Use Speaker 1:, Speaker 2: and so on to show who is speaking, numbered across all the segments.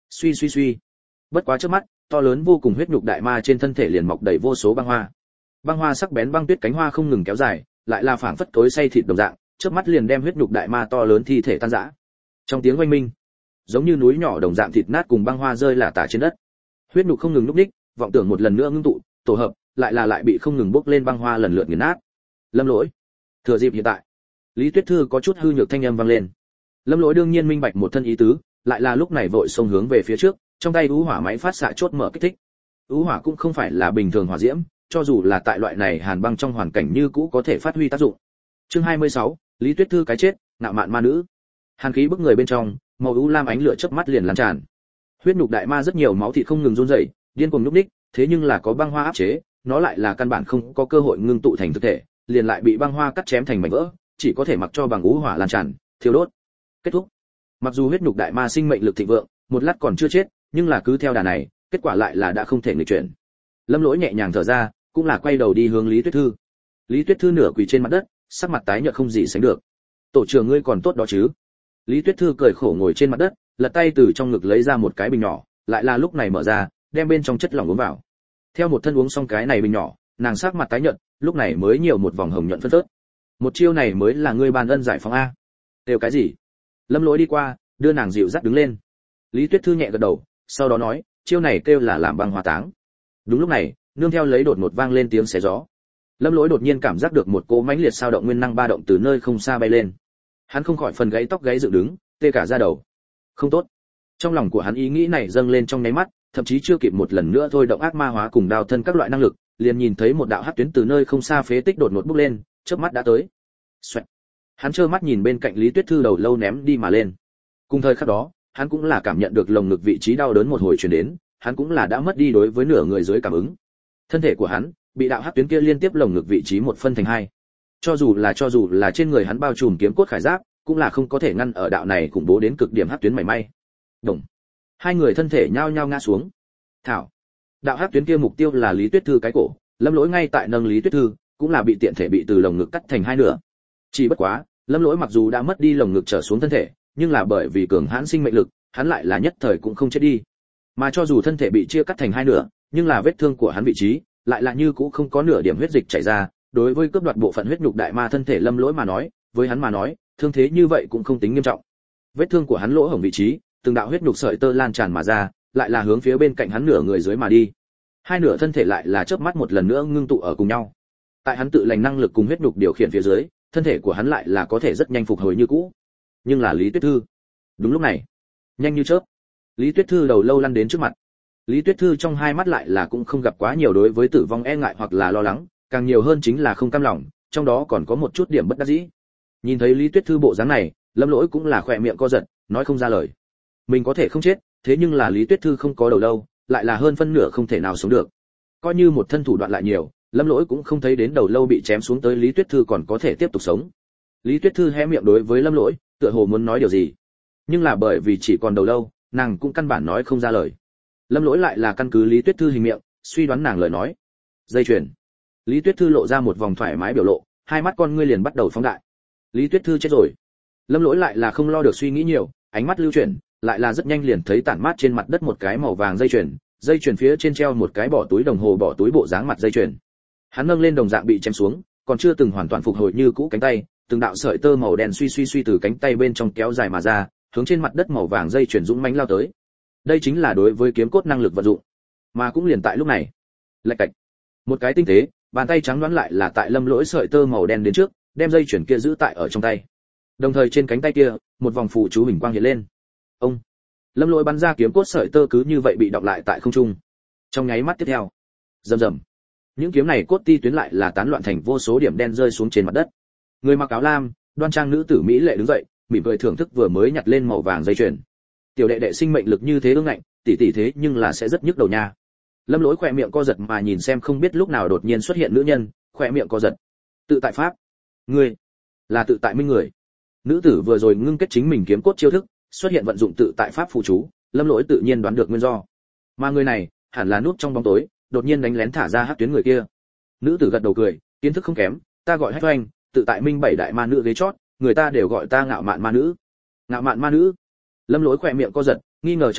Speaker 1: Suy suy suy. Bất quá trước mắt, to lớn vô cùng huyết nhục đại ma trên thân thể liền mọc đầy vô số băng hoa. Băng hoa sắc bén băng tuyết cánh hoa không ngừng kéo dài, lại là phảng phất tối xay thịt đồng dạng, trước mắt liền đem huyết nhục đại ma to lớn thi thể tan rã. Trong tiếng oanh minh, giống như núi nhỏ đồng dạng thịt nát cùng băng hoa rơi lả tả trên đất. Huyết nhục không ngừng lúc đích, vọng tưởng một lần nữa ngưng tụ, tổ hợp, lại bị không ngừng bốc lên băng hoa lần lượt nghiền nát. Lâm Lỗi, thừa dịp hiện tại. Lý Tuyết Thư có chút hư nhược thanh âm vang lên. Lâm Lỗi đương nhiên minh bạch một thân ý tứ, lại là lúc này vội xông hướng về phía trước, trong tay ú hỏa máy phát xạ chốt mở kích thích. Ú hỏa cũng không phải là bình thường hỏa diễm, cho dù là tại loại này hàn băng trong hoàn cảnh như cũ có thể phát huy tác dụng. Chương 26, Lý Tuyết Thư cái chết, ngạo mạn ma nữ. Hàn khí bức người bên trong, màu ưu lam ánh lửa chớp mắt liền lan tràn. Huyết nhục đại ma rất nhiều máu thịt không ngừng run rẩy, điên cuồng nhúc nhích, thế nhưng là có băng hoa áp chế, nó lại là căn bản không có cơ hội ngưng tụ thành thực thể, liền lại bị băng hoa cắt chém thành mảnh vỡ, chỉ có thể mặc cho bằng ú hỏa lan tràn, thiêu đốt. Kết thúc. Mặc dù huyết nhục đại ma sinh mệnh lực thịnh vượng, một lát còn chưa chết, nhưng là cứ theo đà này, kết quả lại là đã không thể nghịch chuyển. Lâm Lỗi nhẹ nhàng thở ra, cũng là quay đầu đi hướng Lý Tuyết Thư. Lý Tuyết Thư nửa quỳ trên mặt đất, sắc mặt tái nhợt không gì sánh được. "Tổ trưởng ngươi còn tốt đó chứ?" Lý Tuyết Thư cười khổ ngồi trên mặt đất, lật tay từ trong ngực lấy ra một cái bình nhỏ, lại là lúc này mở ra, đem bên trong chất lỏng uống vào. Theo một thân uống xong cái này bình nhỏ, nàng sắc mặt tái nhợt, lúc này mới nhiều một vòng hồng nhuận phân phớt. "Một chiêu này mới là ngươi ban ân giải phóng a." "Đều cái gì?" Lâm Lỗi đi qua, đưa nàng dịu dắt đứng lên. Lý Tuyết Thư nhẹ gật đầu, sau đó nói, "Chiêu này kêu là làm băng hỏa táng." Đúng lúc này, nương theo lấy đột ngột vang lên tiếng xé gió. Lâm Lỗi đột nhiên cảm giác được một cỗ mãnh liệt sao động nguyên năng ba động từ nơi không xa bay lên. Hắn không khỏi phần gáy tóc gáy dựng đứng, tê cả da đầu. Không tốt. Trong lòng của hắn ý nghĩ này dâng lên trong nháy mắt, thậm chí chưa kịp một lần nữa thôi động ác ma hóa cùng đao thân các loại năng lực, liền nhìn thấy một đạo hắc tuyến từ nơi không xa phế tích đột ngột bốc lên, chớp mắt đã tới. Xoẹt. Hắn trơ mắt nhìn bên cạnh Lý Tuyết Thư đầu lâu ném đi mà lên. Cùng thời khắc đó, hắn cũng là cảm nhận được lồng ngực vị trí đau đớn một hồi truyền đến, hắn cũng là đã mất đi đối với nửa người dưới cảm ứng. Thân thể của hắn bị đạo hắc tuyến kia liên tiếp lồng ngực vị trí một phân thành hai. Cho dù là trên người hắn bao trùm kiếm cốt khải giáp, cũng là không có thể ngăn ở đạo này khủng bố đến cực điểm hắc tuyến mảy may. Đồng. Hai người thân thể nhao nhao ngã xuống. Thảo. Đạo hắc tuyến kia mục tiêu là Lý Tuyết Thư cái cổ, Lâm Lỗi ngay tại nâng Lý Tuyết Thư, cũng là bị tiện thể bị từ lồng ngực cắt thành hai nửa. Chỉ bất quá, Lâm Lỗi mặc dù đã mất đi lồng ngực trở xuống thân thể, nhưng là bởi vì cường hãn sinh mệnh lực, hắn lại là nhất thời cũng không chết đi. Mà cho dù thân thể bị chia cắt thành hai nửa, nhưng là vết thương của hắn vị trí lại là như cũ không có nửa điểm huyết dịch chảy ra, đối với cướp đoạt bộ phận huyết nhục đại ma thân thể Lâm Lỗi mà nói, với hắn mà nói, thương thế như vậy cũng không tính nghiêm trọng. Vết thương của hắn lỗ hổng vị trí, từng đạo huyết nhục sợi tơ lan tràn mà ra, lại là hướng phía bên cạnh hắn nửa người dưới mà đi. Hai nửa thân thể lại là chớp mắt một lần nữa ngưng tụ ở cùng nhau. Tại hắn tự lành năng lực cùng huyết nhục điều khiển phía dưới, thân thể của hắn lại là có thể rất nhanh phục hồi như cũ. Nhưng là Lý Tuyết Thư, đúng lúc này, nhanh như chớp, Lý Tuyết Thư đầu lâu lăn đến trước mặt. Lý Tuyết Thư trong hai mắt lại là cũng không gặp quá nhiều đối với tử vong e ngại hoặc là lo lắng, càng nhiều hơn chính là không cam lòng, trong đó còn có một chút điểm bất đắc dĩ. Nhìn thấy Lý Tuyết Thư bộ dáng này, Lâm Lỗi cũng là khỏe miệng co giật, nói không ra lời. Mình có thể không chết, thế nhưng là Lý Tuyết Thư không có đầu lâu, lại là hơn phân nửa không thể nào sống được. Coi như một thân thủ đoạn lại nhiều, Lâm Lỗi cũng không thấy đến đầu lâu bị chém xuống tới Lý Tuyết Thư còn có thể tiếp tục sống. Lý Tuyết Thư hé miệng đối với Lâm Lỗi, tựa hồ muốn nói điều gì, nhưng là bởi vì chỉ còn đầu lâu, nàng cũng căn bản nói không ra lời. Lâm Lỗi lại là căn cứ Lý Tuyết Thư hình miệng, suy đoán nàng lời nói. Dây chuyền. Lý Tuyết Thư lộ ra một vòng thoải mái biểu lộ, hai mắt con ngươi liền bắt đầu phóng đại. Lý Tuyết Thư chết rồi. Lâm Lỗi lại là không lo được suy nghĩ nhiều, ánh mắt lưu chuyển, lại là rất nhanh liền thấy tản mát trên mặt đất một cái màu vàng dây chuyền phía trên treo một cái bỏ túi đồng hồ bỏ túi bộ dáng mặt dây chuyền. Hắn nâng lên đồng dạng bị chém xuống, còn chưa từng hoàn toàn phục hồi như cũ cánh tay, từng đạo sợi tơ màu đen suy từ cánh tay bên trong kéo dài mà ra, hướng trên mặt đất màu vàng dây chuyền dũng mãnh lao tới. Đây chính là đối với kiếm cốt năng lực vận dụng. Mà cũng liền tại lúc này, lạch cạch, một cái tinh tế, bàn tay trắng nõn lại là tại Lâm Lỗi sợi tơ màu đen đến trước, đem dây chuyền kia giữ tại ở trong tay. Đồng thời trên cánh tay kia, một vòng phụ chú hình quang hiện lên. Ông. Lâm Lỗi bắn ra kiếm cốt sợi tơ cứ như vậy bị đọng lại tại không trung. Trong nháy mắt tiếp theo, rầm rầm, những kiếm này cốt ti tuyến lại là tán loạn thành vô số điểm đen rơi xuống trên mặt đất. Người mặc áo lam, đoan trang nữ tử mỹ lệ đứng dậy, mỉm cười thưởng thức vừa mới nhặt lên màu vàng dây chuyền. Tiểu đệ đệ sinh mệnh lực như thế ương ngạnh, tỷ thế nhưng là sẽ rất nhức đầu nha. Lâm Lỗi khỏe miệng co giật mà nhìn xem không biết lúc nào đột nhiên xuất hiện nữ nhân, khỏe miệng co giật. Tự tại pháp, ngươi là tự tại minh người. Nữ tử vừa rồi ngưng kết chính mình kiếm cốt chiêu thức, xuất hiện vận dụng tự tại pháp phù chú, Lâm Lỗi tự nhiên đoán được nguyên do. Mà người này, hẳn là núp trong bóng tối, đột nhiên đánh lén thả ra hắc tuyến người kia. Nữ tử gật đầu cười, kiến thức không kém, ta gọi Hách Oanh, tự tại minh bảy đại ma nữ ghế chót, người ta đều gọi ta ngạo mạn ma nữ. Ngạo mạn ma nữ. Lâm Lỗi khỏe miệng co giật, nghi ngờ trong lòng,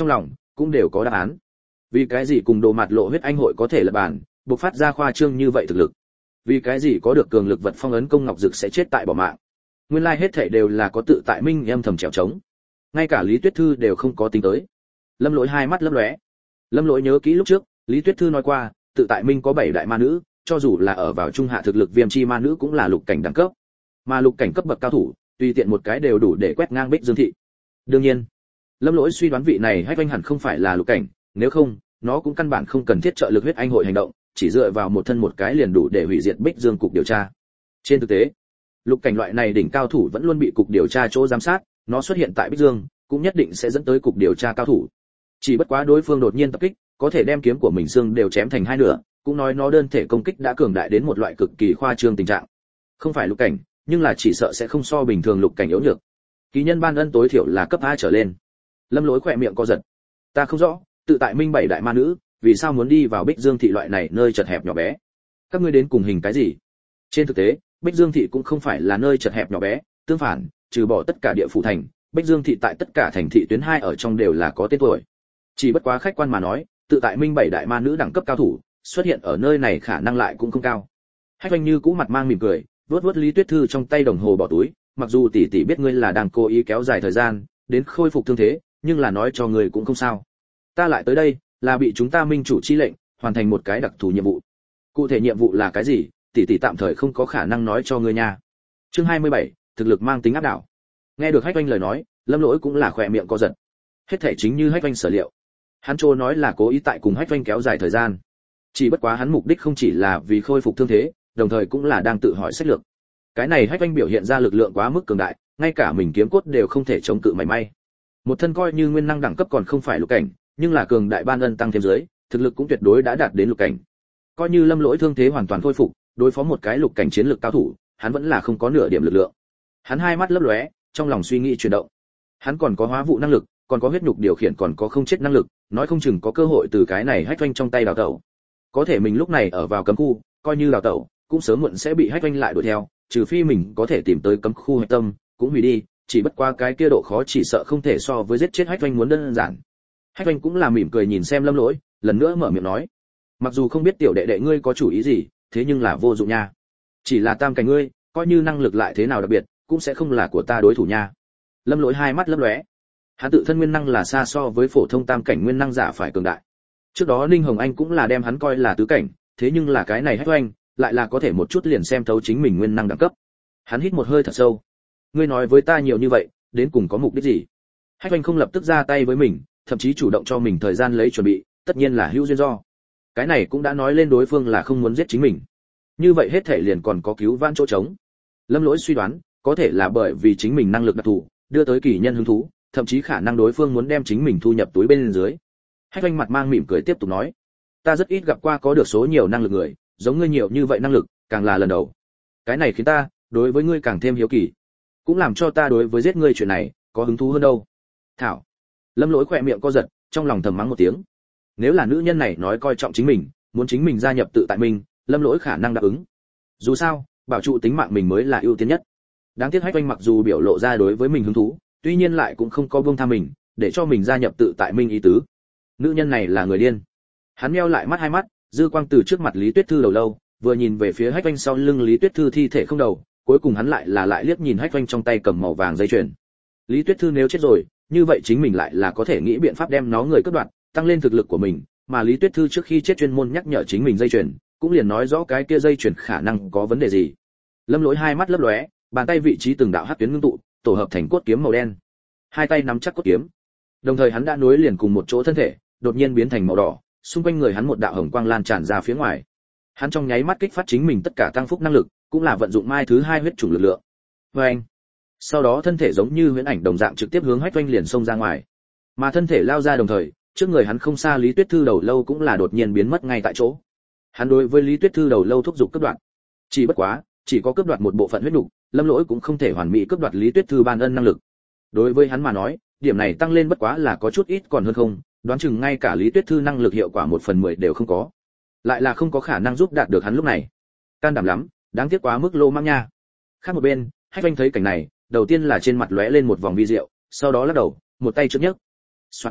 Speaker 1: cũng đều có đáp án. Vì cái gì cùng Đồ Mạt Lộ huyết anh hội có thể là bản, bộc phát ra khoa trương như vậy thực lực? Vì cái gì có được cường lực vật phong ấn công ngọc dực sẽ chết tại bỏ mạng? Nguyên lai hết thảy đều là có tự tại minh âm thầm trèo trống. Ngay cả Lý Tuyết Thư đều không có tính tới. Lâm Lỗi hai mắt lấp lóe. Lâm Lỗi nhớ kỹ lúc trước, Lý Tuyết Thư nói qua, tự tại minh có 7 đại ma nữ, cho dù là ở vào trung hạ thực lực viêm chi ma nữ cũng là lục cảnh đẳng cấp. Mà lục cảnh cấp bậc cao thủ, tùy tiện một cái đều đủ để quét ngang Bích Dương thị. Đương nhiên, Lâm Lỗi suy đoán vị này Hách Oanh hẳn không phải là lục cảnh, nếu không, nó cũng căn bản không cần thiết trợ lực huyết anh hội hành động, chỉ dựa vào một thân một cái liền đủ để hủy diệt Bích Dương cục điều tra. Trên thực tế, lục cảnh loại này đỉnh cao thủ vẫn luôn bị cục điều tra chỗ giám sát, nó xuất hiện tại Bích Dương, cũng nhất định sẽ dẫn tới cục điều tra cao thủ. Chỉ bất quá đối phương đột nhiên tập kích, có thể đem kiếm của mình xương đều chém thành hai nửa, cũng nói nó đơn thể công kích đã cường đại đến một loại cực kỳ khoa trương tình trạng. Không phải lục cảnh, nhưng là chỉ sợ sẽ không so bình thường lục cảnh yếu nhược. Ký nhân ban ân tối thiểu là cấp A trở lên. Lâm Lỗi khỏe miệng co giật. Ta không rõ, tự tại minh 7 đại ma nữ, vì sao muốn đi vào Bích Dương thị loại này nơi chật hẹp nhỏ bé? Các ngươi đến cùng hình cái gì? Trên thực tế, Bích Dương thị cũng không phải là nơi chật hẹp nhỏ bé, tương phản, trừ bỏ tất cả địa phủ thành, Bích Dương thị tại tất cả thành thị tuyến 2 ở trong đều là có tên tuổi. Chỉ bất quá khách quan mà nói, tự tại minh 7 đại ma nữ đẳng cấp cao thủ, xuất hiện ở nơi này khả năng lại cũng không cao. Hách Oanh như cũ mặt mang mỉm cười, vuốt vuốt Lý Tuyết Thư trong tay đồng hồ bỏ túi, mặc dù tỷ tỷ biết ngươi là đang cố ý kéo dài thời gian, đến khôi phục thương thế, nhưng là nói cho ngươi cũng không sao. Ta lại tới đây, là bị chúng ta minh chủ chi lệnh, hoàn thành một cái đặc thù nhiệm vụ. Cụ thể nhiệm vụ là cái gì, tỷ tỷ tạm thời không có khả năng nói cho ngươi nha. Chương 27, thực lực mang tính áp đảo. Nghe được Hách Oanh lời nói, Lâm Lỗi cũng là khỏe miệng co giật. Hết thảy chính như Hách Oanh sở liệu. Hắn trô nói là cố ý tại cùng Hách Oanh kéo dài thời gian. Chỉ bất quá hắn mục đích không chỉ là vì khôi phục thương thế, đồng thời cũng là đang tự hỏi sách lược. Cái này Hách Oanh biểu hiện ra lực lượng quá mức cường đại, ngay cả mình kiếm cốt đều không thể chống cự mảy may. Một thân coi như nguyên năng đẳng cấp còn không phải lục cảnh, nhưng là cường đại ban ân tăng thêm dưới, thực lực cũng tuyệt đối đã đạt đến lục cảnh. Coi như Lâm Lỗi thương thế hoàn toàn khôi phục, đối phó một cái lục cảnh chiến lược cao thủ, hắn vẫn là không có nửa điểm lực lượng. Hắn hai mắt lấp lóe, trong lòng suy nghĩ chuyển động. Hắn còn có hóa vụ năng lực, còn có huyết nhục điều khiển, còn có không chết năng lực, nói không chừng có cơ hội từ cái này Hách Oanh trong tay đào tẩu. Có thể mình lúc này ở vào cấm khu, coi như đào tẩu, cũng sớm muộn sẽ bị Hách Oanh lại đuổi theo, trừ phi mình có thể tìm tới cấm khu hạch tâm, cũng hủy đi, chỉ bất qua cái kia độ khó chỉ sợ không thể so với giết chết Hách Oanh muốn đơn giản. Hách Oanh cũng là mỉm cười nhìn xem Lâm Lỗi, lần nữa mở miệng nói: "Mặc dù không biết tiểu đệ đệ ngươi có chủ ý gì, thế nhưng là vô dụng nha. Chỉ là tam cảnh ngươi, coi như năng lực lại thế nào đặc biệt, cũng sẽ không là của ta đối thủ nha." Lâm Lỗi hai mắt lấp lóe. Hắn tự thân nguyên năng là xa so với phổ thông tam cảnh nguyên năng giả phải cường đại. Trước đó Ninh Hồng Anh cũng là đem hắn coi là tứ cảnh, thế nhưng là cái này Hách Oanh lại là có thể một chút liền xem thấu chính mình nguyên năng đẳng cấp. Hắn hít một hơi thật sâu. "Ngươi nói với ta nhiều như vậy, đến cùng có mục đích gì?" Hách Oanh không lập tức ra tay với mình, thậm chí chủ động cho mình thời gian lấy chuẩn bị, tất nhiên là hữu duyên do. Cái này cũng đã nói lên đối phương là không muốn giết chính mình. Như vậy hết thể liền còn có cứu vãn chỗ trống. Lâm Lỗi suy đoán, có thể là bởi vì chính mình năng lực đặc thù, đưa tới kỳ nhân hứng thú, thậm chí khả năng đối phương muốn đem chính mình thu nhập túi bên dưới. Hách Oanh mặt mang mỉm cười tiếp tục nói: "Ta rất ít gặp qua có được số nhiều năng lực người, giống ngươi nhiều như vậy năng lực, càng là lần đầu. Cái này khiến ta đối với ngươi càng thêm hiếu kỳ, cũng làm cho ta đối với giết ngươi chuyện này có hứng thú hơn đâu." Thảo. Lâm Lỗi khỏe miệng co giật, trong lòng thầm mắng một tiếng. Nếu là nữ nhân này nói coi trọng chính mình, muốn chính mình gia nhập tự tại mình, Lâm Lỗi khả năng đáp ứng. Dù sao, bảo trụ tính mạng mình mới là ưu tiên nhất. Đáng tiếc Hách Oanh mặc dù biểu lộ ra đối với mình hứng thú, tuy nhiên lại cũng không có buông tha mình, để cho mình gia nhập tự tại minh ý tứ. Nữ nhân này là người điên. Hắn meo lại mắt hai mắt, dư quang từ trước mặt Lý Tuyết Thư đầu lâu, vừa nhìn về phía Hách Oanh sau lưng Lý Tuyết Thư thi thể không đầu, cuối cùng hắn lại liếc nhìn Hách Oanh trong tay cầm màu vàng dây chuyền. Lý Tuyết Thư nếu chết rồi, như vậy chính mình lại là có thể nghĩ biện pháp đem nó người cướp đoạt, tăng lên thực lực của mình, mà Lý Tuyết Thư trước khi chết chuyên môn nhắc nhở chính mình dây chuyền, cũng liền nói rõ cái kia dây chuyền khả năng có vấn đề gì. Lâm Lỗi hai mắt lấp lóe, bàn tay vị trí từng đạo hắc tuyến ngưng tụ, tổ hợp thành cốt kiếm màu đen. Hai tay nắm chắc cốt kiếm. Đồng thời hắn đã nối liền cùng một chỗ thân thể, đột nhiên biến thành màu đỏ, xung quanh người hắn một đạo hồng quang lan tràn ra phía ngoài. Hắn trong nháy mắt kích phát chính mình tất cả tăng phúc năng lực, cũng là vận dụng mai thứ hai huyết chủng lực lượng. Oeng. Sau đó thân thể giống như huyễn ảnh đồng dạng trực tiếp hướng Hách Oanh liền xông ra ngoài. Mà thân thể lao ra đồng thời, trước người hắn không xa Lý Tuyết Thư đầu lâu cũng là đột nhiên biến mất ngay tại chỗ. Hắn đối với Lý Tuyết Thư đầu lâu thúc giục cướp đoạt. Chỉ bất quá, chỉ có cướp đoạt một bộ phận huyết nục, Lâm Lỗi cũng không thể hoàn mỹ cướp đoạt Lý Tuyết Thư ban ân năng lực. Đối với hắn mà nói, điểm này tăng lên bất quá là có chút ít còn hơn không, đoán chừng ngay cả Lý Tuyết Thư năng lực hiệu quả 1/10 đều không có. Lại là không có khả năng giúp đạt được hắn lúc này. Can đảm lắm, đáng tiếc quá mức lô mang nha. Khác một bên, Hách Oanh thấy cảnh này, đầu tiên là trên mặt lóe lên một vòng vi diệu, sau đó lắc đầu, một tay trước nhấc. Soạt.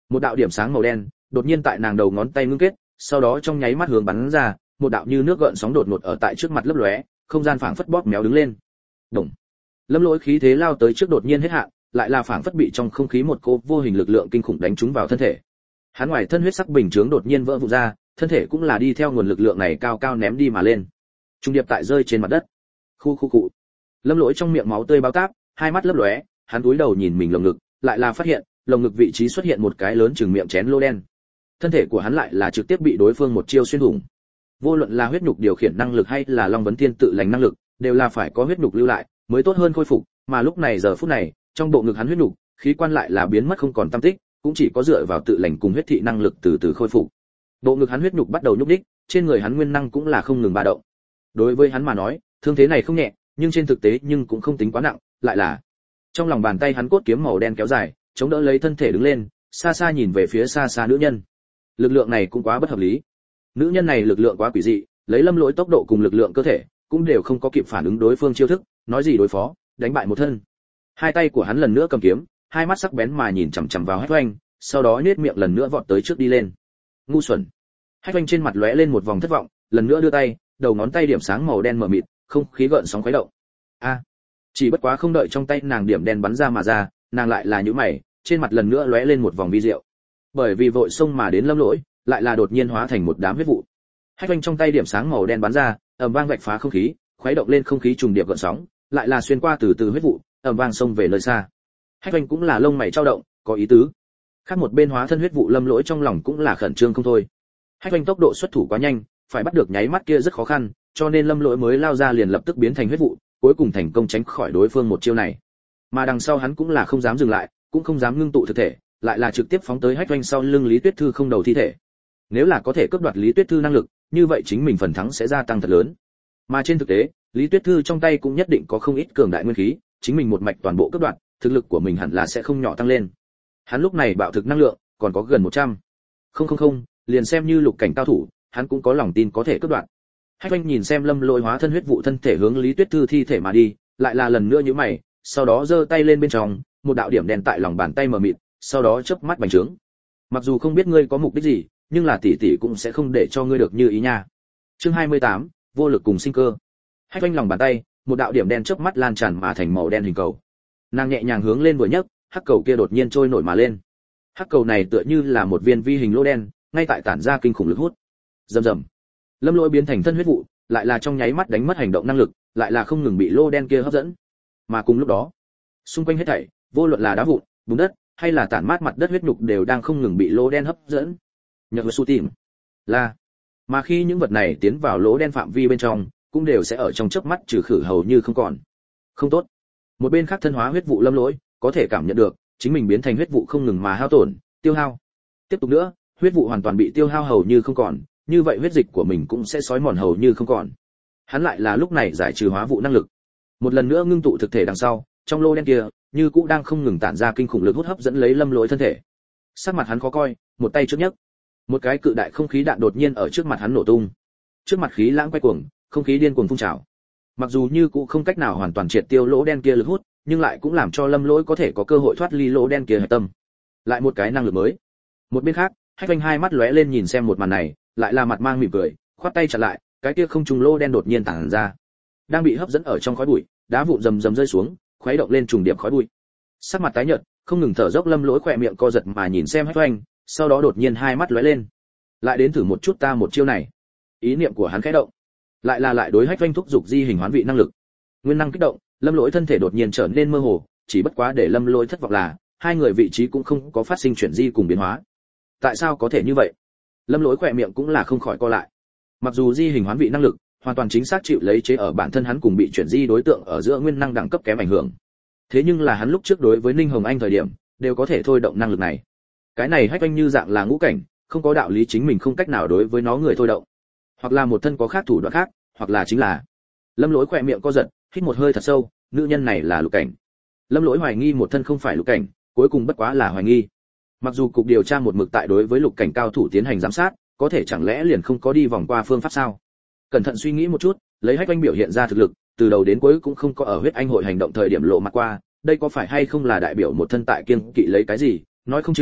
Speaker 1: Một đạo điểm sáng màu đen đột nhiên tại nàng đầu ngón tay ngưng kết, sau đó trong nháy mắt hướng bắn ra, một đạo như nước gợn sóng đột ngột ở tại trước mặt lấp lóe, không gian phảng phất bóp méo đứng lên. Đùng. Lâm Lỗi khí thế lao tới trước đột nhiên hết hạn, lại là phảng phất bị trong không khí một cỗ vô hình lực lượng kinh khủng đánh trúng vào thân thể. Hắn ngoài thân huyết sắc bình chướng đột nhiên vỡ vụn ra, thân thể cũng là đi theo nguồn lực lượng này cao cao ném đi mà lên. Trung điệp tại rơi trên mặt đất. Khu khu cụ. Lâm Lỗi trong miệng máu tươi bao táp, hai mắt lấp lóe, hắn cúi đầu nhìn mình lồng ngực, lại là phát hiện, lồng ngực vị trí xuất hiện một cái lớn chừng miệng chén lỗ đen. Thân thể của hắn lại là trực tiếp bị đối phương một chiêu xuyên thủng. Vô luận là huyết nhục điều khiển năng lực hay là Long Vấn Thiên tự lành năng lực, đều là phải có huyết nhục lưu lại, mới tốt hơn khôi phục, mà lúc này giờ phút này, trong bộ ngực hắn huyết nhục, khí quan lại là biến mất không còn tăm tích, cũng chỉ có dựa vào tự lành cùng huyết thị năng lực từ từ khôi phục. Bộ ngực hắn huyết nhục bắt đầu nhúc nhích, trên người hắn nguyên năng cũng là không ngừng ba động. Đối với hắn mà nói, thương thế này không nhẹ, nhưng trên thực tế nhưng cũng không tính quá nặng, lại là trong lòng bàn tay hắn cốt kiếm màu đen kéo dài, chống đỡ lấy thân thể đứng lên, xa xa nhìn về phía xa xa nữ nhân. Lực lượng này cũng quá bất hợp lý. Nữ nhân này lực lượng quá quỷ dị, lấy Lâm Lỗi tốc độ cùng lực lượng cơ thể, cũng đều không có kịp phản ứng đối phương chiêu thức, nói gì đối phó, đánh bại một thân. Hai tay của hắn lần nữa cầm kiếm, hai mắt sắc bén mà nhìn chằm chằm vào Hách Oanh, sau đó nhếch miệng lần nữa vọt tới trước đi lên. Ngu xuẩn. Hách Oanh trên mặt lóe lên một vòng thất vọng, lần nữa đưa tay, đầu ngón tay điểm sáng màu đen mờ mịt, không khí gợn sóng khuấy động. A. Chỉ bất quá không đợi trong tay nàng điểm đen bắn ra mà ra, nàng lại là nhíu mày, trên mặt lần nữa lóe lên một vòng vi diệu. Bởi vì vội xông mà đến Lâm Lỗi, lại là đột nhiên hóa thành một đám huyết vụ. Hách Oanh trong tay điểm sáng màu đen bắn ra, ầm vang vạch phá không khí, khuấy động lên không khí trùng điệp gợn sóng, lại là xuyên qua từ từ huyết vụ, ầm vang xông về nơi xa. Hách Oanh cũng là lông mày chao động, có ý tứ. Khác một bên hóa thân huyết vụ Lâm Lỗi trong lòng cũng là khẩn trương không thôi. Hách Oanh tốc độ xuất thủ quá nhanh, phải bắt được nháy mắt kia rất khó khăn, cho nên Lâm Lỗi mới lao ra liền lập tức biến thành huyết vụ, cuối cùng thành công tránh khỏi đối phương một chiêu này. Mà đằng sau hắn cũng là không dám dừng lại, cũng không dám ngưng tụ thực thể, lại là trực tiếp phóng tới Hách Oanh sau lưng Lý Tuyết Thư không đầu thi thể. Nếu là có thể cướp đoạt Lý Tuyết Thư năng lực, như vậy chính mình phần thắng sẽ gia tăng thật lớn. Mà trên thực tế, Lý Tuyết Thư trong tay cũng nhất định có không ít cường đại nguyên khí, chính mình một mạch toàn bộ cướp đoạt, thực lực của mình hẳn là sẽ không nhỏ tăng lên. Hắn lúc này bạo thực năng lượng còn có gần 100. Không, liền xem như lục cảnh cao thủ, hắn cũng có lòng tin có thể cướp đoạt. Hách Oanh nhìn xem Lâm Lỗi hóa thân huyết vụ thân thể hướng Lý Tuyết Thư thi thể mà đi, lại là lần nữa nhíu mày, sau đó giơ tay lên bên trong, một đạo điểm đen tại lòng bàn tay mờ mịt, sau đó chớp mắt bành trướng. Mặc dù không biết ngươi có mục đích gì, nhưng là tỷ tỷ cũng sẽ không để cho ngươi được như ý nha. Chương 28, vô lực cùng sinh cơ. Hách Oanh lòng bàn tay, một đạo điểm đen chớp mắt lan tràn mà thành màu đen hình cầu. Nàng nhẹ nhàng hướng lên vừa nhấc, hắc cầu kia đột nhiên trôi nổi mà lên. Hắc cầu này tựa như là một viên vi hình lỗ đen, ngay tại tản ra kinh khủng lực hút. Rầm rầm. Lâm Lỗi biến thành thân huyết vụ, lại là trong nháy mắt đánh mất hành động năng lực, lại là không ngừng bị lỗ đen kia hấp dẫn. Mà cùng lúc đó, xung quanh hết thảy, vô luận là đá vụn, bùn đất, hay là tản mát mặt đất huyết nhục đều đang không ngừng bị lỗ đen hấp dẫn. Nhờ su tìm là, mà khi những vật này tiến vào lỗ đen phạm vi bên trong, cũng đều sẽ ở trong chớp mắt trừ khử hầu như không còn. Không tốt. Một bên khác thân hóa huyết vụ Lâm Lỗi, có thể cảm nhận được, chính mình biến thành huyết vụ không ngừng mà hao tổn, tiêu hao. Tiếp tục nữa, huyết vụ hoàn toàn bị tiêu hao hầu như không còn, như vậy huyết dịch của mình cũng sẽ xói mòn hầu như không còn. Hắn lại là lúc này giải trừ hóa vụ năng lực. Một lần nữa ngưng tụ thực thể đằng sau, trong lô đen kia, như cũ đang không ngừng tản ra kinh khủng lực hút hấp dẫn lấy Lâm Lỗi thân thể. Sắc mặt hắn khó coi, một tay trước nhấc, một cái cự đại không khí đạn đột nhiên ở trước mặt hắn nổ tung. Trước mặt khí lãng quay cuồng, không khí điên cuồng phun trào. Mặc dù như cũ không cách nào hoàn toàn triệt tiêu lỗ đen kia lực hút, nhưng lại cũng làm cho Lâm Lỗi có thể có cơ hội thoát ly lỗ đen kia hạch tâm. Lại một cái năng lực mới. Một bên khác, Hách Oanh hai mắt lóe lên nhìn xem một màn này, lại là mặt mang mỉm cười, khoát tay chặn lại, cái kia không trùng lỗ đen đột nhiên tản ra. Đang bị hấp dẫn ở trong khói bụi, đá vụn rầm rầm rơi xuống, khuấy động lên trùng điệp khói bụi. Sắc mặt tái nhợt, không ngừng thở dốc Lâm Lỗi khỏe miệng co giật mà nhìn xem Hách Oanh, sau đó đột nhiên hai mắt lóe lên. Lại đến thử một chút ta một chiêu này. Ý niệm của hắn khẽ động, lại đối Hách Oanh thúc dục di hình hoán vị năng lực. Nguyên năng kích động, Lâm Lỗi thân thể đột nhiên trở nên mơ hồ, chỉ bất quá để Lâm Lỗi thất vọng là, hai người vị trí cũng không có phát sinh chuyển di cùng biến hóa. Tại sao có thể như vậy? Lâm Lỗi khỏe miệng cũng là không khỏi co lại. Mặc dù di hình hoán vị năng lực hoàn toàn chính xác chịu lấy chế ở bản thân hắn cùng bị chuyển di đối tượng ở giữa nguyên năng đẳng cấp kém ảnh hưởng. Thế nhưng là hắn lúc trước đối với Ninh Hồng Anh thời điểm, đều có thể thôi động năng lực này. Cái này Hách Oanh như dạng là ngũ cảnh, không có đạo lý chính mình không cách nào đối với nó người thôi động. Hoặc là một thân có khác thủ đoạn khác, hoặc là chính là. Lâm Lỗi khỏe miệng co giật, hít một hơi thật sâu, nữ nhân này là lục cảnh. Lâm Lỗi hoài nghi một thân không phải lục cảnh, cuối cùng bất quá là hoài nghi. Mặc dù cục điều tra một mực tại đối với lục cảnh cao thủ tiến hành giám sát, có thể chẳng lẽ liền không có đi vòng qua phương pháp sao? Cẩn thận suy nghĩ một chút, lấy Hách Oanh biểu hiện ra thực lực, từ đầu đến cuối cũng không có ở huyết anh hội hành động thời điểm lộ mặt qua, đây có phải hay không là đại biểu một thân tại kiêng kỵ lấy cái gì, nói không chừng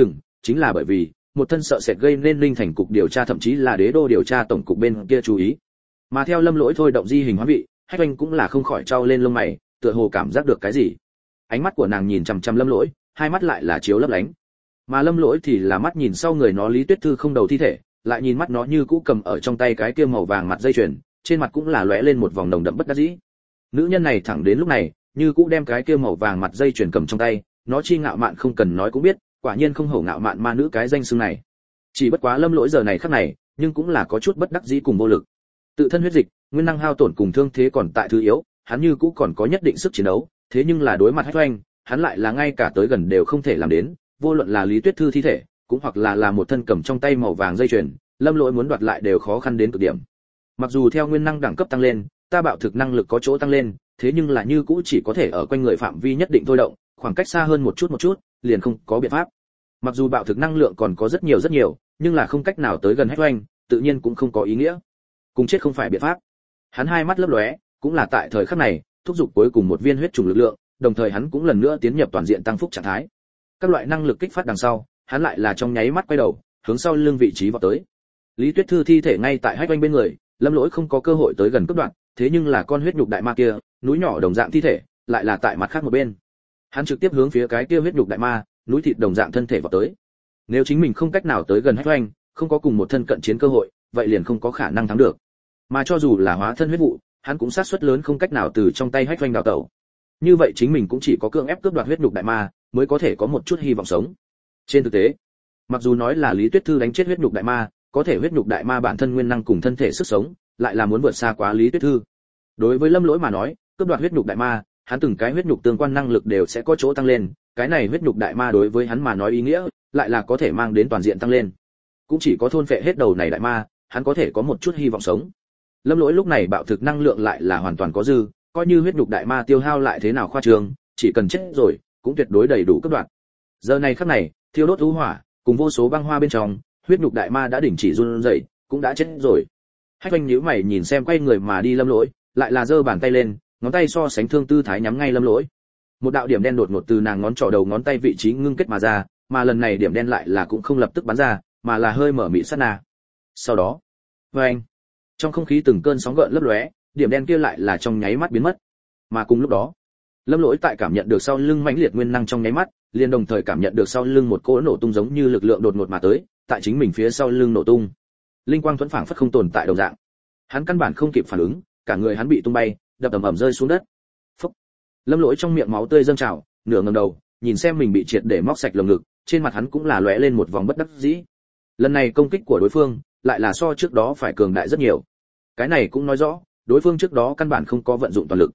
Speaker 1: chính là bởi vì một thân sợ sệt gây nên linh thành cục điều tra thậm chí là đế đô điều tra tổng cục bên kia chú ý. Mà theo Lâm Lỗi thôi động di hình hóa vị, Hách Oanh cũng là không khỏi trao lên lông mày, tựa hồ cảm giác được cái gì. Ánh mắt của nàng nhìn chằm chằm Lâm Lỗi, hai mắt lại là chiếu lấp lánh. Mà Lâm Lỗi thì là mắt nhìn sau người nó Lý Tuyết Thư không đầu thi thể, lại nhìn mắt nó như cũ cầm ở trong tay cái kia màu vàng mặt dây chuyền, trên mặt cũng là lóe lên một vòng nồng đậm bất đắc dĩ. Nữ nhân này thẳng đến lúc này, như cũ đem cái kia màu vàng mặt dây chuyền cầm trong tay, nó chi ngạo mạn không cần nói cũng biết, quả nhiên không hổ ngạo mạn ma nữ cái danh xưng này. Chỉ bất quá Lâm Lỗi giờ này khắc này, nhưng cũng là có chút bất đắc dĩ cùng vô lực. Tự thân huyết dịch, nguyên năng hao tổn cùng thương thế còn tại thứ yếu, hắn như cũ còn có nhất định sức chiến đấu, thế nhưng là đối mặt Hách Oanh, hắn lại là ngay cả tới gần đều không thể làm đến, vô luận là Lý Tuyết Thư thi thể, cũng hoặc là một thân cầm trong tay màu vàng dây chuyền, Lâm Lỗi muốn đoạt lại đều khó khăn đến cực điểm. Mặc dù theo nguyên năng đẳng cấp tăng lên, ta bạo thực năng lực có chỗ tăng lên, thế nhưng là như cũ chỉ có thể ở quanh người phạm vi nhất định thôi động, khoảng cách xa hơn một chút, liền không có biện pháp. Mặc dù bạo thực năng lượng còn có rất nhiều, nhưng là không cách nào tới gần Hách Oanh, tự nhiên cũng không có ý nghĩa. Cùng chết không phải biện pháp. Hắn hai mắt lấp lóe, cũng là tại thời khắc này, thúc giục cuối cùng một viên huyết trùng lực lượng, đồng thời hắn cũng lần nữa tiến nhập toàn diện tăng phúc trạng thái. Các loại năng lực kích phát đằng sau, hắn lại là trong nháy mắt quay đầu, hướng sau lưng vị trí vọt tới. Lý Tuyết Thư thi thể ngay tại Hách Oanh bên người, Lâm Lỗi không có cơ hội tới gần cướp đoạn, thế nhưng là con huyết nhục đại ma kia, núi nhỏ đồng dạng thi thể, lại là tại mặt khác một bên. Hắn trực tiếp hướng phía cái kia huyết nhục đại ma, núi thịt đồng dạng thân thể vọt tới. Nếu chính mình không cách nào tới gần Hách Oanh, không có cùng một thân cận chiến cơ hội, vậy liền không có khả năng thắng được. Mà cho dù là hóa thân huyết vụ, hắn cũng xác suất lớn không cách nào từ trong tay Hách Oanh đào tẩu. Như vậy chính mình cũng chỉ có cưỡng ép cướp đoạt huyết nhục đại ma, mới có thể có một chút hy vọng sống. Trên thực tế, mặc dù nói là Lý Tuyết Thư đánh chết huyết nhục đại ma, có thể huyết nhục đại ma bản thân nguyên năng cùng thân thể sức sống, lại là muốn vượt xa quá Lý Tuyết Thư. Đối với Lâm Lỗi mà nói, cướp đoạt huyết nhục đại ma, hắn từng cái huyết nhục tương quan năng lực đều sẽ có chỗ tăng lên, cái này huyết nhục đại ma đối với hắn mà nói ý nghĩa, lại là có thể mang đến toàn diện tăng lên. Cũng chỉ có thôn phệ hết đầu này đại ma, hắn có thể có một chút hy vọng sống. Lâm Lỗi lúc này bạo thực năng lượng lại là hoàn toàn có dư, coi như huyết nhục đại ma tiêu hao lại thế nào khoa trương, chỉ cần chết rồi, cũng tuyệt đối đầy đủ cấp đoạn. Giờ này khắc này, thiêu đốt u hỏa, cùng vô số băng hoa bên trong, huyết nhục đại ma đã đình chỉ run rẩy, cũng đã chết rồi. Hách Oanh nhíu mày nhìn xem quay người mà đi Lâm Lỗi, lại là giơ bàn tay lên, ngón tay so sánh thương tư thái nhắm ngay Lâm Lỗi. Một đạo điểm đen đột ngột từ nàng ngón trỏ đầu ngón tay vị trí ngưng kết mà ra, mà lần này điểm đen lại là cũng không lập tức bắn ra, mà là hơi mở mị sát na. Sau đó, oeng, trong không khí từng cơn sóng gợn lấp lóe, điểm đen kia lại là trong nháy mắt biến mất. Mà cùng lúc đó, Lâm Lỗi tại cảm nhận được sau lưng mãnh liệt nguyên năng trong nháy mắt, liền đồng thời cảm nhận được sau lưng một cỗ nổ tung giống như lực lượng đột ngột mà tới, tại chính mình phía sau lưng nổ tung. Linh quang thuẫn phảng phất không tồn tại đồng dạng. Hắn căn bản không kịp phản ứng, cả người hắn bị tung bay, đập ầm ầm rơi xuống đất. Phốc. Lâm Lỗi trong miệng máu tươi dâng trào, nửa ngẩng đầu, nhìn xem mình bị triệt để móc sạch lồng ngực, trên mặt hắn cũng là lóe lên một vòng bất đắc dĩ. Lần này công kích của đối phương, lại là so trước đó phải cường đại rất nhiều. Cái này cũng nói rõ, đối phương trước đó căn bản không có vận dụng toàn lực.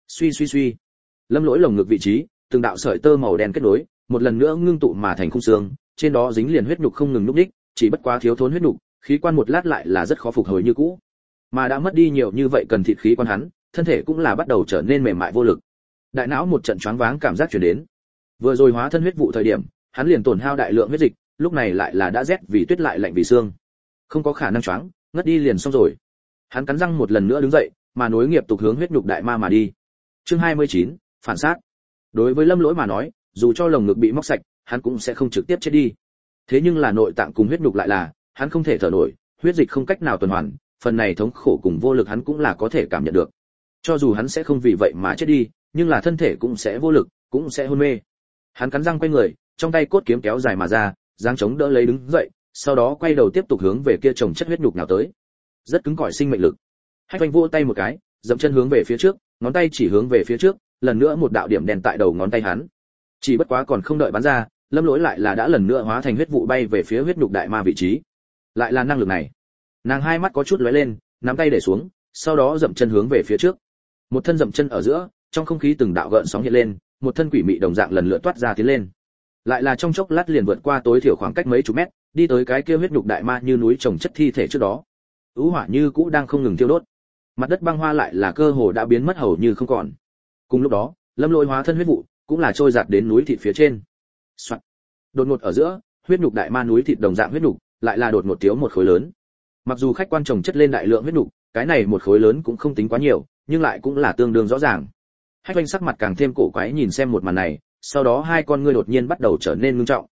Speaker 1: Suy. Lâm Lỗi lồng ngực vị trí, từng đạo sợi tơ màu đen kết nối, một lần nữa ngưng tụ mà thành khung xương, trên đó dính liền huyết nhục không ngừng núp đích, chỉ bất quá thiếu thốn huyết nhục, khí quan một lát lại là rất khó phục hồi như cũ. Mà đã mất đi nhiều như vậy cần thịt khí quan hắn, thân thể cũng là bắt đầu trở nên mềm mại vô lực. Đại não một trận choáng váng cảm giác truyền đến. Vừa rồi hóa thân huyết vụ thời điểm, hắn liền tổn hao đại lượng huyết dịch, lúc này lại là đã rét vì tuyết lại lạnh vì xương. Không có khả năng choáng, ngất đi liền xong rồi. Hắn cắn răng một lần nữa đứng dậy, mà nối nghiệp tục hướng huyết nhục đại ma mà đi. Chương 29, phản sát. Đối với Lâm Lỗi mà nói, dù cho lồng ngực bị móc sạch, hắn cũng sẽ không trực tiếp chết đi. Thế nhưng là nội tạng cùng huyết nhục lại là, hắn không thể thở nổi, huyết dịch không cách nào tuần hoàn, phần này thống khổ cùng vô lực hắn cũng là có thể cảm nhận được. Cho dù hắn sẽ không vì vậy mà chết đi, nhưng là thân thể cũng sẽ vô lực, cũng sẽ hôn mê. Hắn cắn răng quay người, trong tay cốt kiếm kéo dài mà ra, giáng chống đỡ lấy đứng dậy, sau đó quay đầu tiếp tục hướng về kia chồng chất huyết nhục nào tới. Rất cứng cỏi sinh mệnh lực. Hách Oanh vỗ tay một cái, dậm chân hướng về phía trước, ngón tay chỉ hướng về phía trước, lần nữa một đạo điểm đèn tại đầu ngón tay hắn. Chỉ bất quá còn không đợi bắn ra, Lâm Lỗi lại là đã lần nữa hóa thành huyết vụ bay về phía huyết nhục đại ma vị trí. Lại là năng lực này. Nàng hai mắt có chút lóe lên, nắm tay để xuống, sau đó dậm chân hướng về phía trước. Một thân dậm chân ở giữa, trong không khí từng đạo gợn sóng hiện lên, một thân quỷ mị đồng dạng lần lượt toát ra tiến lên. Lại là trong chốc lát liền vượt qua tối thiểu khoảng cách mấy chục mét, đi tới cái kia huyết nhục đại ma như núi chồng chất thi thể trước đó. Ú hỏa như cũ đang không ngừng thiêu đốt. Mặt đất băng hoa lại là cơ hồ đã biến mất hầu như không còn. Cùng lúc đó, Lâm Lỗi hóa thân huyết vụ, cũng là trôi giạt đến núi thịt phía trên. Soạn. Đột ngột ở giữa, huyết nhục đại ma núi thịt đồng dạng huyết nhục, lại là đột ngột thiếu một khối lớn. Mặc dù khách quan trồng chất lên đại lượng huyết nhục, cái này một khối lớn cũng không tính quá nhiều, nhưng lại cũng là tương đương rõ ràng. Hách Oanh sắc mặt càng thêm cổ quái nhìn xem một màn này, sau đó hai con ngươi đột nhiên bắt đầu trở nên ngưng trọng.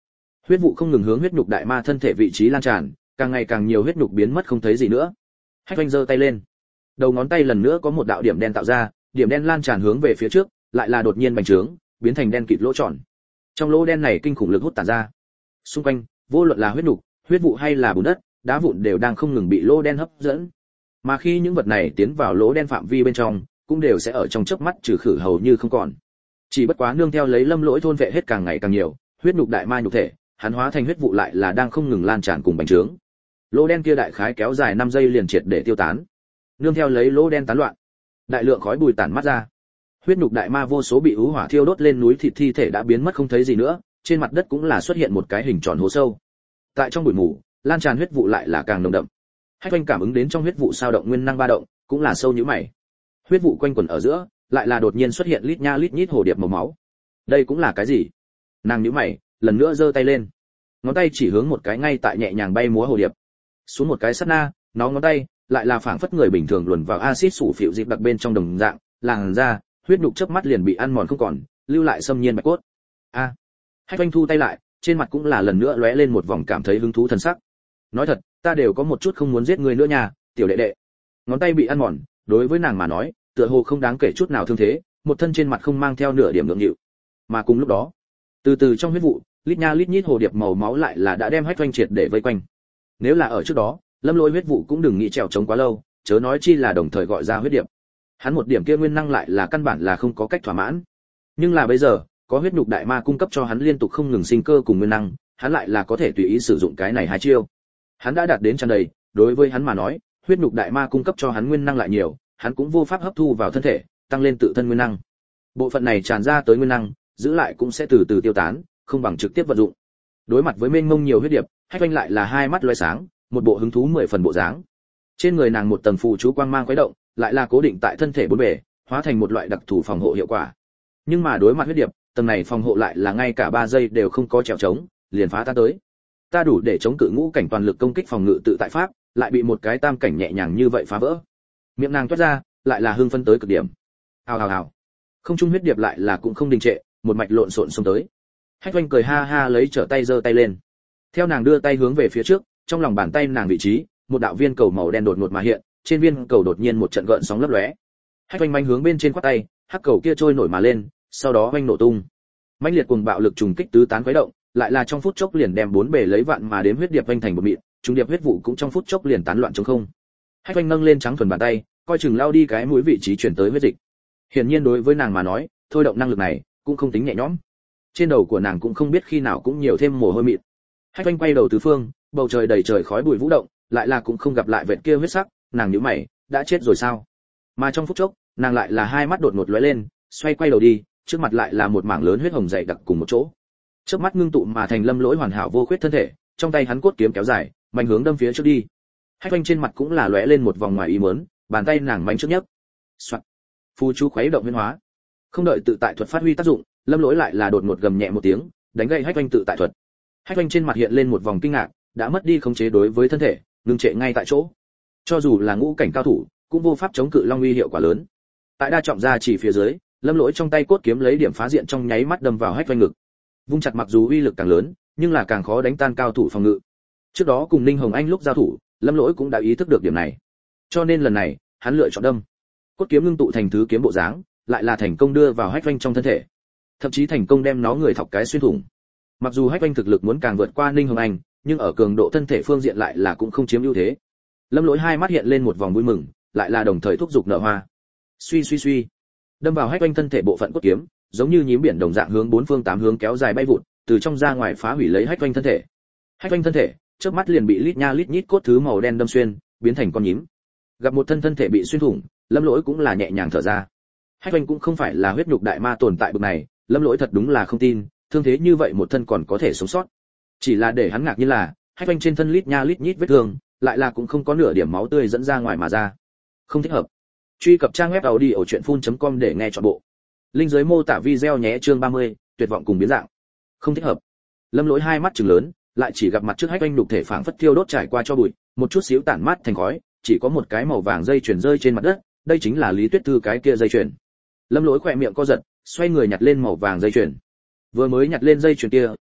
Speaker 1: Huyết vụ không ngừng hướng huyết nhục đại ma thân thể vị trí lan tràn, càng ngày càng nhiều huyết nhục biến mất không thấy gì nữa. Hách Oanh giơ tay lên, đầu ngón tay lần nữa có một đạo điểm đen tạo ra, điểm đen lan tràn hướng về phía trước, lại là đột nhiên bành trướng, biến thành đen kịt lỗ tròn. Trong lỗ đen này kinh khủng lực hút tản ra. Xung quanh, vô luận là huyết nhục, huyết vụ hay là bùn đất, đá vụn đều đang không ngừng bị lỗ đen hấp dẫn. Mà khi những vật này tiến vào lỗ đen phạm vi bên trong, cũng đều sẽ ở trong chớp mắt trừ khử hầu như không còn. Chỉ bất quá nương theo lấy Lâm Lỗi thôn vệ hết càng ngày càng nhiều, huyết nhục đại ma nhục thể, hắn hóa thành huyết vụ lại là đang không ngừng lan tràn cùng bành trướng. Lỗ đen kia đại khái kéo dài 5 giây liền triệt để tiêu tán. Nương theo lấy lỗ đen tán loạn, đại lượng khói bụi tản mắt ra. Huyết nhục đại ma vô số bị ú hỏa thiêu đốt lên núi thịt thi thể đã biến mất không thấy gì nữa, trên mặt đất cũng là xuất hiện một cái hình tròn hố sâu. Tại trong bụi mù, lan tràn huyết vụ lại là càng nồng đậm. Hách Oanh cảm ứng đến trong huyết vụ sao động nguyên năng ba động, cũng là sâu như mày. Huyết vụ quanh quẩn ở giữa, lại là đột nhiên xuất hiện lít nha lít nhít hồ điệp màu máu. Đây cũng là cái gì? Nàng nhíu mày, lần nữa giơ tay lên. Ngón tay chỉ hướng một cái ngay tại nhẹ nhàng bay múa hồ điệp. Xuống một cái sát na, nó ngón tay lại là phảng phất người bình thường luồn vào axit sủ phịu dịp đặc bên trong đồng dạng, làn da, huyết nhục chớp mắt liền bị ăn mòn không còn, lưu lại xâm nhiên bạch cốt. A. Hách Oanh thu tay lại, trên mặt cũng là lần nữa lóe lên một vòng cảm thấy hứng thú thần sắc. Nói thật, ta đều có một chút không muốn giết người nữa nha, tiểu đệ đệ. Ngón tay bị ăn mòn, đối với nàng mà nói, tựa hồ không đáng kể chút nào thương thế, một thân trên mặt không mang theo nửa điểm ngượng nghịu. Mà cùng lúc đó, từ từ trong huyết vụ, lít nha lít nhít hồ điệp màu máu lại là đã đem Hách Oanh triệt để vây quanh. Nếu là ở trước đó, Lâm Lỗi huyết vụ cũng đừng nghĩ trèo chống quá lâu, chớ nói chi là đồng thời gọi ra huyết điệp. Hắn một điểm kia nguyên năng lại là căn bản là không có cách thỏa mãn. Nhưng là bây giờ, có huyết nhục đại ma cung cấp cho hắn liên tục không ngừng sinh cơ cùng nguyên năng, hắn lại là có thể tùy ý sử dụng cái này hai chiêu. Hắn đã đạt đến tràn đầy, đối với hắn mà nói, huyết nhục đại ma cung cấp cho hắn nguyên năng lại nhiều, hắn cũng vô pháp hấp thu vào thân thể, tăng lên tự thân nguyên năng. Bộ phận này tràn ra tới nguyên năng, giữ lại cũng sẽ từ từ tiêu tán, không bằng trực tiếp vận dụng. Đối mặt với mênh mông nhiều huyết điệp, Hách Oanh lại là hai mắt lóe sáng, một bộ hứng thú 10 phần bộ dáng. Trên người nàng một tầng phù chú quang mang khuấy động, lại là cố định tại thân thể bốn bề, hóa thành một loại đặc thù phòng hộ hiệu quả. Nhưng mà đối mặt huyết điệp, tầng này phòng hộ lại là ngay cả 3 giây đều không có trèo trống, liền phá tan tới. Ta đủ để chống cự ngũ cảnh toàn lực công kích phòng ngự tự tại pháp, lại bị một cái tam cảnh nhẹ nhàng như vậy phá vỡ. Miệng nàng toát ra, lại là hưng phấn tới cực điểm. Hào hào hào. Không trung huyết điệp lại là cũng không đình trệ, một mạch lộn xộn xông tới. Hách Oanh cười ha ha lấy trở tay giơ tay lên. Theo nàng đưa tay hướng về phía trước, trong lòng bàn tay nàng vị trí, một đạo viên cầu màu đen đột ngột mà hiện, trên viên cầu đột nhiên một trận gợn sóng lấp lóe. Hách Oanh manh hướng bên trên quát tay, hắc cầu kia trôi nổi mà lên, sau đó oanh nổ tung. Mãnh liệt cuồng bạo lực trùng kích tứ tán khuấy động, lại là trong phút chốc liền đem bốn bề lấy vạn mà đến huyết điệp vành thành một mịn, trung điệp huyết vụ cũng trong phút chốc liền tán loạn trống không. Hách Oanh nâng lên trắng thuần bàn tay, coi chừng lao đi cái mũi vị trí chuyển tới huyết dịch. Hiển nhiên đối với nàng mà nói, thôi động năng lực này cũng không tính nhẹ nhõm. Trên đầu của nàng cũng không biết khi nào cũng nhiều thêm mồ hôi mịn. Hách Oanh quay đầu tứ phương, bầu trời đầy trời khói bụi vũ động, lại là cũng không gặp lại vệt kia huyết sắc, nàng nhíu mày, đã chết rồi sao? Mà trong phút chốc, nàng lại là hai mắt đột ngột lóe lên, xoay quay đầu đi, trước mặt lại là một mảng lớn huyết hồng dày đặc cùng một chỗ. Chớp mắt ngưng tụ mà thành Lâm Lỗi hoàn hảo vô khuyết thân thể, trong tay hắn cốt kiếm kéo dài, mạnh hướng đâm phía trước đi. Hách Oanh trên mặt cũng là lóe lên một vòng ngoài ý muốn, bàn tay nàng mạnh trước nhấc. Soạt. Phù chú khuấy động biến hóa. Không đợi tự tại thuật phát huy tác dụng, Lâm Lỗi lại là đột ngột gầm nhẹ một tiếng, đánh gãy Hách Oanh tự tại thuật. Hách Oanh trên mặt hiện lên một vòng kinh ngạc, đã mất đi khống chế đối với thân thể, ngưng trệ ngay tại chỗ. Cho dù là ngũ cảnh cao thủ, cũng vô pháp chống cự long uy hiệu quả lớn. Tại đa trọng gia chỉ phía dưới, Lâm Lỗi trong tay cốt kiếm lấy điểm phá diện trong nháy mắt đâm vào Hách Oanh ngực. Vung chặt mặc dù uy lực càng lớn, nhưng là càng khó đánh tan cao thủ phòng ngự. Trước đó cùng Ninh Hồng Anh lúc giao thủ, Lâm Lỗi cũng đã ý thức được điểm này. Cho nên lần này, hắn lựa chọn đâm. Cốt kiếm ngưng tụ thành thứ kiếm bộ dáng, lại là thành công đưa vào Hách Oanh trong thân thể. Thậm chí thành công đem nó người thọc cái xuyên thủng. Mặc dù Hách Oanh thực lực muốn càng vượt qua Ninh Hồng Anh, nhưng ở cường độ thân thể phương diện lại là cũng không chiếm ưu thế. Lâm Lỗi hai mắt hiện lên một vòng vui mừng, lại là đồng thời thúc giục nở hoa. Suy suy suy, đâm vào Hách Oanh thân thể bộ phận cốt kiếm, giống như nhím biển đồng dạng hướng bốn phương tám hướng kéo dài bay vụt, từ trong ra ngoài phá hủy lấy Hách Oanh thân thể. Hách Oanh thân thể, chớp mắt liền bị lít nha lít nhít cốt thứ màu đen đâm xuyên, biến thành con nhím. Gặp một thân thể bị xuyên thủng, Lâm Lỗi cũng là nhẹ nhàng thở ra. Hách Oanh cũng không phải là huyết nhục đại ma tồn tại bực này, Lâm Lỗi thật đúng là không tin, thương thế như vậy một thân còn có thể sống sót. Chỉ là để hắn ngạc nhiên là, Hách Oanh trên thân lít nha lít nhít vết thương, lại là cũng không có nửa điểm máu tươi dẫn ra ngoài mà ra. Không thích hợp. Truy cập trang web audiochuyenphun.com để nghe trọn bộ. Link dưới mô tả video nhé. Chương 30, tuyệt vọng cùng biến dạng. Không thích hợp. Lâm Lỗi hai mắt trừng lớn, lại chỉ gặp mặt trước Hách Oanh đục thể phảng phất thiêu đốt trải qua cho bụi, một chút xíu tản mát thành khói, chỉ có một cái màu vàng dây chuyền rơi trên mặt đất, đây chính là Lý Tuyết Thư cái kia dây chuyền. Lâm Lỗi khỏe miệng co giật, xoay người nhặt lên màu vàng dây chuyền. Vừa mới nhặt lên dây chuyền kia,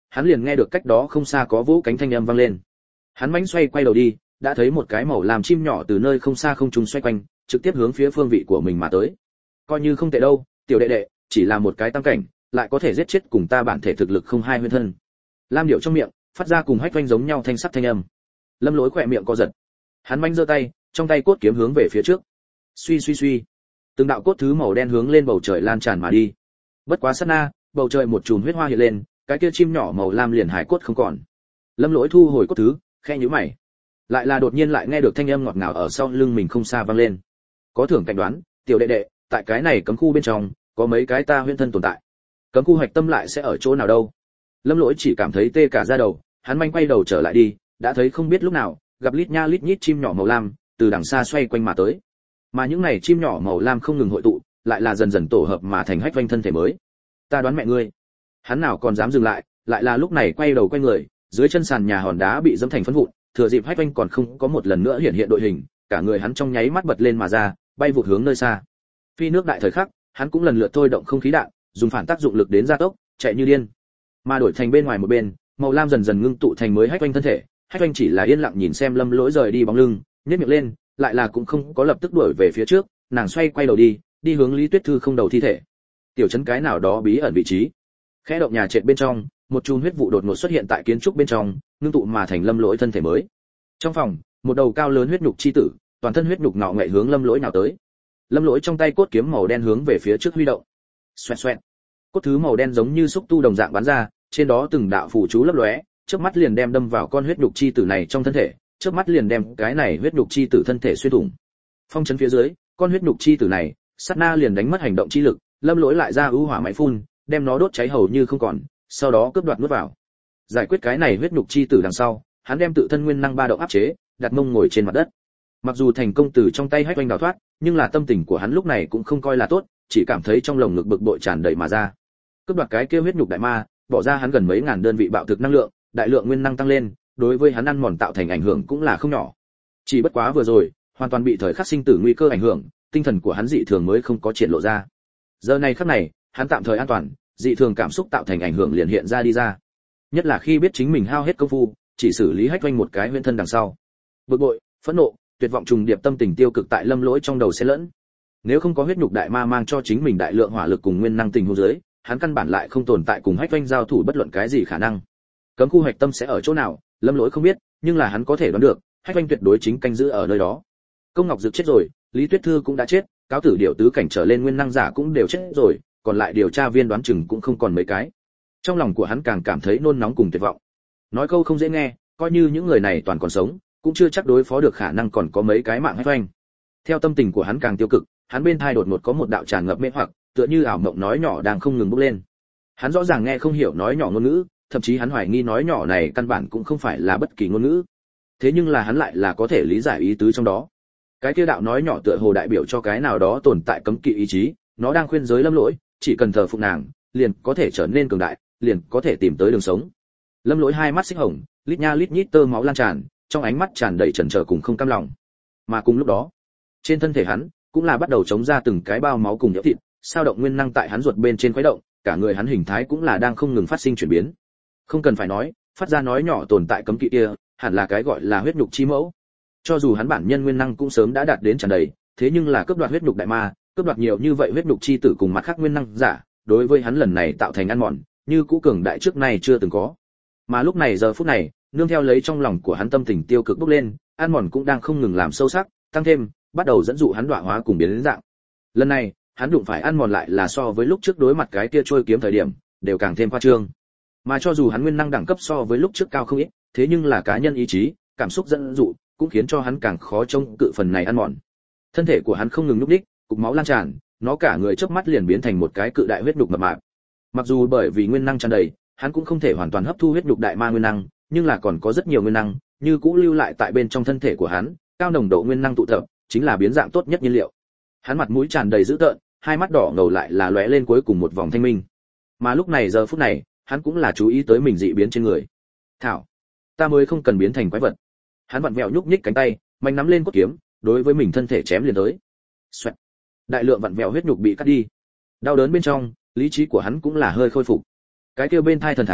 Speaker 1: hắn liền nghe được cách đó không xa có vỗ cánh thanh âm vang lên. Hắn mãnh xoay quay đầu đi, đã thấy một cái màu làm chim nhỏ từ nơi không xa không trung xoay quanh, trực tiếp hướng phía phương vị của mình mà tới. Coi như không tệ đâu, tiểu đệ đệ, chỉ là một cái tam cảnh, lại có thể giết chết cùng ta bản thể thực lực không hai huyên thân. Lam Điệu trong miệng phát ra cùng hách vanh giống nhau thanh sắc thanh âm. Lâm Lỗi khỏe miệng co giật. Hắn manh giơ tay, trong tay cốt kiếm hướng về phía trước. Suy suy suy, từng đạo cốt thứ màu đen hướng lên bầu trời lan tràn mà đi. Bất quá sát na, bầu trời một chùm huyết hoa hiện lên, cái kia chim nhỏ màu lam liền hải cốt không còn. Lâm Lỗi thu hồi cốt thứ, khẽ nhíu mày. Lại là đột nhiên lại nghe được thanh âm ngọt ngào ở sau lưng mình không xa vang lên. Có thưởng cảnh đoán, tiểu đệ đệ, tại cái này cấm khu bên trong, có mấy cái ta huyễn thân tồn tại. Cấm khu hạch tâm lại sẽ ở chỗ nào đâu? Lâm Lỗi chỉ cảm thấy tê cả da đầu, hắn manh quay đầu trở lại đi, đã thấy không biết lúc nào, gặp lít nha lít nhít chim nhỏ màu lam từ đằng xa xoay quanh mà tới. Mà những này chim nhỏ màu lam không ngừng hội tụ, lại là dần dần tổ hợp mà thành hách vanh thân thể mới. Ta đoán mẹ ngươi. Hắn nào còn dám dừng lại, lại là lúc này quay đầu quay người, dưới chân sàn nhà hòn đá bị dẫm thành phấn vụn, thừa dịp hách vanh còn không có một lần nữa hiện hiện đội hình, cả người hắn trong nháy mắt bật lên mà ra, bay vụt hướng nơi xa. Phi nước đại thời khắc, hắn cũng lần lượt thôi động không khí đạn, dùng phản tác dụng lực đến gia tốc, chạy như điên. Mà đổi thành bên ngoài một bên, màu lam dần dần ngưng tụ thành mới hách vanh thân thể, hách vanh chỉ là yên lặng nhìn xem Lâm Lỗi rời đi bóng lưng, nhếch miệng lên, lại là cũng không có lập tức đuổi về phía trước, nàng xoay quay đầu đi, đi hướng Lý Tuyết Thư không đầu thi thể. Tiểu trấn cái nào đó bí ẩn vị trí. Khẽ động nhà trệt bên trong, một chùm huyết vụ đột ngột xuất hiện tại kiến trúc bên trong, ngưng tụ mà thành Lâm Lỗi thân thể mới. Trong phòng, một đầu cao lớn huyết nhục chi tử, toàn thân huyết nhục ngọ ngậy hướng Lâm Lỗi nào tới. Lâm Lỗi trong tay cốt kiếm màu đen hướng về phía trước huy động. Xoẹt xoẹt. Cốt thứ màu đen giống như xúc tu đồng dạng bắn ra, trên đó từng đạo phù chú lấp lóe, chớp mắt liền đem đâm vào con huyết nhục chi tử này trong thân thể, chớp mắt liền đem cái này huyết nhục chi tử thân thể xuyên thủng. Phong trấn phía dưới, con huyết nhục chi tử này, sát na liền đánh mất hành động chi lực, Lâm Lỗi lại ra ưu hỏa máy phun, đem nó đốt cháy hầu như không còn, sau đó cướp đoạt nuốt vào. Giải quyết cái này huyết nhục chi tử đằng sau, hắn đem tự thân nguyên năng ba động áp chế, đặt mông ngồi trên mặt đất. Mặc dù thành công từ trong tay hách oanh đào thoát, nhưng là tâm tình của hắn lúc này cũng không coi là tốt, chỉ cảm thấy trong lồng ngực bực bội tràn đầy mà ra. Cướp đoạt cái kia huyết nhục đại ma, bỏ ra hắn gần mấy ngàn đơn vị bạo thực năng lượng, đại lượng nguyên năng tăng lên, đối với hắn ăn mòn tạo thành ảnh hưởng cũng là không nhỏ. Chỉ bất quá vừa rồi, hoàn toàn bị thời khắc sinh tử nguy cơ ảnh hưởng, tinh thần của hắn dị thường mới không có triển lộ ra. Giờ này khắc này, hắn tạm thời an toàn, dị thường cảm xúc tạo thành ảnh hưởng liền hiện ra đi ra. Nhất là khi biết chính mình hao hết công phu, chỉ xử lý hách oanh một cái huyễn thân đằng sau. Bực bội, phẫn nộ, tuyệt vọng trùng điệp tâm tình tiêu cực tại Lâm Lỗi trong đầu xen lẫn. Nếu không có huyết nhục đại ma mang cho chính mình đại lượng hỏa lực cùng nguyên năng tình huống dưới, hắn căn bản lại không tồn tại cùng hách oanh giao thủ bất luận cái gì khả năng. Cấm khu hạch tâm sẽ ở chỗ nào, Lâm Lỗi không biết, nhưng là hắn có thể đoán được, hách oanh tuyệt đối chính canh giữ ở nơi đó. Công Ngọc Dực chết rồi, Lý Tuyết Thư cũng đã chết, cáo tử điệu tứ cảnh trở lên nguyên năng giả cũng đều chết rồi, còn lại điều tra viên đoán chừng cũng không còn mấy cái. Trong lòng của hắn càng cảm thấy nôn nóng cùng tuyệt vọng. Nói câu không dễ nghe, coi như những người này toàn còn sống, cũng chưa chắc đối phó được khả năng còn có mấy cái mạng hách oanh. Theo tâm tình của hắn càng tiêu cực, hắn bên tai đột ngột có một đạo tràn ngập mê hoặc, tựa như ảo mộng nói nhỏ đang không ngừng bốc lên. Hắn rõ ràng nghe không hiểu nói nhỏ ngôn ngữ, thậm chí hắn hoài nghi nói nhỏ này căn bản cũng không phải là bất kỳ ngôn ngữ. Thế nhưng là hắn lại là có thể lý giải ý tứ trong đó. Cái kia đạo nói nhỏ tựa hồ đại biểu cho cái nào đó tồn tại cấm kỵ ý chí, nó đang khuyên giới Lâm Lỗi, chỉ cần thờ phụng nàng, liền có thể trở nên cường đại, liền có thể tìm tới đường sống. Lâm Lỗi hai mắt xích hồng, lít nha lít nhít tơ máu lan tràn, trong ánh mắt tràn đầy chần chờ cùng không cam lòng. Mà cùng lúc đó, trên thân thể hắn cũng là bắt đầu chống ra từng cái bao máu cùng nhỡ thịt, sao động nguyên năng tại hắn ruột bên trên khuấy động, cả người hắn hình thái cũng là đang không ngừng phát sinh chuyển biến. Không cần phải nói, phát ra nói nhỏ tồn tại cấm kỵ kia, hẳn là cái gọi là huyết nhục chi mẫu. Cho dù hắn bản nhân nguyên năng cũng sớm đã đạt đến tràn đầy, thế nhưng là cướp đoạt huyết nhục đại ma, cướp đoạt nhiều như vậy huyết nhục chi tử cùng mặt khác nguyên năng giả, đối với hắn lần này tạo thành ăn mòn, như cũ cường đại trước nay chưa từng có. Mà lúc này giờ phút này, nương theo lấy trong lòng của hắn tâm tình tiêu cực bốc lên, ăn mòn cũng đang không ngừng làm sâu sắc, tăng thêm, bắt đầu dẫn dụ hắn đọa hóa cùng biến đến dạng. Lần này, hắn đụng phải ăn mòn lại là so với lúc trước đối mặt cái kia trôi kiếm thời điểm, đều càng thêm khoa trương. Mà cho dù hắn nguyên năng đẳng cấp so với lúc trước cao không ít, thế nhưng là cá nhân ý chí, cảm xúc dẫn dụ, cũng khiến cho hắn càng khó trông cự phần này ăn mòn. Thân thể của hắn không ngừng lúc đích, cục máu lan tràn, nó cả người chớp mắt liền biến thành một cái cự đại huyết nhục mập mạp. Mặc dù bởi vì nguyên năng tràn đầy, hắn cũng không thể hoàn toàn hấp thu huyết nhục đại ma nguyên năng, nhưng là còn có rất nhiều nguyên năng, như cũ lưu lại tại bên trong thân thể của hắn, cao nồng độ nguyên năng tụ tập, chính là biến dạng tốt nhất nhiên liệu. Hắn mặt mũi tràn đầy dữ tợn, hai mắt đỏ ngầu lại là lóe lên cuối cùng một vòng thanh minh. Mà lúc này giờ phút này, hắn cũng là chú ý tới mình dị biến trên người. Thảo, ta mới không cần biến thành quái vật. Hắn vặn vẹo nhúc nhích cánh tay, mạnh nắm lên cốt kiếm, đối với mình thân thể chém liền tới. Xoẹt. Đại lượng vặn vẹo huyết nhục bị cắt đi. Đau đớn bên trong, lý trí của hắn cũng là hơi khôi phục. Cái kia bên thai thần thánh,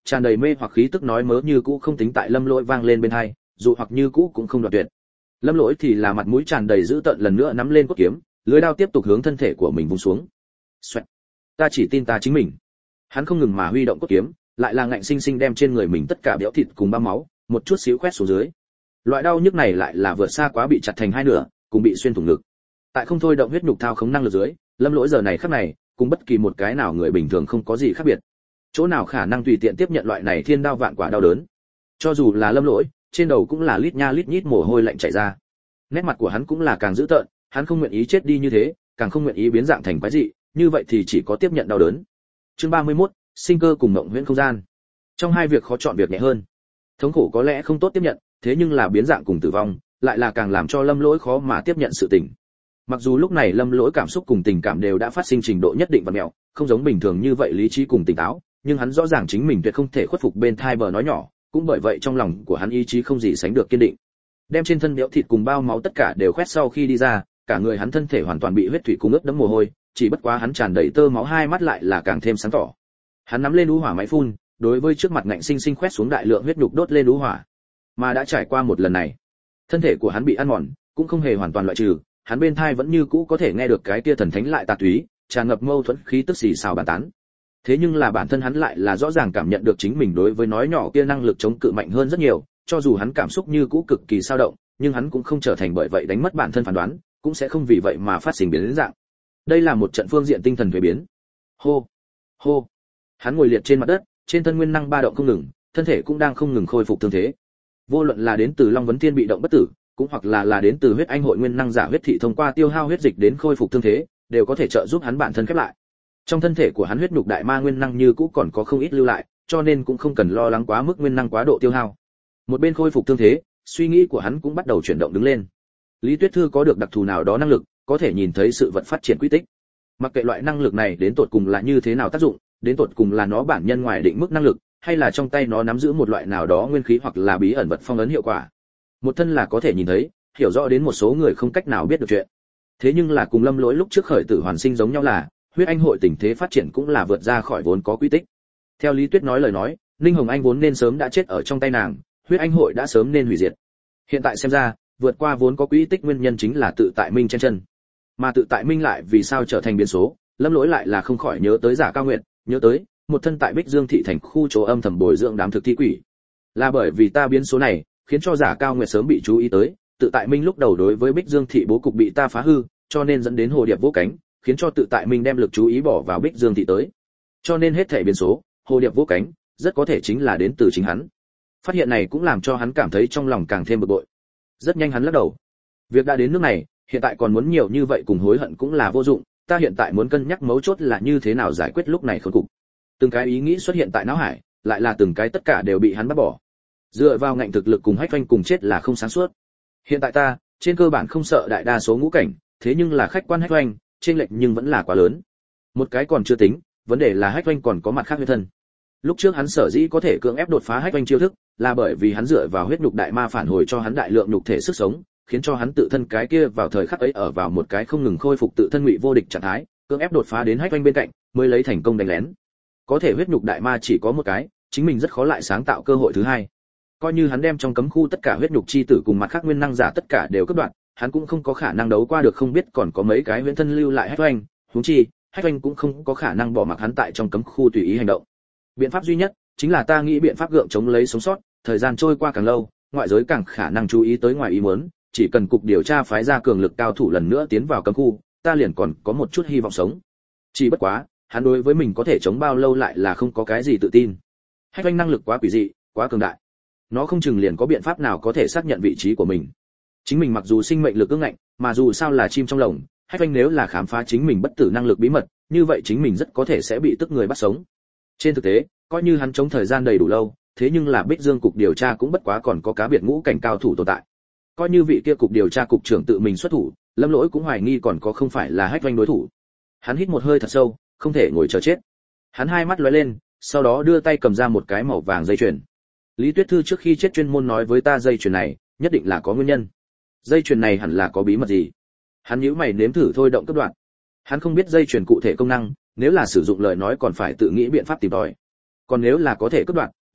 Speaker 1: tràn đầy mê hoặc khí tức nói mớ như cũ không tính tại Lâm Lỗi vang lên bên tai, dù hoặc như cũ cũng không đoạt tuyệt. Lâm Lỗi thì là mặt mũi tràn đầy dữ tợn lần nữa nắm lên cốt kiếm, lưỡi đao tiếp tục hướng thân thể của mình vung xuống. Xoẹt. Ta chỉ tin ta chính mình. Hắn không ngừng mà huy động cốt kiếm, lại là ngạnh sinh sinh đem trên người mình tất cả béo thịt cùng băng máu, một chút xíu quét xuống dưới. Loại đau nhức này lại là vượt xa quá bị chặt thành hai nửa, cùng bị xuyên thủng ngực. Tại không thôi động huyết nhục thao khống năng lực dưới, Lâm Lỗi giờ này khắc này, cùng bất kỳ một cái nào người bình thường không có gì khác biệt. Chỗ nào khả năng tùy tiện tiếp nhận loại này thiên đao vạn quả đau đớn. Cho dù là Lâm Lỗi, trên đầu cũng là lít nha lít nhít mồ hôi lạnh chảy ra. Nét mặt của hắn cũng là càng dữ tợn, hắn không nguyện ý chết đi như thế, càng không nguyện ý biến dạng thành quái dị, như vậy thì chỉ có tiếp nhận đau đớn. Chương 31, sinh cơ cùng mộng huyễn không gian. Trong hai việc khó chọn việc nhẹ hơn. Thống khổ có lẽ không tốt tiếp nhận, thế nhưng là biến dạng cùng tử vong, lại là càng làm cho Lâm Lỗi khó mà tiếp nhận sự tình. Mặc dù lúc này Lâm Lỗi cảm xúc cùng tình cảm đều đã phát sinh trình độ nhất định và mẹo, không giống bình thường như vậy lý trí cùng tỉnh táo, nhưng hắn rõ ràng chính mình tuyệt không thể khuất phục bên thai bờ nói nhỏ, cũng bởi vậy trong lòng của hắn ý chí không gì sánh được kiên định. Đem trên thân béo thịt cùng bao máu tất cả đều khoét sau khi đi ra, cả người hắn thân thể hoàn toàn bị huyết thủy cùng ướt đẫm mồ hôi, chỉ bất quá hắn tràn đầy tơ máu, hai mắt lại là càng thêm sáng tỏ. Hắn nắm lên u hỏa máy phun, đối với trước mặt ngạnh sinh sinh khoét xuống đại lượng huyết nhục đốt lên u hỏa. Mà đã trải qua một lần này, thân thể của hắn bị ăn mòn, cũng không hề hoàn toàn loại trừ, hắn bên thai vẫn như cũ có thể nghe được cái kia thần thánh lại tà túy, tràn ngập mâu thuẫn khí tức xì xào bàn tán. Thế nhưng là bản thân hắn lại là rõ ràng cảm nhận được chính mình đối với nói nhỏ kia năng lực chống cự mạnh hơn rất nhiều, cho dù hắn cảm xúc như cũ cực kỳ dao động, nhưng hắn cũng không trở thành bởi vậy đánh mất bản thân phán đoán, cũng sẽ không vì vậy mà phát sinh biến dạng. Đây là một trận phương diện tinh thần thuế biến. Hô, hô. Hắn ngồi liệt trên mặt đất, trên thân nguyên năng ba động không ngừng, thân thể cũng đang không ngừng khôi phục thương thế. Vô luận là đến từ Long Vấn Thiên bị động bất tử, cũng hoặc là đến từ huyết anh hội nguyên năng giả huyết thị thông qua tiêu hao huyết dịch đến khôi phục thương thế, đều có thể trợ giúp hắn bản thân khép lại. Trong thân thể của hắn huyết nhục đại ma nguyên năng như cũ còn có không ít lưu lại, cho nên cũng không cần lo lắng quá mức nguyên năng quá độ tiêu hao. Một bên khôi phục thương thế, suy nghĩ của hắn cũng bắt đầu chuyển động đứng lên. Lý Tuyết Thư có được đặc thù nào đó năng lực, có thể nhìn thấy sự vật phát triển quy tích. Mặc kệ loại năng lực này đến tột cùng là như thế nào tác dụng, đến tột cùng là nó bản nhân ngoài định mức năng lực, hay là trong tay nó nắm giữ một loại nào đó nguyên khí hoặc là bí ẩn vật phong ấn hiệu quả. Một thân là có thể nhìn thấy, hiểu rõ đến một số người không cách nào biết được chuyện. Thế nhưng là cùng Lâm Lỗi lúc trước khởi tử hoàn sinh giống nhau là, huyết anh hội tình thế phát triển cũng là vượt ra khỏi vốn có quy tích. Theo Lý Tuyết nói lời nói, Ninh Hồng Anh vốn nên sớm đã chết ở trong tay nàng, huyết anh hội đã sớm nên hủy diệt. Hiện tại xem ra, vượt qua vốn có quy tích nguyên nhân chính là tự tại minh trên chân. Mà tự tại minh lại vì sao trở thành biến số, Lâm Lỗi lại là không khỏi nhớ tới Giả Cao Nguyệt, nhớ tới một thân tại Bích Dương thị thành khu chỗ âm thầm bồi dưỡng đám thực thi quỷ. Là bởi vì ta biến số này, khiến cho Giả Cao Nguyệt sớm bị chú ý tới, tự tại minh lúc đầu đối với Bích Dương thị bố cục bị ta phá hư, cho nên dẫn đến hồ điệp vỗ cánh, khiến cho tự tại minh đem lực chú ý bỏ vào Bích Dương thị tới. Cho nên hết thảy biến số, hồ điệp vỗ cánh, rất có thể chính là đến từ chính hắn. Phát hiện này cũng làm cho hắn cảm thấy trong lòng càng thêm bực bội. Rất nhanh hắn lắc đầu. Việc đã đến nước này, hiện tại còn muốn nhiều như vậy cùng hối hận cũng là vô dụng, ta hiện tại muốn cân nhắc mấu chốt là như thế nào giải quyết lúc này khốn cục. Từng cái ý nghĩ xuất hiện tại não hải, lại là từng cái tất cả đều bị hắn bắt bỏ. Dựa vào ngạnh thực lực cùng Hách Doanh cùng chết là không sáng suốt. Hiện tại ta, trên cơ bản không sợ đại đa số ngũ cảnh, thế nhưng là khách quan Hách Doanh, chênh lệch nhưng vẫn là quá lớn. Một cái còn chưa tính, vấn đề là Hách Doanh còn có mặt khác huyết thân. Lúc trước hắn sở dĩ có thể cưỡng ép đột phá Hách Doanh chiêu thức, là bởi vì hắn dựa vào huyết nhục đại ma phản hồi cho hắn đại lượng nhục thể sức sống, khiến cho hắn tự thân cái kia vào thời khắc ấy ở vào một cái không ngừng khôi phục tự thân ngụy vô địch trạng thái, cưỡng ép đột phá đến Hách Doanh bên cạnh, mới lấy thành công đánh lén. Có thể huyết nhục đại ma chỉ có một cái, chính mình rất khó lại sáng tạo cơ hội thứ hai. Coi như hắn đem trong cấm khu tất cả huyết nhục chi tử cùng mặt khác nguyên năng giả tất cả đều cắt đoạn, hắn cũng không có khả năng đấu qua được không biết còn có mấy cái huyễn thân lưu lại Hách Doanh, huống chi, Hách Doanh cũng không có khả năng bỏ mặc hắn tại trong cấm khu tùy ý hành động. Biện pháp duy nhất chính là ta nghĩ biện pháp gượng chống lấy sống sót, thời gian trôi qua càng lâu, ngoại giới càng khả năng chú ý tới ngoài ý muốn, chỉ cần cục điều tra phái ra cường lực cao thủ lần nữa tiến vào cấm khu, ta liền còn có một chút hy vọng sống. Chỉ bất quá, hắn đối với mình có thể chống bao lâu lại là không có cái gì tự tin. Hách Doanh năng lực quá quỷ dị, quá cường đại. Nó không chừng liền có biện pháp nào có thể xác nhận vị trí của mình. Chính mình mặc dù sinh mệnh lực ương ngạnh, mà dù sao là chim trong lồng, Hách Doanh nếu là khám phá chính mình bất tử năng lực bí mật, như vậy chính mình rất có thể sẽ bị tức người bắt sống. Trên thực tế, coi như hắn chống thời gian đầy đủ lâu, thế nhưng là Bích Dương cục điều tra cũng bất quá còn có cá biệt ngũ cảnh cao thủ tồn tại. Coi như vị kia cục điều tra cục trưởng tự mình xuất thủ, Lâm Lỗi cũng hoài nghi còn có không phải là Hách Doanh đối thủ. Hắn hít một hơi thật sâu, không thể ngồi chờ chết. Hắn hai mắt lóe lên, sau đó đưa tay cầm ra một cái màu vàng dây chuyền. Lý Tuyết Thư trước khi chết chuyên môn nói với ta dây chuyền này, nhất định là có nguyên nhân. Dây chuyền này hẳn là có bí mật gì? Hắn nhíu mày nếm thử thôi động cấp đoạn. Hắn không biết dây chuyền cụ thể công năng, nếu là sử dụng lời nói còn phải tự nghĩ biện pháp tìm tòi. Còn nếu là có thể cấp đoạn,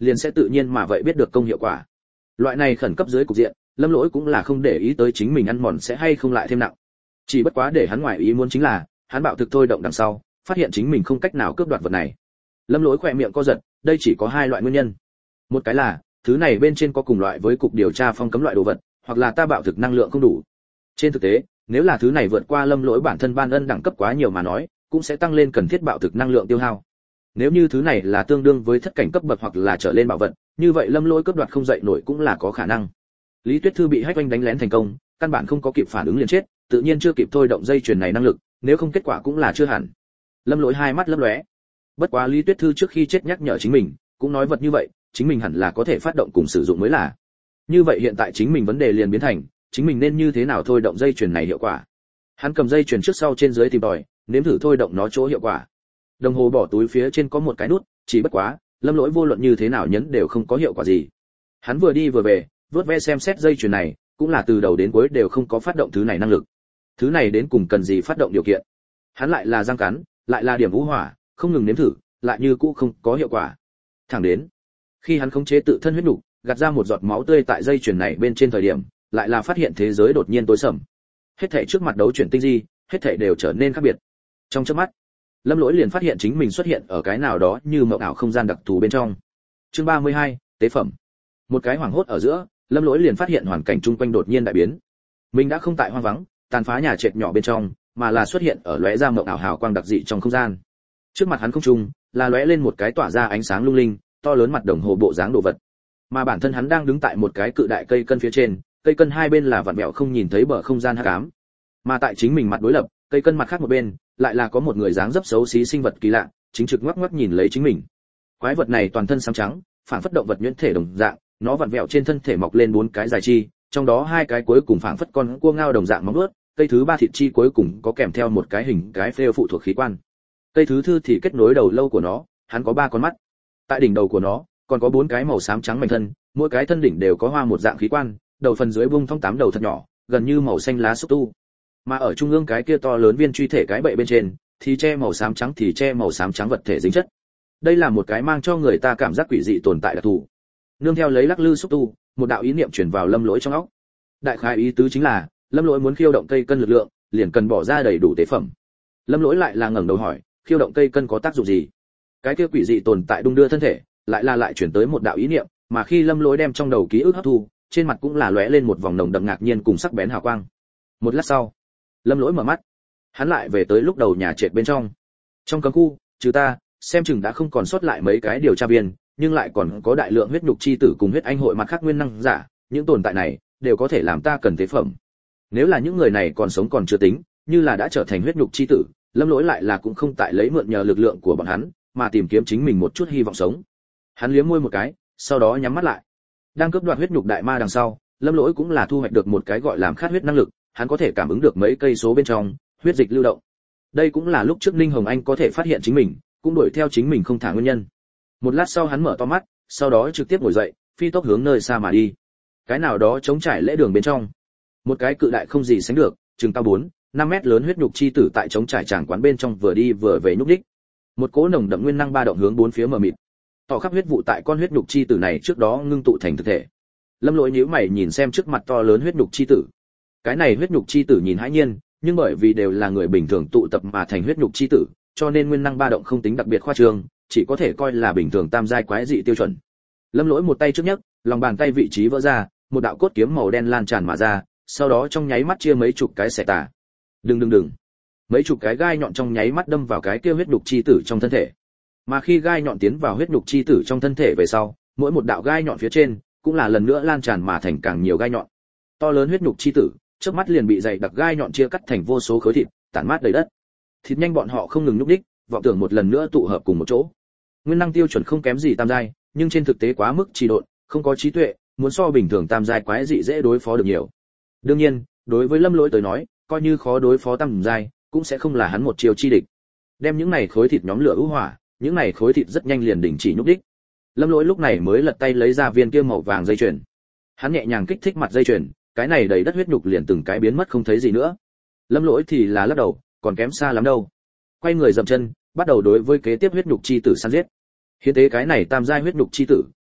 Speaker 1: liền sẽ tự nhiên mà vậy biết được công hiệu quả. Loại này khẩn cấp dưới cục diện, Lâm Lỗi cũng là không để ý tới chính mình ăn mòn sẽ hay không lại thêm nặng. Chỉ bất quá để hắn ngoài ý muốn chính là, hắn bạo thực thôi động đằng sau, phát hiện chính mình không cách nào cướp đoạt vật này. Lâm Lỗi khỏe miệng co giật, đây chỉ có hai loại nguyên nhân. Một cái là, thứ này bên trên có cùng loại với cục điều tra phong cấm loại đồ vật, hoặc là ta bạo thực năng lượng không đủ. Trên thực tế, nếu là thứ này vượt qua Lâm Lỗi bản thân ban ân đẳng cấp quá nhiều mà nói, cũng sẽ tăng lên cần thiết bạo thực năng lượng tiêu hao. Nếu như thứ này là tương đương với thất cảnh cấp bậc hoặc là trở lên bảo vật, như vậy Lâm Lỗi cướp đoạt không dậy nổi cũng là có khả năng. Lý Tuyết Thư bị Hách Oanh đánh lén thành công, căn bản không có kịp phản ứng liền chết, tự nhiên chưa kịp thôi động dây chuyền này năng lực, nếu không kết quả cũng là chưa hẳn. Lâm Lỗi hai mắt lấp lóe. Bất quá Lý Tuyết Thư trước khi chết nhắc nhở chính mình, cũng nói vật như vậy, chính mình hẳn là có thể phát động cùng sử dụng mới là. Như vậy hiện tại chính mình vấn đề liền biến thành, chính mình nên như thế nào thôi động dây chuyền này hiệu quả. Hắn cầm dây chuyền trước sau trên dưới tìm tòi, nếm thử thôi động nó chỗ hiệu quả. Đồng hồ bỏ túi phía trên có một cái nút, chỉ bất quá, Lâm Lỗi vô luận như thế nào nhấn đều không có hiệu quả gì. Hắn vừa đi vừa về, vớt ve xem xét dây chuyền này, cũng là từ đầu đến cuối đều không có phát động thứ này năng lực. Thứ này đến cùng cần gì phát động điều kiện? Hắn lại là răng cắn, lại là điểm vũ hỏa, không ngừng nếm thử, lại như cũ không có hiệu quả. Thẳng đến khi hắn khống chế tự thân huyết nục, gạt ra một giọt máu tươi tại dây chuyền này bên trên thời điểm, lại là phát hiện thế giới đột nhiên tối sầm. Hết thảy trước mặt đấu chuyển tinh di, hết thảy đều trở nên khác biệt. Trong chớp mắt, Lâm Lỗi liền phát hiện chính mình xuất hiện ở cái nào đó như mộng ảo không gian đặc thù bên trong. Chương 32, tế phẩm. Một cái hoảng hốt ở giữa, Lâm Lỗi liền phát hiện hoàn cảnh chung quanh đột nhiên đại biến. Mình đã không tại hoang vắng, tàn phá nhà trệt nhỏ bên trong, mà là xuất hiện ở lóe ra mộng ảo hào quang đặc dị trong không gian. Trước mặt hắn không trung, là lóe lên một cái tỏa ra ánh sáng lung linh, to lớn mặt đồng hồ bộ dáng đồ vật. Mà bản thân hắn đang đứng tại một cái cự đại cây cân phía trên, cây cân hai bên là vặn vẹo không nhìn thấy bờ không gian hắc ám. Mà tại chính mình mặt đối lập, cây cân mặt khác một bên, lại là có một người dáng dấp xấu xí sinh vật kỳ lạ, chính trực ngoắc ngoắc nhìn lấy chính mình. Quái vật này toàn thân xám trắng, phản phất động vật nhuyễn thể đồng dạng, nó vặn vẹo trên thân thể mọc lên bốn cái dài chi, trong đó hai cái cuối cùng phản phất con cua ngao đồng dạng móng vuốt, cây thứ ba thịt chi cuối cùng có kèm theo một cái hình cái phêu phụ thuộc khí quan. Cây thứ tư thì kết nối đầu lâu của nó, hắn có ba con mắt. Tại đỉnh đầu của nó, còn có bốn cái màu xám trắng mảnh thân, mỗi cái thân đỉnh đều có hoa một dạng khí quan, đầu phần dưới bung thong tám đầu thật nhỏ, gần như màu xanh lá xúc tu. Mà ở trung ương cái kia to lớn viên truy thể cái bệ bên trên, thì che màu xám trắng thì che màu xám trắng vật thể dính chất. Đây là một cái mang cho người ta cảm giác quỷ dị tồn tại đặc thù. Nương theo lấy lắc lư xúc tu, một đạo ý niệm truyền vào Lâm Lỗi trong óc. Đại khái ý tứ chính là, Lâm Lỗi muốn khiêu động cây cân lực lượng, liền cần bỏ ra đầy đủ tế phẩm. Lâm Lỗi lại là ngẩng đầu hỏi, khiêu động cây cân có tác dụng gì? Cái kia quỷ dị tồn tại đung đưa thân thể, lại chuyển tới một đạo ý niệm, mà khi Lâm Lỗi đem trong đầu ký ức hấp thu, trên mặt cũng là lóe lên một vòng nồng đậm ngạc nhiên cùng sắc bén hào quang. Một lát sau, Lâm Lỗi mở mắt, hắn lại về tới lúc đầu nhà trệt bên trong. Trong cấm khu, trừ ta, xem chừng đã không còn sót lại mấy cái điều tra viên, nhưng lại còn có đại lượng huyết nhục chi tử cùng huyết anh hội mặt khác nguyên năng giả, những tồn tại này đều có thể làm ta cần tế phẩm. Nếu là những người này còn sống còn chưa tính, như là đã trở thành huyết nhục chi tử, Lâm Lỗi lại là cũng không tại lấy mượn nhờ lực lượng của bọn hắn, mà tìm kiếm chính mình một chút hy vọng sống. Hắn liếm môi một cái, sau đó nhắm mắt lại. Đang cướp đoạt huyết nhục đại ma đằng sau, Lâm Lỗi cũng là thu hoạch được một cái gọi làm khát huyết năng lực, hắn có thể cảm ứng được mấy cây số bên trong huyết dịch lưu động. Đây cũng là lúc trước Ninh Hồng Anh có thể phát hiện chính mình, cũng đuổi theo chính mình không thả nguyên nhân. Một lát sau hắn mở to mắt, sau đó trực tiếp ngồi dậy, phi tốc hướng nơi xa mà đi. Cái nào đó trống trải lễ đường bên trong, một cái cự đại không gì sánh được, chừng cao 4-5 mét lớn huyết nhục chi tử tại trống trải tràng quán bên trong vừa đi vừa về nhúc nhích. Một cỗ nồng đậm nguyên năng ba động hướng bốn phía mờ mịt, tỏ khắp huyết vụ tại con huyết nhục chi tử này trước đó ngưng tụ thành thực thể. Lâm Lỗi nhíu mày nhìn xem trước mặt to lớn huyết nhục chi tử. Cái này huyết nhục chi tử nhìn hãi nhiên, nhưng bởi vì đều là người bình thường tụ tập mà thành huyết nhục chi tử, cho nên nguyên năng ba động không tính đặc biệt khoa trương, chỉ có thể coi là bình thường tam giai quái dị tiêu chuẩn. Lâm Lỗi một tay trước nhấc, lòng bàn tay vị trí vỡ ra, một đạo cốt kiếm màu đen lan tràn mà ra, sau đó trong nháy mắt chia mấy chục cái xẻ tả. Đừng. Mấy chục cái gai nhọn trong nháy mắt đâm vào cái kia huyết nhục chi tử trong thân thể. Mà khi gai nhọn tiến vào huyết nhục chi tử trong thân thể về sau, mỗi một đạo gai nhọn phía trên cũng là lần nữa lan tràn mà thành càng nhiều gai nhọn. To lớn huyết nhục chi tử, chớp mắt liền bị dày đặc gai nhọn chia cắt thành vô số khối thịt, tản mát đầy đất. Thịt nhanh bọn họ không ngừng nhúc nhích, vọng tưởng một lần nữa tụ hợp cùng một chỗ. Nguyên năng tiêu chuẩn không kém gì tam giai, nhưng trên thực tế quá mức trì độn, không có trí tuệ, muốn so bình thường tam giai quái dị dễ đối phó được nhiều. Đương nhiên, đối với Lâm Lỗi tới nói, coi như khó đối phó tam giai, cũng sẽ không là hắn một chiêu chi địch. Đem những này khối thịt nhóm lửa ưu hỏa, những này khối thịt rất nhanh liền đình chỉ nhúc nhích. Lâm Lỗi lúc này mới lật tay lấy ra viên kia màu vàng dây chuyền. Hắn nhẹ nhàng kích thích mặt dây chuyền, cái này đầy đất huyết nhục liền từng cái biến mất không thấy gì nữa. Lâm Lỗi thì là lắc đầu, còn kém xa lắm đâu. Quay người dậm chân, bắt đầu đối với kế tiếp huyết nhục chi tử săn giết. Hiện tế cái này tam giai huyết nhục chi tử,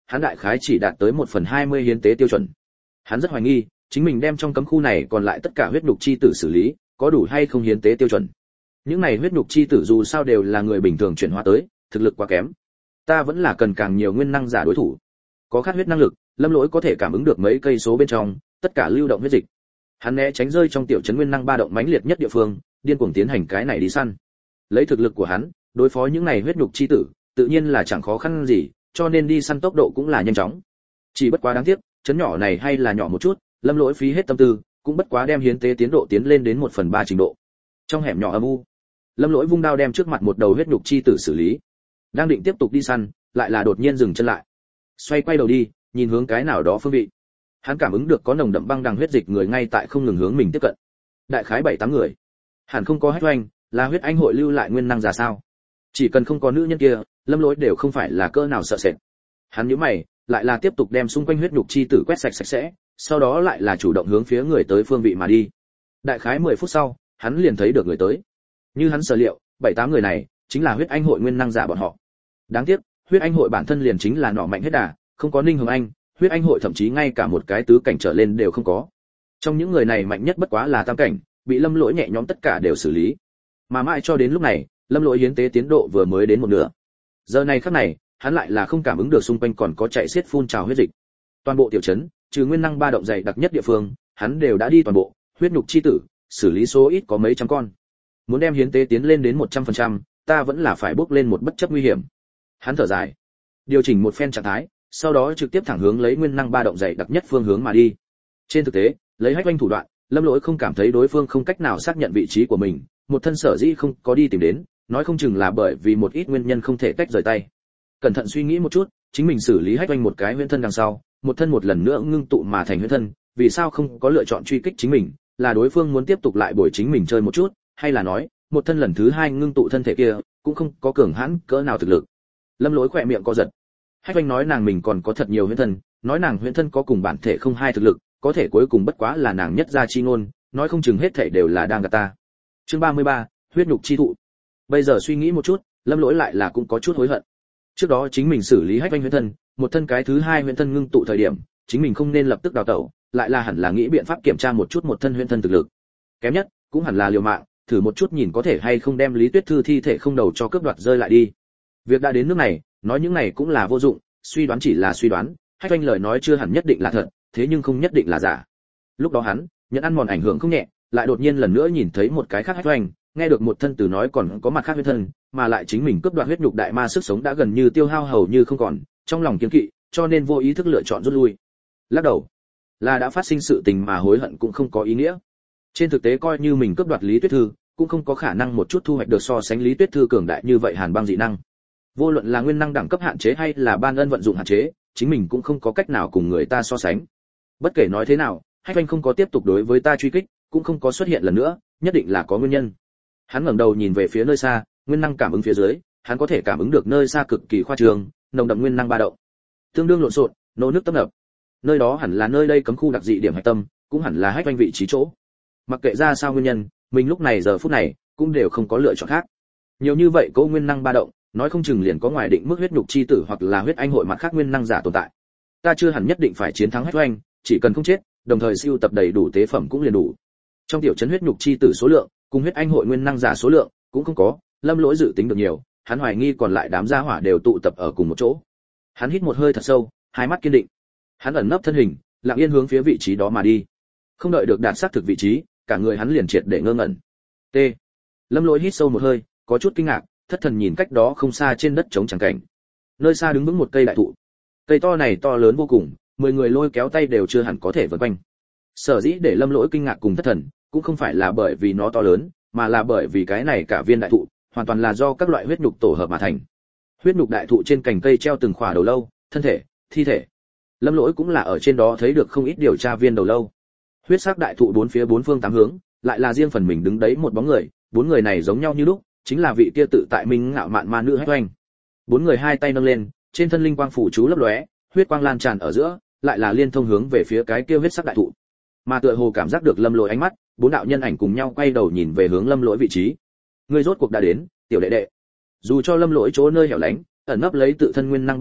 Speaker 1: hắn đại khái chỉ đạt tới 1/20 hiến tế tiêu chuẩn. Hắn rất hoài nghi, chính mình đem trong cấm khu này còn lại tất cả huyết nhục chi tử xử lý, có đủ hay không hiến tế tiêu chuẩn. Những này huyết nhục chi tử dù sao đều là người bình thường chuyển hóa tới, thực lực quá kém. Ta vẫn là cần càng nhiều nguyên năng giả đối thủ. Có khát huyết năng lực, Lâm Lỗi có thể cảm ứng được mấy cây số bên trong, tất cả lưu động huyết dịch. Hắn né tránh rơi trong tiểu trấn nguyên năng ba động mãnh liệt nhất địa phương, điên cuồng tiến hành cái này đi săn. Lấy thực lực của hắn, đối phó những này huyết nhục chi tử, tự nhiên là chẳng khó khăn gì, cho nên đi săn tốc độ cũng là nhanh chóng. Chỉ bất quá đáng tiếc, trấn nhỏ này hay là nhỏ một chút, Lâm Lỗi phí hết tâm tư, cũng bất quá đem hiến tế tiến độ tiến lên đến 1/3 trình độ. Trong hẻm nhỏ âm u, Lâm Lỗi vung đao đem trước mặt một đầu huyết nhục chi tử xử lý. Đang định tiếp tục đi săn, lại là đột nhiên dừng chân lại. Xoay quay đầu đi, nhìn hướng cái nào đó phương vị. Hắn cảm ứng được có nồng đậm băng đằng huyết dịch người ngay tại không ngừng hướng mình tiếp cận. Đại khái 7-8 người. Hẳn không có Hách Oanh, là huyết anh hội lưu lại nguyên năng giả sao? Chỉ cần không có nữ nhân kia, Lâm Lỗi đều không phải là cỡ nào sợ sệt. Hắn nhíu mày, lại là tiếp tục đem xung quanh huyết nhục chi tử quét sạch sạch sẽ, sau đó lại là chủ động hướng phía người tới phương vị mà đi. Đại khái 10 phút sau, hắn liền thấy được người tới. Như hắn sở liệu, 7-8 người này chính là huyết anh hội nguyên năng giả bọn họ. Đáng tiếc, huyết anh hội bản thân liền chính là nọ mạnh hết đà, không có Ninh Hồng Anh, huyết anh hội thậm chí ngay cả một cái tứ cảnh trở lên đều không có. Trong những người này mạnh nhất bất quá là tam cảnh, bị Lâm Lỗi nhẹ nhõm tất cả đều xử lý. Mà mãi cho đến lúc này, Lâm Lỗi hiến tế tiến độ vừa mới đến một nửa. Giờ này khắc này, hắn lại là không cảm ứng được xung quanh còn có chạy xiết phun trào huyết dịch. Toàn bộ tiểu trấn, trừ nguyên năng ba động dày đặc nhất địa phương, hắn đều đã đi toàn bộ, huyết nhục chi tử, xử lý số ít có mấy trăm con. Muốn đem hiến tế tiến lên đến 100%, ta vẫn là phải bước lên một bất chấp nguy hiểm. Hắn thở dài, điều chỉnh một phen trạng thái, sau đó trực tiếp thẳng hướng lấy nguyên năng ba động dày đặc nhất phương hướng mà đi. Trên thực tế, lấy Hách Oanh thủ đoạn, Lâm Lỗi không cảm thấy đối phương không cách nào xác nhận vị trí của mình, một thân sở dĩ không có đi tìm đến, nói không chừng là bởi vì một ít nguyên nhân không thể tách rời tay. Cẩn thận suy nghĩ một chút, chính mình xử lý Hách Oanh một cái huyễn thân đằng sau, một thân một lần nữa ngưng tụ mà thành huyễn thân, vì sao không có lựa chọn truy kích chính mình, là đối phương muốn tiếp tục lại bồi chính mình chơi một chút, hay là nói, một thân lần thứ hai ngưng tụ thân thể kia, cũng không có cường hãn cỡ nào thực lực. Lâm Lỗi khỏe miệng co giật. Hách Oanh nói nàng mình còn có thật nhiều huyễn thân, nói nàng huyễn thân có cùng bản thể không hai thực lực, có thể cuối cùng bất quá là nàng nhất gia chi ngôn, nói không chừng hết thảy đều là đang gạt ta. Chương 33, huyết nhục chi thụ. Bây giờ suy nghĩ một chút, Lâm Lỗi lại là cũng có chút hối hận. Trước đó chính mình xử lý Hách Oanh huyễn thân, một thân cái thứ hai huyễn thân ngưng tụ thời điểm, chính mình không nên lập tức đào tẩu, lại là hẳn là nghĩ biện pháp kiểm tra một chút một thân huyễn thân thực lực. Kém nhất, cũng hẳn là liều mạng, thử một chút nhìn có thể hay không đem Lý Tuyết Thư thi thể không đầu cho cướp đoạt rơi lại đi. Việc đã đến nước này, nói những này cũng là vô dụng, suy đoán chỉ là suy đoán, Hách Oanh lời nói chưa hẳn nhất định là thật, thế nhưng không nhất định là giả. Lúc đó hắn, nhận ăn mòn ảnh hưởng không nhẹ, lại đột nhiên lần nữa nhìn thấy một cái khác Hách Oanh, nghe được một thân từ nói còn có mặt khác huyết thân, mà lại chính mình cướp đoạt huyết nhục đại ma sức sống đã gần như tiêu hao hầu như không còn, trong lòng kiêng kỵ, cho nên vô ý thức lựa chọn rút lui. Lắc đầu, là đã phát sinh sự tình mà hối hận cũng không có ý nghĩa. Trên thực tế coi như mình cướp đoạt Lý Tuyết Thư, cũng không có khả năng một chút thu hoạch được so sánh Lý Tuyết Thư cường đại như vậy hàn băng dị năng. Vô luận là nguyên năng đẳng cấp hạn chế hay là ban ân vận dụng hạn chế, chính mình cũng không có cách nào cùng người ta so sánh. Bất kể nói thế nào, Hách Oanh không có tiếp tục đối với ta truy kích, cũng không có xuất hiện lần nữa, nhất định là có nguyên nhân. Hắn ngẩng đầu nhìn về phía nơi xa, nguyên năng cảm ứng phía dưới, hắn có thể cảm ứng được nơi xa cực kỳ khoa trương, nồng đậm nguyên năng ba động. Tương đương lộn xộn, nô nước tấp nập. Nơi đó hẳn là nơi đây cấm khu đặc dị điểm hạch tâm, cũng hẳn là Hách Oanh vị trí chỗ. Mặc kệ ra sao nguyên nhân, mình lúc này giờ phút này cũng đều không có lựa chọn khác. Nhiều như vậy cố nguyên năng ba động, nói không chừng liền có ngoài định mức huyết nhục chi tử hoặc là huyết anh hội mặt khác nguyên năng giả tồn tại. Ta chưa hẳn nhất định phải chiến thắng Hách Oanh, chỉ cần không chết, đồng thời siêu tập đầy đủ tế phẩm cũng liền đủ. Trong tiểu trấn huyết nhục chi tử số lượng, cùng huyết anh hội nguyên năng giả số lượng cũng không có, Lâm Lỗi dự tính được nhiều, hắn hoài nghi còn lại đám gia hỏa đều tụ tập ở cùng một chỗ. Hắn hít một hơi thật sâu, hai mắt kiên định. Hắn ẩn nấp thân hình, lặng yên hướng phía vị trí đó mà đi. Không đợi được đạt xác thực vị trí, cả người hắn liền triệt để ngơ ngẩn. T. Lâm Lỗi hít sâu một hơi, có chút kinh ngạc, thất thần nhìn cách đó không xa trên đất trống chẳng cảnh. Nơi xa đứng vững một cây đại thụ. Cây to này to lớn vô cùng, 10 người lôi kéo tay đều chưa hẳn có thể vượt quanh. Sở dĩ để Lâm Lỗi kinh ngạc cùng thất thần, cũng không phải là bởi vì nó to lớn, mà là bởi vì cái này cả viên đại thụ, hoàn toàn là do các loại huyết nhục tổ hợp mà thành. Huyết nhục đại thụ trên cành cây treo từng khỏa đầu lâu, thân thể, thi thể. Lâm Lỗi cũng là ở trên đó thấy được không ít điều tra viên đầu lâu. Huyết sắc đại thụ bốn phương tám hướng, lại là riêng phần mình đứng đấy một bóng người, bốn người này giống nhau như lúc, chính là vị kia tự tại minh ngạo mạn ma nữ Hách Oanh. Bốn người hai tay nâng lên, trên thân linh quang phủ chú lấp lóe, huyết quang lan tràn ở giữa, lại là liên thông hướng về phía cái kia huyết sắc đại thụ. Mà tựa hồ cảm giác được Lâm Lỗi ánh mắt, bốn đạo nhân ảnh cùng nhau quay đầu nhìn về hướng Lâm Lỗi vị trí. Người rốt cuộc đã đến, tiểu đệ đệ. Dù cho Lâm Lỗi chỗ nơi hẻo lánh, ẩn nấp lấy tự thân nguyên năng ba động,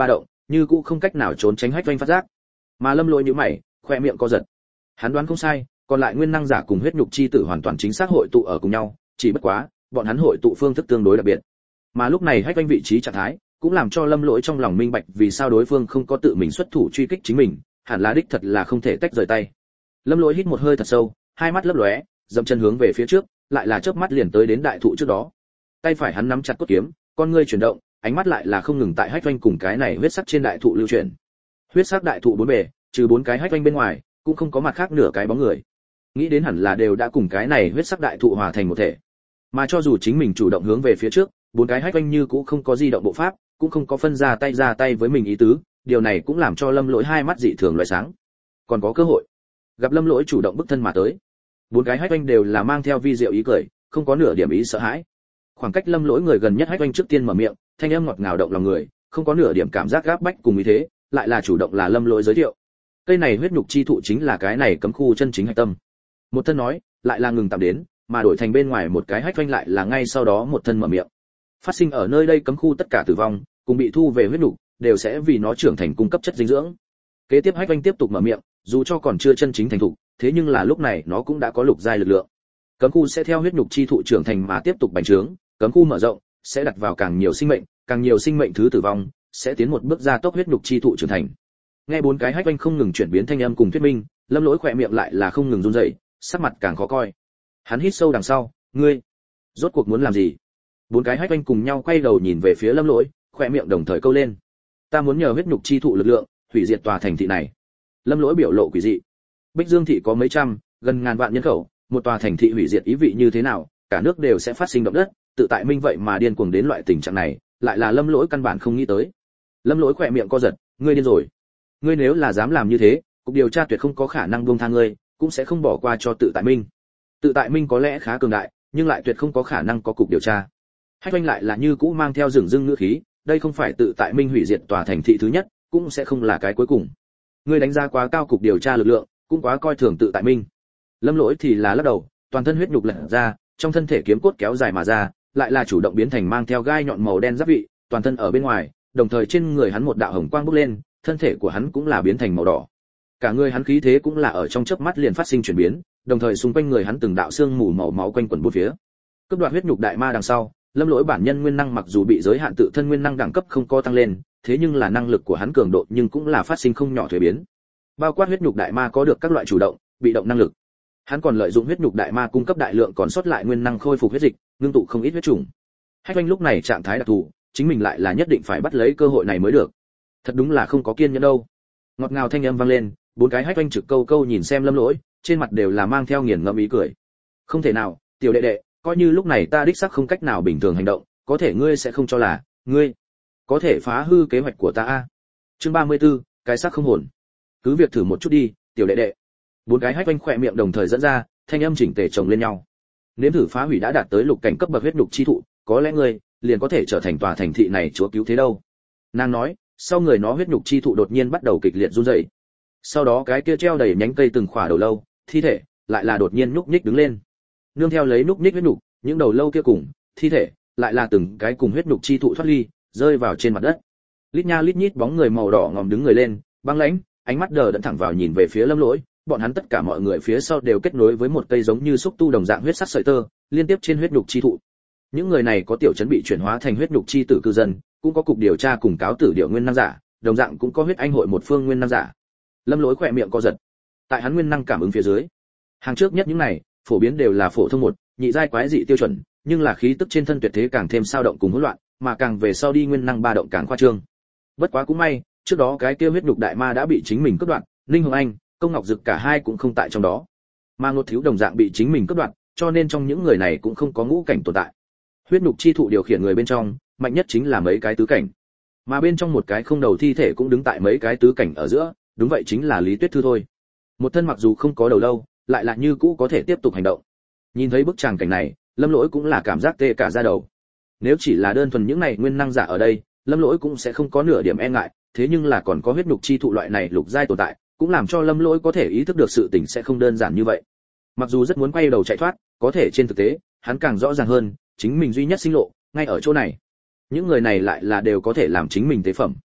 Speaker 1: như cũ không cách nào trốn tránh hách doanh phát giác. Mà Lâm Lỗi nhíu mày, khoe miệng co giật. Hắn đoán không sai, còn lại nguyên năng giả cùng huyết nhục chi tử hoàn toàn chính xác hội tụ ở cùng nhau, chỉ bất quá, bọn hắn hội tụ phương thức tương đối đặc biệt. Mà lúc này hách doanh vị trí trạng thái, cũng làm cho Lâm Lỗi trong lòng minh bạch vì sao đối phương không có tự mình xuất thủ truy kích chính mình, hẳn là đích thật là không thể tách rời tay. Lâm Lỗi hít một hơi thật sâu, hai mắt lấp lóe, dậm chân hướng về phía trước, lại là chớp mắt liền tới đến đại thụ trước đó. Tay phải hắn nắm chặt cốt kiếm, con ngươi chuyển động, ánh mắt lại là không ngừng tại hách doanh cùng cái này huyết sắc trên đại thụ lưu chuyển. Huyết sắc đại thụ bốn bề, trừ bốn cái hách doanh bên ngoài, cũng không có mặt khác nửa cái bóng người. Nghĩ đến hẳn là đều đã cùng cái này huyết sắc đại thụ hòa thành một thể. Mà cho dù chính mình chủ động hướng về phía trước, bốn cái hách doanh như cũng không có di động bộ pháp, cũng không có phân ra tay với mình ý tứ, điều này cũng làm cho Lâm Lỗi hai mắt dị thường loại sáng. Còn có cơ hội. Gặp Lâm Lỗi chủ động bước thân mà tới, bốn cái hách doanh đều là mang theo vi diệu ý cười, không có nửa điểm ý sợ hãi. Khoảng cách Lâm Lỗi người gần nhất hách doanh trước tiên mở miệng, thanh âm ngọt ngào động lòng người, không có nửa điểm cảm giác gáp bách cùng ý thế, lại là chủ động là Lâm Lỗi giới thiệu. Cây này huyết nhục chi thụ chính là cái này cấm khu chân chính hạch tâm. Một thân nói, lại là ngừng tạm đến, mà đổi thành bên ngoài một cái hách doanh lại là ngay sau đó một thân mở miệng. Phát sinh ở nơi đây cấm khu tất cả tử vong, cùng bị thu về huyết nhục, đều sẽ vì nó trưởng thành cung cấp chất dinh dưỡng. Kế tiếp hách doanh tiếp tục mở miệng, dù cho còn chưa chân chính thành thục, thế nhưng là lúc này nó cũng đã có lục giai lực lượng. Cấm khu sẽ theo huyết nhục chi thụ trưởng thành mà tiếp tục bành trướng, cấm khu mở rộng, sẽ đặt vào càng nhiều sinh mệnh thứ tử vong, sẽ tiến một bước gia tốc huyết nhục chi thụ trưởng thành. Nghe bốn cái hách doanh không ngừng chuyển biến thanh âm cùng thuyết minh, Lâm Lỗi khỏe miệng lại là không ngừng run rẩy, sắc mặt càng khó coi. Hắn hít sâu đằng sau, ngươi rốt cuộc muốn làm gì? Bốn cái hách doanh cùng nhau quay đầu nhìn về phía Lâm Lỗi, khỏe miệng đồng thời câu lên. Ta muốn nhờ huyết nhục chi thụ lực lượng, hủy diệt tòa thành thị này. Lâm Lỗi biểu lộ quỷ dị. Bích Dương thị có mấy trăm, gần ngàn vạn nhân khẩu, một tòa thành thị hủy diệt ý vị như thế nào, cả nước đều sẽ phát sinh động đất, tự tại minh vậy mà điên cuồng đến loại tình trạng này, lại là Lâm Lỗi căn bản không nghĩ tới. Lâm Lỗi khỏe miệng co giật, ngươi điên rồi. Ngươi nếu là dám làm như thế, cục điều tra tuyệt không có khả năng buông tha ngươi, cũng sẽ không bỏ qua cho tự tại minh. Tự tại minh có lẽ khá cường đại, nhưng lại tuyệt không có khả năng có cục điều tra. Hách Doanh lại là như cũ mang theo rừng rưng ngữ khí, đây không phải tự tại minh hủy diệt tòa thành thị thứ nhất, cũng sẽ không là cái cuối cùng. Ngươi đánh giá quá cao cục điều tra lực lượng, cũng quá coi thường tự tại minh. Lâm Lỗi thì là lắc đầu, toàn thân huyết nhục lật ra, trong thân thể kiếm cốt kéo dài mà ra, lại là chủ động biến thành mang theo gai nhọn màu đen giáp vị, toàn thân ở bên ngoài, đồng thời trên người hắn một đạo hồng quang bốc lên, thân thể của hắn cũng là biến thành màu đỏ. Cả người hắn khí thế cũng là ở trong chớp mắt liền phát sinh chuyển biến, đồng thời xung quanh người hắn từng đạo xương mù màu máu quanh quẩn bốn phía. Cấp đoạt huyết nhục đại ma đằng sau, Lâm Lỗi bản nhân nguyên năng mặc dù bị giới hạn tự thân nguyên năng đẳng cấp không có tăng lên, thế nhưng là năng lực của hắn cường độ nhưng cũng là phát sinh không nhỏ thay biến. Bao quát huyết nhục đại ma có được các loại chủ động, bị động năng lực. Hắn còn lợi dụng huyết nhục đại ma cung cấp đại lượng còn sót lại nguyên năng khôi phục huyết dịch, ngưng tụ không ít huyết trùng. Hách Doanh lúc này trạng thái đặc thù, chính mình lại là nhất định phải bắt lấy cơ hội này mới được. Thật đúng là không có kiên nhẫn đâu. Ngọt ngào thanh âm vang lên, bốn cái Hách Doanh trực câu câu nhìn xem Lâm Lỗi, trên mặt đều là mang theo nghiền ngẫm ý cười. Không thể nào, tiểu đệ đệ, coi như lúc này ta đích xác không cách nào bình thường hành động, có thể ngươi sẽ không cho là ngươi có thể phá hư kế hoạch của ta a. Chương 34, cái xác không hồn. Cứ việc thử một chút đi, tiểu đệ đệ. Bốn cái Hách Doanh khỏe miệng đồng thời dẫn ra, thanh âm chỉnh tề chồng lên nhau. Nếm thử phá hủy đã đạt tới lục cảnh cấp bậc huyết nhục chi thụ, có lẽ ngươi liền có thể trở thành tòa thành thị này chúa cứu thế đâu. Nàng nói, sau người nó huyết nhục chi thụ đột nhiên bắt đầu kịch liệt run rẩy. Sau đó cái kia treo đầy nhánh cây từng khỏa đầu lâu, thi thể lại là đột nhiên nhúc nhích đứng lên. Nương theo lấy nhúc nhích huyết nhục, những đầu lâu kia cùng thi thể lại là từng cái cùng huyết nhục chi thụ thoát ly, rơi vào trên mặt đất. Lít nha lít nhít bóng người màu đỏ ngòm đứng người lên, băng lãnh, ánh mắt đờ đẫn thẳng vào nhìn về phía Lâm Lỗi, bọn hắn tất cả mọi người phía sau đều kết nối với một cây giống như xúc tu đồng dạng huyết sắc sợi tơ, liên tiếp trên huyết nhục chi thụ. Những người này có tiểu trấn bị chuyển hóa thành huyết nhục chi tử cư dân, cũng có cục điều tra cùng cáo tử điều nguyên năng giả, đồng dạng cũng có huyết anh hội một phương nguyên năng giả. Lâm Lỗi khỏe miệng co giật. Tại hắn nguyên năng cảm ứng phía dưới, hàng trước nhất những này, phổ biến đều là phổ thông một, nhị giai quái dị tiêu chuẩn, nhưng là khí tức trên thân tuyệt thế càng thêm sao động cùng hỗn loạn, mà càng về sau đi nguyên năng ba động càng khoa trương. Bất quá cũng may, trước đó cái kia huyết nhục đại ma đã bị chính mình cắt đoạn, Ninh Hồng Anh, Công Ngọc Dực cả hai cũng không tại trong đó. Mà Ngột Thiếu đồng dạng bị chính mình cắt đoạn, cho nên trong những người này cũng không có ngũ cảnh tồn tại. Huyết nhục chi thụ điều khiển người bên trong, mạnh nhất chính là mấy cái tứ cảnh. Mà bên trong một cái không đầu thi thể cũng đứng tại mấy cái tứ cảnh ở giữa, đúng vậy chính là Lý Tuyết Thư thôi. Một thân mặc dù không có đầu lâu, lại là như cũ có thể tiếp tục hành động. Nhìn thấy bức tràng cảnh này, Lâm Lỗi cũng là cảm giác tê cả da đầu. Nếu chỉ là đơn thuần những này nguyên năng giả ở đây, Lâm Lỗi cũng sẽ không có nửa điểm e ngại, thế nhưng là còn có huyết nhục chi thụ loại này lục giai tồn tại, cũng làm cho Lâm Lỗi có thể ý thức được sự tình sẽ không đơn giản như vậy. Mặc dù rất muốn quay đầu chạy thoát, có thể trên thực tế, hắn càng rõ ràng hơn, chính mình duy nhất sinh lộ ngay ở chỗ này. Những người này lại là đều có thể làm chính mình tế phẩm.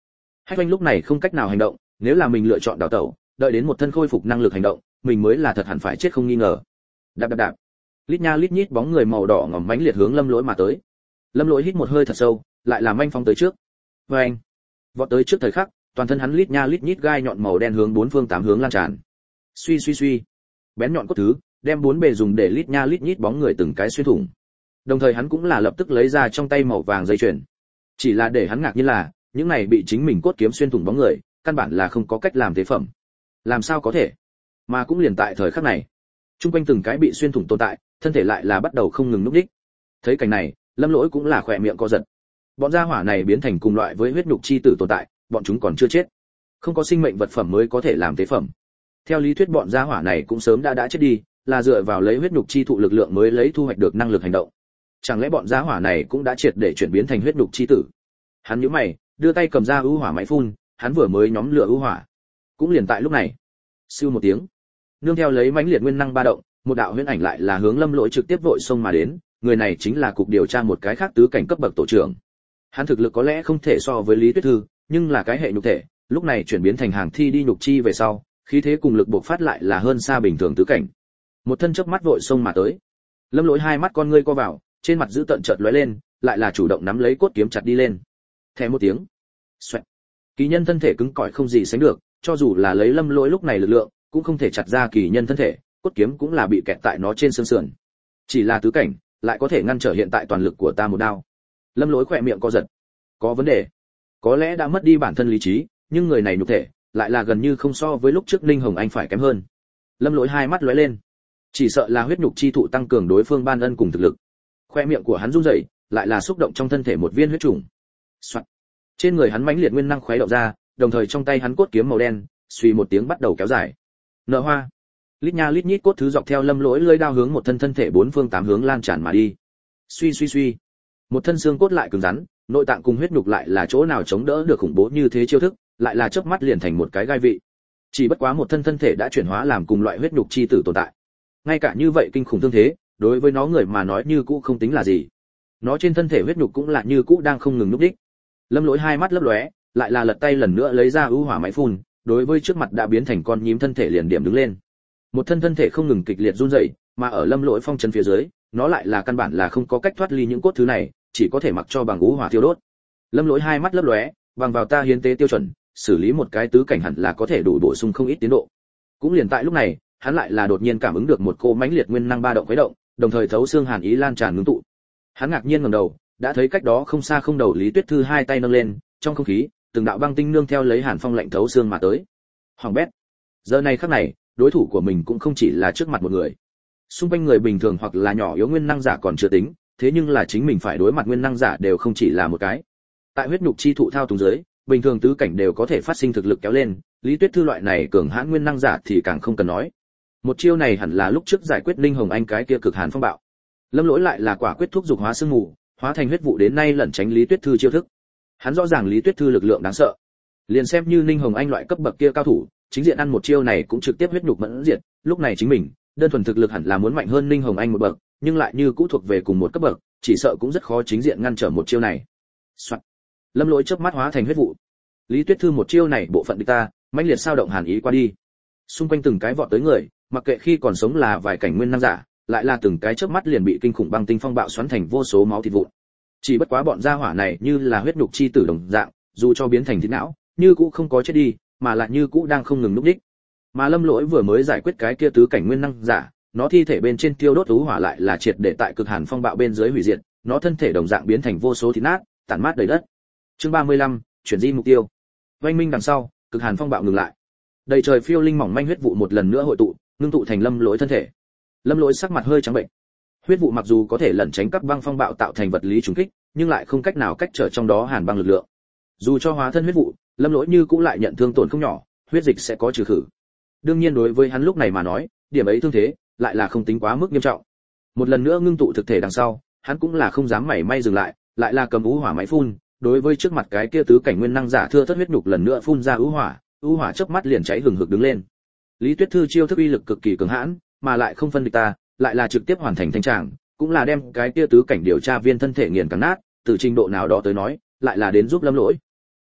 Speaker 1: Hách Oanh lúc này không cách nào hành động, nếu là mình lựa chọn đào tẩu, đợi đến một thân khôi phục năng lực hành động, mình mới là thật hẳn phải chết không nghi ngờ. Đạp đạp đạp. Lít nha lít nhít bóng người màu đỏ ngòm mãnh liệt hướng Lâm Lỗi mà tới. Lâm Lỗi hít một hơi thật sâu, lại làm manh phóng tới trước. Oeng. Vọt tới trước thời khắc, toàn thân hắn lít nha lít nhít gai nhọn màu đen hướng bốn phương tám hướng lan tràn. Suy suy suy. Bén nhọn cốt thứ, đem bốn bề dùng để lít nha lít nhít bóng người từng cái xuyên thủng. Đồng thời hắn cũng là lập tức lấy ra trong tay màu vàng dây chuyền. Chỉ là để hắn ngạc nhiên là, những này bị chính mình cốt kiếm xuyên thủng bóng người, căn bản là không có cách làm tế phẩm. Làm sao có thể? Mà cũng liền tại thời khắc này, trung quanh từng cái bị xuyên thủng tồn tại, thân thể lại là bắt đầu không ngừng núp đích. Thấy cảnh này, Lâm Lỗi cũng là khỏe miệng co giật. Bọn gia hỏa này biến thành cùng loại với huyết nhục chi tử tồn tại, bọn chúng còn chưa chết. Không có sinh mệnh vật phẩm mới có thể làm tế phẩm. Theo lý thuyết bọn gia hỏa này cũng sớm đã chết đi, là dựa vào lấy huyết nhục chi thụ lực lượng mới lấy thu hoạch được năng lực hành động. Chẳng lẽ bọn gia hỏa này cũng đã triệt để chuyển biến thành huyết nhục chi tử? Hắn nhíu mày, đưa tay cầm ra ưu hỏa máy phun, hắn vừa mới nhóm lửa ưu hỏa. Cũng liền tại lúc này, siêu một tiếng, nương theo lấy mãnh liệt nguyên năng ba động, một đạo huyễn ảnh lại là hướng Lâm Lỗi trực tiếp vội xông mà đến, người này chính là cục điều tra một cái khác tứ cảnh cấp bậc tổ trưởng. Hắn thực lực có lẽ không thể so với Lý Tuyết Thư, nhưng là cái hệ nhục thể, lúc này chuyển biến thành hàng thi đi nhục chi về sau, khí thế cùng lực bộc phát lại là hơn xa bình thường tứ cảnh. Một thân chớp mắt vội xông mà tới. Lâm Lỗi hai mắt con ngươi co vào, trên mặt giữ tận chợt lóe lên, lại là chủ động nắm lấy cốt kiếm chặt đi lên. Thè một tiếng, xoẹt. Kỳ nhân thân thể cứng cỏi không gì sánh được, cho dù là lấy Lâm Lỗi lúc này lực lượng, cũng không thể chặt ra kỳ nhân thân thể, cốt kiếm cũng là bị kẹt tại nó trên xương sườn. Chỉ là tứ cảnh, lại có thể ngăn trở hiện tại toàn lực của ta một đao. Lâm Lỗi khỏe miệng co giật. Có vấn đề. Có lẽ đã mất đi bản thân lý trí, nhưng người này nhục thể, lại là gần như không so với lúc trước Ninh Hồng Anh phải kém hơn. Lâm Lỗi hai mắt lóe lên. Chỉ sợ là huyết nhục chi thụ tăng cường đối phương ban ân cùng thực lực. Khóe miệng của hắn run rẩy, lại là xúc động trong thân thể một viên huyết trùng. Soạt. Trên người hắn mãnh liệt nguyên năng khuấy động ra, đồng thời trong tay hắn cốt kiếm màu đen, suy một tiếng bắt đầu kéo dài. Nở hoa. Lít nha lít nhít cốt thứ dọc theo Lâm Lỗi lưỡi đao hướng một thân thể bốn phương tám hướng lan tràn mà đi. Suy suy suy. Một thân xương cốt lại cứng rắn, nội tạng cùng huyết nhục lại là chỗ nào chống đỡ được khủng bố như thế chiêu thức, lại là chớp mắt liền thành một cái gai vị. Chỉ bất quá một thân thể đã chuyển hóa làm cùng loại huyết nhục chi tử tồn tại. Ngay cả như vậy kinh khủng thương thế, đối với nó người mà nói như cũ không tính là gì. Nó trên thân thể huyết nhục cũng là như cũ đang không ngừng núp đích. Lâm Lỗi hai mắt lấp lóe, lại là lật tay lần nữa lấy ra ưu hỏa máy phun, đối với trước mặt đã biến thành con nhím thân thể liền điểm đứng lên. Một thân thể không ngừng kịch liệt run rẩy, mà ở Lâm Lỗi phong trần phía dưới, nó lại là căn bản là không có cách thoát ly những cốt thứ này, chỉ có thể mặc cho bằng ưu hỏa thiêu đốt. Lâm Lỗi hai mắt lấp lóe, bằng vào ta hiến tế tiêu chuẩn, xử lý một cái tứ cảnh hẳn là có thể đủ bổ sung không ít tiến độ. Cũng liền tại lúc này, hắn lại là đột nhiên cảm ứng được một cô mãnh liệt nguyên năng ba động khuấy động, đồng thời thấu xương hàn ý lan tràn ngưng tụ. Hắn ngạc nhiên ngẩng đầu, đã thấy cách đó không xa không đầu Lý Tuyết Thư hai tay nâng lên, trong không khí, từng đạo băng tinh nương theo lấy hàn phong lạnh thấu xương mà tới. Hoàng bét. Giờ này khắc này, đối thủ của mình cũng không chỉ là trước mặt một người. Xung quanh người bình thường hoặc là nhỏ yếu nguyên năng giả còn chưa tính, thế nhưng là chính mình phải đối mặt nguyên năng giả đều không chỉ là một cái. Tại huyết nhục chi thụ thao túng dưới, bình thường tứ cảnh đều có thể phát sinh thực lực kéo lên, Lý Tuyết Thư loại này cường hãn nguyên năng giả thì càng không cần nói. Một chiêu này hẳn là lúc trước giải quyết Ninh Hồng Anh cái kia cực hàn phong bạo. Lâm Lỗi lại là quả quyết thúc dục hóa sương mù, hóa thành huyết vụ đến nay lẩn tránh Lý Tuyết Thư chiêu thức. Hắn rõ ràng Lý Tuyết Thư lực lượng đáng sợ. Liền xem như Ninh Hồng Anh loại cấp bậc kia cao thủ, chính diện ăn một chiêu này cũng trực tiếp huyết nhục mẫn diệt, lúc này chính mình, đơn thuần thực lực hẳn là muốn mạnh hơn Ninh Hồng Anh một bậc, nhưng lại như cũ thuộc về cùng một cấp bậc, chỉ sợ cũng rất khó chính diện ngăn trở một chiêu này. Soạt. Lâm Lỗi chớp mắt hóa thành huyết vụ. Lý Tuyết Thư một chiêu này bộ phận địch ta, mãnh liệt sao động hàn ý qua đi. Xung quanh từng cái vọt tới người, mặc kệ khi còn sống là vài cảnh nguyên năng giả, lại là từng cái chớp mắt liền bị kinh khủng băng tinh phong bạo xoắn thành vô số máu thịt vụn. Chỉ bất quá bọn gia hỏa này như là huyết nhục chi tử đồng dạng, dù cho biến thành thịt não, như cũ không có chết đi, mà lại như cũ đang không ngừng núp đích. Mà Lâm Lỗi vừa mới giải quyết cái kia tứ cảnh nguyên năng giả, nó thi thể bên trên tiêu đốt thú hỏa lại là triệt để tại cực hàn phong bạo bên dưới hủy diệt, nó thân thể đồng dạng biến thành vô số thịt nát, tản mát đầy đất. Chương 35, chuyển di mục tiêu. Oanh minh đằng sau, cực hàn phong bạo ngừng lại. Đầy trời phiêu linh mỏng manh huyết vụ một lần nữa hội tụ, ngưng tụ thành Lâm Lỗi thân thể. Lâm Lỗi sắc mặt hơi trắng bệnh. Huyết vụ mặc dù có thể lẩn tránh các băng phong bạo tạo thành vật lý trùng kích, nhưng lại không cách nào cách trở trong đó hàn băng lực lượng. Dù cho hóa thân huyết vụ, Lâm Lỗi như cũng lại nhận thương tổn không nhỏ, huyết dịch sẽ có trừ khử. Đương nhiên đối với hắn lúc này mà nói, điểm ấy thương thế lại là không tính quá mức nghiêm trọng. Một lần nữa ngưng tụ thực thể đằng sau, hắn cũng là không dám mảy may dừng lại, lại là cầm ú hỏa máy phun, đối với trước mặt cái kia tứ cảnh nguyên năng giả thưa thất huyết nhục lần nữa phun ra ú hỏa chớp mắt liền cháy hừng hực đứng lên. Lý Tuyết Thư chiêu thức uy lực cực kỳ cường hãn, mà lại không phân địch ta, lại là trực tiếp hoàn thành thanh tràng, cũng là đem cái kia tứ cảnh điều tra viên thân thể nghiền cắn nát, từ trình độ nào đó tới nói, lại là đến giúp Lâm Lỗi.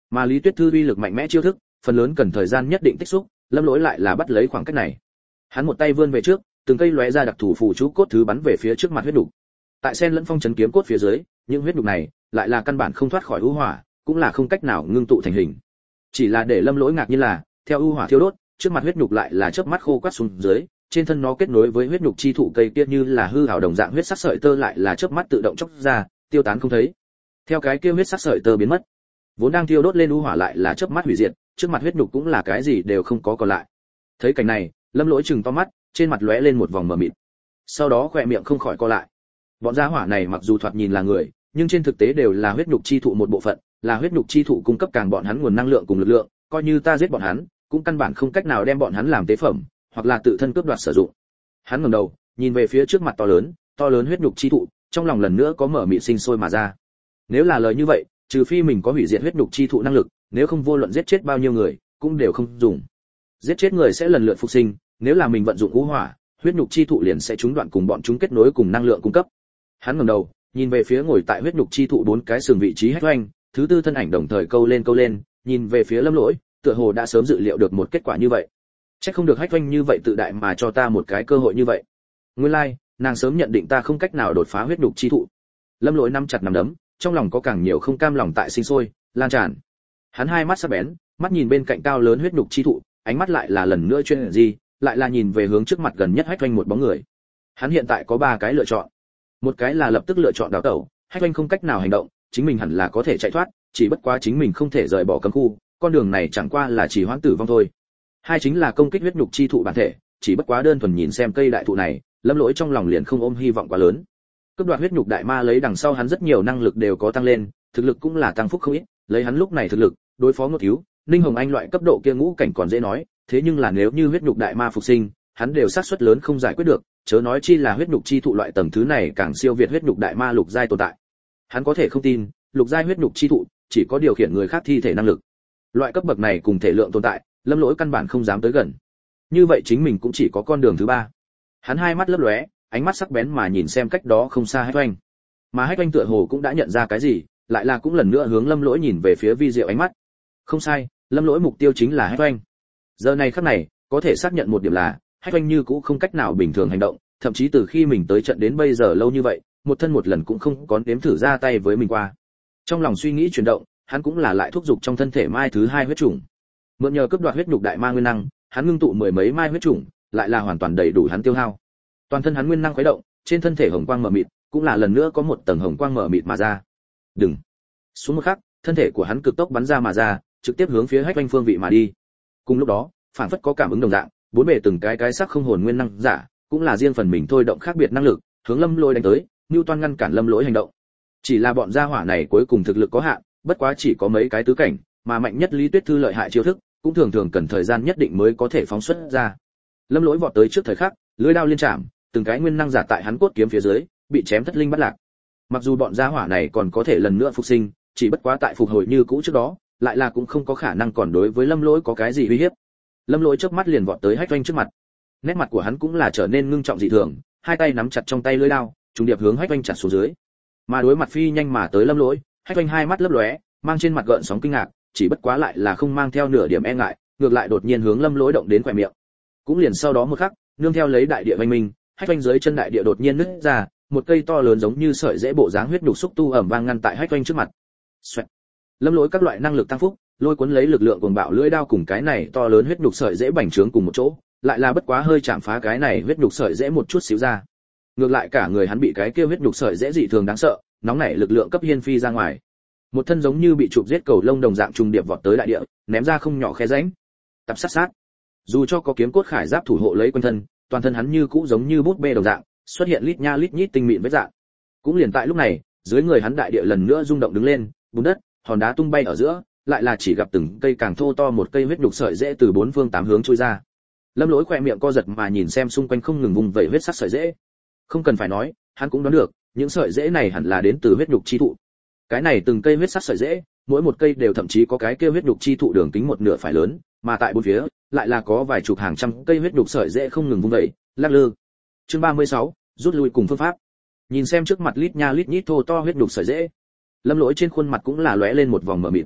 Speaker 1: Mà Lý Tuyết Thư uy lực mạnh mẽ chiêu thức, phần lớn cần thời gian nhất định tích xúc, Lâm Lỗi lại là bắt lấy khoảng cách này. Hắn một tay vươn về trước, từng cây lóe ra đặc thủ phù chú cốt thứ bắn về phía trước mặt huyết đục. Tại sen lẫn phong trấn kiếm cốt phía dưới, những huyết đục này lại là căn bản không thoát khỏi u hỏa, cũng là không cách nào ngưng tụ thành hình. Chỉ là để Lâm Lỗi ngạc nhiên là, theo u hỏa thiêu đốt, trước mặt huyết nhục lại là chớp mắt khô quắt xuống dưới, trên thân nó kết nối với huyết nhục chi thụ cây kia như là hư ảo đồng dạng huyết sắc sợi tơ lại là chớp mắt tự động chốc ra, tiêu tán không thấy. Theo cái kia huyết sắc sợi tơ biến mất, vốn đang thiêu đốt lên u hỏa lại là chớp mắt hủy diệt, trước mặt huyết nhục cũng là cái gì đều không có còn lại. Thấy cảnh này, Lâm Lỗi trừng to mắt, trên mặt lóe lên một vòng mờ mịt. Sau đó khóe miệng không khỏi co lại. Bọn gia hỏa này mặc dù thoạt nhìn là người, nhưng trên thực tế đều là huyết nhục chi thụ một bộ phận, là huyết nhục chi thụ cung cấp càng bọn hắn nguồn năng lượng cùng lực lượng, coi như ta giết bọn hắn, cũng căn bản không cách nào đem bọn hắn làm tế phẩm, hoặc là tự thân cướp đoạt sử dụng. Hắn ngẩng đầu, nhìn về phía trước mặt to lớn huyết nhục chi thụ, trong lòng lần nữa có mở mịt sinh sôi mà ra. Nếu là lời như vậy, trừ phi mình có hủy diệt huyết nhục chi thụ năng lực, nếu không vô luận giết chết bao nhiêu người, cũng đều không dùng. Giết chết người sẽ lần lượt phục sinh, nếu là mình vận dụng ngũ hỏa, huyết nhục chi thụ liền sẽ trúng đoạn cùng bọn chúng kết nối cùng năng lượng cung cấp. Hắn ngẩng đầu, nhìn về phía ngồi tại huyết nhục chi thụ bốn cái sừng vị trí Hách Oanh, thứ tư thân ảnh đồng thời câu lên, nhìn về phía Lâm Lỗi, tựa hồ đã sớm dự liệu được một kết quả như vậy. Chắc không được Hách Oanh như vậy tự đại mà cho ta một cái cơ hội như vậy. Nguyên lai, nàng sớm nhận định ta không cách nào đột phá huyết nhục chi thụ. Lâm Lỗi nắm chặt nắm đấm, trong lòng có càng nhiều không cam lòng tại sinh sôi, lan tràn. Hắn hai mắt sắc bén, mắt nhìn bên cạnh cao lớn huyết nhục chi thụ, ánh mắt lại là lần nữa chuyên gì, lại là nhìn về hướng trước mặt gần nhất Hách Oanh một bóng người. Hắn hiện tại có ba cái lựa chọn. Một cái là lập tức lựa chọn đào tẩu, Hách Oanh không cách nào hành động, chính mình hẳn là có thể chạy thoát, chỉ bất quá chính mình không thể rời bỏ cấm khu, con đường này chẳng qua là chỉ hoãn tử vong thôi. Hai chính là công kích huyết nhục chi thụ bản thể, chỉ bất quá đơn thuần nhìn xem cây đại thụ này, Lâm Lỗi trong lòng liền không ôm hy vọng quá lớn. Cướp đoạt huyết nhục đại ma lấy đằng sau hắn rất nhiều năng lực đều có tăng lên, thực lực cũng là tăng phúc không ít, lấy hắn lúc này thực lực, đối phó Ngô Thiếu, Ninh Hồng Anh loại cấp độ kia ngũ cảnh còn dễ nói, thế nhưng là nếu như huyết nhục đại ma phục sinh, hắn đều xác suất lớn không giải quyết được, chớ nói chi là huyết nhục chi thụ loại tầng thứ này càng siêu việt huyết nhục đại ma lục giai tồn tại. Hắn có thể không tin, lục giai huyết nhục chi thụ chỉ có điều khiển người khác thi thể năng lực. Loại cấp bậc này cùng thể lượng tồn tại, Lâm Lỗi căn bản không dám tới gần. Như vậy chính mình cũng chỉ có con đường thứ ba. Hắn hai mắt lấp lóe, ánh mắt sắc bén mà nhìn xem cách đó không xa Hách Oanh. Mà Hách Oanh tựa hồ cũng đã nhận ra cái gì, lại là cũng lần nữa hướng Lâm Lỗi nhìn về phía Vi Diệu ánh mắt. Không sai, Lâm Lỗi mục tiêu chính là Hách Oanh. Giờ này khắc này, có thể xác nhận một điểm là, Hách Oanh như cũ không cách nào bình thường hành động, thậm chí từ khi mình tới trận đến bây giờ lâu như vậy, một thân một lần cũng không có nếm thử ra tay với mình qua. Trong lòng suy nghĩ chuyển động, hắn cũng là lại thúc giục trong thân thể mai thứ hai huyết chủng. Mượn nhờ cướp đoạt huyết nhục đại ma nguyên năng, hắn ngưng tụ mười mấy mai huyết chủng, lại là hoàn toàn đầy đủ hắn tiêu hao. Toàn thân hắn nguyên năng khuấy động, trên thân thể hồng quang mờ mịt, cũng là lần nữa có một tầng hồng quang mờ mịt mà ra. Đừng. Xuống một khắc, thân thể của hắn cực tốc bắn ra mà ra, trực tiếp hướng phía Hách Oanh phương vị mà đi. Cùng lúc đó, phản phất có cảm ứng đồng dạng, bốn bề từng cái sắc không hồn nguyên năng giả, cũng là riêng phần mình thôi động khác biệt năng lực, hướng Lâm Lỗi đánh tới, Newton ngăn cản Lâm Lỗi hành động. Chỉ là bọn gia hỏa này cuối cùng thực lực có hạn, bất quá chỉ có mấy cái tứ cảnh, mà mạnh nhất Lý Tuyết Thư lợi hại chiêu thức, cũng thường thường cần thời gian nhất định mới có thể phóng xuất ra. Lâm Lỗi vọt tới trước thời khắc, lưỡi đao liên chạm, từng cái nguyên năng giả tại hắn cốt kiếm phía dưới, bị chém thất linh bắt lạc. Mặc dù bọn gia hỏa này còn có thể lần nữa phục sinh, chỉ bất quá tại phục hồi như cũ trước đó, lại là cũng không có khả năng còn đối với Lâm Lỗi có cái gì uy hiếp. Lâm Lỗi chớp mắt liền vọt tới Hách Oanh trước mặt. Nét mặt của hắn cũng là trở nên ngưng trọng dị thường, hai tay nắm chặt trong tay lưỡi đao, trùng điệp hướng Hách Oanh chặt xuống dưới. Mà đối mặt phi nhanh mà tới Lâm Lỗi, Hách Oanh hai mắt lấp lóe, mang trên mặt gợn sóng kinh ngạc, chỉ bất quá lại là không mang theo nửa điểm e ngại, ngược lại đột nhiên hướng Lâm Lỗi động đến khóe miệng. Cũng liền sau đó một khắc, nương theo lấy đại địa vang minh, Hách Oanh dưới chân đại địa đột nhiên nứt ra, một cây to lớn giống như sợi rễ bộ dáng huyết nhục xúc tu ầm vang ngăn tại Hách Oanh trước mặt. Xoẹt. Lâm Lỗi các loại năng lực tăng phúc, lôi cuốn lấy lực lượng cuồng bạo lưỡi đao cùng cái này to lớn huyết nhục sợi rễ bành trướng cùng một chỗ, lại là bất quá hơi chạm phá cái này huyết nhục sợi rễ một chút xíu ra. Ngược lại cả người hắn bị cái kia huyết nhục sợi rễ dị thường đáng sợ, nóng nảy lực lượng cấp hiên phi ra ngoài. Một thân giống như bị chụp giết cầu lông đồng dạng trùng điệp vọt tới đại địa, ném ra không nhỏ khe rãnh. Tập sát sát. Dù cho có kiếm cốt khải giáp thủ hộ lấy quanh thân, toàn thân hắn như cũ giống như bút bê đồng dạng, xuất hiện lít nha lít nhít tinh mịn vết dạng. Cũng liền tại lúc này, dưới người hắn đại địa lần nữa rung động đứng lên, bùn đất, hòn đá tung bay ở giữa, lại là chỉ gặp từng cây càng thô to một cây huyết nhục sợi rễ từ bốn phương tám hướng chui ra. Lâm Lỗi khỏe miệng co giật mà nhìn xem xung quanh không ngừng vùng vẩy huyết sắc sợi rễ. Không cần phải nói, hắn cũng đoán được, những sợi rễ này hẳn là đến từ huyết nhục chi thụ. Cái này từng cây huyết sắc sợi rễ, mỗi một cây đều thậm chí có cái kia huyết nhục chi thụ đường kính một nửa phải lớn, mà tại bốn phía lại là có vài chục hàng trăm cây huyết nhục sợi rễ không ngừng vung vẩy, lắc lư. Chương 36, rút lui cùng phương pháp. Nhìn xem trước mặt lít nha lít nhít thô to huyết nhục sợi rễ, Lâm Lỗi trên khuôn mặt cũng là lóe lên một vòng mờ mịt.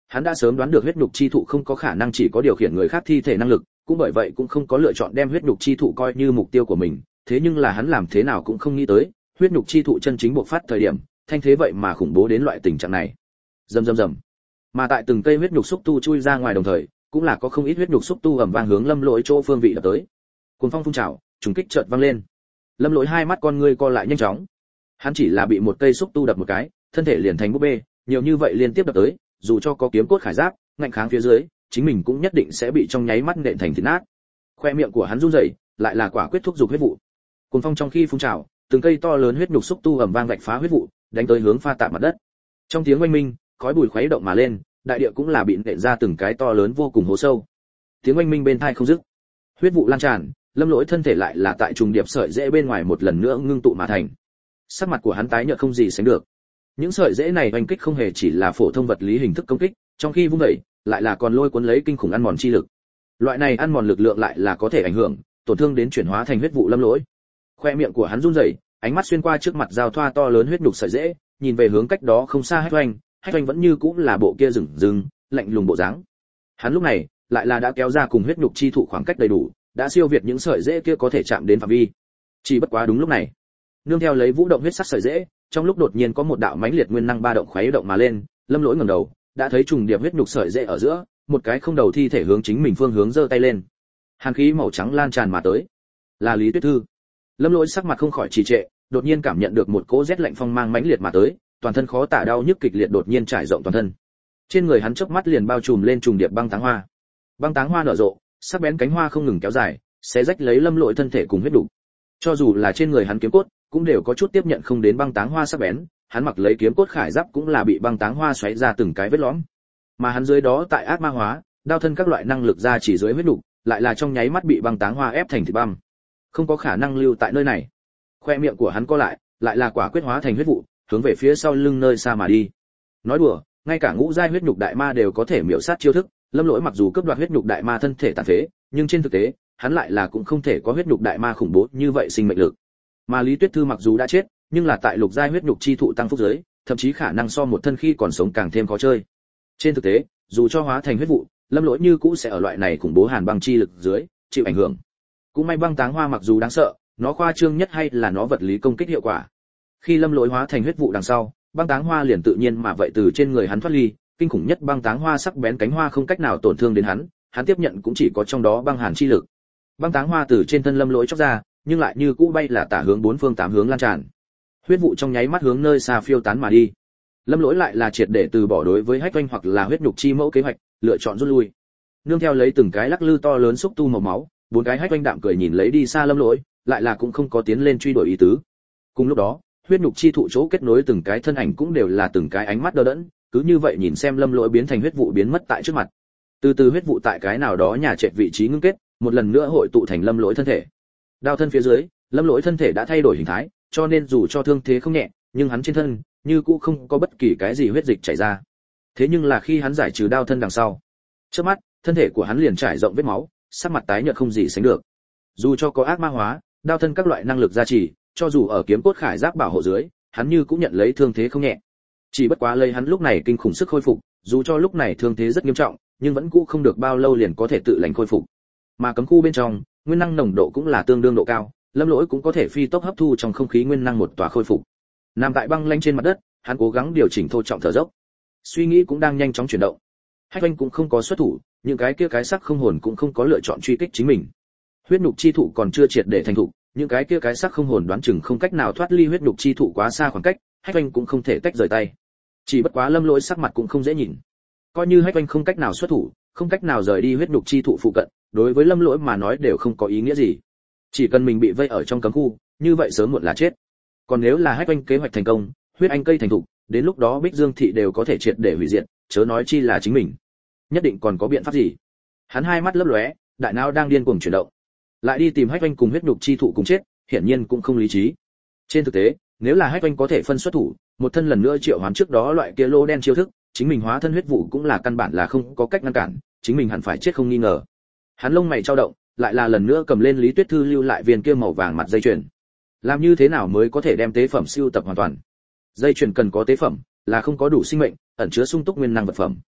Speaker 1: Hắn đã sớm đoán được huyết nhục chi thụ không có khả năng chỉ có điều khiển người khác thi thể năng lực, cũng bởi vậy cũng không có lựa chọn đem huyết nhục chi thụ coi như mục tiêu của mình, thế nhưng là hắn làm thế nào cũng không nghĩ tới, huyết nhục chi thụ chân chính bộc phát thời điểm, thanh thế vậy mà khủng bố đến loại tình trạng này. Rầm rầm rầm. Mà tại từng cây huyết nhục xúc tu chui ra ngoài đồng thời, cũng là có không ít huyết nhục xúc tu ầm vang hướng Lâm Lỗi chỗ phương vị đập tới. Cuồng phong phun trào, trùng kích chợt vang lên. Lâm Lỗi hai mắt con ngươi co lại nhanh chóng. Hắn chỉ là bị một cây xúc tu đập một cái, thân thể liền thành búp bê, nhiều như vậy liên tiếp đập tới, dù cho có kiếm cốt khải giáp, ngạnh kháng phía dưới, chính mình cũng nhất định sẽ bị trong nháy mắt nện thành thịt nát. Khoe miệng của hắn run rẩy, lại là quả quyết thúc giục huyết vụ. Cuồng phong trong khi phun trào, từng cây to lớn huyết nhục xúc tu ầm vang vạch phá huyết vụ, đánh tới hướng pha tạp mặt đất. Trong tiếng oanh minh, khói bụi khuấy động mà lên, đại địa cũng là bị nện ra từng cái to lớn vô cùng hố sâu. Tiếng oanh minh bên tai không dứt. Huyết vụ lan tràn, Lâm Lỗi thân thể lại là tại trùng điệp sợi rễ bên ngoài một lần nữa ngưng tụ mà thành. Sắc mặt của hắn tái nhợt không gì sánh được. Những sợi rễ này oanh kích không hề chỉ là phổ thông vật lý hình thức công kích, trong khi vung đẩy, lại là còn lôi cuốn lấy kinh khủng ăn mòn chi lực. Loại này ăn mòn lực lượng lại là có thể ảnh hưởng, tổn thương đến chuyển hóa thành huyết vụ Lâm Lỗi. Khoe miệng của hắn run rẩy, ánh mắt xuyên qua trước mặt giao thoa to lớn huyết nhục sợi rễ, nhìn về hướng cách đó không xa Hách Oanh vẫn như cũng là bộ kia rừng rừng, lạnh lùng bộ dáng. Hắn lúc này lại là đã kéo ra cùng huyết nhục chi thụ khoảng cách đầy đủ, đã siêu việt những sợi rễ kia có thể chạm đến phạm vi. Chỉ bất quá đúng lúc này, nương theo lấy vũ động huyết sắc sợi rễ, trong lúc đột nhiên có một đạo mãnh liệt nguyên năng ba động khuấy động mà lên, Lâm Lỗi ngẩng đầu, đã thấy trùng điệp huyết nhục sợi rễ ở giữa, một cái không đầu thi thể hướng chính mình phương hướng giơ tay lên. Hàn khí màu trắng lan tràn mà tới. Là Lý Tuyết Thư. Lâm Lỗi sắc mặt không khỏi trì trệ, đột nhiên cảm nhận được một cỗ rét lạnh phong mang mãnh liệt mà tới, toàn thân khó tả đau nhức kịch liệt đột nhiên trải rộng toàn thân. Trên người hắn chớp mắt liền bao trùm lên trùng điệp băng táng hoa. Băng táng hoa nở rộ, sắc bén cánh hoa không ngừng kéo dài, xé rách lấy Lâm Lỗi thân thể cùng huyết đủ. Cho dù là trên người hắn kiếm cốt, cũng đều có chút tiếp nhận không đến băng táng hoa sắc bén, hắn mặc lấy kiếm cốt khải giáp cũng là bị băng táng hoa xoáy ra từng cái vết lõm. Mà hắn dưới đó tại ác ma hóa, đao thân các loại năng lực ra chỉ dưới huyết đủ, lại là trong nháy mắt bị băng táng hoa ép thành thịt băm. Không có khả năng lưu tại nơi này. Khoe miệng của hắn co lại là quả quyết hóa thành huyết vụ, hướng về phía sau lưng nơi xa mà đi. Nói đùa, ngay cả ngũ giai huyết nhục đại ma đều có thể miểu sát chiêu thức, Lâm Lỗi mặc dù cướp đoạt huyết nhục đại ma thân thể tàn phế, nhưng trên thực tế, hắn lại là cũng không thể có huyết nhục đại ma khủng bố như vậy sinh mệnh lực. Mà Lý Tuyết Thư mặc dù đã chết, nhưng là tại lục giai huyết nhục chi thụ tăng phúc giới, thậm chí khả năng so một thân khi còn sống càng thêm khó chơi. Trên thực tế, dù cho hóa thành huyết vụ, Lâm Lỗi như cũ sẽ ở loại này khủng bố hàn băng chi lực dưới chịu ảnh hưởng. Cũng may băng táng hoa mặc dù đáng sợ, nó khoa trương nhất hay là nó vật lý công kích hiệu quả. Khi Lâm Lỗi hóa thành huyết vụ đằng sau, băng táng hoa liền tự nhiên mà vậy từ trên người hắn thoát ly, kinh khủng nhất băng táng hoa sắc bén cánh hoa không cách nào tổn thương đến hắn, hắn tiếp nhận cũng chỉ có trong đó băng hàn chi lực. Băng táng hoa từ trên thân Lâm Lỗi chóc ra, nhưng lại như cũ bay là tả hướng bốn phương tám hướng lan tràn. Huyết vụ trong nháy mắt hướng nơi xa phiêu tán mà đi. Lâm Lỗi lại là triệt để từ bỏ đối với Hách Oanh hoặc là huyết nhục chi mẫu kế hoạch, lựa chọn rút lui. Nương theo lấy từng cái lắc lư to lớn xúc tu màu máu, bốn cái Hách Oanh đạm cười nhìn lấy đi xa Lâm Lỗi, lại là cũng không có tiến lên truy đuổi ý tứ. Cùng lúc đó, huyết nhục chi thụ chỗ kết nối từng cái thân ảnh cũng đều là từng cái ánh mắt đờ đẫn, cứ như vậy nhìn xem Lâm Lỗi biến thành huyết vụ biến mất tại trước mặt. Từ từ huyết vụ tại cái nào đó nhà trệt vị trí ngưng kết, một lần nữa hội tụ thành Lâm Lỗi thân thể. Đao thân phía dưới, Lâm Lỗi thân thể đã thay đổi hình thái, cho nên dù cho thương thế không nhẹ, nhưng hắn trên thân như cũ không có bất kỳ cái gì huyết dịch chảy ra. Thế nhưng là khi hắn giải trừ đao thân đằng sau, trước mắt, thân thể của hắn liền trải rộng vết máu, sắc mặt tái nhợt không gì sánh được. Dù cho có ác ma hóa, đao thân các loại năng lực gia trì, cho dù ở kiếm cốt khải giáp bảo hộ dưới, hắn như cũng nhận lấy thương thế không nhẹ. Chỉ bất quá lấy hắn lúc này kinh khủng sức khôi phục, dù cho lúc này thương thế rất nghiêm trọng, nhưng vẫn cũ không được bao lâu liền có thể tự lành khôi phục. Mà cấm khu bên trong, nguyên năng nồng độ cũng là tương đương độ cao, Lâm Lỗi cũng có thể phi tốc hấp thu trong không khí nguyên năng một tòa khôi phục. Nằm tại băng lanh trên mặt đất, hắn cố gắng điều chỉnh thô trọng thở dốc. Suy nghĩ cũng đang nhanh chóng chuyển động. Hách Oanh cũng không có xuất thủ, những cái kia cái sắc không hồn cũng không có lựa chọn truy kích chính mình. Huyết nhục chi thụ còn chưa triệt để thành thục, những cái kia cái sắc không hồn đoán chừng không cách nào thoát ly huyết nhục chi thụ quá xa khoảng cách, Hách Oanh cũng không thể tách rời tay. Chỉ bất quá Lâm Lỗi sắc mặt cũng không dễ nhìn. Coi như Hách Oanh không cách nào xuất thủ, không cách nào rời đi huyết nhục chi thụ phụ cận, đối với Lâm Lỗi mà nói đều không có ý nghĩa gì. Chỉ cần mình bị vây ở trong cấm khu, như vậy sớm muộn là chết. Còn nếu là Hách Oanh kế hoạch thành công, huyết anh cây thành thục, đến lúc đó Bích Dương thị đều có thể triệt để hủy diệt, chớ nói chi là chính mình. Nhất định còn có biện pháp gì. Hắn hai mắt lấp lóe, đại não đang điên cuồng chuyển động. Lại đi tìm Hách Oanh cùng huyết nhục chi thụ cùng chết, hiển nhiên cũng không lý trí. Trên thực tế, nếu là Hách Oanh có thể phân xuất thủ, một thân lần nữa triệu hoán trước đó loại kia lô đen chiêu thức, chính mình hóa thân huyết vụ cũng là căn bản là không có cách ngăn cản, chính mình hẳn phải chết không nghi ngờ. Hắn lông mày chao động, lại là lần nữa cầm lên Lý Tuyết Thư lưu lại viên kia màu vàng mặt dây chuyền. Làm như thế nào mới có thể đem tế phẩm siêu tập hoàn toàn? Dây chuyền cần có tế phẩm, là không có đủ sinh mệnh, ẩn chứa sung túc nguyên năng vật phẩm.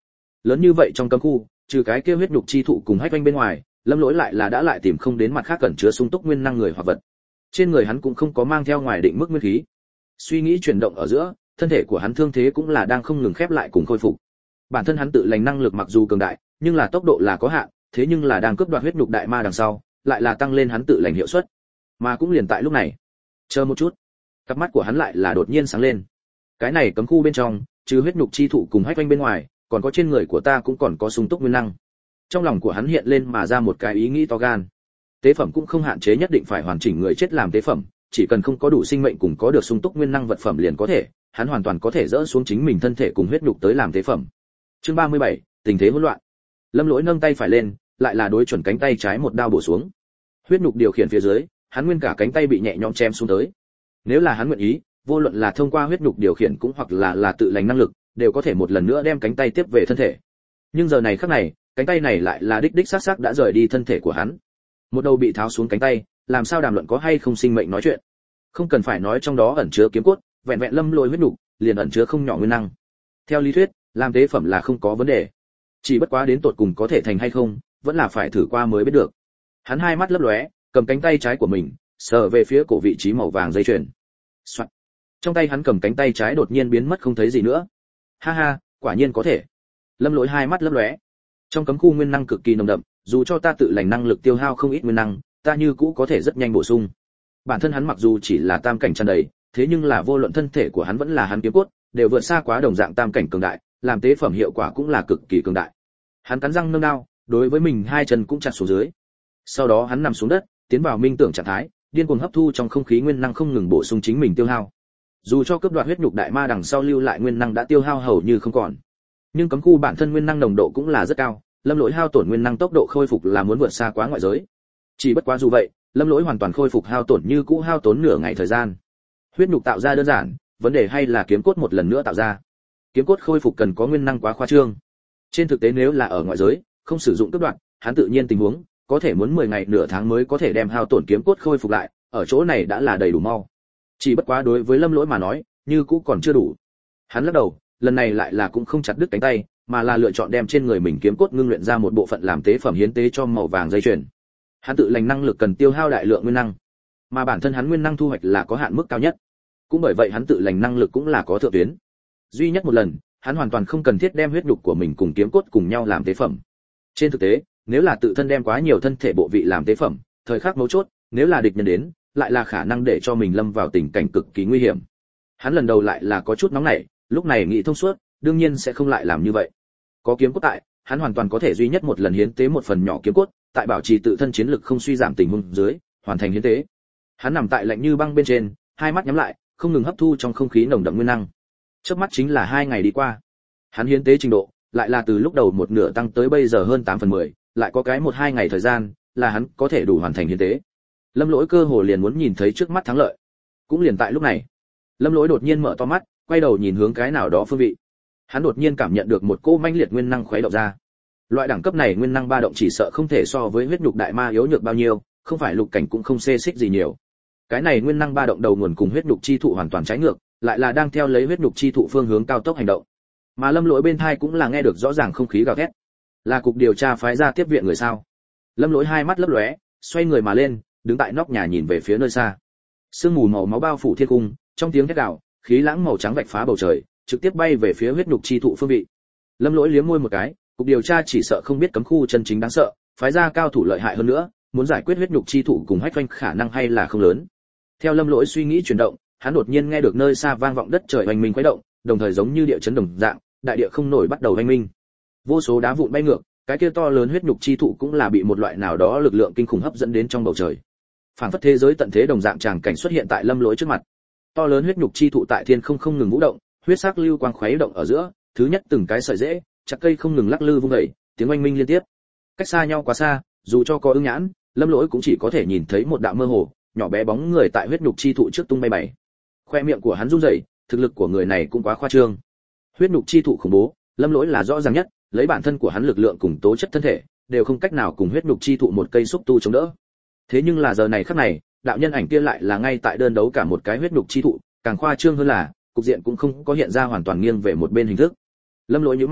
Speaker 1: Lớn như vậy trong cấm khu, trừ cái kia huyết nhục chi thụ cùng hách vanh bên ngoài, Lâm Lỗi lại là đã lại tìm không đến mặt khác cẩn chứa sung túc nguyên năng người hoặc vật. Trên người hắn cũng không có mang theo ngoài định mức nguyên khí. Suy nghĩ chuyển động ở giữa, thân thể của hắn thương thế cũng là đang không ngừng khép lại cùng khôi phục. Bản thân hắn tự lành năng lực mặc dù cường đại, nhưng là tốc độ là có hạn, thế nhưng là đang cướp đoạt huyết nhục đại ma đằng sau, lại là tăng lên hắn tự lành hiệu suất. Mà cũng liền tại lúc này, chờ một chút, cặp mắt của hắn lại là đột nhiên sáng lên. Cái này cấm khu bên trong, trừ huyết nhục chi thụ cùng hách vanh bên ngoài, còn có trên người của ta cũng còn có sung túc nguyên năng. Trong lòng của hắn hiện lên mà ra một cái ý nghĩ to gan. Tế phẩm cũng không hạn chế nhất định phải hoàn chỉnh người chết làm tế phẩm, chỉ cần không có đủ sinh mệnh cùng có được sung túc nguyên năng vật phẩm liền có thể, hắn hoàn toàn có thể dỡ xuống chính mình thân thể cùng huyết nhục tới làm tế phẩm. Chương 37, tình thế hỗn loạn. Lâm Lỗi nâng tay phải lên, lại là đối chuẩn cánh tay trái một đao bổ xuống. Huyết nhục điều khiển phía dưới, hắn nguyên cả cánh tay bị nhẹ nhõm chém xuống tới. Nếu là hắn nguyện ý, vô luận là thông qua huyết nhục điều khiển cũng hoặc là tự lành năng lực, đều có thể một lần nữa đem cánh tay tiếp về thân thể. Nhưng giờ này khắc này, cánh tay này lại là đích xác xác đã rời đi thân thể của hắn. Một đầu bị tháo xuống cánh tay, làm sao đàm luận có hay không sinh mệnh nói chuyện. Không cần phải nói trong đó ẩn chứa kiếm cốt, vẹn vẹn Lâm Lỗi huyết nhục, liền ẩn chứa không nhỏ nguyên năng. Theo lý thuyết, làm tế phẩm là không có vấn đề. Chỉ bất quá đến tột cùng có thể thành hay không, vẫn là phải thử qua mới biết được. Hắn hai mắt lấp lóe, cầm cánh tay trái của mình, sờ về phía cổ vị trí màu vàng dây chuyền. Soạn. Trong tay hắn cầm cánh tay trái đột nhiên biến mất không thấy gì nữa. Ha ha, quả nhiên có thể. Lâm Lỗi hai mắt lấp lóe. Trong cấm khu nguyên năng cực kỳ nồng đậm, dù cho ta tự lành năng lực tiêu hao không ít nguyên năng, ta như cũ có thể rất nhanh bổ sung. Bản thân hắn mặc dù chỉ là tam cảnh tràn đầy, thế nhưng là vô luận thân thể của hắn vẫn là hắn kiếm cốt, đều vượt xa quá đồng dạng tam cảnh cường đại, làm tế phẩm hiệu quả cũng là cực kỳ cường đại. Hắn cắn răng nâng đao, đối với mình hai chân cũng chặt xuống dưới. Sau đó hắn nằm xuống đất, tiến vào minh tưởng trạng thái, điên cuồng hấp thu trong không khí nguyên năng không ngừng bổ sung chính mình tiêu hao. Dù cho cướp đoạt huyết nhục đại ma đằng sau lưu lại nguyên năng đã tiêu hao hầu như không còn, nhưng cấm khu bản thân nguyên năng nồng độ cũng là rất cao, Lâm Lỗi hao tổn nguyên năng tốc độ khôi phục là muốn vượt xa quá ngoại giới. Chỉ bất quá dù vậy, Lâm Lỗi hoàn toàn khôi phục hao tổn như cũ hao tốn nửa ngày thời gian. Huyết nhục tạo ra đơn giản, vấn đề hay là kiếm cốt một lần nữa tạo ra. Kiếm cốt khôi phục cần có nguyên năng quá khoa trương. Trên thực tế nếu là ở ngoại giới, không sử dụng cấp đoạn, hắn tự nhiên tình huống, có thể muốn 10 ngày nửa tháng mới có thể đem hao tổn kiếm cốt khôi phục lại, ở chỗ này đã là đầy đủ mau. Chỉ bất quá đối với Lâm Lỗi mà nói, như cũ còn chưa đủ. Hắn lắc đầu, lần này lại là cũng không chặt đứt cánh tay, mà là lựa chọn đem trên người mình kiếm cốt ngưng luyện ra một bộ phận làm tế phẩm hiến tế cho màu vàng dây chuyền. Hắn tự lành năng lực cần tiêu hao đại lượng nguyên năng, mà bản thân hắn nguyên năng thu hoạch là có hạn mức cao nhất. Cũng bởi vậy hắn tự lành năng lực cũng là có thượng tuyến. Duy nhất một lần, hắn hoàn toàn không cần thiết đem huyết nhục của mình cùng kiếm cốt cùng nhau làm tế phẩm. Trên thực tế, nếu là tự thân đem quá nhiều thân thể bộ vị làm tế phẩm, thời khắc mấu chốt, nếu là địch nhân đến, lại là khả năng để cho mình lâm vào tình cảnh cực kỳ nguy hiểm. Hắn lần đầu lại là có chút nóng nảy, lúc này nghĩ thông suốt, đương nhiên sẽ không lại làm như vậy. Có kiếm cốt tại, hắn hoàn toàn có thể duy nhất một lần hiến tế một phần nhỏ kiếm cốt, tại bảo trì tự thân chiến lực không suy giảm tình huống dưới, hoàn thành hiến tế. Hắn nằm tại lạnh như băng bên trên, hai mắt nhắm lại, không ngừng hấp thu trong không khí nồng đậm nguyên năng. Chớp mắt chính là 2 ngày đi qua. Hắn hiến tế trình độ lại là từ lúc đầu một nửa tăng tới bây giờ hơn 8/10, lại có cái 1-2 ngày thời gian là hắn có thể đủ hoàn thành hiến tế. Lâm Lỗi cơ hồ liền muốn nhìn thấy trước mắt thắng lợi. Cũng liền tại lúc này, Lâm Lỗi đột nhiên mở to mắt, quay đầu nhìn hướng cái nào đó phương vị. Hắn đột nhiên cảm nhận được một cỗ mãnh liệt nguyên năng khuấy động ra. Loại đẳng cấp này nguyên năng ba động chỉ sợ không thể so với huyết nhục đại ma yếu nhược bao nhiêu, không phải lục cảnh cũng không xê xích gì nhiều. Cái này nguyên năng ba động đầu nguồn cùng huyết nhục chi thụ hoàn toàn trái ngược, lại là đang theo lấy huyết nhục chi thụ phương hướng cao tốc hành động. Mà Lâm Lỗi bên tai cũng là nghe được rõ ràng không khí gào thét. Là cục điều tra phái ra tiếp viện người sao? Lâm Lỗi hai mắt lấp lóe, xoay người mà lên, đứng tại nóc nhà nhìn về phía nơi xa. Sương mù màu máu bao phủ thiên cung, trong tiếng thét gào, khí lãng màu trắng vạch phá bầu trời, trực tiếp bay về phía huyết nhục chi thụ phương vị. Lâm Lỗi liếm môi một cái, cục điều tra chỉ sợ không biết cấm khu chân chính đáng sợ, phái ra cao thủ lợi hại hơn nữa, muốn giải quyết huyết nhục chi thụ cùng hách doanh khả năng hay là không lớn. Theo Lâm Lỗi suy nghĩ chuyển động, hắn đột nhiên nghe được nơi xa vang vọng đất trời oanh minh khuấy động, đồng thời giống như địa chấn đồng dạng, đại địa không nổi bắt đầu oanh minh. Vô số đá vụn bay ngược, cái kia to lớn huyết nhục chi thụ cũng là bị một loại nào đó lực lượng kinh khủng hấp dẫn đến trong bầu trời. Phản phất thế giới tận thế đồng dạng tràng cảnh xuất hiện tại Lâm Lỗi trước mặt. To lớn huyết nhục chi thụ tại thiên không ngừng vũ động, huyết sắc lưu quang khuấy động ở giữa, thứ nhất từng cái sợi rễ, chặt cây không ngừng lắc lư vung dậy, tiếng oanh minh liên tiếp. Cách xa nhau quá xa, dù cho có ứng nhãn, Lâm Lỗi cũng chỉ có thể nhìn thấy một đạo mơ hồ, nhỏ bé bóng người tại huyết nhục chi thụ trước tung bay bảy. Khoe miệng của hắn run rẩy, thực lực của người này cũng quá khoa trương. Huyết nhục chi thụ khủng bố, Lâm Lỗi là rõ ràng nhất, lấy bản thân của hắn lực lượng cùng tố chất thân thể, đều không cách nào cùng huyết nhục chi thụ một cây xúc tu chống đỡ. Thế nhưng là giờ này khắc này, đạo nhân ảnh kia lại là ngay tại đơn đấu cả một cái huyết nhục chi thụ, càng khoa trương hơn là, cục diện cũng không có hiện ra hoàn toàn nghiêng về một bên hình thức. Lâm Lỗi nhíu mày,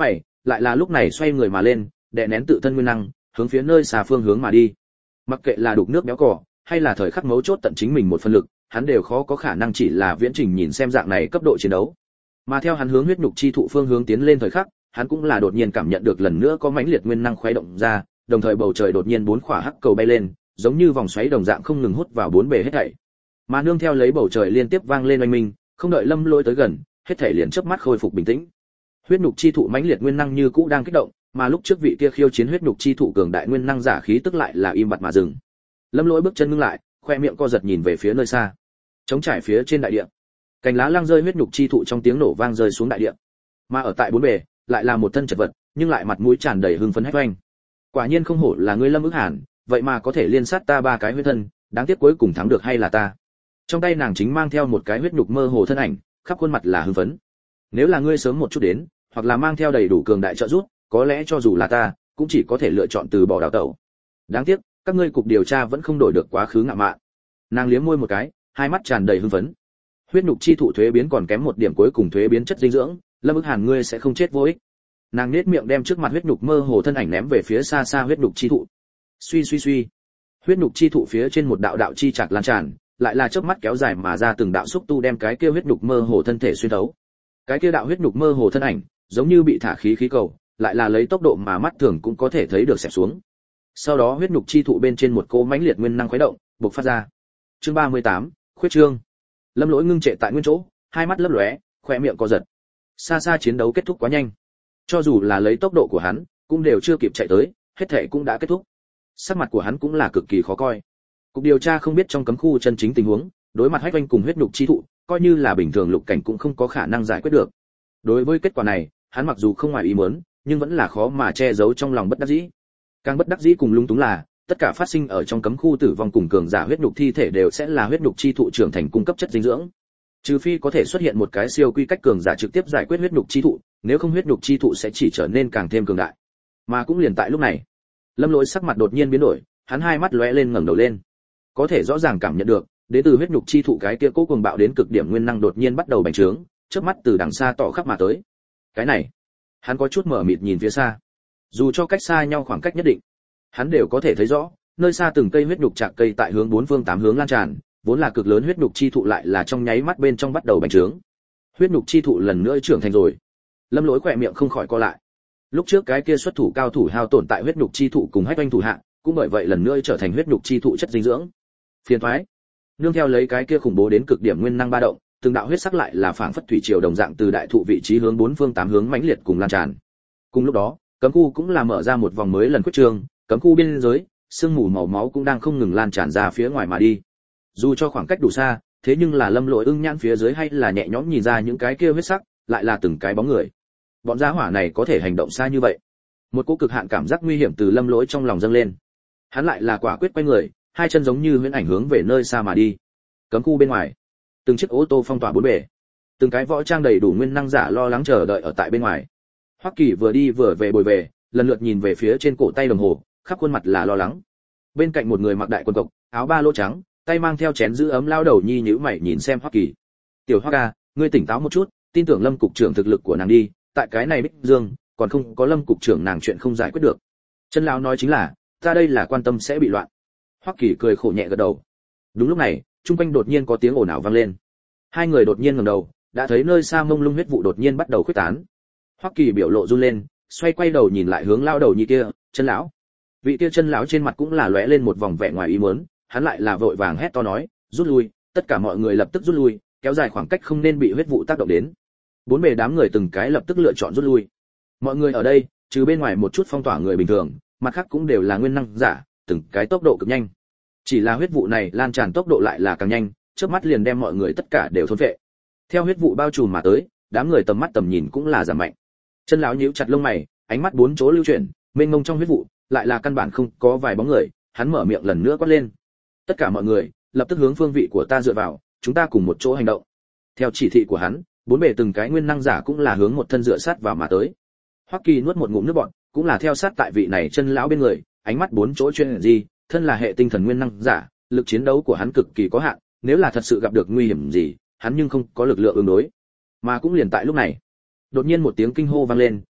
Speaker 1: lại là lúc này xoay người mà lên, đè nén tự thân nguyên năng, hướng phía nơi xa phương hướng mà đi. Mặc kệ là đục nước béo cỏ, hay là thời khắc mấu chốt tận chính mình một phần lực, hắn đều khó có khả năng chỉ là viễn trình nhìn xem dạng này cấp độ chiến đấu. Mà theo hắn hướng huyết nhục chi thụ phương hướng tiến lên thời khắc, hắn cũng là đột nhiên cảm nhận được lần nữa có mãnh liệt nguyên năng khuấy động ra, đồng thời bầu trời đột nhiên bốn khỏa hắc cầu bay lên, giống như vòng xoáy đồng dạng không ngừng hút vào bốn bề hết thảy. Mà nương theo lấy bầu trời liên tiếp vang lên oanh minh, không đợi Lâm Lỗi tới gần, hết thảy liền chớp mắt khôi phục bình tĩnh. Huyết nhục chi thụ mãnh liệt nguyên năng như cũ đang kích động, mà lúc trước vị kia khiêu chiến huyết nhục chi thụ cường đại nguyên năng giả khí tức lại là im bặt mà dừng. Lâm Lỗi bước chân ngưng lại, khoe miệng co giật nhìn về phía nơi xa. Trống trải phía trên đại địa, cành lá lang rơi huyết nhục chi thụ trong tiếng nổ vang rơi xuống đại địa. Mà ở tại bốn bề, lại là một thân chật vật, nhưng lại mặt mũi tràn đầy hưng phấn hét oanh. Quả nhiên không hổ là ngươi Lâm Ức Hàn, vậy mà có thể liên sát ta ba cái huyết thân, đáng tiếc cuối cùng thắng được hay là ta. Trong tay nàng chính mang theo một cái huyết nhục mơ hồ thân ảnh, khắp khuôn mặt là hưng phấn. Nếu là ngươi sớm một chút đến, hoặc là mang theo đầy đủ cường đại trợ giúp, có lẽ cho dù là ta, cũng chỉ có thể lựa chọn từ bỏ đào tẩu. Đáng tiếc, các ngươi cục điều tra vẫn không đổi được quá khứ ngạo mạn. Nàng liếm môi một cái, hai mắt tràn đầy hưng phấn. Huyết nhục chi thụ thuế biến còn kém một điểm cuối cùng thuế biến chất dinh dưỡng, Lâm Ức Hàn ngươi sẽ không chết vô ích. Nàng nhếch miệng đem trước mặt huyết nhục mơ hồ thân ảnh ném về phía xa xa huyết nhục chi thụ. Suy suy suy, huyết nhục chi thụ phía trên một đạo đạo chi chạc lan tràn, lại là chớp mắt kéo dài mà ra từng đạo xúc tu đem cái kia huyết nhục mơ hồ thân thể xuyên thấu. Cái kia đạo huyết nhục mơ hồ thân ảnh, giống như bị thả khí khí cầu, lại là lấy tốc độ mà mắt thường cũng có thể thấy được xẹp xuống. Sau đó huyết nhục chi thụ bên trên một cỗ mãnh liệt nguyên năng khuấy động, bộc phát ra. Chương 38, khuyết trương. Lâm Lỗi ngưng trệ tại nguyên chỗ, hai mắt lấp lóe, khóe miệng co giật. Xa xa chiến đấu kết thúc quá nhanh. Cho dù là lấy tốc độ của hắn, cũng đều chưa kịp chạy tới, hết thảy cũng đã kết thúc. Sắc mặt của hắn cũng là cực kỳ khó coi. Cục điều tra không biết trong cấm khu chân chính tình huống, đối mặt Hách Oanh cùng huyết nhục chi thụ, coi như là bình thường lục cảnh cũng không có khả năng giải quyết được. Đối với kết quả này, hắn mặc dù không ngoài ý muốn, nhưng vẫn là khó mà che giấu trong lòng bất đắc dĩ. Càng bất đắc dĩ cùng lung túng là, tất cả phát sinh ở trong cấm khu tử vong cùng cường giả huyết nhục thi thể đều sẽ là huyết nhục chi thụ trưởng thành cung cấp chất dinh dưỡng. Trừ phi có thể xuất hiện một cái siêu quy cách cường giả trực tiếp giải quyết huyết nhục chi thụ, nếu không huyết nhục chi thụ sẽ chỉ trở nên càng thêm cường đại. Mà cũng liền tại lúc này, Lâm Lỗi sắc mặt đột nhiên biến đổi, hắn hai mắt lóe lên ngẩng đầu lên. Có thể rõ ràng cảm nhận được, đến từ huyết nhục chi thụ cái kia cố cuồng bạo đến cực điểm nguyên năng đột nhiên bắt đầu bành trướng, chớp mắt từ đằng xa tỏ khắp mà tới. Cái này, hắn có chút mở mịt nhìn phía xa. Dù cho cách xa nhau khoảng cách nhất định, hắn đều có thể thấy rõ, nơi xa từng cây huyết nhục trạc cây tại hướng bốn phương tám hướng lan tràn, vốn là cực lớn huyết nhục chi thụ lại là trong nháy mắt bên trong bắt đầu bành trướng. Huyết nhục chi thụ lần nữa trưởng thành rồi. Lâm Lỗi khỏe miệng không khỏi co lại. Lúc trước cái kia xuất thủ cao thủ hao tổn tại huyết nhục chi thụ cùng Hách Oanh thủ hạ, cũng bởi vậy lần nữa trở thành huyết nhục chi thụ chất dinh dưỡng. Phiền toái. Nương theo lấy cái kia khủng bố đến cực điểm nguyên năng ba động, từng đạo huyết sắc lại là phảng phất thủy triều đồng dạng từ đại thụ vị trí hướng bốn phương tám hướng mãnh liệt cùng lan tràn. Cùng lúc đó, cấm khu cũng là mở ra một vòng mới lần quyết trường, cấm khu biên giới, sương mù màu máu cũng đang không ngừng lan tràn ra phía ngoài mà đi. Dù cho khoảng cách đủ xa, thế nhưng là Lâm Lỗi ưng nhãn phía dưới hay là nhẹ nhõm nhìn ra những cái kia huyết sắc, lại là từng cái bóng người. Bọn gia hỏa này có thể hành động xa như vậy. Một cỗ cực hạn cảm giác nguy hiểm từ Lâm Lỗi trong lòng dâng lên. Hắn lại là quả quyết quay người, hai chân giống như huyễn ảnh hướng về nơi xa mà đi. Cấm khu bên ngoài, từng chiếc ô tô phong tỏa bốn bề, từng cái võ trang đầy đủ nguyên năng giả lo lắng chờ đợi ở tại bên ngoài. Hoắc Kỳ vừa đi vừa về bồi về, lần lượt nhìn về phía trên cổ tay đồng hồ, khắp khuôn mặt là lo lắng. Bên cạnh một người mặc đại quần cộc, áo ba lỗ trắng, tay mang theo chén giữ ấm lao đầu nhi nhíu mày nhìn xem Hoắc Kỳ. "Tiểu Hoắc ca, ngươi tỉnh táo một chút, tin tưởng Lâm cục trưởng thực lực của nàng đi, tại cái này Bích Dương, còn không có Lâm cục trưởng nàng chuyện không giải quyết được." Chân lão nói chính là, ta đây là quan tâm sẽ bị loạn. Hoắc Kỳ cười khổ nhẹ gật đầu. Đúng lúc này, trung quanh đột nhiên có tiếng ồn ào vang lên. Hai người đột nhiên ngẩng đầu, đã thấy nơi xa mông lung huyết vụ đột nhiên bắt đầu khuếch tán. Hoắc Kỳ biểu lộ run lên, xoay quay đầu nhìn lại hướng lao đầu nhi kia, "Chân lão." Vị kia chân lão trên mặt cũng là lóe lên một vòng vẻ ngoài ý muốn, hắn lại là vội vàng hét to nói, "Rút lui, tất cả mọi người lập tức rút lui, kéo dài khoảng cách không nên bị huyết vụ tác động đến." Bốn bề đám người từng cái lập tức lựa chọn rút lui. Mọi người ở đây, trừ bên ngoài một chút phong tỏa người bình thường, mặt khác cũng đều là nguyên năng giả, từng cái tốc độ cực nhanh. Chỉ là huyết vụ này lan tràn tốc độ lại là càng nhanh, chớp mắt liền đem mọi người tất cả đều thôn phệ. Theo huyết vụ bao trùm mà tới, đám người tầm mắt tầm nhìn cũng là giảm mạnh. Chân lão nhíu chặt lông mày, ánh mắt bốn chỗ lưu chuyển, mênh mông trong huyết vụ, lại là căn bản không có vài bóng người, hắn mở miệng lần nữa quát lên. "Tất cả mọi người, lập tức hướng phương vị của ta dựa vào, chúng ta cùng một chỗ hành động." Theo chỉ thị của hắn, bốn bề từng cái nguyên năng giả cũng là hướng một thân dựa sát vào mà tới. Hoắc Kỳ nuốt một ngụm nước bọt, cũng là theo sát tại vị này chân lão bên người, ánh mắt bốn chỗ chuyên gì, thân là hệ tinh thần nguyên năng giả, lực chiến đấu của hắn cực kỳ có hạn, nếu là thật sự gặp được nguy hiểm gì, hắn nhưng không có lực lượng ứng đối. Mà cũng liền tại lúc này, đột nhiên một tiếng kinh hô vang lên,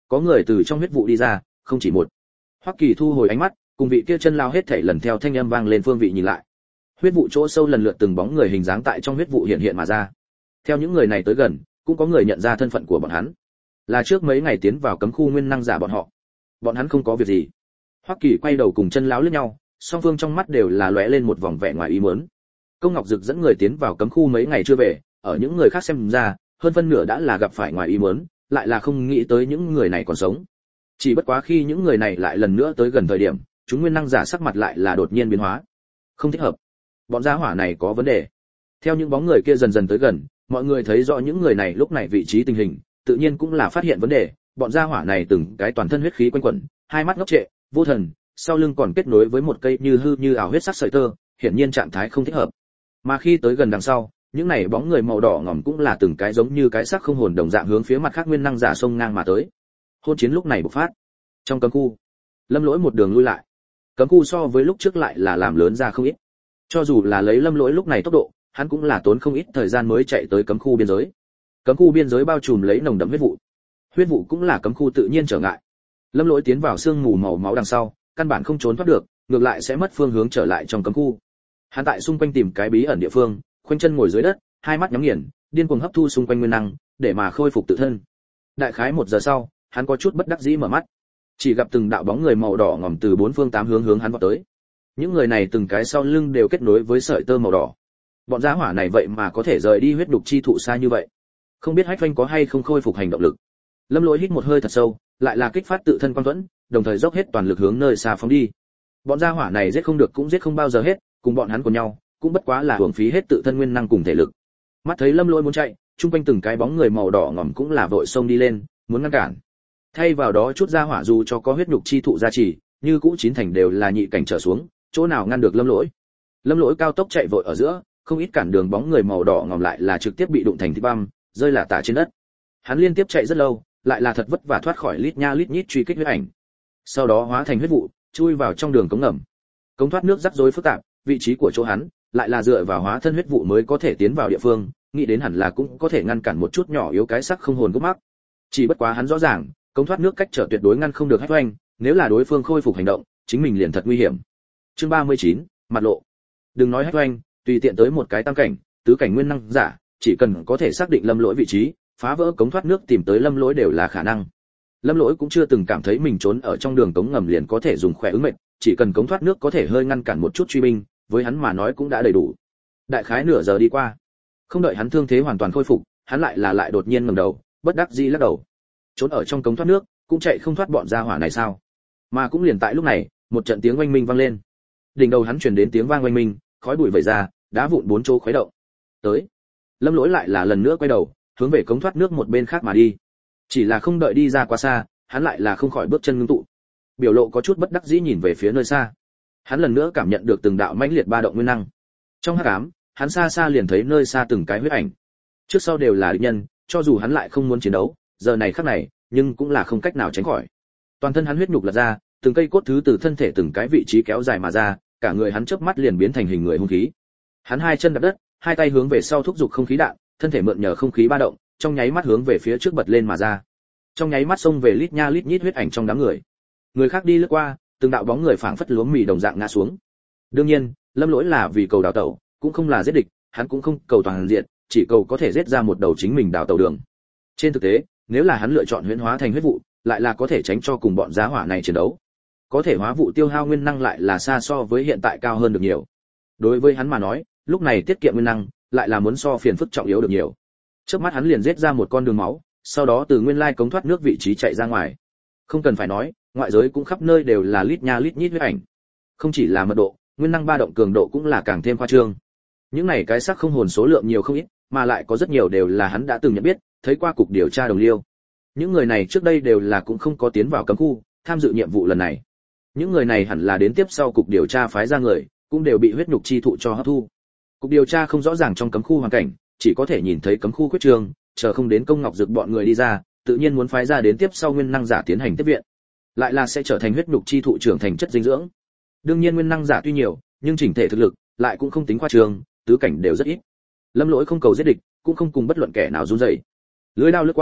Speaker 1: có người từ trong huyết vụ đi ra, không chỉ một. Hoắc Kỳ thu hồi ánh mắt, cùng vị kia chân lao hết thảy lần theo thanh âm vang lên phương vị nhìn lại. Huyết vụ chỗ sâu lần lượt từng bóng người hình dáng tại trong huyết vụ hiện hiện mà ra. Theo những người này tới gần, cũng có người nhận ra thân phận của bọn hắn. Là trước mấy ngày tiến vào cấm khu nguyên năng giả bọn họ. Bọn hắn không có việc gì. Hoắc Kỳ quay đầu cùng chân lão liếc nhau, song phương trong mắt đều là lóe lên một vòng vẻ ngoài ý muốn. Công Ngọc Dực dẫn người tiến vào cấm khu mấy ngày chưa về, ở những người khác xem ra, hơn phân nửa đã là gặp phải ngoài ý muốn, lại là không nghĩ tới những người này còn sống. Chỉ bất quá khi những người này lại lần nữa tới gần thời điểm, chúng nguyên năng giả sắc mặt lại là đột nhiên biến hóa. Không thích hợp. Bọn gia hỏa này có vấn đề. Theo những bóng người kia dần dần tới gần, mọi người thấy rõ những người này lúc này vị trí tình hình, tự nhiên cũng là phát hiện vấn đề. Bọn gia hỏa này từng cái toàn thân huyết khí quanh quẩn, hai mắt ngốc trệ, vô thần, sau lưng còn kết nối với một cây như hư như ảo huyết sắc sợi tơ, hiển nhiên trạng thái không thích hợp. Mà khi tới gần đằng sau, những này bóng người màu đỏ ngòm cũng là từng cái giống như cái xác không hồn đồng dạng hướng phía mặt khác nguyên năng giả xông ngang mà tới. Hôn chiến lúc này bộc phát. Trong cấm khu, Lâm Lỗi một đường lui lại. Cấm khu so với lúc trước lại là làm lớn ra không ít. Cho dù là lấy Lâm Lỗi lúc này tốc độ, hắn cũng là tốn không ít thời gian mới chạy tới cấm khu biên giới. Cấm khu biên giới bao trùm lấy nồng đậm huyết vụ. Huyết vụ cũng là cấm khu tự nhiên trở ngại. Lâm Lỗi tiến vào sương mù màu máu đằng sau, căn bản không trốn thoát được, ngược lại sẽ mất phương hướng trở lại trong cấm khu. Hắn tại xung quanh tìm cái bí ẩn địa phương, khoanh chân ngồi dưới đất, hai mắt nhắm nghiền, điên cuồng hấp thu xung quanh nguyên năng, để mà khôi phục tự thân. Đại khái 1 giờ sau, hắn có chút bất đắc dĩ mở mắt. Chỉ gặp từng đạo bóng người màu đỏ ngòm từ 4 phương 8 hướng hướng hắn vọt tới. Những người này từng cái sau lưng đều kết nối với sợi tơ màu đỏ. Bọn gia hỏa này vậy mà có thể rời đi huyết đục chi thụ xa như vậy. Không biết Hách Doanh có hay không khôi phục hành động lực. Lâm Lỗi hít một hơi thật sâu, lại là kích phát tự thân quang thuẫn, đồng thời dốc hết toàn lực hướng nơi xa phóng đi. Bọn gia hỏa này giết không được cũng giết không bao giờ hết, cùng bọn hắn cùng nhau, cũng bất quá là hưởng phí hết tự thân nguyên năng cùng thể lực. Mắt thấy Lâm Lỗi muốn chạy, chung quanh từng cái bóng người màu đỏ ngòm cũng là vội xông đi lên, muốn ngăn cản. Thay vào đó chút gia hỏa dù cho có huyết nhục chi thụ gia trì, như cũ chín thành đều là nhị cảnh trở xuống, chỗ nào ngăn được Lâm Lỗi. Lâm Lỗi cao tốc chạy vội ở giữa, không ít cản đường bóng người màu đỏ ngòm lại là trực tiếp bị đụng thành thịt băm, rơi lả tả trên đất. Hắn liên tiếp chạy rất lâu, lại là thật vất vả thoát khỏi lít nha lít nhít truy kích huyết ảnh. Sau đó hóa thành huyết vụ, chui vào trong đường cống ngầm. Cống thoát nước rắc rối phức tạp, vị trí của chỗ hắn lại là dựa vào hóa thân huyết vụ mới có thể tiến vào địa phương, nghĩ đến hẳn là cũng có thể ngăn cản một chút nhỏ yếu cái sắc không hồn gốc mắc. Chỉ bất quá hắn rõ ràng, cống thoát nước cách trở tuyệt đối ngăn không được Hách Doanh, nếu là đối phương khôi phục hành động, chính mình liền thật nguy hiểm. Chương 39, mặt lộ. Đừng nói Hách Doanh, tùy tiện tới một cái tam cảnh, tứ cảnh nguyên năng giả, chỉ cần có thể xác định Lâm Lỗi vị trí, phá vỡ cống thoát nước tìm tới Lâm Lỗi đều là khả năng. Lâm Lỗi cũng chưa từng cảm thấy mình trốn ở trong đường cống ngầm liền có thể dùng khỏe ứng mệnh, chỉ cần cống thoát nước có thể hơi ngăn cản một chút truy binh, với hắn mà nói cũng đã đầy đủ. Đại khái nửa giờ đi qua, không đợi hắn thương thế hoàn toàn khôi phục, hắn lại đột nhiên ngẩng đầu, bất đắc dĩ lắc đầu. Trốn ở trong cống thoát nước, cũng chạy không thoát bọn gia hỏa này sao? Mà cũng liền tại lúc này, một trận tiếng oanh minh vang lên. Đỉnh đầu hắn truyền đến tiếng vang oanh minh, khói bụi vẩy ra, đá vụn bốn chỗ khuấy động. Tới. Lâm Lỗi lại là lần nữa quay đầu, hướng về cống thoát nước một bên khác mà đi. Chỉ là không đợi đi ra quá xa, hắn lại là không khỏi bước chân ngưng tụ. Biểu lộ có chút bất đắc dĩ nhìn về phía nơi xa. Hắn lần nữa cảm nhận được từng đạo mãnh liệt ba động nguyên năng. Trong hắc ám, hắn xa xa liền thấy nơi xa từng cái huyết ảnh. Trước sau đều là địch nhân, cho dù hắn lại không muốn chiến đấu, giờ này khắc này, nhưng cũng là không cách nào tránh khỏi. Toàn thân hắn huyết nhục lật ra, từng cây cốt thứ từ thân thể từng cái vị trí kéo dài mà ra, cả người hắn chớp mắt liền biến thành hình người hung khí. Hắn hai chân đạp đất, hai tay hướng về sau thúc giục không khí đạn, thân thể mượn nhờ không khí ba động, trong nháy mắt hướng về phía trước bật lên mà ra. Trong nháy mắt xông về lít nha lít nhít huyết ảnh trong đám người. Người khác đi lướt qua, từng đạo bóng người phảng phất lúa mì đồng dạng ngã xuống. Đương nhiên, Lâm Lỗi là vì cầu đào tẩu, cũng không là giết địch, hắn cũng không cầu toàn diện, chỉ cầu có thể giết ra một đầu chính mình đào tẩu đường. Trên thực tế, nếu là hắn lựa chọn huyễn hóa thành huyết vụ, lại là có thể tránh cho cùng bọn giá hỏa này chiến đấu. Có thể hóa vụ tiêu hao nguyên năng lại là xa so với hiện tại cao hơn được nhiều. Đối với hắn mà nói, lúc này tiết kiệm nguyên năng, lại là muốn so phiền phức trọng yếu được nhiều. Trước mắt hắn liền giết ra một con đường máu, sau đó từ nguyên lai cống thoát nước vị trí chạy ra ngoài. Không cần phải nói, ngoại giới cũng khắp nơi đều là lít nha lít nhít huyết ảnh. Không chỉ là mật độ, nguyên năng ba động cường độ cũng là càng thêm khoa trương. Những này cái xác không hồn số lượng nhiều không ít, mà lại có rất nhiều đều là hắn đã từng nhận biết, thấy qua cục điều tra đồng liêu. Những người này trước đây đều là cũng không có tiến vào cấm khu, tham dự nhiệm vụ lần này. Những người này hẳn là đến tiếp sau cục điều tra phái ra người, cũng đều bị huyết nhục chi thụ cho hấp thu. Cục điều tra không rõ ràng trong cấm khu hoàn cảnh, chỉ có thể nhìn thấy cấm khu quyết trường, chờ không đến Công Ngọc Dực bọn người đi ra, tự nhiên muốn phái ra đến tiếp sau nguyên năng giả tiến hành tiếp viện. Lại là sẽ trở thành huyết nhục chi thụ trưởng thành chất dinh dưỡng. Đương nhiên nguyên năng giả tuy nhiều, nhưng chỉnh thể thực lực lại cũng không tính khoa trương, tứ cảnh đều rất ít. Lâm Lỗi không cầu giết địch, cũng không cùng bất luận kẻ nào run rẩy. Lưỡi đao lướt qua,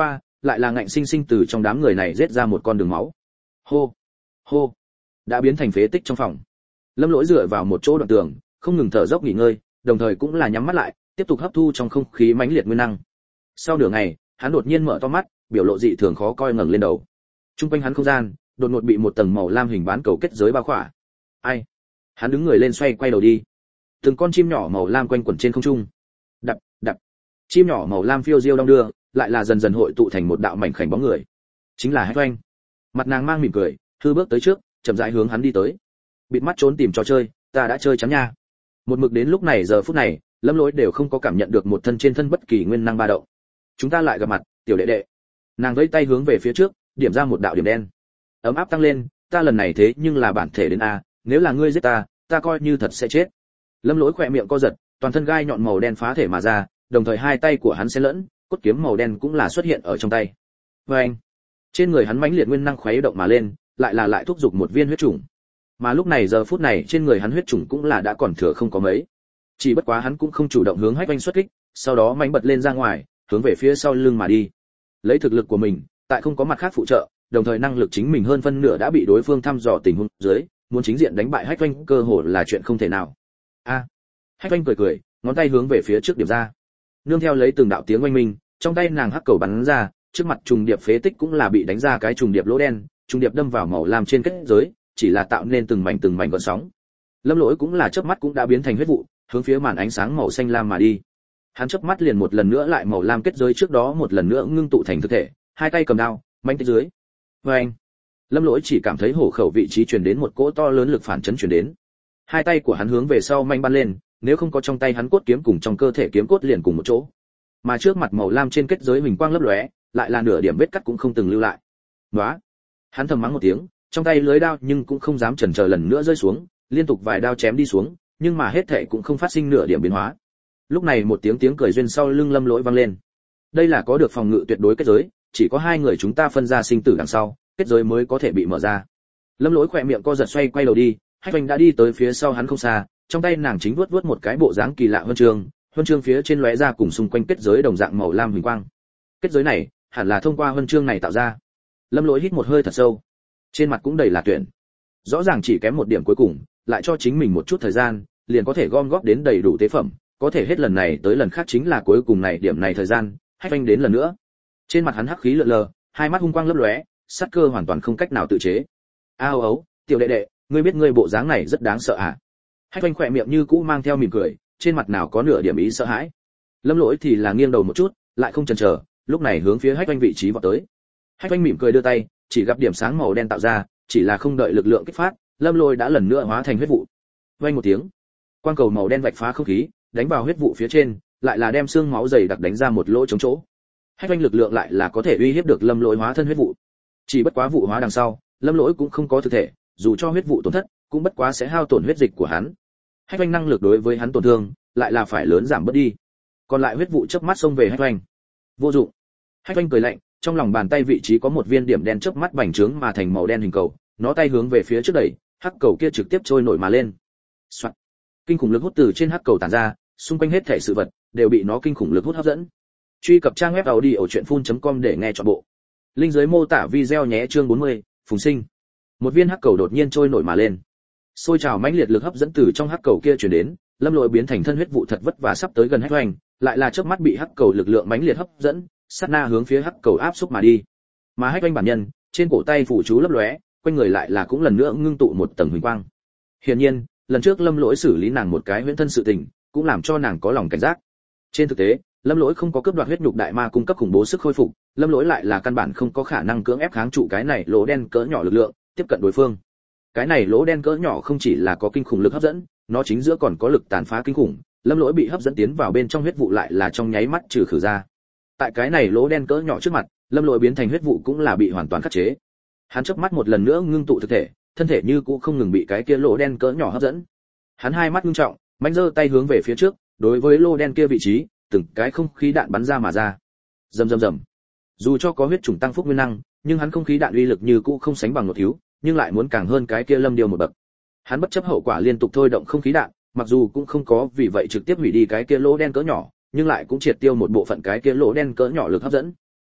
Speaker 1: lại là ngạnh sinh sinh từ trong đám người này giết ra một con đường máu. Hô, hô, đã biến thành phế tích trong phòng. Lâm Lỗi dựa vào một chỗ đoạn tường, không ngừng thở dốc nghỉ ngơi, đồng thời cũng là nhắm mắt lại, tiếp tục hấp thu trong không khí mãnh liệt nguyên năng. Sau nửa ngày, hắn đột nhiên mở to mắt, biểu lộ dị thường khó coi ngẩng lên đầu. Trung quanh hắn không gian đột ngột bị một tầng màu lam hình bán cầu kết giới bao khỏa. Ai? Hắn đứng người lên xoay quay đầu đi. Từng con chim nhỏ màu lam quanh quẩn trên không trung. Đập, đập. Chim nhỏ màu lam phiêu diêu đong đưa, lại là dần dần hội tụ thành một đạo mảnh khảnh bóng người. Chính là Hách Oanh. Mặt nàng mang mỉm cười, hư bước tới trước, chậm rãi hướng hắn đi tới. Bịt mắt trốn tìm trò chơi, ta đã chơi chán nha. Một mực đến lúc này giờ phút này, Lâm Lỗi đều không có cảm nhận được một thân trên thân bất kỳ nguyên năng ba động. Chúng ta lại gặp mặt, tiểu đệ đệ. Nàng vẫy tay hướng về phía trước, điểm ra một đạo điểm đen. Ấm áp tăng lên, ta lần này thế nhưng là bản thể đến a, nếu là ngươi giết ta, ta coi như thật sẽ chết. Lâm Lỗi khỏe miệng co giật, toàn thân gai nhọn màu đen phá thể mà ra, đồng thời hai tay của hắn xen lẫn, cốt kiếm màu đen cũng là xuất hiện ở trong tay. Oeng! Trên người hắn mãnh liệt nguyên năng khuấy động mà lên, lại thúc giục một viên huyết trùng. Mà lúc này giờ phút này trên người hắn huyết trùng cũng là đã còn thừa không có mấy. Chỉ bất quá hắn cũng không chủ động hướng Hách Oanh xuất kích, sau đó mãnh bật lên ra ngoài, hướng về phía sau lưng mà đi. Lấy thực lực của mình, tại không có mặt khác phụ trợ, đồng thời năng lực chính mình hơn phân nửa đã bị đối phương thăm dò tình huống dưới, muốn chính diện đánh bại Hách Oanh cơ hội là chuyện không thể nào. A! Hách Oanh cười, ngón tay hướng về phía trước điểm ra. Nương theo lấy từng đạo tiếng oanh minh, trong tay nàng hắc cầu bắn ra, trước mặt trùng điệp phế tích cũng là bị đánh ra cái trùng điệp lỗ đen, trùng điệp đâm vào màu lam trên kết giới, chỉ là tạo nên từng mảnh gợn sóng. Lâm Lỗi cũng là chớp mắt cũng đã biến thành huyết vụ, hướng phía màn ánh sáng màu xanh lam mà đi. Hắn chớp mắt liền một lần nữa lại màu lam kết giới trước đó một lần nữa ngưng tụ thành thực thể, hai tay cầm đao, manh tới dưới. Oeng! Lâm Lỗi chỉ cảm thấy hổ khẩu vị trí truyền đến một cỗ to lớn lực phản chấn truyền đến. Hai tay của hắn hướng về sau manh bắn lên, nếu không có trong tay hắn cốt kiếm cùng trong cơ thể kiếm cốt liền cùng một chỗ. Mà trước mặt màu lam trên kết giới huỳnh quang lấp lóe, lại là nửa điểm vết cắt cũng không từng lưu lại. Nóa! Hắn thầm mắng một tiếng, trong tay lưới đao nhưng cũng không dám chần chờ lần nữa rơi xuống, liên tục vài đao chém đi xuống, nhưng mà hết thảy cũng không phát sinh nửa điểm biến hóa. Lúc này một tiếng cười duyên sau lưng Lâm Lỗi vang lên. Đây là có được phòng ngự tuyệt đối kết giới, chỉ có hai người chúng ta phân ra sinh tử đằng sau, kết giới mới có thể bị mở ra. Lâm Lỗi khỏe miệng co giật xoay quay đầu đi, Hách Oanh đã đi tới phía sau hắn không xa, trong tay nàng chính vuốt một cái bộ dáng kỳ lạ huân chương phía trên lóe ra cùng xung quanh kết giới đồng dạng màu lam huỳnh quang. Kết giới này, hẳn là thông qua huân chương này tạo ra. Lâm Lỗi hít một hơi thật sâu, trên mặt cũng đầy là tuyển. Rõ ràng chỉ kém một điểm cuối cùng, lại cho chính mình một chút thời gian, liền có thể gom góp đến đầy đủ tế phẩm, có thể hết lần này tới lần khác chính là cuối cùng này điểm này thời gian, Hách Oanh đến lần nữa. Trên mặt hắn hắc khí lượn lờ, hai mắt hung quang lấp lóe, sát cơ hoàn toàn không cách nào tự chế. Ao ấu, tiểu đệ đệ, ngươi biết ngươi bộ dáng này rất đáng sợ à? Hách Oanh khỏe miệng như cũ mang theo mỉm cười, trên mặt nào có nửa điểm ý sợ hãi. Lâm Lỗi thì là nghiêng đầu một chút, lại không chần chờ, lúc này hướng phía Hách Oanh vị trí vọt tới. Hách Oanh mỉm cười đưa tay, chỉ gặp điểm sáng màu đen tạo ra, chỉ là không đợi lực lượng kích phát, Lâm Lỗi đã lần nữa hóa thành huyết vụ. Vang một tiếng, quang cầu màu đen vạch phá không khí, đánh vào huyết vụ phía trên, lại là đem xương máu dày đặc đánh ra một lỗ trống chỗ. Hách Oanh lực lượng lại là có thể uy hiếp được Lâm Lỗi hóa thân huyết vụ. Chỉ bất quá vụ hóa đằng sau, Lâm Lỗi cũng không có thực thể, dù cho huyết vụ tổn thất, cũng bất quá sẽ hao tổn huyết dịch của hắn. Hách Oanh năng lực đối với hắn tổn thương, lại là phải lớn giảm bớt đi. Còn lại huyết vụ chớp mắt xông về Hách Oanh. Vô dụng. Hách Oanh cười lạnh, trong lòng bàn tay vị trí có một viên điểm đen chớp mắt bành trướng mà thành màu đen hình cầu, nó tay hướng về phía trước đẩy, hắc cầu kia trực tiếp trôi nổi mà lên. Soạt. Kinh khủng lực hút từ trên hắc cầu tản ra, xung quanh hết thảy sự vật đều bị nó kinh khủng lực hút hấp dẫn. Truy cập trang web audiochuyenphun.com để nghe trọn bộ. Link dưới mô tả video nhé. Chương 40, Phùng Sinh. Một viên hắc cầu đột nhiên trôi nổi mà lên. Sôi trào mãnh liệt lực hấp dẫn từ trong hắc cầu kia truyền đến, Lâm Lỗi biến thành thân huyết vụ thật vất vả sắp tới gần Hách Oanh, lại là chớp mắt bị hắc cầu lực lượng mãnh liệt hấp dẫn, sát na hướng phía hắc cầu áp xúc mà đi. Mà Hách Oanh bản nhân, trên cổ tay phủ chú lấp lóe, quanh người lại là cũng lần nữa ngưng tụ một tầng huỳnh quang. Hiển nhiên, lần trước Lâm Lỗi xử lý nàng một cái huyễn thân sự tình, cũng làm cho nàng có lòng cảnh giác. Trên thực tế, Lâm Lỗi không có cướp đoạt huyết nhục đại ma cung cấp khủng bố sức khôi phục, Lâm Lỗi lại là căn bản không có khả năng cưỡng ép kháng trụ cái này lỗ đen cỡ nhỏ lực lượng, tiếp cận đối phương. Cái này lỗ đen cỡ nhỏ không chỉ là có kinh khủng lực hấp dẫn, nó chính giữa còn có lực tàn phá kinh khủng, Lâm Lỗi bị hấp dẫn tiến vào bên trong huyết vụ lại là trong nháy mắt trừ khử ra. Tại cái này lỗ đen cỡ nhỏ trước mặt, Lâm Lỗi biến thành huyết vụ cũng là bị hoàn toàn khắc chế. Hắn chớp mắt một lần nữa ngưng tụ thực thể, thân thể như cũ không ngừng bị cái kia lỗ đen cỡ nhỏ hấp dẫn. Hắn hai mắt ngưng trọng, mạnh giơ tay hướng về phía trước, đối với lỗ đen kia vị trí, từng cái không khí đạn bắn ra mà ra. Rầm rầm rầm. Dù cho có huyết trùng tăng phúc nguyên năng, nhưng hắn không khí đạn uy lực như cũ không sánh bằng một thiếu, nhưng lại muốn càng hơn cái kia Lâm Điều một bậc. Hắn bất chấp hậu quả liên tục thôi động không khí đạn, mặc dù cũng không có vì vậy trực tiếp hủy đi cái kia lỗ đen cỡ nhỏ, nhưng lại cũng triệt tiêu một bộ phận cái kia lỗ đen cỡ nhỏ lực hấp dẫn.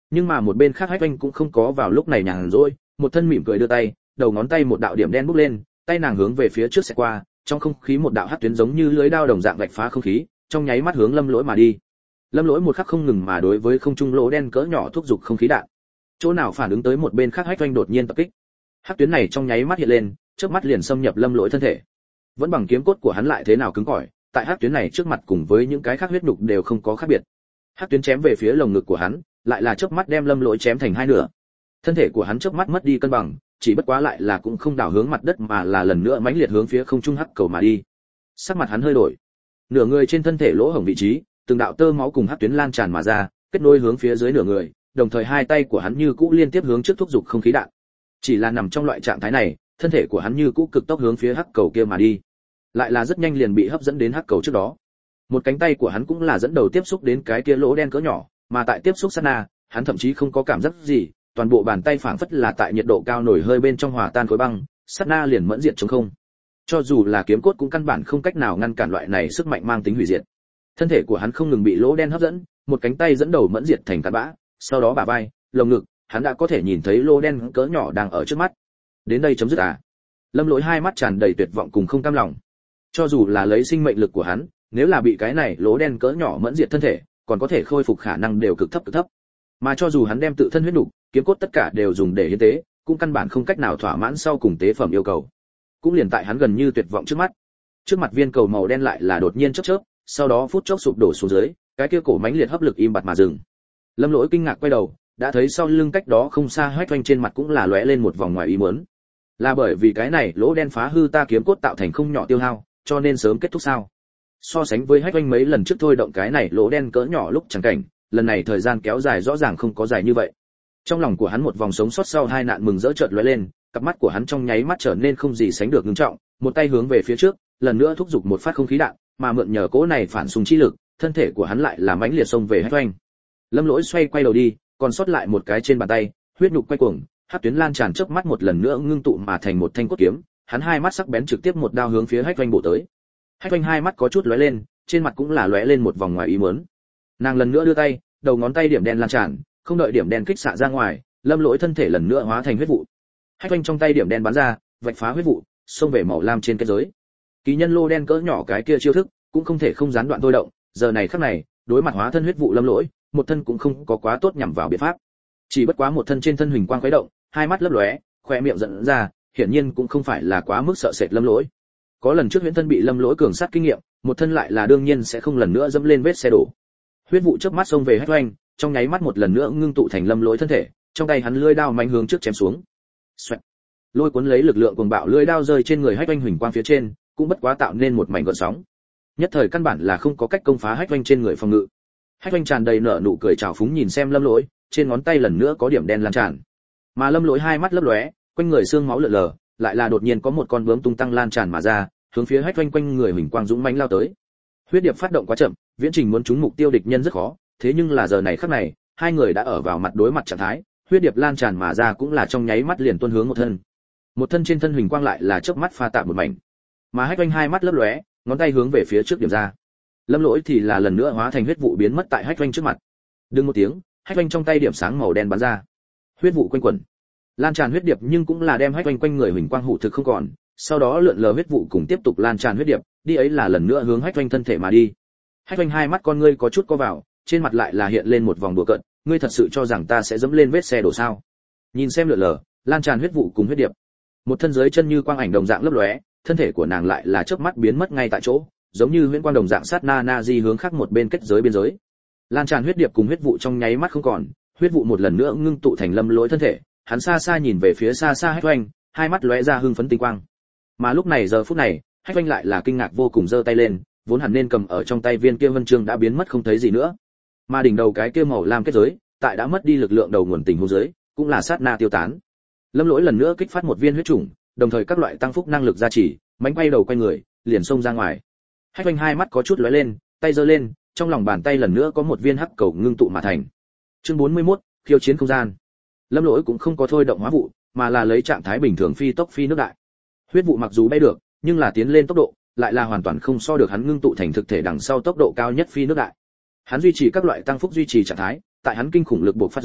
Speaker 1: Nhưng mà một bên khác Hách Oanh cũng không có vào lúc này nhàn rỗi, một thân mỉm cười đưa tay, đầu ngón tay một đạo điểm đen bốc lên, tay nàng hướng về phía trước sẽ qua, trong không khí một đạo hắc tuyến giống như lưới đao đồng dạng vạch phá không khí, trong nháy mắt hướng Lâm Lỗi mà đi. Lâm Lỗi một khắc không ngừng mà đối với không trung lỗ đen cỡ nhỏ thúc giục không khí đạn. Chỗ nào phản ứng tới một bên khác Hách Oanh đột nhiên tập kích. Hắc tuyến này trong nháy mắt hiện lên, chớp mắt liền xâm nhập Lâm Lỗi thân thể. Vẫn bằng kiếm cốt của hắn lại thế nào cứng cỏi, tại hắc tuyến này trước mặt cùng với những cái khác huyết nhục đều không có khác biệt. Hắc tuyến chém về phía lồng ngực của hắn, lại là chớp mắt đem Lâm Lỗi chém thành hai nửa. Thân thể của hắn chớp mắt mất đi cân bằng, chỉ bất quá lại là cũng không đảo hướng mặt đất mà là lần nữa mãnh liệt hướng phía không trung hắc cầu mà đi. Sắc mặt hắn hơi đổi, nửa người trên thân thể lỗ hổng vị trí, từng đạo tơ máu cùng hắc tuyến lan tràn mà ra, kết nối hướng phía dưới nửa người, đồng thời hai tay của hắn như cũ liên tiếp hướng trước thúc giục không khí đạn. Chỉ là nằm trong loại trạng thái này, thân thể của hắn như cũ cực tốc hướng phía hắc cầu kia mà đi, lại là rất nhanh liền bị hấp dẫn đến hắc cầu trước đó. Một cánh tay của hắn cũng là dẫn đầu tiếp xúc đến cái kia lỗ đen cỡ nhỏ, mà tại tiếp xúc sát na, hắn thậm chí không có cảm giác gì, toàn bộ bàn tay phảng phất là tại nhiệt độ cao nổi hơi bên trong hòa tan khối băng, sát na liền mẫn diệt trống không. Cho dù là kiếm cốt cũng căn bản không cách nào ngăn cản loại này sức mạnh mang tính hủy diệt. Thân thể của hắn không ngừng bị lỗ đen hấp dẫn, một cánh tay dẫn đầu mẫn diệt thành cát bã, sau đó bả vai, lồng ngực, hắn đã có thể nhìn thấy lỗ đen cỡ nhỏ đang ở trước mắt. Đến đây chấm dứt à? Lâm Lỗi hai mắt tràn đầy tuyệt vọng cùng không cam lòng. Cho dù là lấy sinh mệnh lực của hắn, nếu là bị cái này lỗ đen cỡ nhỏ mẫn diệt thân thể, còn có thể khôi phục khả năng đều cực thấp. Mà cho dù hắn đem tự thân huyết nục, kiếm cốt tất cả đều dùng để hiến tế, cũng căn bản không cách nào thỏa mãn sau cùng tế phẩm yêu cầu. Cũng liền tại hắn gần như tuyệt vọng trước mặt viên cầu màu đen lại là đột nhiên chớp, sau đó phút chốc sụp đổ xuống dưới, cái kia cổ mãnh liệt hấp lực im bặt mà dừng. Lâm Lỗi kinh ngạc quay đầu, đã thấy sau lưng cách đó không xa Hách Oanh trên mặt cũng là lóe lên một vòng ngoài ý muốn. Là bởi vì cái này lỗ đen phá hư ta kiếm cốt tạo thành không nhỏ tiêu hao, cho nên sớm kết thúc sao? So sánh với Hách Oanh mấy lần trước thôi động cái này lỗ đen cỡ nhỏ lúc chẳng cảnh, lần này thời gian kéo dài rõ ràng không có dài như vậy. Trong lòng của hắn một vòng sống sót sau hai nạn mừng rỡ chợt lóe lên, cặp mắt của hắn trong nháy mắt trở nên không gì sánh được nghiêm trọng, một tay hướng về phía trước, lần nữa thúc giục một phát không khí đạn, mà mượn nhờ cỗ này phản xung chi lực, thân thể của hắn lại là mãnh liệt xông về Hách Oanh. Lâm Lỗi xoay quay đầu đi, còn sót lại một cái trên bàn tay, huyết nhục quay cuồng, hắc tuyến lan tràn chớp mắt một lần nữa ngưng tụ mà thành một thanh cốt kiếm, hắn hai mắt sắc bén trực tiếp một đao hướng phía Hách Oanh bổ tới. Hách Oanh hai mắt có chút lóe lên, trên mặt cũng là lóe lên một vòng ngoài ý muốn. Nàng lần nữa đưa tay, đầu ngón tay điểm đen lan tràn, không đợi điểm đen kích xạ ra ngoài, Lâm Lỗi thân thể lần nữa hóa thành huyết vụ. Hách Oanh trong tay điểm đen bắn ra, vạch phá huyết vụ, xông về màu lam trên kết giới. Kỳ nhân lô đen cỡ nhỏ cái kia chiêu thức, cũng không thể không gián đoạn thôi động, giờ này khắc này, đối mặt hóa thân huyết vụ Lâm Lỗi, một thân cũng không có quá tốt nhằm vào biện pháp. Chỉ bất quá một thân trên thân huỳnh quang khuấy động, hai mắt lấp lóe, khóe miệng giận ra, hiển nhiên cũng không phải là quá mức sợ sệt Lâm Lỗi. Có lần trước huyễn thân bị Lâm Lỗi cường sát kinh nghiệm, một thân lại là đương nhiên sẽ không lần nữa dẫm lên vết xe đổ. Huyết vụ chớp mắt xông về Hách Oanh, trong nháy mắt một lần nữa ngưng tụ thành Lâm Lỗi thân thể, trong tay hắn lưỡi đao mạnh hướng trước chém xuống. Xoẹt. Lôi cuốn lấy lực lượng cuồng bạo lưỡi đao rơi trên người Hách Oanh huỳnh quang phía trên, cũng bất quá tạo nên một mảnh gợn sóng. Nhất thời căn bản là không có cách công phá Hách Oanh trên người phòng ngự. Hách Oanh tràn đầy nở nụ cười trào phúng nhìn xem Lâm Lỗi, trên ngón tay lần nữa có điểm đen lan tràn. Mà Lâm Lỗi hai mắt lấp lóe, quanh người xương máu lượn lờ, lại là đột nhiên có một con bướm tung tăng lan tràn mà ra, hướng phía Hách Oanh quanh người huỳnh quang dũng mãnh lao tới. Huyết điệp phát động quá chậm, viễn trình muốn trúng mục tiêu địch nhân rất khó, thế nhưng là giờ này khắc này, hai người đã ở vào mặt đối mặt trạng thái, huyết điệp lan tràn mà ra cũng là trong nháy mắt liền tuôn hướng một thân. Một thân trên thân huỳnh quang lại là chớp mắt pha tạp một mảnh. Mà Hách Oanh hai mắt lấp lóe, ngón tay hướng về phía trước điểm ra. Lâm Lỗi thì là lần nữa hóa thành huyết vụ biến mất tại Hách Oanh trước mặt. Đừng một tiếng, Hách Oanh trong tay điểm sáng màu đen bắn ra. Huyết vụ quanh quẩn, lan tràn huyết điệp nhưng cũng là đem Hách Oanh quanh người huỳnh quang hủ thực không còn, sau đó lượn lờ huyết vụ cùng tiếp tục lan tràn huyết điệp, đi ấy là lần nữa hướng Hách Oanh thân thể mà đi. Hách Oanh hai mắt con ngươi có chút co vào, trên mặt lại là hiện lên một vòng đùa cợt, ngươi thật sự cho rằng ta sẽ dẫm lên vết xe đổ sao? Nhìn xem lượn lờ, lan tràn huyết vụ cùng huyết điệp. Một thân dưới chân như quang ảnh đồng dạng lấp lóe, thân thể của nàng lại là chớp mắt biến mất ngay tại chỗ, giống như huyễn quang đồng dạng sát na di hướng khác một bên kết giới biên giới. Lan tràn huyết điệp cùng huyết vụ trong nháy mắt không còn, huyết vụ một lần nữa ngưng tụ thành Lâm Lỗi thân thể, hắn xa xa nhìn về phía xa xa Hách Oanh, hai mắt lóe ra hưng phấn tinh quang. Mà lúc này giờ phút này, Hách Oanh lại là kinh ngạc vô cùng giơ tay lên, vốn hẳn nên cầm ở trong tay viên kia vân chương đã biến mất không thấy gì nữa. Mà đỉnh đầu cái kia màu lam kết giới, tại đã mất đi lực lượng đầu nguồn tình huống dưới, cũng là sát na tiêu tán. Lâm Lỗi lần nữa kích phát một viên huyết chủng, đồng thời các loại tăng phúc năng lực gia trì, mánh quay đầu quay người, liền xông ra ngoài. Hách Oanh hai mắt có chút lóe lên, tay giơ lên, trong lòng bàn tay lần nữa có một viên hắc cầu ngưng tụ mà thành. Chương 41, khiêu chiến không gian. Lâm Lỗi cũng không có thôi động hóa vụ, mà là lấy trạng thái bình thường phi tốc phi nước đại. Huyết vụ mặc dù bay được, nhưng là tiến lên tốc độ, lại là hoàn toàn không so được hắn ngưng tụ thành thực thể đằng sau tốc độ cao nhất phi nước đại. Hắn duy trì các loại tăng phúc duy trì trạng thái, tại hắn kinh khủng lực buộc phát giới,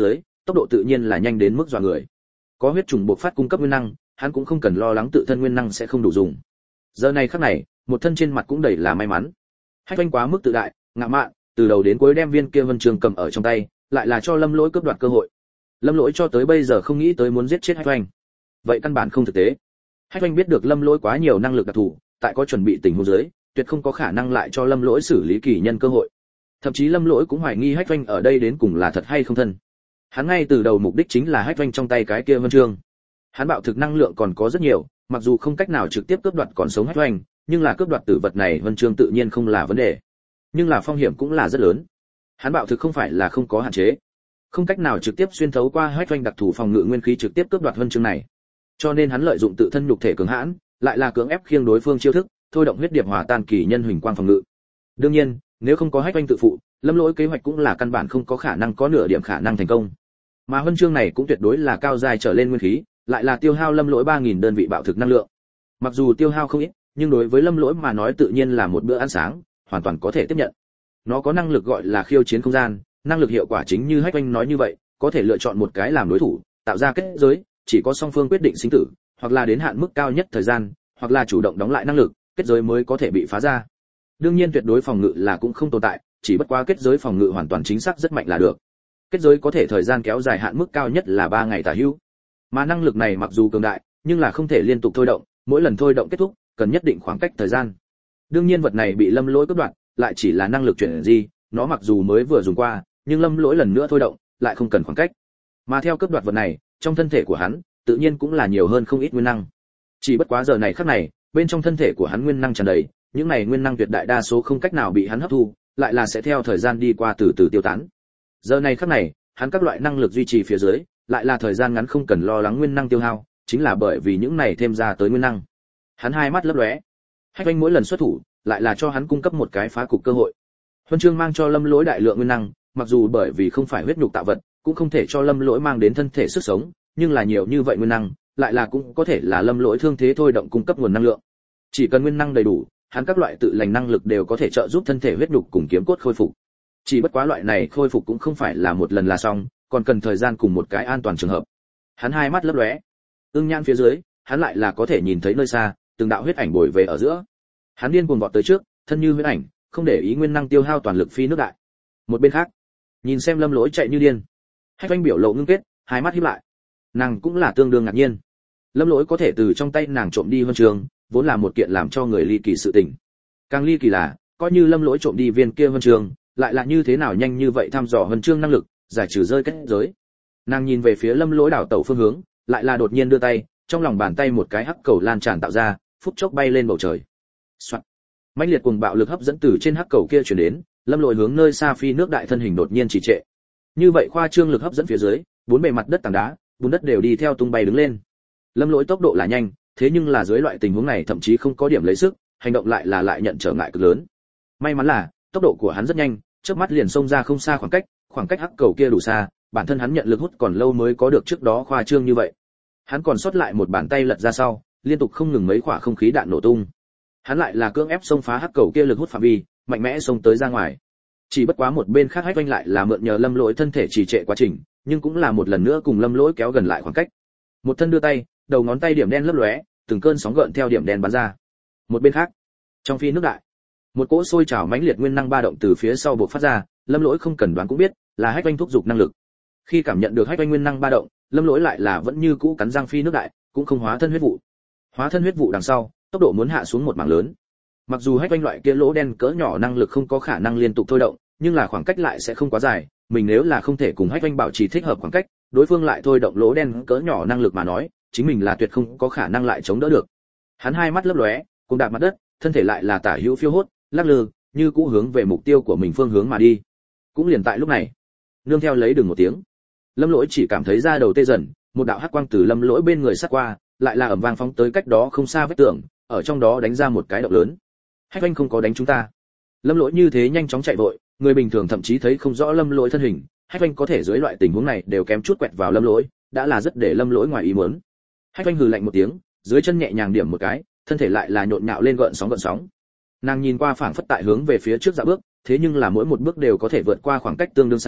Speaker 1: tốc độ tự nhiên là nhanh đến mức dọa người. Có huyết trùng bộc phát cung cấp nguyên năng, hắn cũng không cần lo lắng tự thân nguyên năng sẽ không đủ dùng. Giờ này khắc này, một thân trên mặt cũng đầy là may mắn. Hách Oanh quá mức tự đại, ngạo mạn, từ đầu đến cuối đem viên kia vân trường cầm ở trong tay, lại là cho Lâm Lỗi cướp đoạt cơ hội. Lâm Lỗi cho tới bây giờ không nghĩ tới muốn giết chết Hách Oanh. Vậy căn bản không thực tế. Hách Oanh biết được Lâm Lỗi quá nhiều năng lực đặc thù, tại có chuẩn bị tình huống dưới, tuyệt không có khả năng lại cho Lâm Lỗi xử lý kỳ nhân cơ hội. Thậm chí Lâm Lỗi cũng hoài nghi Hách Oanh ở đây đến cùng là thật hay không thân. Hắn ngay từ đầu mục đích chính là Hách Oanh trong tay cái kia vân chương. Hắn bạo thực năng lượng còn có rất nhiều, mặc dù không cách nào trực tiếp cướp đoạt còn sống Hách Oanh, nhưng là cướp đoạt tử vật này vân chương tự nhiên không là vấn đề. Nhưng là phong hiểm cũng là rất lớn. Hắn bạo thực không phải là không có hạn chế, không cách nào trực tiếp xuyên thấu qua Hách Oanh đặc thù phòng ngự nguyên khí trực tiếp cướp đoạt vân chương này. Cho nên hắn lợi dụng tự thân nhục thể cường hãn, lại là cưỡng ép khiêng đối phương chiêu thức, thôi động huyết điệp hòa tan kỳ nhân huỳnh quang phòng ngự. Đương nhiên, nếu không có Hách Oanh tự phụ, Lâm Lỗi kế hoạch cũng là căn bản không có khả năng có nửa điểm khả năng thành công. Mà huân chương này cũng tuyệt đối là cao giai trở lên nguyên khí, lại là tiêu hao Lâm Lỗi 3000 đơn vị bạo thực năng lượng. Mặc dù tiêu hao không ít, nhưng đối với Lâm Lỗi mà nói tự nhiên là một bữa ăn sáng, hoàn toàn có thể tiếp nhận. Nó có năng lực gọi là khiêu chiến không gian, năng lực hiệu quả chính như Hách Oanh nói như vậy, có thể lựa chọn một cái làm đối thủ, tạo ra kết giới, chỉ có song phương quyết định sinh tử, hoặc là đến hạn mức cao nhất thời gian, hoặc là chủ động đóng lại năng lực, kết giới mới có thể bị phá ra. Đương nhiên tuyệt đối phòng ngự là cũng không tồn tại, chỉ bất quá kết giới phòng ngự hoàn toàn chính xác rất mạnh là được. Kết giới có thể thời gian kéo dài hạn mức cao nhất là 3 ngày tả hữu. Mà năng lực này mặc dù cường đại, nhưng là không thể liên tục thôi động, mỗi lần thôi động kết thúc, cần nhất định khoảng cách thời gian. Đương nhiên vật này bị Lâm Lỗi cướp đoạt, lại chỉ là năng lực chuyển gì, nó mặc dù mới vừa dùng qua, nhưng Lâm Lỗi lần nữa thôi động, lại không cần khoảng cách. Mà theo cướp đoạt vật này, trong thân thể của hắn, tự nhiên cũng là nhiều hơn không ít nguyên năng. Chỉ bất quá giờ này khắc này, bên trong thân thể của hắn nguyên năng tràn đầy, những này nguyên năng tuyệt đại đa số không cách nào bị hắn hấp thu, lại là sẽ theo thời gian đi qua từ từ tiêu tán. Giờ này khắc này, hắn các loại năng lực duy trì phía dưới, lại là thời gian ngắn không cần lo lắng nguyên năng tiêu hao, chính là bởi vì những này thêm ra tới nguyên năng. Hắn hai mắt lấp lóe. Hách Oanh mỗi lần xuất thủ, lại là cho hắn cung cấp một cái phá cục cơ hội. Huân chương mang cho Lâm Lỗi đại lượng nguyên năng, mặc dù bởi vì không phải huyết nhục tạo vật, cũng không thể cho Lâm Lỗi mang đến thân thể sức sống, nhưng là nhiều như vậy nguyên năng, lại là cũng có thể là Lâm Lỗi thương thế thôi động cung cấp nguồn năng lượng. Chỉ cần nguyên năng đầy đủ, hắn các loại tự lành năng lực đều có thể trợ giúp thân thể huyết nhục cùng kiếm cốt khôi phục. Chỉ bất quá loại này khôi phục cũng không phải là một lần là xong, còn cần thời gian cùng một cái an toàn trường hợp. Hắn hai mắt lấp lóe. Ưng nhãn phía dưới, hắn lại là có thể nhìn thấy nơi xa, từng đạo huyết ảnh bồi về ở giữa. Hắn điên cuồng vọt tới trước, thân như huyết ảnh, không để ý nguyên năng tiêu hao toàn lực phi nước đại. Một bên khác, nhìn xem Lâm Lỗi chạy như điên, Hách Oanh biểu lộ ngưng kết, hai mắt híp lại. Nàng cũng là tương đương ngạc nhiên. Lâm Lỗi có thể từ trong tay nàng trộm đi huân chương, vốn là một kiện làm cho người ly kỳ sự tình. Càng ly kỳ là, coi như Lâm Lỗi trộm đi viên kia huân chương, lại là như thế nào nhanh như vậy thăm dò huân chương năng lực, giải trừ rơi kết giới. Nàng nhìn về phía Lâm Lỗi đảo tẩu phương hướng, lại là đột nhiên đưa tay, trong lòng bàn tay một cái hắc cầu lan tràn tạo ra, phút chốc bay lên bầu trời. Soạt. Mãnh liệt cuồng bạo lực hấp dẫn từ trên hắc cầu kia truyền đến, Lâm Lỗi hướng nơi xa phi nước đại thân hình đột nhiên trì trệ. Như vậy khoa trương lực hấp dẫn phía dưới, bốn bề mặt đất tảng đá, bùn đất đều đi theo tung bay đứng lên. Lâm Lỗi tốc độ là nhanh, thế nhưng là dưới loại tình huống này thậm chí không có điểm lấy sức, hành động lại nhận trở ngại cực lớn. May mắn là, tốc độ của hắn rất nhanh, chớp mắt liền xông ra không xa khoảng cách hắc cầu kia đủ xa, bản thân hắn nhận lực hút còn lâu mới có được trước đó khoa trương như vậy. Hắn còn sót lại một bàn tay lật ra sau, liên tục không ngừng mấy quả không khí đạn nổ tung. Hắn lại là cưỡng ép xông phá hắc cầu kia lực hút phạm vi, mạnh mẽ xông tới ra ngoài. Chỉ bất quá một bên khác Hách Oanh lại là mượn nhờ Lâm Lỗi thân thể trì trệ quá trình, nhưng cũng là một lần nữa cùng Lâm Lỗi kéo gần lại khoảng cách. Một thân đưa tay, đầu ngón tay điểm đen lấp lóe, từng cơn sóng gợn theo điểm đen bắn ra. Một bên khác, trong phi nước đại, một cỗ sôi trào mãnh liệt nguyên năng ba động từ phía sau bộc phát ra, Lâm Lỗi không cần đoán cũng biết, là Hách Oanh thúc dục năng lực. Khi cảm nhận được Hách Oanh nguyên năng ba động, Lâm Lỗi lại là vẫn như cũ cắn răng phi nước đại, cũng không hóa thân huyết vụ. Hóa thân huyết vụ đằng sau, tốc độ muốn hạ xuống một mảng lớn. Mặc dù Hách Oanh loại kia lỗ đen cỡ nhỏ năng lực không có khả năng liên tục thôi động, nhưng là khoảng cách lại sẽ không quá dài, mình nếu là không thể cùng Hách Oanh bảo trì thích hợp khoảng cách, đối phương lại thôi động lỗ đen cỡ nhỏ năng lực mà nói, chính mình là tuyệt không có khả năng lại chống đỡ được. Hắn hai mắt lấp lóe, cùng đạp mặt đất, thân thể lại là tả hữu phiêu hốt, lắc lư, như cũ hướng về mục tiêu của mình phương hướng mà đi. Cũng liền tại lúc này, nương theo lấy đừng một tiếng, Lâm Lỗi chỉ cảm thấy da đầu tê dần, một đạo hắc quang từ Lâm Lỗi bên người sát qua, lại là ầm vang phóng tới cách đó không xa vách tường, ở trong đó đánh ra một cái động lớn. Hách Oanh không có đánh chúng ta. Lâm Lỗi như thế nhanh chóng chạy vội, người bình thường thậm chí thấy không rõ Lâm Lỗi thân hình, Hách Oanh có thể dưới loại tình huống này đều kém chút quẹt vào Lâm Lỗi, đã là rất để Lâm Lỗi ngoài ý muốn. Hách Oanh hừ lạnh một tiếng, dưới chân nhẹ nhàng điểm một cái, thân thể lại là nhộn nhạo lên gợn sóng. Nàng nhìn qua phảng phất tại hướng về phía trước dạo bước, thế nhưng là mỗi một bước đều có thể vượt qua khoảng cách tương đương xa,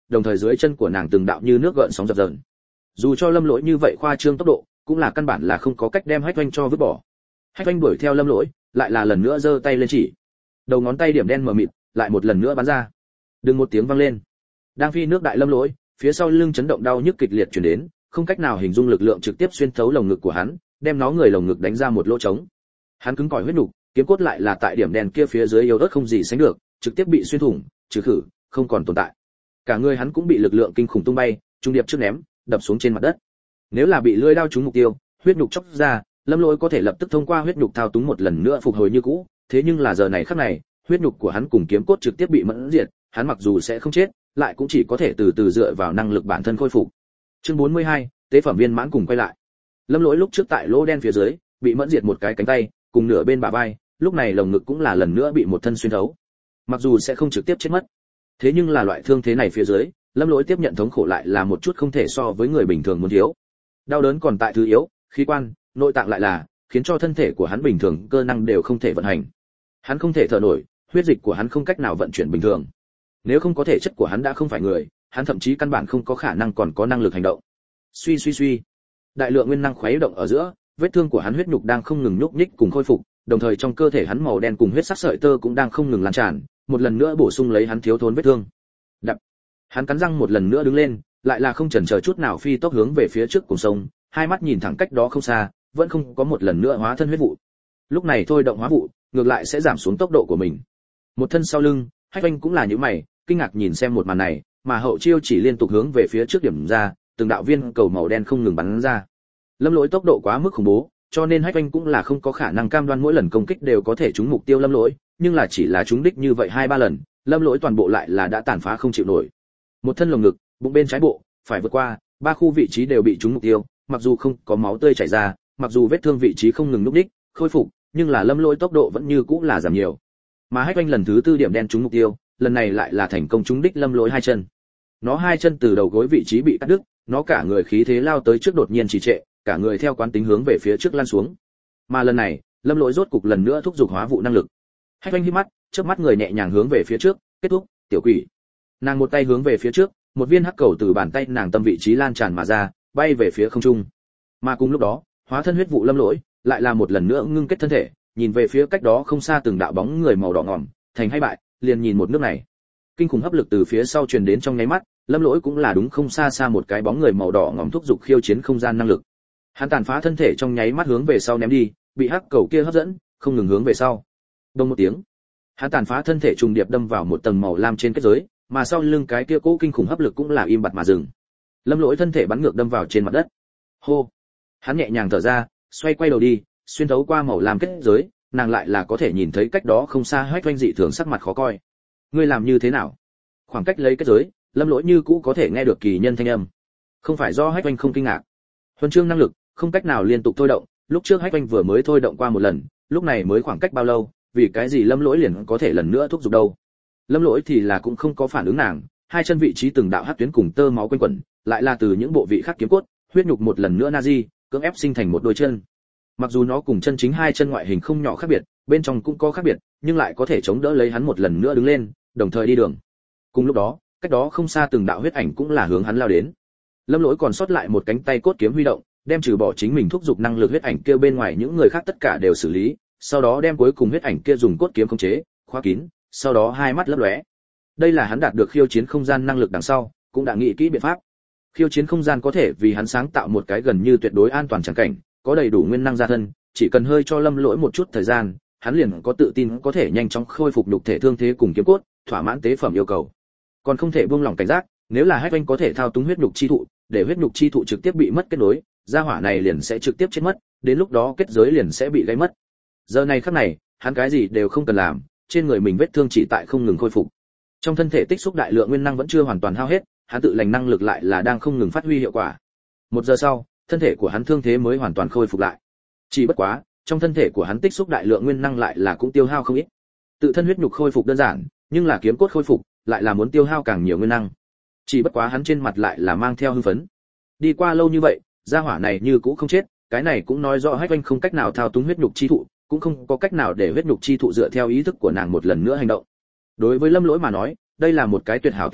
Speaker 1: đồng thời dưới chân của nàng từng đạo như nước gợn sóng dập dờn. Dù cho Lâm Lỗi như vậy khoa trương tốc độ, cũng là căn bản là không có cách đem Hách Oanh cho vứt bỏ. Hách Oanh đuổi theo Lâm Lỗi, lại là lần nữa giơ tay lên chỉ. Đầu ngón tay điểm đen mờ mịt, lại một lần nữa bắn ra. Đừng một tiếng vang lên. Đang phi nước đại Lâm Lỗi, phía sau lưng chấn động đau nhức kịch liệt truyền đến, không cách nào hình dung lực lượng trực tiếp xuyên thấu lồng ngực của hắn, đem nó người lồng ngực đánh ra một lỗ trống. Hắn cứng cỏi huyết nục, kiếm cốt lại là tại điểm đen kia phía dưới yếu ớt không gì sánh được, trực tiếp bị xuyên thủng, trừ khử, không còn tồn tại. Cả người hắn cũng bị lực lượng kinh khủng tung bay, trung điệp trước ném, đập xuống trên mặt đất. Nếu là bị lưỡi đao trúng mục tiêu, huyết nhục chóc ra, Lâm Lỗi có thể lập tức thông qua huyết nhục thao túng một lần nữa phục hồi như cũ, thế nhưng là giờ này khắc này, huyết nhục của hắn cùng kiếm cốt trực tiếp bị mẫn diệt, hắn mặc dù sẽ không chết, lại cũng chỉ có thể từ từ dựa vào năng lực bản thân khôi phục. Chương 42, tế phẩm viên mãn cùng quay lại. Lâm Lỗi lúc trước tại lỗ đen phía dưới, bị mẫn diệt một cái cánh tay, cùng nửa bên bả vai, lúc này lồng ngực cũng là lần nữa bị một thân xuyên thấu. Mặc dù sẽ không trực tiếp chết mất, thế nhưng là loại thương thế này phía dưới, Lâm Lỗi tiếp nhận thống khổ lại là một chút không thể so với người bình thường muốn thiếu. Đau đớn còn tại thứ yếu, khí quan, nội tạng lại là khiến cho thân thể của hắn bình thường cơ năng đều không thể vận hành. Hắn không thể thở nổi, huyết dịch của hắn không cách nào vận chuyển bình thường. Nếu không có thể chất của hắn đã không phải người, hắn thậm chí căn bản không có khả năng còn có năng lực hành động. Suy suy suy, đại lượng nguyên năng khuấy động ở giữa, vết thương của hắn huyết nhục đang không ngừng nhúc nhích cùng khôi phục, đồng thời trong cơ thể hắn màu đen cùng huyết sắc sợi tơ cũng đang không ngừng lan tràn, một lần nữa bổ sung lấy hắn thiếu thốn vết thương. Đập. Hắn cắn răng một lần nữa đứng lên, lại là không chần chờ chút nào phi tốc hướng về phía trước cùng sông, hai mắt nhìn thẳng cách đó không xa, vẫn không có một lần nữa hóa thân huyết vụ. Lúc này thôi động hóa vụ, ngược lại sẽ giảm xuống tốc độ của mình. Một thân sau lưng, Hách Oanh cũng là những mày, kinh ngạc nhìn xem một màn này, mà hậu chiêu chỉ liên tục hướng về phía trước điểm ra, từng đạo viên cầu màu đen không ngừng bắn ra. Lâm Lỗi tốc độ quá mức khủng bố, cho nên Hách Oanh cũng là không có khả năng cam đoan mỗi lần công kích đều có thể trúng mục tiêu Lâm Lỗi, nhưng là chỉ là trúng đích như vậy 2-3 lần, Lâm Lỗi toàn bộ lại là đã tàn phá không chịu nổi. Một thân lồng ngực, bụng bên trái bộ, phải vượt qua, 3 khu vị trí đều bị trúng mục tiêu, mặc dù không có máu tươi chảy ra, mặc dù vết thương vị trí không ngừng lúc đích, khôi phục, nhưng là Lâm Lỗi tốc độ vẫn như cũ là giảm nhiều. Mà Hách Oanh lần thứ 4 điểm đen trúng mục tiêu, lần này lại là thành công trúng đích Lâm Lỗi 2 chân. Nó 2 chân từ đầu gối vị trí bị cắt đứt, nó cả người khí thế lao tới trước đột nhiên trì trệ, cả người theo quán tính hướng về phía trước lăn xuống. Mà lần này, Lâm Lỗi rốt cục lần nữa thúc giục hóa vụ năng lực. Hách Oanh híp mắt, chớp mắt người nhẹ nhàng hướng về phía trước, kết thúc, tiểu quỷ. Nàng một tay hướng về phía trước, một viên hắc cầu từ bàn tay nàng tâm vị trí lan tràn mà ra, bay về phía không trung. Mà cùng lúc đó, hóa thân huyết vụ Lâm Lỗi lại là một lần nữa ngưng kết thân thể, nhìn về phía cách đó không xa từng đạo bóng người màu đỏ ngòm, thành hay bại, liền nhìn một nước này. Kinh khủng hấp lực từ phía sau truyền đến trong nháy mắt, Lâm Lỗi cũng là đúng không xa xa một cái bóng người màu đỏ ngòm thúc giục khiêu chiến không gian năng lực. Hắn tàn phá thân thể trong nháy mắt hướng về sau ném đi, bị hắc cầu kia hấp dẫn, không ngừng hướng về sau. Đông một tiếng, hắn tàn phá thân thể trùng điệp đâm vào một tầng màu lam trên kết giới, mà sau lưng cái kia cố kinh khủng hấp lực cũng là im bặt mà dừng. Lâm Lỗi thân thể bắn ngược đâm vào trên mặt đất. Hô, hắn nhẹ nhàng thở ra, xoay quay đầu đi, xuyên thấu qua màu lam kết giới, nàng lại là có thể nhìn thấy cách đó không xa Hách Oanh dị thường sắc mặt khó coi. Ngươi làm như thế nào? Khoảng cách lấy kết giới, Lâm Lỗi như cũ có thể nghe được kỳ nhân thanh âm. Không phải do Hách Oanh không kinh ngạc. Huân chương năng lực không cách nào liên tục thôi động, lúc trước Hách Oanh vừa mới thôi động qua một lần, lúc này mới khoảng cách bao lâu, vì cái gì Lâm Lỗi liền có thể lần nữa thúc giục đâu? Lâm Lỗi thì là cũng không có phản ứng nàng, hai chân vị trí từng đạo hắc tuyến cùng tơ máu quanh quẩn, lại là từ những bộ vị khác kiếm cốt, huyết nhục một lần nữa nazi, cưỡng ép sinh thành một đôi chân. Mặc dù nó cùng chân chính hai chân ngoại hình không nhỏ khác biệt, bên trong cũng có khác biệt, nhưng lại có thể chống đỡ lấy hắn một lần nữa đứng lên, đồng thời đi đường. Cùng lúc đó, cách đó không xa từng đạo huyết ảnh cũng là hướng hắn lao đến. Lâm Lỗi còn sót lại một cánh tay cốt kiếm huy động, đem trừ bỏ chính mình thúc giục năng lực huyết ảnh kia bên ngoài những người khác tất cả đều xử lý, sau đó đem cuối cùng huyết ảnh kia dùng cốt kiếm khống chế, khóa kín, sau đó hai mắt lấp lóe. Đây là hắn đạt được khiêu chiến không gian năng lực đằng sau, cũng đã nghĩ kỹ biện pháp. Khiêu chiến không gian có thể vì hắn sáng tạo một cái gần như tuyệt đối an toàn chẳng cảnh, có đầy đủ nguyên năng gia thân, chỉ cần hơi cho Lâm Lỗi một chút thời gian, hắn liền có tự tin có thể nhanh chóng khôi phục nhục thể thương thế cùng kiếm cốt, thỏa mãn tế phẩm yêu cầu. Còn không thể buông lỏng cảnh giác, nếu là Hách Oanh có thể thao túng huyết nhục chi thụ, để huyết nhục chi thụ trực tiếp bị mất kết nối, gia hỏa này liền sẽ trực tiếp chết mất, đến lúc đó kết giới liền sẽ bị gãy mất. Giờ này khắc này, hắn cái gì đều không cần làm, trên người mình vết thương chỉ tại không ngừng khôi phục. Trong thân thể tích xúc đại lượng nguyên năng vẫn chưa hoàn toàn hao hết, hắn tự lành năng lực lại là đang không ngừng phát huy hiệu quả. 1 giờ sau, thân thể của hắn thương thế mới hoàn toàn khôi phục lại. Chỉ bất quá, trong thân thể của hắn tích xúc đại lượng nguyên năng lại là cũng tiêu hao không ít. Tự thân huyết nhục khôi phục đơn giản, nhưng là kiếm cốt khôi phục, lại là muốn tiêu hao càng nhiều nguyên năng. Chỉ bất quá hắn trên mặt lại là mang theo hưng phấn. Đi qua lâu như vậy, gia hỏa này như cũ không chết, cái này cũng nói rõ Hách Oanh không cách nào thao túng huyết nhục chi thụ, cũng không có cách nào để huyết nhục chi thụ dựa theo ý thức của nàng một lần nữa hành động. Đối với Lâm Lỗi mà nói, đây là một cái tuyệt hảo tin tức,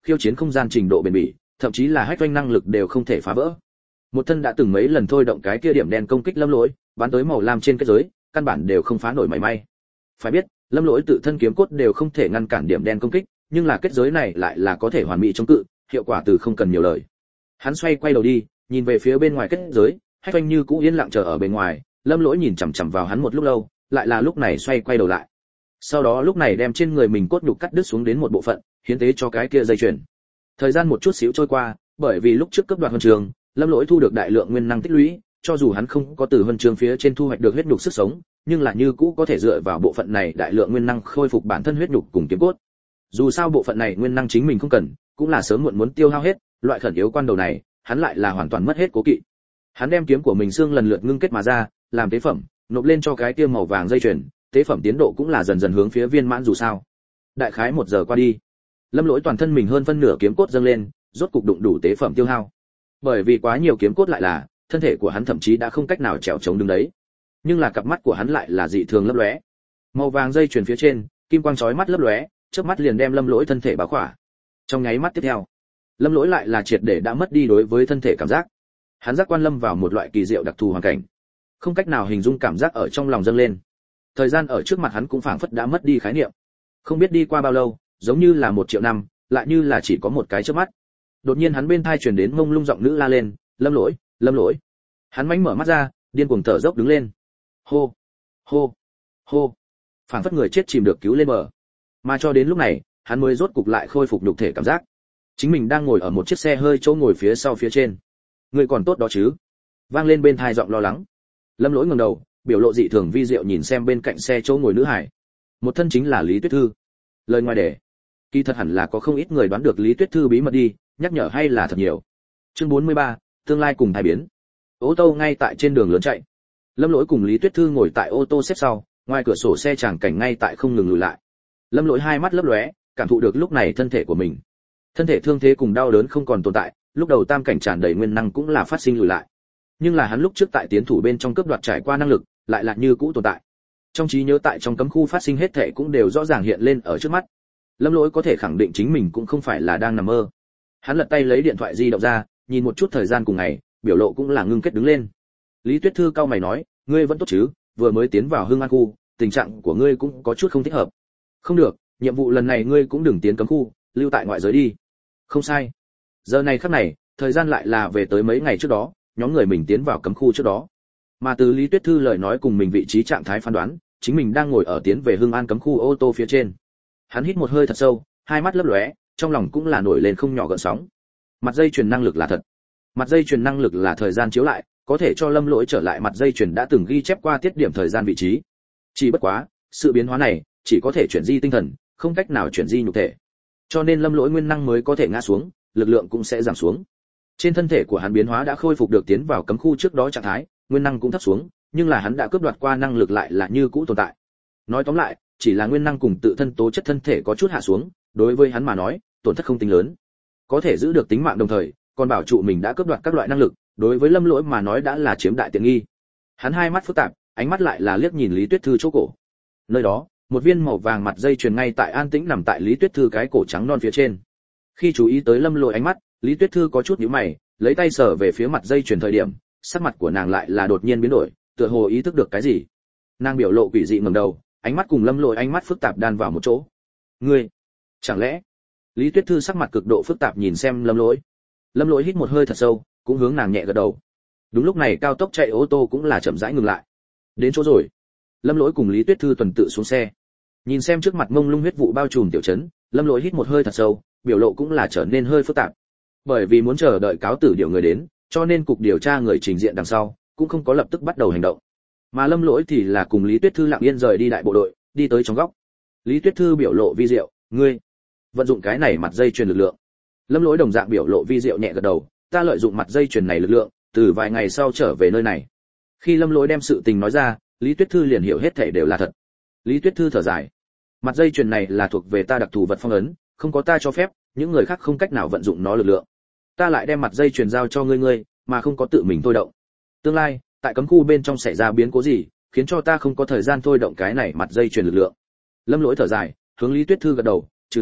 Speaker 1: khiêu chiến không gian trình độ bền bỉ, thậm chí là hách doanh năng lực đều không thể phá vỡ. Một thân đã từng mấy lần thôi động cái kia điểm đen công kích Lâm Lỗi, bắn tới màu lam trên kết giới, căn bản đều không phá nổi mảy may. Phải biết, Lâm Lỗi tự thân kiếm cốt đều không thể ngăn cản điểm đen công kích, nhưng là kết giới này lại là có thể hoàn mỹ chống cự, hiệu quả từ không cần nhiều lời. Hắn xoay quay đầu đi, nhìn về phía bên ngoài kết giới, hách doanh như cũ yên lặng chờ ở bên ngoài. Lâm Lỗi nhìn chằm chằm vào hắn một lúc lâu, lại là lúc này xoay quay đầu lại. Sau đó lúc này đem trên người mình cốt nhục cắt đứt xuống đến một bộ phận, hiến tế cho cái kia dây chuyền. Thời gian một chút xíu trôi qua, bởi vì lúc trước cấp đoạt huân trường, Lâm Lỗi thu được đại lượng nguyên năng tích lũy, cho dù hắn không có từ huân trường phía trên thu hoạch được huyết nhục sức sống, nhưng là như cũ có thể dựa vào bộ phận này đại lượng nguyên năng khôi phục bản thân huyết nhục cùng kiếm cốt. Dù sao bộ phận này nguyên năng chính mình không cần, cũng là sớm muộn muốn tiêu hao hết, loại khẩn yếu quan đầu này, hắn lại là hoàn toàn mất hết cố kỵ. Hắn đem kiếm của mình xương lần lượt ngưng kết mà ra, làm tế phẩm, nộp lên cho cái kia màu vàng dây chuyền, tế phẩm tiến độ cũng là dần dần hướng phía viên mãn dù sao. Đại khái 1 giờ qua đi, Lâm Lỗi toàn thân mình hơn phân nửa kiếm cốt dâng lên, rốt cục đụng đủ tế phẩm tiêu hao. Bởi vì quá nhiều kiếm cốt lại là, thân thể của hắn thậm chí đã không cách nào trèo chống đứng đấy. Nhưng là cặp mắt của hắn lại là dị thường lấp lóe. Màu vàng dây chuyền phía trên, kim quang chói mắt lấp lóe, chớp mắt liền đem Lâm Lỗi thân thể bao khỏa. Trong nháy mắt tiếp theo, Lâm Lỗi lại là triệt để đã mất đi đối với thân thể cảm giác. Hắn giác quan lâm vào một loại kỳ diệu đặc thù hoàn cảnh, không cách nào hình dung cảm giác ở trong lòng dâng lên. Thời gian ở trước mặt hắn cũng phảng phất đã mất đi khái niệm. Không biết đi qua bao lâu, giống như là 1 triệu năm, lại như là chỉ có một cái chớp mắt. Đột nhiên hắn bên tai truyền đến mông lung giọng nữ la lên, "Lâm Lỗi, Lâm Lỗi." Hắn mánh mở mắt ra, điên cuồng thở dốc đứng lên. Hô, hô, hô. Phảng phất người chết chìm được cứu lên bờ. Mà cho đến lúc này, hắn mới rốt cục lại khôi phục nhục thể cảm giác. Chính mình đang ngồi ở một chiếc xe hơi chỗ ngồi phía sau phía trên. "Ngươi còn tốt đó chứ?" Vang lên bên tai giọng lo lắng. Lâm Lỗi ngẩng đầu, biểu lộ dị thường vi diệu nhìn xem bên cạnh xe chỗ ngồi nữ hải. Một thân chính là Lý Tuyết Thư. Lời ngoài để, kỳ thật hẳn là có không ít người đoán được Lý Tuyết Thư bí mật đi, nhắc nhở hay là thật nhiều. Chương 43, tương lai cùng thay biến. Ô tô ngay tại trên đường lớn chạy. Lâm Lỗi cùng Lý Tuyết Thư ngồi tại ô tô xếp sau, ngoài cửa sổ xe tràng cảnh ngay tại không ngừng lùi lại. Lâm Lỗi hai mắt lấp lóe, cảm thụ được lúc này thân thể của mình. Thân thể thương thế cùng đau đớn không còn tồn tại, lúc đầu tam cảnh tràn đầy nguyên năng cũng là phát sinh lùi lại. Nhưng là hắn lúc trước tại tiến thủ bên trong cướp đoạt trải qua năng lực, lại là như cũ tồn tại. Trong trí nhớ tại trong cấm khu phát sinh hết thảy cũng đều rõ ràng hiện lên ở trước mắt. Lâm Lỗi có thể khẳng định chính mình cũng không phải là đang nằm mơ. Hắn lật tay lấy điện thoại di động ra, nhìn một chút thời gian cùng ngày, biểu lộ cũng là ngưng kết đứng lên. Lý Tuyết Thư cau mày nói, "Ngươi vẫn tốt chứ? Vừa mới tiến vào Hưng An khu, tình trạng của ngươi cũng có chút không thích hợp." "Không được, nhiệm vụ lần này ngươi cũng đừng tiến cấm khu, lưu tại ngoại giới đi." "Không sai." Giờ này khắc này, thời gian lại là về tới mấy ngày trước đó, nhóm người mình tiến vào cấm khu trước đó. Mà từ Lý Tuyết Thư lời nói cùng mình vị trí trạng thái phán đoán, chính mình đang ngồi ở tiến về Hưng An cấm khu ô tô phía trên. Hắn hít một hơi thật sâu, hai mắt lấp lóe, trong lòng cũng là nổi lên không nhỏ gợn sóng. Mặt dây chuyền năng lực là thật. Mặt dây chuyền năng lực là thời gian chiếu lại, có thể cho Lâm Lỗi trở lại mặt dây chuyền đã từng ghi chép qua tiết điểm thời gian vị trí. Chỉ bất quá, sự biến hóa này chỉ có thể chuyển di tinh thần, không cách nào chuyển di nhục thể. Cho nên Lâm Lỗi nguyên năng mới có thể ngã xuống, lực lượng cũng sẽ giảm xuống. Trên thân thể của hắn biến hóa đã khôi phục được tiến vào cấm khu trước đó trạng thái, nguyên năng cũng thấp xuống, nhưng là hắn đã cướp đoạt qua năng lực lại là như cũ tồn tại. Nói tóm lại, chỉ là nguyên năng cùng tự thân tố chất thân thể có chút hạ xuống, đối với hắn mà nói, tổn thất không tính lớn. Có thể giữ được tính mạng đồng thời, còn bảo trụ mình đã cướp đoạt các loại năng lực, đối với Lâm Lỗi mà nói đã là chiếm đại tiện nghi. Hắn hai mắt phức tạp, ánh mắt lại là liếc nhìn Lý Tuyết Thư chỗ cổ. Nơi đó, một viên màu vàng mặt dây chuyền ngay tại an tĩnh nằm tại Lý Tuyết Thư cái cổ trắng non phía trên. Khi chú ý tới Lâm Lỗi ánh mắt, Lý Tuyết Thư có chút nhíu mày, lấy tay sờ về phía mặt dây chuyền thời điểm, sắc mặt của nàng lại là đột nhiên biến đổi, tựa hồ ý thức được cái gì. Nàng biểu lộ quỷ dị ngẩng đầu, ánh mắt cùng Lâm Lỗi ánh mắt phức tạp đan vào một chỗ. "Ngươi, chẳng lẽ?" Lý Tuyết Thư sắc mặt cực độ phức tạp nhìn xem Lâm Lỗi. Lâm Lỗi hít một hơi thật sâu, cũng hướng nàng nhẹ gật đầu. Đúng lúc này cao tốc chạy ô tô cũng là chậm rãi ngừng lại. Đến chỗ rồi. Lâm Lỗi cùng Lý Tuyết Thư tuần tự xuống xe. Nhìn xem trước mặt mông lung huyết vụ bao trùm tiểu trấn, Lâm Lỗi hít một hơi thật sâu, biểu lộ cũng là trở nên hơi phức tạp. Bởi vì muốn chờ đợi cáo tử điều người đến, cho nên cục điều tra người trình diện đằng sau, cũng không có lập tức bắt đầu hành động. Mà Lâm Lỗi thì là cùng Lý Tuyết Thư lặng yên rời đi đại bộ đội, đi tới trong góc. Lý Tuyết Thư biểu lộ vi diệu, "Ngươi vận dụng cái này mặt dây chuyền lực lượng." Lâm Lỗi đồng dạng biểu lộ vi diệu nhẹ gật đầu, "Ta lợi dụng mặt dây chuyền này lực lượng, từ vài ngày sau trở về nơi này." Khi Lâm Lỗi đem sự tình nói ra, Lý Tuyết Thư liền hiểu hết thảy đều là thật. Lý Tuyết Thư thở dài, "Mặt dây chuyền này là thuộc về ta đặc thù vật phong ấn, không có ta cho phép, những người khác không cách nào vận dụng nó lực lượng. Ta lại đem mặt dây chuyền giao cho ngươi, mà không có tự mình thôi động. Tương lai, tại cấm khu bên trong xảy ra biến cố gì, khiến cho ta không có thời gian thôi động cái này mặt dây chuyền lực lượng." Lâm Lỗi thở dài, hướng Lý Tuyết Thư gật đầu, "Trừ ta,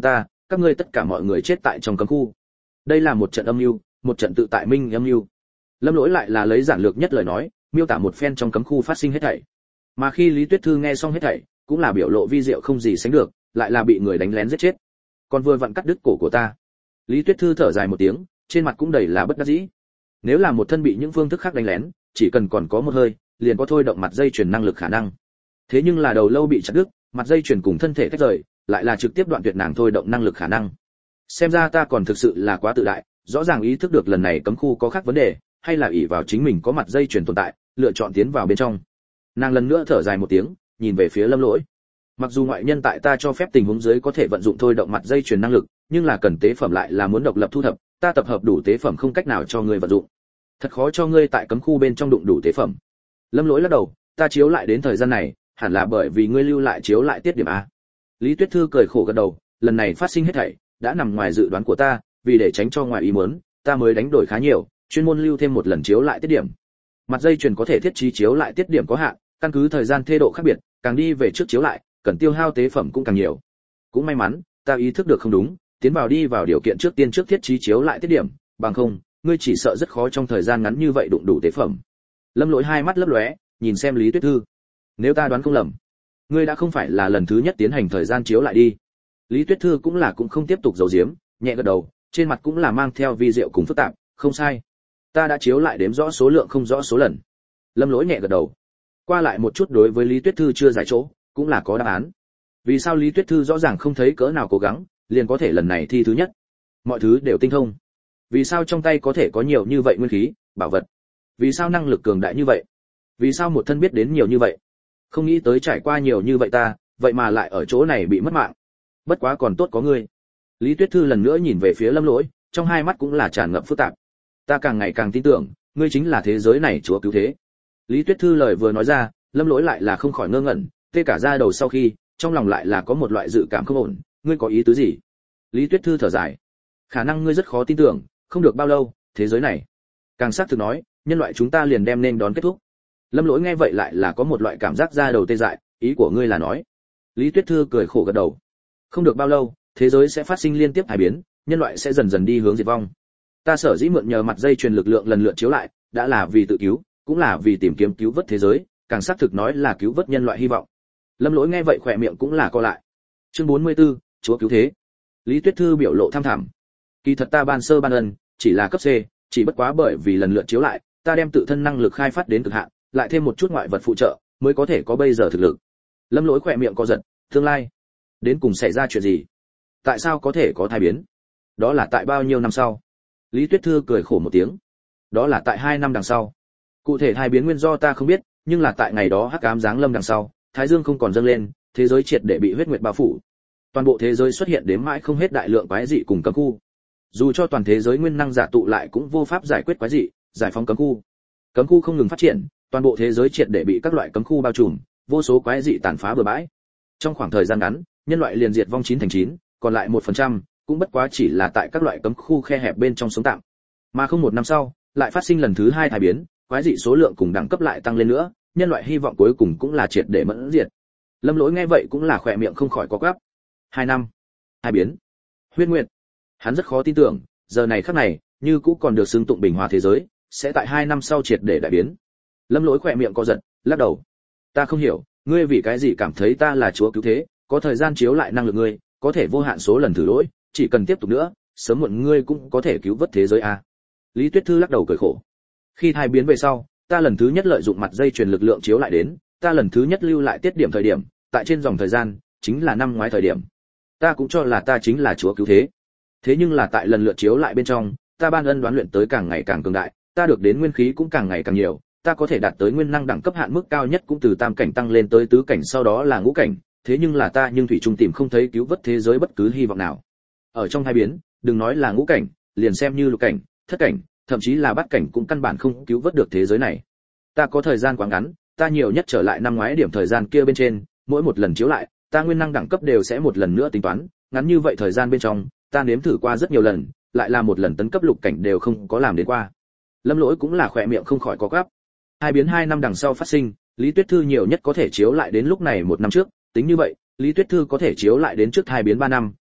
Speaker 1: các ngươi tất cả mọi người chết tại trong cấm khu. Đây là một trận âm mưu, một trận tự tại minh âm mưu. Lâm Lỗi lại là lấy giản lược nhất lời nói, miêu tả một phen trong cấm khu phát sinh hết thảy. Mà khi Lý Tuyết Thư nghe xong hết thảy, cũng là biểu lộ vi diệu không gì sánh được, lại là bị người đánh lén giết chết. Còn vừa vặn cắt đứt cổ của ta. Lý Tuyết Thư thở dài một tiếng, trên mặt cũng đầy là bất đắc dĩ. Nếu là một thân bị những phương thức khác đánh lén, chỉ cần còn có một hơi, liền có thôi động mặt dây chuyền năng lực khả năng. Thế nhưng là đầu lâu bị chặt đứt, mặt dây chuyền cùng thân thể tách rời, lại là trực tiếp đoạn tuyệt nàng thôi động năng lực khả năng. Xem ra ta còn thực sự là quá tự đại, rõ ràng ý thức được lần này cấm khu có khác vấn đề, hay là ỷ vào chính mình có mặt dây chuyền tồn tại, lựa chọn tiến vào bên trong. Nàng lần nữa thở dài một tiếng, nhìn về phía Lâm Lỗi. Mặc dù ngoại nhân tại ta cho phép tình huống dưới có thể vận dụng thôi động mặt dây chuyền năng lực, nhưng là cần tế phẩm lại là muốn độc lập thu thập, ta tập hợp đủ tế phẩm không cách nào cho ngươi vận dụng. Thật khó cho ngươi tại cấm khu bên trong đụng đủ tế phẩm. Lâm Lỗi lắc đầu, ta chiếu lại đến thời gian này, hẳn là bởi vì ngươi lưu lại chiếu lại tiết điểm a. Lý Tuyết Thư cười khổ gật đầu, lần này phát sinh hết thảy đã nằm ngoài dự đoán của ta, vì để tránh cho ngoài ý muốn, ta mới đánh đổi khá nhiều, chuyên môn lưu thêm một lần chiếu lại tiết điểm. Mặt dây chuyền có thể thiết trí chiếu lại tiết điểm có hạn, căn cứ thời gian thê độ khác biệt, càng đi về trước chiếu lại, cần tiêu hao tế phẩm cũng càng nhiều. Cũng may mắn, ta ý thức được không đúng, tiến vào đi vào điều kiện trước tiên trước thiết trí chiếu lại tiết điểm, bằng không, ngươi chỉ sợ rất khó trong thời gian ngắn như vậy đụng đủ tế phẩm. Lâm Lỗi hai mắt lấp lóe, nhìn xem Lý Tuyết Thư. Nếu ta đoán không lầm, ngươi đã không phải là lần thứ nhất tiến hành thời gian chiếu lại đi. Lý Tuyết Thư cũng không tiếp tục giấu giếm, nhẹ gật đầu, trên mặt cũng là mang theo vi diệu cùng phức tạp, không sai. Ta đã chiếu lại đếm rõ số lượng không rõ số lần. Lâm Lỗi nhẹ gật đầu. Qua lại một chút đối với Lý Tuyết Thư chưa giải chỗ, cũng là có đáp án. Vì sao Lý Tuyết Thư rõ ràng không thấy cỡ nào cố gắng, liền có thể lần này thi thứ nhất. Mọi thứ đều tinh thông. Vì sao trong tay có thể có nhiều như vậy nguyên khí, bảo vật? Vì sao năng lực cường đại như vậy? Vì sao một thân biết đến nhiều như vậy? Không nghĩ tới trải qua nhiều như vậy ta, vậy mà lại ở chỗ này bị mất mạng. Bất quá còn tốt có ngươi. Lý Tuyết Thư lần nữa nhìn về phía Lâm Lỗi, trong hai mắt cũng là tràn ngập phức tạp. Ta càng ngày càng tin tưởng, ngươi chính là thế giới này chúa cứu thế. Lý Tuyết Thư lời vừa nói ra, Lâm Lỗi lại là không khỏi ngơ ngẩn, tê cả da đầu sau khi, trong lòng lại là có một loại dự cảm không ổn, ngươi có ý tứ gì? Lý Tuyết Thư thở dài. Khả năng ngươi rất khó tin tưởng, không được bao lâu, thế giới này, càng xác thực nói, nhân loại chúng ta liền đem nên đón kết thúc. Lâm Lỗi nghe vậy lại là có một loại cảm giác da đầu tê dại, ý của ngươi là nói? Lý Tuyết Thư cười khổ gật đầu. Không được bao lâu, thế giới sẽ phát sinh liên tiếp hai biến, nhân loại sẽ dần dần đi hướng diệt vong. Ta sở dĩ mượn nhờ mặt dây truyền lực lượng lần lượt chiếu lại, đã là vì tự cứu, cũng là vì tìm kiếm cứu vớt thế giới, càng xác thực nói là cứu vớt nhân loại hy vọng. Lâm Lỗi nghe vậy khỏe miệng cũng là co lại. Chương 44, chúa cứu thế. Lý Tuyết Thư biểu lộ tham thẳm. Kỳ thật ta ban sơ ban ân, chỉ là cấp C, chỉ bất quá bởi vì lần lượt chiếu lại, ta đem tự thân năng lực khai phát đến cực hạn, lại thêm một chút ngoại vật phụ trợ, mới có thể có bây giờ thực lực. Lâm Lỗi khỏe miệng co giật, tương lai đến cùng xảy ra chuyện gì? Tại sao có thể có thai biến? Đó là tại bao nhiêu năm sau? Lý Tuyết Thư cười khổ một tiếng. Đó là tại 2 năm đằng sau. Cụ thể thai biến nguyên do ta không biết, nhưng là tại ngày đó hắc ám giáng lâm đằng sau, thái dương không còn dâng lên, thế giới triệt để bị huyết nguyệt bao phủ. Toàn bộ thế giới xuất hiện đến mãi không hết đại lượng quái dị cùng cấm khu. Dù cho toàn thế giới nguyên năng giả tụ lại cũng vô pháp giải quyết quái dị, giải phóng cấm khu. Cấm khu không ngừng phát triển, toàn bộ thế giới triệt để bị các loại cấm khu bao trùm, vô số quái dị tàn phá bừa bãi. Trong khoảng thời gian ngắn, nhân loại liền diệt vong 9/9, còn lại 1%, cũng bất quá chỉ là tại các loại cấm khu khe hẹp bên trong sống tạm. Mà không một năm sau, lại phát sinh lần thứ 2 thai biến, quái dị số lượng cùng đẳng cấp lại tăng lên nữa, nhân loại hy vọng cuối cùng cũng là triệt để mẫn diệt. Lâm Lỗi nghe vậy cũng là khỏe miệng không khỏi có quắp. 2 năm, thai biến, huyết nguyệt. Hắn rất khó tin tưởng, giờ này khắc này, như cũ còn được xưng tụng bình hòa thế giới, sẽ tại 2 năm sau triệt để đại biến. Lâm Lỗi khỏe miệng co giật, lắc đầu. Ta không hiểu, ngươi vì cái gì cảm thấy ta là chúa cứu thế, có thời gian chiếu lại năng lực ngươi, có thể vô hạn số lần thử lỗi, chỉ cần tiếp tục nữa, sớm muộn ngươi cũng có thể cứu vớt thế giới a. Lý Tuyết Thư lắc đầu cười khổ. Khi thai biến về sau, ta lần thứ nhất lợi dụng mặt dây truyền lực lượng chiếu lại đến, ta lần thứ nhất lưu lại tiết điểm thời điểm, tại trên dòng thời gian, chính là năm ngoái thời điểm. Ta cũng cho là ta chính là chúa cứu thế. Thế nhưng là tại lần lượt chiếu lại bên trong, ta ban ân đoán luyện tới càng ngày càng cường đại, ta được đến nguyên khí cũng càng ngày càng nhiều, ta có thể đạt tới nguyên năng đẳng cấp hạn mức cao nhất cũng từ tam cảnh tăng lên tới tứ cảnh sau đó là ngũ cảnh, thế nhưng là ta nhưng thủy chung tìm không thấy cứu vớt thế giới bất cứ hy vọng nào. Ở trong hai biến, đừng nói là ngũ cảnh, liền xem như lục cảnh, thất cảnh, thậm chí là bát cảnh cũng căn bản không cứu vớt được thế giới này. Ta có thời gian quá ngắn, ta nhiều nhất trở lại năm ngoái điểm thời gian kia bên trên, mỗi một lần chiếu lại, ta nguyên năng đẳng cấp đều sẽ một lần nữa tính toán, ngắn như vậy thời gian bên trong, ta nếm thử qua rất nhiều lần, lại là một lần tấn cấp lục cảnh đều không có làm đến qua. Lâm Lỗi cũng là khỏe miệng không khỏi có quắp. Hai biến 2 năm đằng sau phát sinh, Lý Tuyết Thư nhiều nhất có thể chiếu lại đến lúc này 1 năm trước, tính như vậy, Lý Tuyết Thư có thể chiếu lại đến trước hai biến 3 năm,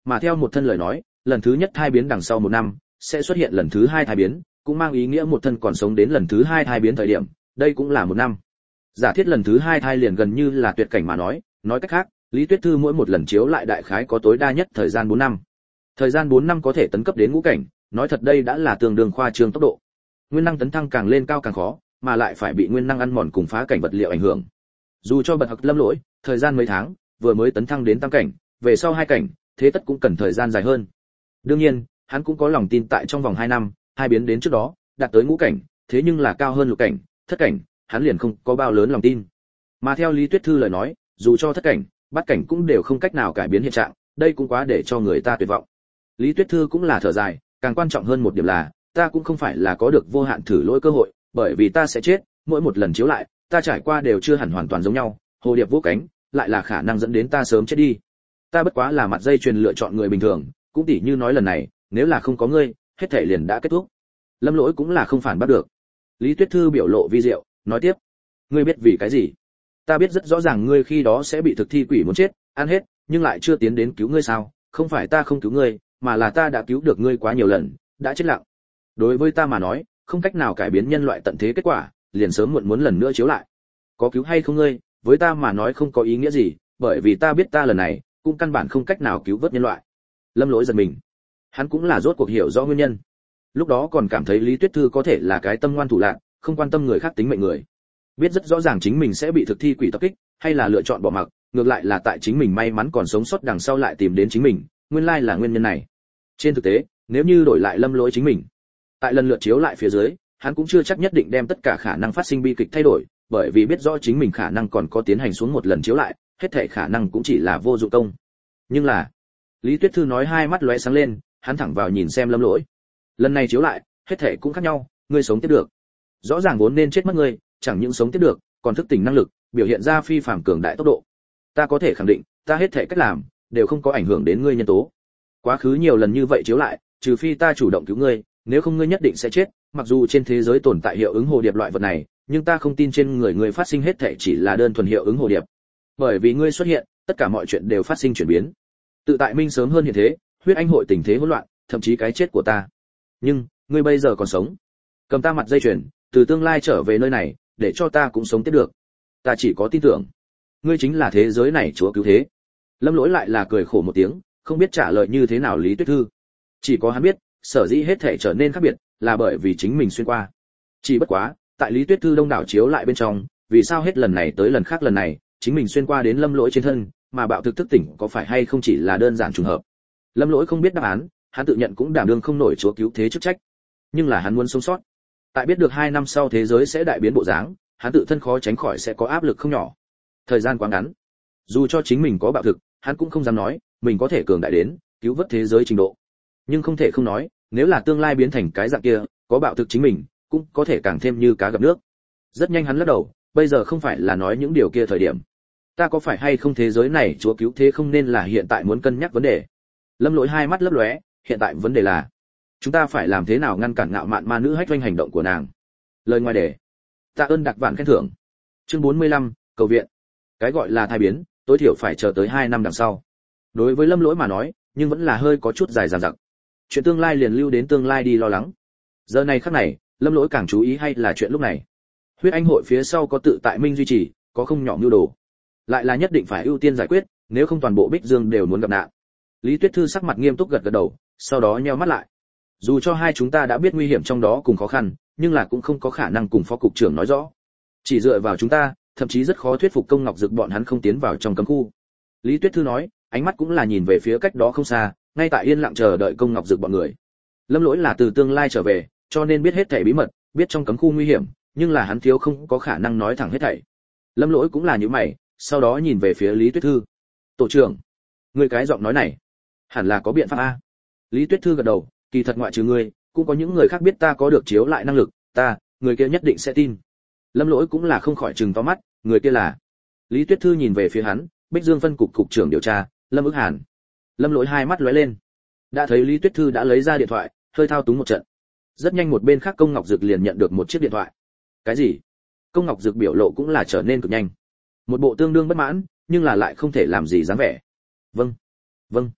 Speaker 1: mà theo một thân lời nói, lần thứ nhất thai biến đằng sau 1 năm sẽ xuất hiện lần thứ 2 thai biến, cũng mang ý nghĩa một thân còn sống đến lần thứ 2 thai biến thời điểm, đây cũng là 1 năm. Giả thiết lần thứ 2 thai liền gần như là tuyệt cảnh mà nói cách khác, Lý Tuyết Thư mỗi một lần chiếu lại đại khái có tối đa nhất thời gian 4 năm. Thời gian 4 năm có thể tấn cấp đến ngũ cảnh, nói thật đây đã là tương đương khoa trương tốc độ. Nguyên năng tấn thăng càng lên cao càng khó, mà lại phải bị nguyên năng ăn mòn cùng phá cảnh vật liệu ảnh hưởng. Dù cho bật học Lâm Lỗi, thời gian mấy tháng, vừa mới tấn thăng đến tam cảnh, về sau 2 cảnh, thế tất cũng cần thời gian dài hơn. Đương nhiên, hắn cũng có lòng tin tại trong vòng 2 năm, hai biến đến trước đó, đạt tới ngũ cảnh, thế nhưng là cao hơn lục cảnh, thất cảnh, hắn liền không có bao lớn lòng tin. Mà theo Lý Tuyết Thư lời nói, dù cho thất cảnh, bát cảnh cũng đều không cách nào cải biến hiện trạng, đây cũng quá để cho người ta tuyệt vọng. Lý Tuyết Thư cũng là thở dài, càng quan trọng hơn một điểm là, ta cũng không phải là có được vô hạn thử lỗi cơ hội, bởi vì ta sẽ chết, mỗi một lần chiếu lại, ta trải qua đều chưa hẳn hoàn toàn giống nhau, hồ điệp vô cánh, lại là khả năng dẫn đến ta sớm chết đi. Ta bất quá là mặt dây chuyền lựa chọn người bình thường, cũng tỉ như nói lần này, nếu là không có ngươi, hết thảy liền đã kết thúc. Lâm Lỗi cũng là không phản bắt được. Lý Tuyết Thư biểu lộ vi diệu, nói tiếp, ngươi biết vì cái gì? Ta biết rất rõ ràng ngươi khi đó sẽ bị thực thi quỷ muốn chết, ăn hết, nhưng lại chưa tiến đến cứu ngươi sao? Không phải ta không cứu ngươi, mà là ta đã cứu được ngươi quá nhiều lần, đã chết lặng. Đối với ta mà nói, không cách nào cải biến nhân loại tận thế kết quả, liền sớm muộn muốn lần nữa chiếu lại. Có cứu hay không ngươi, với ta mà nói không có ý nghĩa gì, bởi vì ta biết ta lần này cũng căn bản không cách nào cứu vớt nhân loại. Lâm Lỗi giật mình. Hắn cũng là rốt cuộc hiểu rõ nguyên nhân. Lúc đó còn cảm thấy Lý Tuyết Thư có thể là cái tâm ngoan thủ lạn, không quan tâm người khác tính mệnh người. Biết rất rõ ràng chính mình sẽ bị thực thi quỷ tập kích, hay là lựa chọn bỏ mặc, ngược lại là tại chính mình may mắn còn sống sót đằng sau lại tìm đến chính mình, nguyên lai là nguyên nhân này. Trên thực tế, nếu như đổi lại Lâm Lỗi chính mình, tại lần lượt chiếu lại phía dưới, hắn cũng chưa chắc nhất định đem tất cả khả năng phát sinh bi kịch thay đổi, bởi vì biết rõ chính mình khả năng còn có tiến hành xuống một lần chiếu lại, hết thảy khả năng cũng chỉ là vô dụng công. Nhưng là, Lý Tuyết Thư nói, hai mắt lóe sáng lên, hắn thẳng vào nhìn xem Lâm Lỗi. Lần này chiếu lại, hết thảy cũng khác nhau, ngươi sống tiếp được. Rõ ràng vốn nên chết mất ngươi, chẳng những sống tiếp được, còn thức tỉnh năng lực, biểu hiện ra phi phàm cường đại tốc độ. Ta có thể khẳng định, ta hết thảy cách làm đều không có ảnh hưởng đến ngươi nhân tố. Quá khứ nhiều lần như vậy chiếu lại, trừ phi ta chủ động cứu ngươi, nếu không ngươi nhất định sẽ chết, mặc dù trên thế giới tồn tại hiệu ứng hồ điệp loại vật này, nhưng ta không tin trên người ngươi phát sinh hết thảy chỉ là đơn thuần hiệu ứng hồ điệp. Bởi vì ngươi xuất hiện, tất cả mọi chuyện đều phát sinh chuyển biến. Tự tại minh sớm hơn hiện thế, huyết anh hội tình thế hỗn loạn, thậm chí cái chết của ta. Nhưng, ngươi bây giờ còn sống. Cầm ta mặt dây chuyền, từ tương lai trở về nơi này, để cho ta cũng sống tiếp được. Ta chỉ có tin tưởng, ngươi chính là thế giới này chúa cứu thế. Lâm Lỗi lại là cười khổ một tiếng, không biết trả lời như thế nào Lý Tuyết Thư. Chỉ có hắn biết, sở dĩ hết thể trở nên khác biệt, là bởi vì chính mình xuyên qua. Chỉ bất quá, tại Lý Tuyết Thư đông đảo chiếu lại bên trong, vì sao hết lần này tới lần khác lần này, chính mình xuyên qua đến Lâm Lỗi trên thân, mà bạo thực thức tỉnh có phải hay không chỉ là đơn giản trùng hợp. Lâm Lỗi không biết đáp án, hắn tự nhận cũng đảm đương không nổi chúa cứu thế chức trách. Nhưng là hắn muốn sống sót. Tại biết được 2 năm sau thế giới sẽ đại biến bộ dáng, hắn tự thân khó tránh khỏi sẽ có áp lực không nhỏ. Thời gian quá ngắn, dù cho chính mình có bạo thực, hắn cũng không dám nói mình có thể cường đại đến cứu vớt thế giới trình độ. Nhưng không thể không nói, nếu là tương lai biến thành cái dạng kia, có bạo thực chính mình cũng có thể càng thêm như cá gặp nước. Rất nhanh hắn lắc đầu, bây giờ không phải là nói những điều kia thời điểm. Ta có phải hay không thế giới này chúa cứu thế không nên là hiện tại muốn cân nhắc vấn đề. Lâm Lỗi hai mắt lấp lóe, hiện tại vấn đề là chúng ta phải làm thế nào ngăn cản ngạo mạn ma nữ hách doanh hành động của nàng. Lời ngoài đề, tạ ơn đặc vạn khen thưởng. Chương 45, cầu viện. Cái gọi là thai biến, tối thiểu phải chờ tới 2 năm đằng sau. Đối với Lâm Lỗi mà nói, nhưng vẫn là hơi có chút dài dằng dặc. Chuyện tương lai liền lưu đến tương lai đi lo lắng. Giờ này khắc này, Lâm Lỗi càng chú ý hay là chuyện lúc này. Huyết Anh hội phía sau có tự tại minh duy trì, có không nhỏ mưu đồ. Lại là nhất định phải ưu tiên giải quyết, nếu không toàn bộ Bích Dương đều muốn gặp nạn. Lý Tuyết Thư sắc mặt nghiêm túc gật gật đầu, sau đó nheo mắt lại. Dù cho hai chúng ta đã biết nguy hiểm trong đó cùng khó khăn, nhưng là cũng không có khả năng cùng phó cục trưởng nói rõ. Chỉ dựa vào chúng ta, thậm chí rất khó thuyết phục Công Ngọc Dực bọn hắn không tiến vào trong cấm khu. Lý Tuyết Thư nói, ánh mắt cũng là nhìn về phía cách đó không xa, ngay tại yên lặng chờ đợi Công Ngọc Dực bọn người. Lâm Lỗi là từ tương lai trở về, cho nên biết hết thảy bí mật, biết trong cấm khu nguy hiểm, nhưng là hắn thiếu không có khả năng nói thẳng hết thảy. Lâm Lỗi cũng là như mày, sau đó nhìn về phía Lý Tuyết Thư. Tổ trưởng, ngươi cái giọng nói này, hẳn là có biện pháp a. Lý Tuyết Thư gật đầu, kỳ thật ngoại trừ ngươi, cũng có những người khác biết ta có được chiếu lại năng lực, người kia nhất định sẽ tin. Lâm Lỗi cũng là không khỏi trừng to mắt, người kia là? Lý Tuyết Thư nhìn về phía hắn, Bích Dương phân cục cục trưởng điều tra, Lâm Ức Hàn. Lâm Lỗi hai mắt lóe lên, đã thấy Lý Tuyết Thư đã lấy ra điện thoại, hơi thao túng một trận. Rất nhanh một bên khác Công Ngọc Dực liền nhận được một chiếc điện thoại. Cái gì? Công Ngọc Dực biểu lộ cũng là trở nên cực nhanh, một bộ tương đương bất mãn, nhưng là lại không thể làm gì dáng vẻ. Vâng,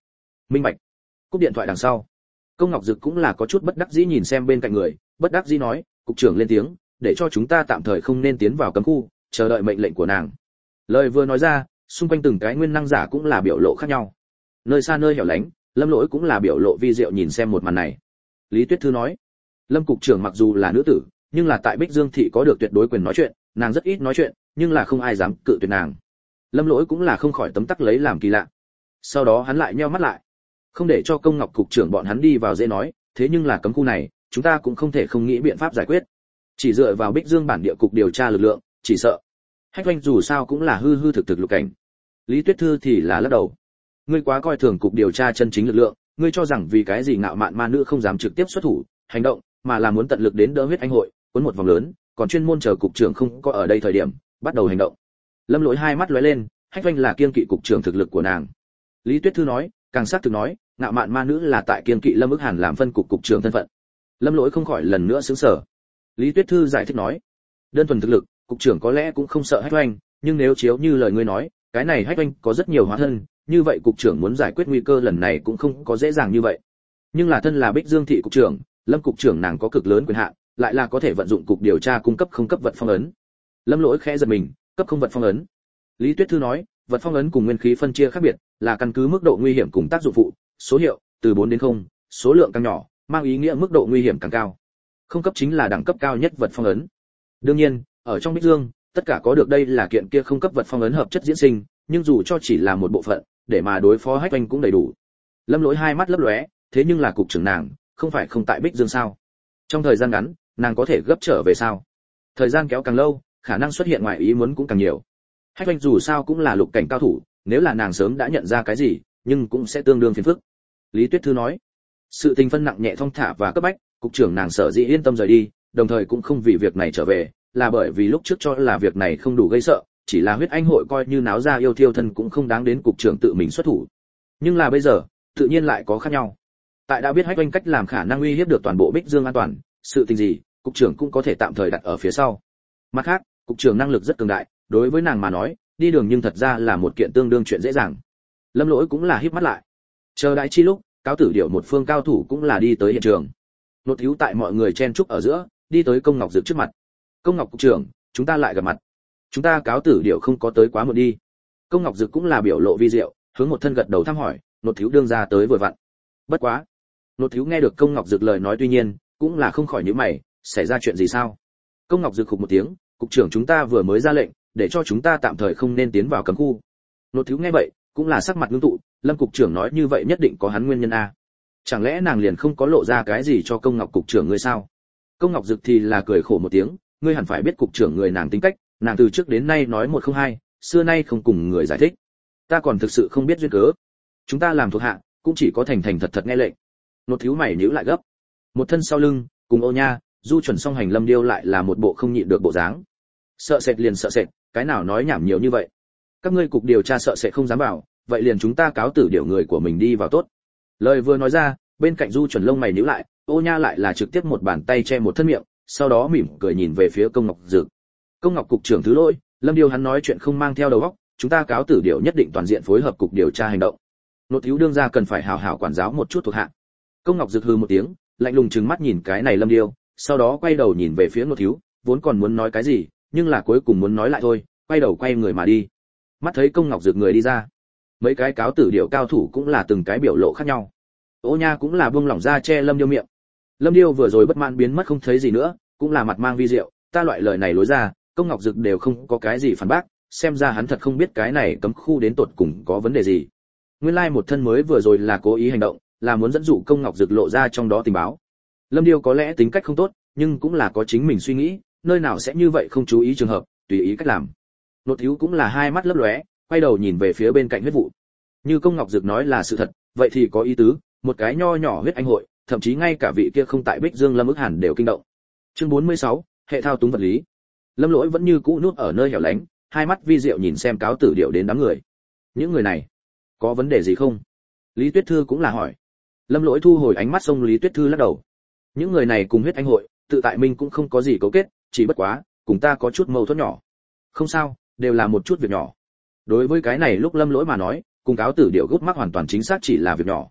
Speaker 1: Minh bạch. Cúp điện thoại đằng sau, Công Ngọc Dực cũng là có chút bất đắc dĩ nhìn xem bên cạnh người, bất đắc dĩ nói, cục trưởng lên tiếng, để cho chúng ta tạm thời không nên tiến vào cấm khu, chờ đợi mệnh lệnh của nàng. Lời vừa nói ra, xung quanh từng cái nguyên năng giả cũng là biểu lộ khác nhau. Nơi xa nơi hẻo lánh, Lâm Lỗi cũng là biểu lộ vi diệu nhìn xem một màn này. Lý Tuyết Thư nói, Lâm cục trưởng mặc dù là nữ tử, nhưng là tại Bích Dương thị có được tuyệt đối quyền nói chuyện, nàng rất ít nói chuyện, nhưng là không ai dám cự tuyệt nàng. Lâm Lỗi cũng là không khỏi tấm tắc lấy làm kỳ lạ. Sau đó hắn lại nheo mắt lại, không để cho Công Ngọc cục trưởng bọn hắn đi vào dễ nói, thế nhưng là cấm khu này, chúng ta cũng không thể không nghĩ biện pháp giải quyết. Chỉ dựa vào Bích Dương bản địa cục điều tra lực lượng, chỉ sợ Hách Doanh dù sao cũng là hư hư thực thực lục cảnh. Lý Tuyết Thư thì là lắc đầu. Ngươi quá coi thường cục điều tra chân chính lực lượng, ngươi cho rằng vì cái gì Ngạo Mạn ma nữ không dám trực tiếp xuất thủ, hành động, mà là muốn tận lực đến đỡ huyết anh hội, cuốn một vòng lớn, còn chuyên môn chờ cục trưởng không có ở đây thời điểm, bắt đầu hành động. Lâm Lỗi hai mắt lóe lên, Hách Doanh là kiên kỵ cục trưởng thực lực của nàng. Lý Tuyết Thư nói, càng xác thực nói, Ngạo Mạn ma nữ là tại kiên kỵ Lâm Ức Hàn làm phân cục cục trưởng thân phận. Lâm Lỗi không khỏi lần nữa sửng sở. Lý Tuyết Thư giải thích nói, đơn thuần thực lực, cục trưởng có lẽ cũng không sợ Hách Doanh, nhưng nếu chiếu như lời ngươi nói, cái này Hách Doanh có rất nhiều hóa thân, như vậy cục trưởng muốn giải quyết nguy cơ lần này cũng không có dễ dàng như vậy. Nhưng là thân là Bích Dương thị cục trưởng, Lâm cục trưởng nàng có cực lớn quyền hạn, lại là có thể vận dụng cục điều tra cung cấp không cấp vật phong ấn. Lâm Lỗi khẽ giật mình, cấp không vật phong ấn. Lý Tuyết Thư nói, vật phong ấn cùng nguyên khí phân chia khác biệt, là căn cứ mức độ nguy hiểm cùng tác dụng phụ, số hiệu từ 4 đến 0, số lượng càng nhỏ, mang ý nghĩa mức độ nguy hiểm càng cao. Không cấp chính là đẳng cấp cao nhất vật phong ấn. Đương nhiên, ở trong Bích Dương, tất cả có được đây là kiện kia không cấp vật phong ấn hợp chất diễn sinh, nhưng dù cho chỉ là một bộ phận, để mà đối phó Hách Doanh cũng đầy đủ. Lâm Lỗi hai mắt lấp lóe, thế nhưng là cục trưởng nàng, không phải không tại Bích Dương sao? Trong thời gian ngắn, nàng có thể gấp trở về sao? Thời gian kéo càng lâu, khả năng xuất hiện ngoại ý muốn cũng càng nhiều. Hách Doanh dù sao cũng là lục cảnh cao thủ, nếu là nàng sớm đã nhận ra cái gì, nhưng cũng sẽ tương đương phiền phức. Lý Tuyết Thư nói, sự tình phân nặng nhẹ thong thả và cấp bách, cục trưởng nàng sở dĩ yên tâm rời đi, đồng thời cũng không vì việc này trở về, là bởi vì lúc trước cho là việc này không đủ gây sợ, chỉ là huyết anh hội coi như náo ra yêu thiêu thân cũng không đáng đến cục trưởng tự mình xuất thủ. Nhưng là bây giờ, tự nhiên lại có khác nhau. Tại đã biết Hách Doanh cách làm khả năng uy hiếp được toàn bộ Bích Dương an toàn, sự tình gì, cục trưởng cũng có thể tạm thời đặt ở phía sau. Mặt khác, cục trưởng năng lực rất cường đại, đối với nàng mà nói, đi đường nhưng thật ra là một kiện tương đương chuyện dễ dàng. Lâm Lỗi cũng là híp mắt lại. Chờ đại chi lúc, cáo tử điệu một phương cao thủ cũng là đi tới hiện trường. Nốt thiếu tại mọi người chen chúc ở giữa, đi tới Công Ngọc Dực trước mặt. Công Ngọc cục trưởng, chúng ta lại gặp mặt. Chúng ta cáo tử điệu không có tới quá muộn đi. Công Ngọc Dực cũng là biểu lộ vi diệu, hướng một thân gật đầu thăm hỏi, nốt thiếu đương ra tới vừa vặn. Bất quá, nốt thiếu nghe được Công Ngọc Dực lời nói tuy nhiên, cũng là không khỏi nhíu mày, xảy ra chuyện gì sao? Công Ngọc Dực khục một tiếng, cục trưởng chúng ta vừa mới ra lệnh, để cho chúng ta tạm thời không nên tiến vào cấm khu. Nốt thiếu nghe vậy, cũng là sắc mặt ngưng tụ, Lâm cục trưởng nói như vậy nhất định có hắn nguyên nhân a. Chẳng lẽ nàng liền không có lộ ra cái gì cho Công Ngọc cục trưởng ngươi sao? Công Ngọc Dực thì là cười khổ một tiếng, ngươi hẳn phải biết cục trưởng người nàng tính cách, nàng từ trước đến nay nói một không hai, xưa nay không cùng người giải thích. Ta còn thực sự không biết duyên cớ. Chúng ta làm thuộc hạ, cũng chỉ có thành thành thật thật nghe lệnh. Nốt thiếu mày nhíu lại gấp. Một thân sau lưng, cùng Ô Nha, Du chuẩn song hành Lâm Điêu lại là một bộ không nhịn được bộ dáng. Sợ sệt liền sợ sệt, cái nào nói nhảm nhiều như vậy? Các ngươi cục điều tra sợ sệt không dám vào, vậy liền chúng ta cáo tử điều người của mình đi vào tốt. Lời vừa nói ra, bên cạnh Du chuẩn lông mày nhíu lại, Ô Nha lại là trực tiếp một bàn tay che một thân miệng, sau đó mỉm cười nhìn về phía Công Ngọc Dực. Công Ngọc cục trưởng thứ lỗi, Lâm Điêu hắn nói chuyện không mang theo đầu óc, chúng ta cáo tử điều nhất định toàn diện phối hợp cục điều tra hành động. Nốt thiếu đương ra cần phải hảo hảo quản giáo một chút thuộc hạ. Công Ngọc Dực hừ một tiếng, lạnh lùng trừng mắt nhìn cái này Lâm Điêu, sau đó quay đầu nhìn về phía Nốt thiếu, vốn còn muốn nói cái gì, nhưng là cuối cùng muốn nói lại thôi, quay đầu quay người mà đi. Mắt thấy Công Ngọc Dực người đi ra, mấy cái cáo tử điệu cao thủ cũng là từng cái biểu lộ khác nhau. Ô Nha cũng là buông lỏng ra che Lâm Điêu miệng. Lâm Điêu vừa rồi bất mãn biến mất không thấy gì nữa, cũng là mặt mang vi diệu, ta loại lời này lối ra, Công Ngọc Dực đều không có cái gì phản bác, xem ra hắn thật không biết cái này cấm khu đến tột cùng có vấn đề gì. Nguyên lai một thân mới vừa rồi là cố ý hành động, là muốn dẫn dụ Công Ngọc Dực lộ ra trong đó tình báo. Lâm Điêu có lẽ tính cách không tốt, nhưng cũng là có chính mình suy nghĩ, nơi nào sẽ như vậy không chú ý trường hợp, tùy ý cách làm. Nốt thiếu cũng là hai mắt lấp lóe, quay đầu nhìn về phía bên cạnh huyết vụ. Như Công Ngọc Dực nói là sự thật, vậy thì có ý tứ, một cái nho nhỏ huyết anh hội, thậm chí ngay cả vị kia không tại Bích Dương Lâm Ức Hàn đều kinh động. Chương 46, hệ thao túng vật lý. Lâm Lỗi vẫn như cũ núp ở nơi hẻo lánh, hai mắt vi diệu nhìn xem cáo tử điệu đến đám người. Những người này, có vấn đề gì không? Lý Tuyết Thư cũng là hỏi. Lâm Lỗi thu hồi ánh mắt xông Lý Tuyết Thư lắc đầu. Những người này cùng huyết anh hội, tự tại mình cũng không có gì cấu kết, chỉ bất quá, cùng ta có chút mâu thuẫn nhỏ. Không sao, đều là một chút việc nhỏ. Đối với cái này lúc Lâm Lỗi mà nói, cùng cáo tử điệu gút mắc hoàn toàn chính xác chỉ là việc nhỏ,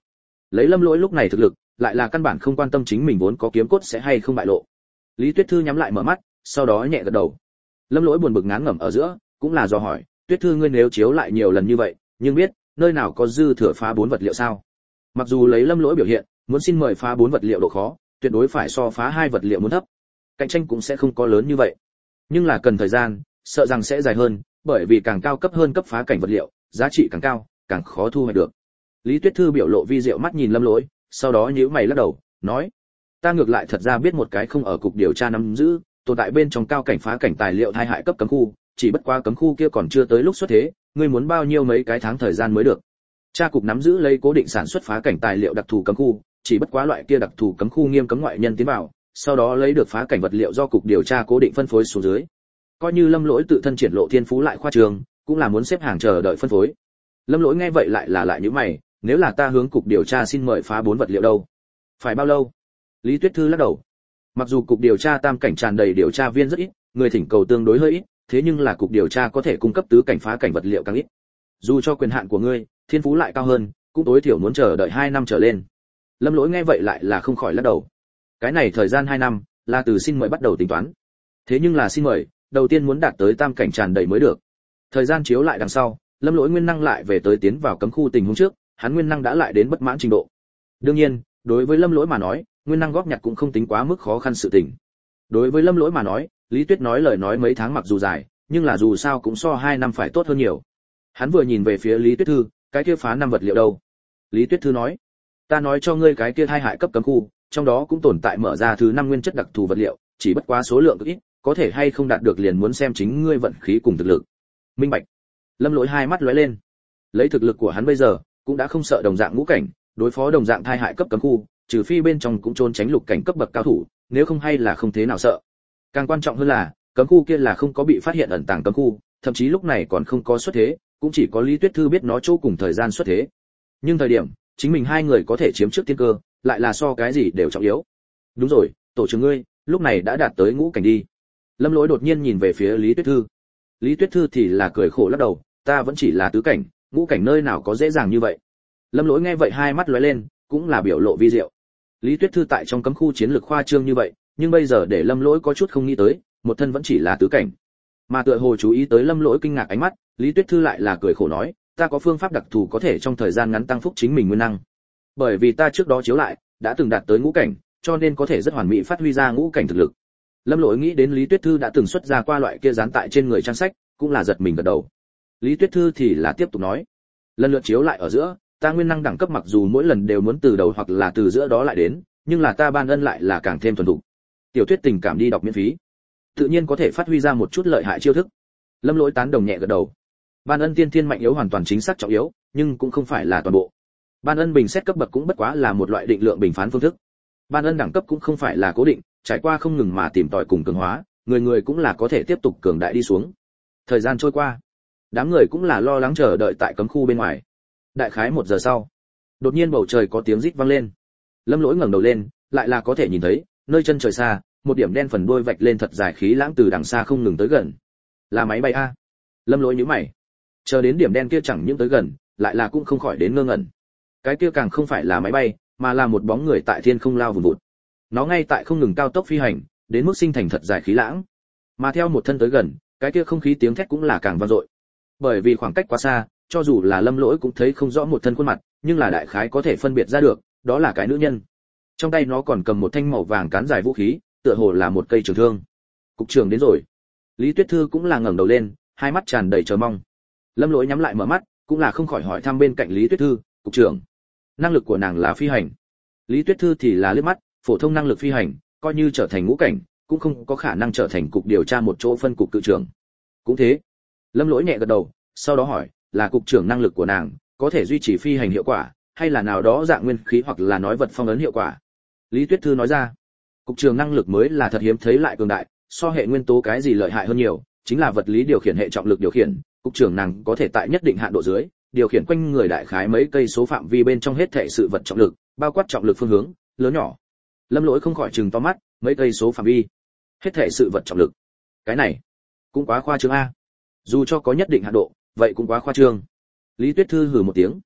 Speaker 1: Lấy Lâm Lỗi lúc này thực lực, lại là căn bản không quan tâm chính mình vốn có kiếm cốt sẽ hay không bại lộ. Lý Tuyết Thư nhắm lại mở mắt, sau đó nhẹ gật đầu. Lâm Lỗi buồn bực ngán ngẩm ở giữa, cũng là do hỏi, Tuyết Thư ngươi nếu chiếu lại nhiều lần như vậy, nhưng biết nơi nào có dư thừa phá 4 vật liệu sao? Mặc dù lấy Lâm Lỗi biểu hiện, muốn xin mời phá 4 vật liệu độ khó, tuyệt đối phải so phá 2 vật liệu muốn thấp. Cạnh tranh cũng sẽ không có lớn như vậy. Nhưng là cần thời gian, sợ rằng sẽ dài hơn, bởi vì càng cao cấp hơn cấp phá cảnh vật liệu, giá trị càng cao, càng khó thu hoạch được. Lý Tuyết Thư biểu lộ vi diệu mắt nhìn Lâm Lỗi, sau đó nhíu mày lắc đầu, nói: "Ta ngược lại thật ra biết một cái không ở cục điều tra nắm giữ, tồn tại bên trong cao cảnh phá cảnh tài liệu thai hại cấp cấm khu, chỉ bất quá cấm khu kia còn chưa tới lúc xuất thế, ngươi muốn bao nhiêu mấy cái tháng thời gian mới được." Tra cục nắm giữ lấy cố định sản xuất phá cảnh tài liệu đặc thù cấm khu, chỉ bất quá loại kia đặc thù cấm khu nghiêm cấm ngoại nhân tiến vào, sau đó lấy được phá cảnh vật liệu do cục điều tra cố định phân phối xuống dưới. Coi như Lâm Lỗi tự thân triển lộ thiên phú lại khoa trương, cũng là muốn xếp hàng chờ đợi phân phối. Lâm Lỗi nghe vậy lại là nhíu mày, nếu là ta hướng cục điều tra xin mời phá 4 vật liệu đâu? Phải bao lâu? Lý Tuyết Thư lắc đầu. Mặc dù cục điều tra tam cảnh tràn đầy điều tra viên rất ít, người thỉnh cầu tương đối hơi ít, thế nhưng là cục điều tra có thể cung cấp tứ cảnh phá cảnh vật liệu càng ít. Dù cho quyền hạn của ngươi, thiên phú lại cao hơn, cũng tối thiểu muốn chờ đợi 2 năm trở lên. Lâm Lỗi nghe vậy lại là không khỏi lắc đầu. Cái này thời gian 2 năm, là từ xin mời bắt đầu tính toán. Thế nhưng là xin mời, đầu tiên muốn đạt tới tam cảnh tràn đầy mới được. Thời gian chiếu lại đằng sau, Lâm Lỗi nguyên năng lại về tới tiến vào cấm khu tình huống trước, hắn nguyên năng đã lại đến bất mãn trình độ. Đương nhiên, đối với Lâm Lỗi mà nói, nguyên năng góp nhặt cũng không tính quá mức khó khăn sự tình. Đối với Lâm Lỗi mà nói, Lý Tuyết nói lời nói mấy tháng mặc dù dài, nhưng là dù sao cũng so 2 năm phải tốt hơn nhiều. Hắn vừa nhìn về phía Lý Tuyết Thư, cái kia phá 5 vật liệu đâu? Lý Tuyết Thư nói, ta nói cho ngươi cái kia thai hại cấp cấm khu, trong đó cũng tồn tại mở ra thứ 5 nguyên chất đặc thù vật liệu, chỉ bất quá số lượng ít, có thể hay không đạt được liền muốn xem chính ngươi vận khí cùng thực lực. Minh bạch. Lâm Lỗi hai mắt lóe lên. Lấy thực lực của hắn bây giờ, cũng đã không sợ đồng dạng ngũ cảnh, đối phó đồng dạng thai hại cấp cấm khu, trừ phi bên trong cũng trốn tránh lục cảnh cấp bậc cao thủ, nếu không hay là không thế nào sợ. Càng quan trọng hơn là, cấm khu kia là không có bị phát hiện ẩn tàng cấm khu, thậm chí lúc này còn không có xuất thế, cũng chỉ có Lý Tuyết Thư biết nó chỗ cùng thời gian xuất thế. Nhưng thời điểm, chính mình hai người có thể chiếm trước tiên cơ, lại là so cái gì đều trọng yếu. Đúng rồi, tổ trưởng ngươi, lúc này đã đạt tới ngũ cảnh đi. Lâm Lỗi đột nhiên nhìn về phía Lý Tuyết Thư. Lý Tuyết Thư thì là cười khổ lắc đầu, ta vẫn chỉ là tứ cảnh, ngũ cảnh nơi nào có dễ dàng như vậy. Lâm Lỗi nghe vậy hai mắt lóe lên, cũng là biểu lộ vi diệu. Lý Tuyết Thư tại trong cấm khu chiến lược khoa trương như vậy, nhưng bây giờ để Lâm Lỗi có chút không nghĩ tới, một thân vẫn chỉ là tứ cảnh. Mà tựa hồ chú ý tới Lâm Lỗi kinh ngạc ánh mắt, Lý Tuyết Thư lại là cười khổ nói, ta có phương pháp đặc thù có thể trong thời gian ngắn tăng phúc chính mình nguyên năng. Bởi vì ta trước đó chiếu lại, đã từng đạt tới ngũ cảnh, cho nên có thể rất hoàn mỹ phát huy ra ngũ cảnh thực lực. Lâm Lỗi nghĩ đến Lý Tuyết Thư đã từng xuất ra qua loại kia dán tại trên người trang sách, cũng là giật mình gật đầu. Lý Tuyết Thư thì là tiếp tục nói, lần lượt chiếu lại ở giữa, ta nguyên năng đẳng cấp mặc dù mỗi lần đều muốn từ đầu hoặc là từ giữa đó lại đến, nhưng là ta ban ân lại là càng thêm thuần thục. Tiểu thuyết tình cảm đi đọc miễn phí, tự nhiên có thể phát huy ra một chút lợi hại chiêu thức. Lâm Lỗi tán đồng nhẹ gật đầu. Ban ân tiên thiên mạnh yếu hoàn toàn chính xác trọng yếu, nhưng cũng không phải là toàn bộ. Ban ân bình xét cấp bậc cũng bất quá là một loại định lượng bình phán phương thức. Ban ân đẳng cấp cũng không phải là cố định, trải qua không ngừng mà tìm tòi cùng cường hóa, người người cũng là có thể tiếp tục cường đại đi xuống. Thời gian trôi qua, đám người cũng là lo lắng chờ đợi tại cấm khu bên ngoài. Đại khái 1 giờ sau, đột nhiên bầu trời có tiếng rít vang lên. Lâm Lỗi ngẩng đầu lên, lại là có thể nhìn thấy, nơi chân trời xa, một điểm đen phần đuôi vạch lên thật dài khí lãng từ đằng xa không ngừng tới gần. Là máy bay a? Lâm Lỗi nhíu mày. Chờ đến điểm đen kia chẳng những tới gần, lại là cũng không khỏi đến ngơ ngẩn. Cái kia càng không phải là máy bay, mà là một bóng người tại thiên không lao vùn vụt. Nó ngay tại không ngừng cao tốc phi hành, đến mức sinh thành thật dài khí lãng. Mà theo một thân tới gần, cái kia không khí tiếng thét cũng là càng vang dội. Bởi vì khoảng cách quá xa, cho dù là Lâm Lỗi cũng thấy không rõ một thân khuôn mặt, nhưng là đại khái có thể phân biệt ra được, đó là cái nữ nhân. Trong tay nó còn cầm một thanh màu vàng cán dài vũ khí, tựa hồ là một cây trường thương. Cục trưởng đến rồi. Lý Tuyết Thư cũng là ngẩng đầu lên, hai mắt tràn đầy chờ mong. Lâm Lỗi nhắm lại mở mắt, cũng là không khỏi hỏi thăm bên cạnh Lý Tuyết Thư, cục trưởng, năng lực của nàng là phi hành. Lý Tuyết Thư thì là liếc mắt, phổ thông năng lực phi hành, coi như trở thành ngũ cảnh, cũng không có khả năng trở thành cục điều tra một chỗ phân cục cự trưởng. Cũng thế. Lâm Lỗi nhẹ gật đầu, sau đó hỏi, là cục trưởng năng lực của nàng có thể duy trì phi hành hiệu quả, hay là nào đó dạng nguyên khí hoặc là nói vật phong ấn hiệu quả? Lý Tuyết Thư nói ra, cục trưởng năng lực mới là thật hiếm thấy lại cường đại, so hệ nguyên tố cái gì lợi hại hơn nhiều, chính là vật lý điều khiển hệ trọng lực điều khiển, cục trưởng nàng có thể tại nhất định hạn độ dưới, điều khiển quanh người đại khái mấy cây số phạm vi bên trong hết thảy sự vật trọng lực, bao quát trọng lực phương hướng, lớn nhỏ. Lâm Lỗi không khỏi trừng to mắt, mấy cây số phạm vi, hết thảy sự vật trọng lực. Cái này cũng quá khoa trương a. Dù cho có nhất định hạn độ, vậy cũng quá khoa trương. Lý Tuyết Thư hừ một tiếng.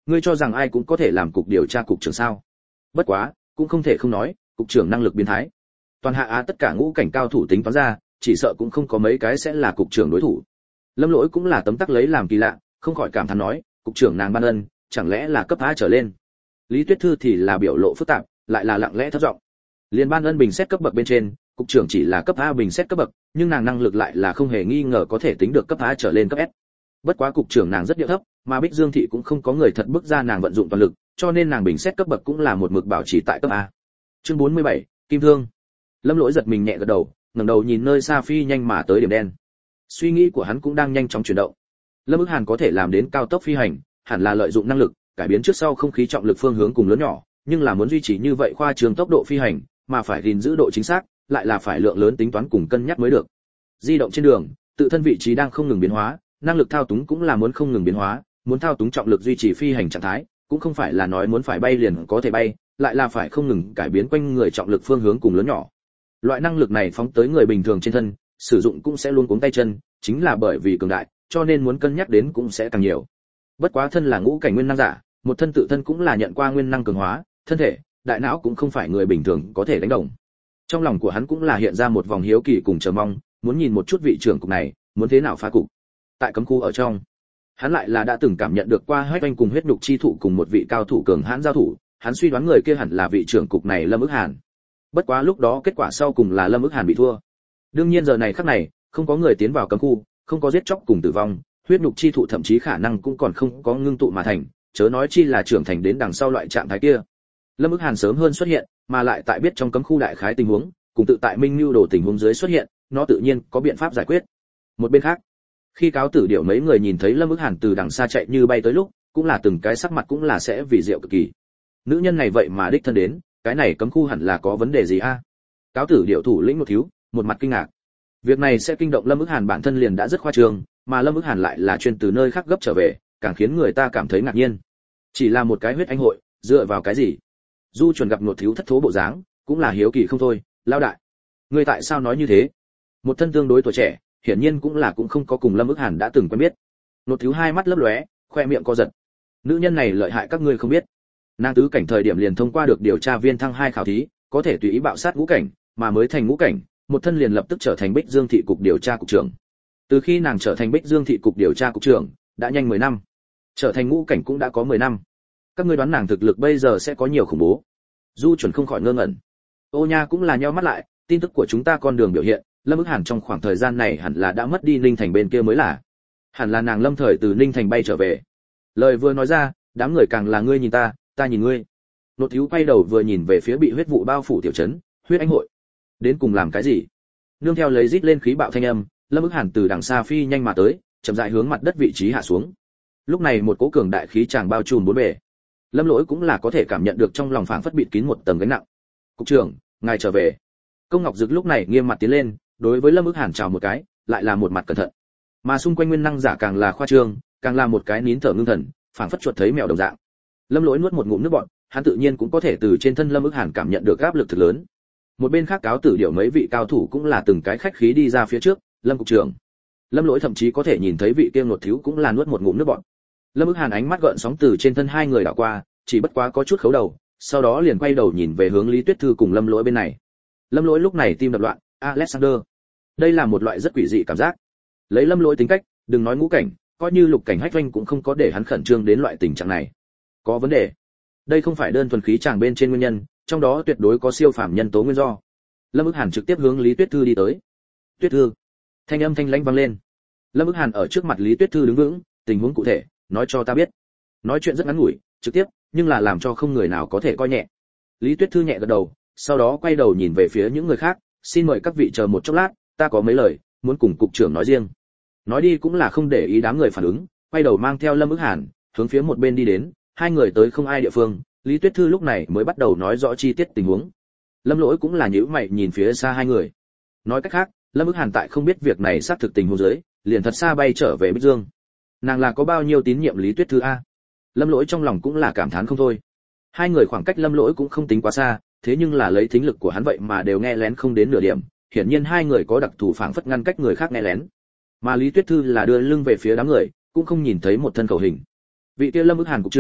Speaker 1: ngươi cho rằng ai cũng có thể làm cục điều tra cục trưởng sao? Bất quá, cũng không thể không nói, cục trưởng năng lực biến thái. Toàn Hạ Á tất cả ngũ cảnh cao thủ tính toán ra, chỉ sợ cũng không có mấy cái sẽ là cục trưởng đối thủ. Lâm Lỗi cũng là tấm tắc lấy làm kỳ lạ, không khỏi cảm thán nói, cục trưởng nàng ban ân, chẳng lẽ là cấp A trở lên? Lý Tuyết Thư thì là biểu lộ phức tạp, lại là lặng lẽ thấp giọng. Liên ban ân bình xét cấp bậc bên trên, cục trưởng chỉ là cấp A bình xét cấp bậc, nhưng nàng năng lực lại là không hề nghi ngờ có thể tính được cấp A trở lên cấp S. Bất quá cục trưởng nàng rất điệu thấp, mà Bích Dương thị cũng không có người thật bức ra nàng vận dụng toàn lực, cho nên nàng bình xét cấp bậc cũng là một mực bảo trì tại cấp A. Chương 47, Kim Thương. Lâm Lỗi giật mình nhẹ gật đầu, ngẩng đầu nhìn nơi xa phi nhanh mà tới điểm đen. Suy nghĩ của hắn cũng đang nhanh chóng chuyển động. Lâm Ức Hàn có thể làm đến cao tốc phi hành, hẳn là lợi dụng năng lực cải biến trước sau không khí trọng lực phương hướng cùng lớn nhỏ, nhưng là muốn duy trì như vậy khoa trương tốc độ phi hành, mà phải gìn giữ độ chính xác, lại là phải lượng lớn tính toán cùng cân nhắc mới được. Di động trên đường, tự thân vị trí đang không ngừng biến hóa, năng lực thao túng cũng là muốn không ngừng biến hóa, muốn thao túng trọng lực duy trì phi hành trạng thái, cũng không phải là nói muốn phải bay liền có thể bay, lại là phải không ngừng cải biến quanh người trọng lực phương hướng cùng lớn nhỏ. Loại năng lực này phóng tới người bình thường trên thân, sử dụng cũng sẽ luôn cuống tay chân, chính là bởi vì cường đại, cho nên muốn cân nhắc đến cũng sẽ càng nhiều. Bất quá thân là ngũ cảnh nguyên năng giả, một thân tự thân cũng là nhận qua nguyên năng cường hóa, thân thể, đại não cũng không phải người bình thường có thể đánh đồng. Trong lòng của hắn cũng là hiện ra một vòng hiếu kỳ cùng chờ mong, muốn nhìn một chút vị trưởng cục này, muốn thế nào phá cục. Tại cấm khu ở trong, hắn lại là đã từng cảm nhận được qua Hách Oanh cùng huyết nhục chi thụ cùng một vị cao thủ cường hãn giao thủ, hắn suy đoán người kia hẳn là vị trưởng cục này Lâm Ức Hàn. Bất quá lúc đó kết quả sau cùng là Lâm Ức Hàn bị thua. Đương nhiên giờ này khắc này, không có người tiến vào cấm khu, không có giết chóc cùng tử vong, huyết nhục chi thụ thậm chí khả năng cũng còn không có ngưng tụ mà thành, chớ nói chi là trưởng thành đến đằng sau loại trạng thái kia. Lâm Ức Hàn sớm hơn xuất hiện, mà lại tại biết trong cấm khu đại khái tình huống, cùng tự tại Minh Nưu đồ tình huống dưới xuất hiện, nó tự nhiên có biện pháp giải quyết. Một bên khác, khi cáo tử điệu mấy người nhìn thấy Lâm Ức Hàn từ đằng xa chạy như bay tới lúc, cũng là từng cái sắc mặt cũng là sẽ vì diệu cực kỳ. Nữ nhân này vậy mà đích thân đến, cái này cấm khu hẳn là có vấn đề gì a? Cáo tử điệu thủ lĩnh một thiếu, một mặt kinh ngạc. Việc này sẽ kinh động Lâm Ức Hàn bản thân liền đã rất khoa trương, mà Lâm Ức Hàn lại là chuyên từ nơi khác gấp trở về, càng khiến người ta cảm thấy ngạc nhiên. Chỉ là một cái huyết anh hội, dựa vào cái gì? Du Chuẩn gặp Nột thiếu thất thố bộ dáng, cũng là hiếu kỳ không thôi, lao đại, ngươi tại sao nói như thế? Một thân tương đối tuổi trẻ, hiển nhiên cũng không có cùng Lâm Ức Hàn đã từng quen biết. Nột thiếu hai mắt lấp lóe, khoe miệng co giật. Nữ nhân này lợi hại các ngươi không biết. Nàng tứ cảnh thời điểm liền thông qua được điều tra viên thăng 2 khảo thí, có thể tùy ý bạo sát ngũ cảnh, mà mới thành ngũ cảnh, một thân liền lập tức trở thành Bích Dương thị cục điều tra cục trưởng. Từ khi nàng trở thành Bích Dương thị cục điều tra cục trưởng, đã nhanh 10 năm. Trở thành ngũ cảnh cũng đã có 10 năm. Các ngươi đoán nàng thực lực bây giờ sẽ có nhiều khủng bố? Du Chuẩn không khỏi ngơ ngẩn. Ô Nha cũng là nheo mắt lại, tin tức của chúng ta con đường biểu hiện, Lâm Ức Hàn trong khoảng thời gian này hẳn là đã mất đi Ninh Thành bên kia mới là. Hẳn là nàng lâm thời từ Ninh Thành bay trở về. Lời vừa nói ra, đám người càng là ngươi nhìn ta, ta nhìn ngươi. Nột thiếu quay đầu vừa nhìn về phía bị huyết vụ bao phủ tiểu trấn, huyết anh hội. Đến cùng làm cái gì? Nương theo lấy rít lên khí bạo thanh âm, Lâm Ức Hàn từ đằng xa phi nhanh mà tới, chậm rãi hướng mặt đất vị trí hạ xuống. Lúc này một cỗ cường đại khí tràng bao trùm bốn bề. Lâm Lỗi cũng là có thể cảm nhận được trong lòng phảng phất bịt kín một tầng gánh nặng. "Cục trưởng, ngài trở về." Công Ngọc Dực lúc này nghiêm mặt tiến lên, đối với Lâm Ức Hàn chào một cái, lại là một mặt cẩn thận. Mà xung quanh nguyên năng giả càng là khoa trương, càng là một cái nín thở ngưng thần, phảng phất chuột thấy mèo đồng dạng. Lâm Lỗi nuốt một ngụm nước bọt, hắn tự nhiên cũng có thể từ trên thân Lâm Ức Hàn cảm nhận được áp lực thực lớn. Một bên khác cáo tử điệu mấy vị cao thủ cũng là từng cái khách khí đi ra phía trước, "Lâm cục trưởng." Lâm Lỗi thậm chí có thể nhìn thấy vị kia Nột thiếu cũng là nuốt một ngụm nước bọt. Lâm Ức Hàn ánh mắt gợn sóng từ trên thân hai người đảo qua, chỉ bất quá có chút khấu đầu, sau đó liền quay đầu nhìn về hướng Lý Tuyết Thư cùng Lâm Lỗi bên này. Lâm Lỗi lúc này tim đập loạn, Alexander. Đây là một loại rất quỷ dị cảm giác. Lấy Lâm Lỗi tính cách, đừng nói ngũ cảnh, coi như lục cảnh Hách Oanh cũng không có để hắn khẩn trương đến loại tình trạng này. Có vấn đề. Đây không phải đơn thuần khí chàng bên trên nguyên nhân, trong đó tuyệt đối có siêu phàm nhân tố nguyên do. Lâm Ức Hàn trực tiếp hướng Lý Tuyết Thư đi tới. "Tuyết Thư." Thanh âm thanh lãnh vang lên. Lâm Ức Hàn ở trước mặt Lý Tuyết Thư đứng vững, "Tình huống cụ thể, nói cho ta biết." Nói chuyện rất ngắn ngủi, trực tiếp, nhưng là làm cho không người nào có thể coi nhẹ. Lý Tuyết Thư nhẹ gật đầu, sau đó quay đầu nhìn về phía những người khác, "Xin mời các vị chờ một chốc lát, ta có mấy lời muốn cùng cục trưởng nói riêng." Nói đi cũng là không để ý đám người phản ứng, quay đầu mang theo Lâm Ức Hàn, hướng phía một bên đi đến, hai người tới không ai địa phương, Lý Tuyết Thư lúc này mới bắt đầu nói rõ chi tiết tình huống. Lâm Lỗi cũng là nhíu mày nhìn phía xa hai người. Nói cách khác, Lâm Ức Hàn tại không biết việc này xác thực tình huống dưới, liền thật xa bay trở về Bích Dương. Nàng là có bao nhiêu tín nhiệm Lý Tuyết Thư a? Lâm Lỗi trong lòng cũng là cảm thán không thôi. Hai người khoảng cách Lâm Lỗi cũng không tính quá xa, thế nhưng là lấy thính lực của hắn vậy mà đều nghe lén không đến nửa điểm, hiển nhiên hai người có đặc thù phảng phất ngăn cách người khác nghe lén. Mà Lý Tuyết Thư là đưa lưng về phía đám người, cũng không nhìn thấy một thân khẩu hình. Vị kia Lâm Ức Hàn cục trưởng,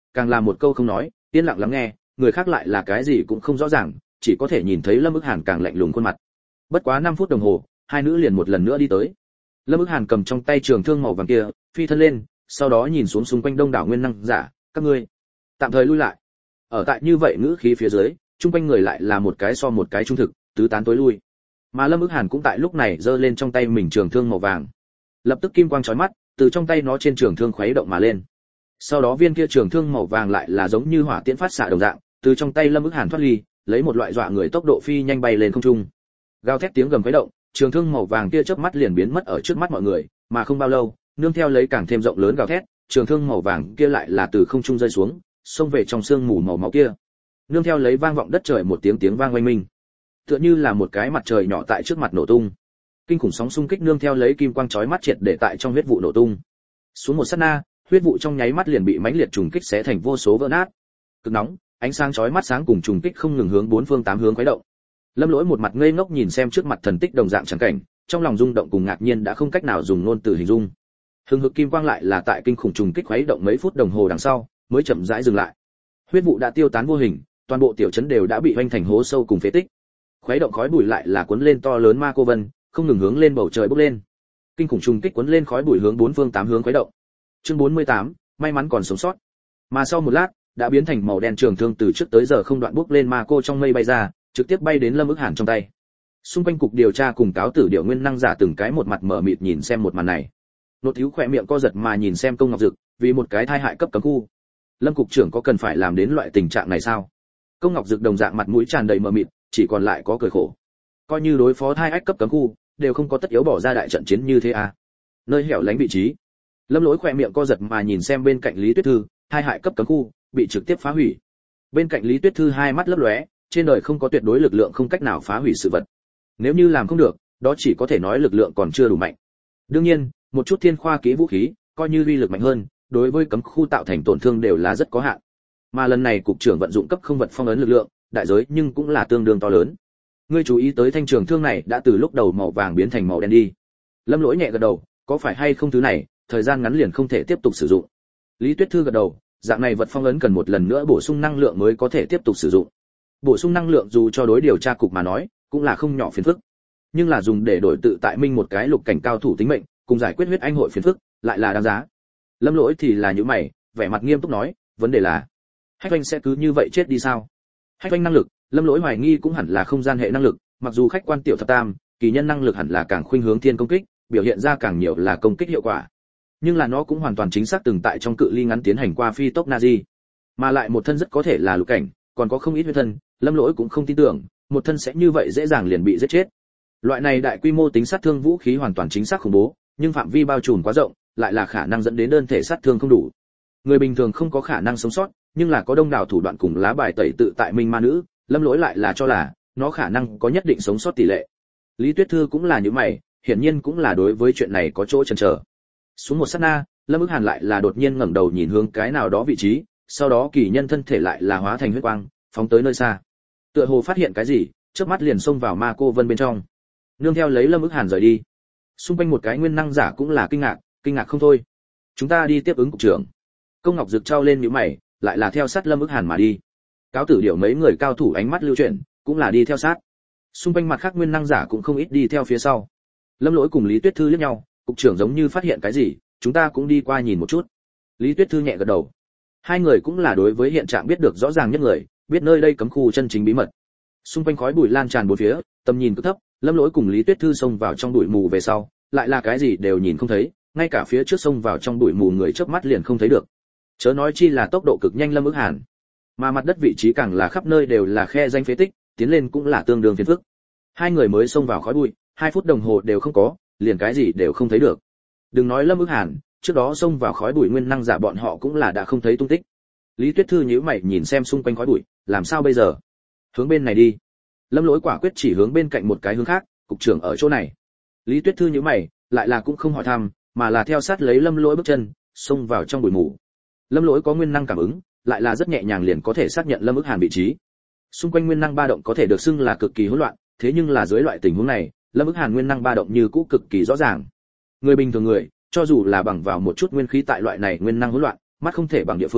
Speaker 1: càng là một câu không nói, yên lặng lắng nghe, người khác lại là cái gì cũng không rõ ràng, chỉ có thể nhìn thấy Lâm Ức Hàn càng lạnh lùng khuôn mặt. Bất quá 5 phút đồng hồ, hai nữ liền một lần nữa đi tới. Lâm Ức Hàn cầm trong tay trường thương màu vàng kia, phi thân lên, sau đó nhìn xuống xung quanh đông đảo nguyên năng giả, các ngươi tạm thời lui lại. Ở tại như vậy ngữ khí phía dưới, chung quanh người lại là một cái so một cái trung thực, tứ tán tối lui. Mà Lâm Ức Hàn cũng tại lúc này giơ lên trong tay mình trường thương màu vàng. Lập tức kim quang chói mắt, từ trong tay nó trên trường thương khuấy động mà lên. Sau đó viên kia trường thương màu vàng lại là giống như hỏa tiễn phát xạ đồng dạng, từ trong tay Lâm Ức Hàn thoát ly, lấy một loại dọa người tốc độ phi nhanh bay lên không trung. Gào thét tiếng gầm khuấy động, trường thương màu vàng kia chớp mắt liền biến mất ở trước mắt mọi người, mà không bao lâu, nương theo lấy càng thêm rộng lớn gào thét, trường thương màu vàng kia lại là từ không trung rơi xuống, xông về trong sương mù màu máu kia. Nương theo lấy vang vọng đất trời một tiếng tiếng vang oanh minh, tựa như là một cái mặt trời nhỏ tại trước mặt nổ tung. Kinh khủng sóng xung kích nương theo lấy kim quang chói mắt triệt để tại trong huyết vụ nổ tung. Xuống một sát na, huyết vụ trong nháy mắt liền bị mãnh liệt trùng kích xé thành vô số vỡ nát. Cực nóng, ánh sáng chói mắt sáng cùng trùng kích không ngừng hướng bốn phương tám hướng khuấy động. Lâm Lỗi một mặt ngây ngốc nhìn xem trước mặt thần tích đồng dạng chẳng cảnh, trong lòng rung động cùng ngạc nhiên đã không cách nào dùng ngôn từ hình dung. Hừng hực kim quang lại là tại kinh khủng trùng kích khuấy động mấy phút đồng hồ đằng sau, mới chậm rãi dừng lại. Huyết vụ đã tiêu tán vô hình, toàn bộ tiểu trấn đều đã bị hoành thành hố sâu cùng phế tích. Khuấy động khói bụi lại là cuốn lên to lớn ma cô vân, không ngừng hướng lên bầu trời bốc lên. Kinh khủng trùng kích cuốn lên khói bụi hướng bốn phương tám hướng khuấy động. Chương 48, may mắn còn sống sót. Mà sau một lát, đã biến thành màu đen trường thương từ trước tới giờ không đoạn bốc lên ma cô trong mây bay ra, trực tiếp bay đến Lâm Ức Hàn trong tay. Xung quanh cục điều tra cùng cáo tử điệu nguyên năng giả từng cái một mặt mở mịt nhìn xem một màn này. Nốt thiếu khỏe miệng co giật mà nhìn xem Công Ngọc Dực, vì một cái thai hại cấp cấm khu. Lâm cục trưởng có cần phải làm đến loại tình trạng này sao? Công Ngọc Dực đồng dạng mặt mũi tràn đầy mờ mịt, chỉ còn lại có cười khổ. Coi như đối phó thai ách cấp cấm khu, đều không có tất yếu bỏ ra đại trận chiến như thế à? Nơi hẻo lánh vị trí. Lâm Lỗi khỏe miệng co giật mà nhìn xem bên cạnh Lý Tuyết Thư, thai hại cấp cấm khu bị trực tiếp phá hủy. Bên cạnh Lý Tuyết Thư hai mắt lấp lóe, trên đời không có tuyệt đối lực lượng không cách nào phá hủy sự vật. Nếu như làm không được, đó chỉ có thể nói lực lượng còn chưa đủ mạnh. Đương nhiên, một chút thiên khoa kỹ vũ khí, coi như uy lực mạnh hơn, đối với cấm khu tạo thành tổn thương đều là rất có hạn. Mà lần này cục trưởng vận dụng cấp không vật phong ấn lực lượng, đại giới nhưng cũng là tương đương to lớn. Ngươi chú ý tới thanh trường thương này đã từ lúc đầu màu vàng biến thành màu đen đi. Lâm Lỗi nhẹ gật đầu, có phải hay không thứ này, thời gian ngắn liền không thể tiếp tục sử dụng. Lý Tuyết Thư gật đầu, dạng này vật phong ấn cần một lần nữa bổ sung năng lượng mới có thể tiếp tục sử dụng. Bổ sung năng lượng dù cho đối điều tra cục mà nói, cũng là không nhỏ phiền phức. Nhưng là dùng để đổi tự tại minh một cái lục cảnh cao thủ tính mệnh, cùng giải quyết huyết anh hội phiền phức, lại là đáng giá. Lâm Lỗi thì là những mày, vẻ mặt nghiêm túc nói, vấn đề là Hách Oanh sẽ cứ như vậy chết đi sao? Hách Oanh năng lực, Lâm Lỗi hoài nghi cũng hẳn là không gian hệ năng lực, mặc dù khách quan tiểu thập tam, kỳ nhân năng lực hẳn là càng khuynh hướng thiên công kích, biểu hiện ra càng nhiều là công kích hiệu quả. Nhưng là nó cũng hoàn toàn chính xác từng tại trong cự ly ngắn tiến hành qua phi tốc Nazi, mà lại một thân rất có thể là lục cảnh, còn có không ít huyết thân, Lâm Lỗi cũng không tin tưởng, một thân sẽ như vậy dễ dàng liền bị giết chết. Loại này đại quy mô tính sát thương vũ khí hoàn toàn chính xác khủng bố, nhưng phạm vi bao trùm quá rộng, lại là khả năng dẫn đến đơn thể sát thương không đủ. Người bình thường không có khả năng sống sót, nhưng là có đông đảo thủ đoạn cùng lá bài tẩy tự tại minh ma nữ, Lâm Lỗi lại là cho là nó khả năng có nhất định sống sót tỷ lệ. Lý Tuyết Thư cũng là như mày, hiển nhiên cũng là đối với chuyện này có chỗ chần chờ. Xuống một sát na, Lâm Ức Hàn lại là đột nhiên ngẩng đầu nhìn hướng cái nào đó vị trí, sau đó kỳ nhân thân thể lại là hóa thành huyết quang, phóng tới nơi xa. Tựa hồ phát hiện cái gì, chớp mắt liền xông vào ma cô vân bên trong. Nương theo lấy Lâm Ức Hàn rời đi. Xung quanh một cái nguyên năng giả cũng là kinh ngạc không thôi. Chúng ta đi tiếp ứng cục trưởng. Công Ngọc Dực trao lên nhíu mày, lại là theo sát Lâm Ức Hàn mà đi. Cáo tử điểu mấy người cao thủ ánh mắt lưu chuyển, cũng là đi theo sát. Xung quanh mặt khác nguyên năng giả cũng không ít đi theo phía sau. Lâm Lỗi cùng Lý Tuyết Thư liếc nhau, cục trưởng giống như phát hiện cái gì, chúng ta cũng đi qua nhìn một chút. Lý Tuyết Thư nhẹ gật đầu. Hai người cũng là đối với hiện trạng biết được rõ ràng nhất người, biết nơi đây cấm khu chân chính bí mật. Xung quanh khói bụi lan tràn bốn phía, tầm nhìn cực thấp, Lâm Lỗi cùng Lý Tuyết Thư xông vào trong bụi mù về sau, lại là cái gì đều nhìn không thấy, ngay cả phía trước xông vào trong bụi mù người chớp mắt liền không thấy được. Chớ nói chi là tốc độ cực nhanh Lâm Ức Hàn, mà mặt đất vị trí càng là khắp nơi đều là khe danh phế tích, tiến lên cũng là tương đương phiền phức. Hai người mới xông vào khói bụi, 2 phút đồng hồ đều không có, liền cái gì đều không thấy được. Đừng nói Lâm Ức Hàn, trước đó xông vào khói bụi nguyên năng giả bọn họ cũng là đã không thấy tung tích. Lý Tuyết Thư nhíu mày nhìn xem xung quanh khói bụi, làm sao bây giờ? Hướng bên này đi. Lâm Lỗi quả quyết chỉ hướng bên cạnh một cái hướng khác, cục trưởng ở chỗ này. Lý Tuyết Thư nhíu mày, lại là cũng không hỏi thăm, mà là theo sát lấy Lâm Lỗi bước chân, xông vào trong bụi mù. Lâm Lỗi có nguyên năng cảm ứng, lại là rất nhẹ nhàng liền có thể xác nhận Lâm Ức Hàn vị trí. Xung quanh nguyên năng ba động có thể được xưng là cực kỳ hỗn loạn, thế nhưng là dưới loại tình huống này, Lâm Ức Hàn nguyên năng ba động như cũ cực kỳ rõ ràng. Người bình thường người, cho dù là bằng vào một chút nguyên khí tại loại này nguyên năng hỗn loạn, mắt không thể bằng địa phương,